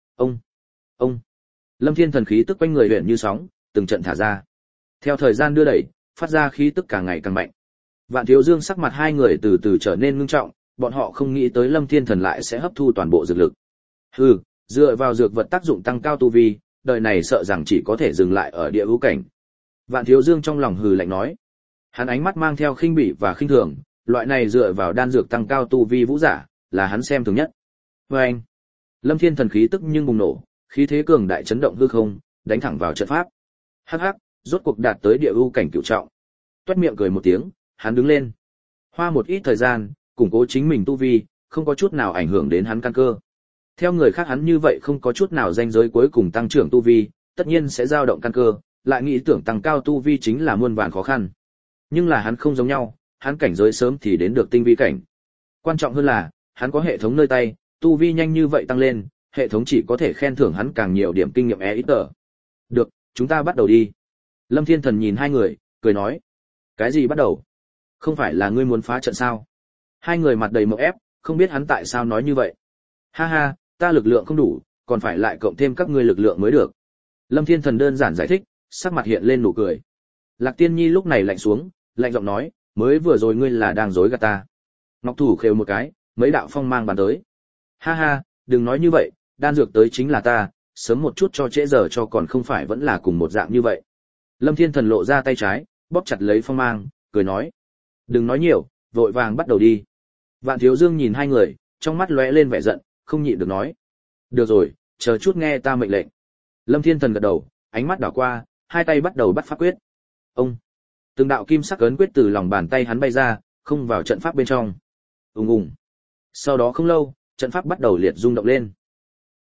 Ông. Lâm Thiên Thần khí tức quanh người huyền như sóng, từng trận thả ra. Theo thời gian đưa đẩy, phát ra khí tức càng ngày càng mạnh. Vạn Thiếu Dương sắc mặt hai người từ từ trở nên ngưng trọng, bọn họ không nghĩ tới Lâm Thiên Thần lại sẽ hấp thu toàn bộ dược lực. Hừ, dựa vào dược vật tác dụng tăng cao tu vi, đời này sợ rằng chỉ có thể dừng lại ở địa hữu cảnh. Vạn Thiếu Dương trong lòng hừ lạnh nói. Hắn ánh mắt mang theo khinh bỉ và khinh thường, loại này dựa vào đan dược tăng cao tu vi vũ giả, là hắn xem thường nhất. Oeng! Lâm Thiên Thần khí tức nhưng bùng nổ, khí thế cường đại chấn động hư không, đánh thẳng vào trận pháp. Hắc hắc, rốt cuộc đạt tới địa ưu cảnh cửu trọng. Toét miệng cười một tiếng, hắn đứng lên. Hoa một ít thời gian, củng cố chính mình tu vi, không có chút nào ảnh hưởng đến hắn căn cơ. Theo người khác hắn như vậy không có chút nào danh giới cuối cùng tăng trưởng tu vi, tất nhiên sẽ dao động căn cơ, lại nghĩ tưởng tăng cao tu vi chính là muôn vàn khó khăn. Nhưng là hắn không giống nhau, hắn cảnh giới sớm thì đến được tinh vi cảnh. Quan trọng hơn là, hắn có hệ thống nơi tay, tu vi nhanh như vậy tăng lên, hệ thống chỉ có thể khen thưởng hắn càng nhiều điểm kinh nghiệm ít tờ. Được, chúng ta bắt đầu đi. Lâm Thiên Thần nhìn hai người, cười nói. Cái gì bắt đầu? Không phải là ngươi muốn phá trận sao? Hai người mặt đầy mộng ép, không biết hắn tại sao nói như vậy. Ha ha, ta lực lượng không đủ, còn phải lại cộng thêm các ngươi lực lượng mới được. Lâm Thiên Thần đơn giản giải thích, sắc mặt hiện lên nụ cười. Lạc Tiên Nhi lúc này lạnh xuống, lạnh giọng nói, mới vừa rồi ngươi là đang dối gạt ta. Ngọc thủ khều một cái, mấy đạo phong mang bàn tới. Ha ha, đừng nói như vậy, đan dược tới chính là ta, sớm một chút cho trễ giờ cho còn không phải vẫn là cùng một dạng như vậy. Lâm Thiên Thần lộ ra tay trái, bóp chặt lấy phong mang, cười nói. Đừng nói nhiều, vội vàng bắt đầu đi. Vạn Thiếu Dương nhìn hai người, trong mắt lóe lên vẻ giận, không nhịn được nói. Được rồi, chờ chút nghe ta mệnh lệnh. Lâm Thiên Thần gật đầu, ánh mắt đảo qua, hai tay bắt đầu bắt pháp quyết. Ông. Từng đạo kim sắc ấn quyết từ lòng bàn tay hắn bay ra, không vào trận pháp bên trong. Ùng ùng. Sau đó không lâu, trận pháp bắt đầu liệt rung động lên.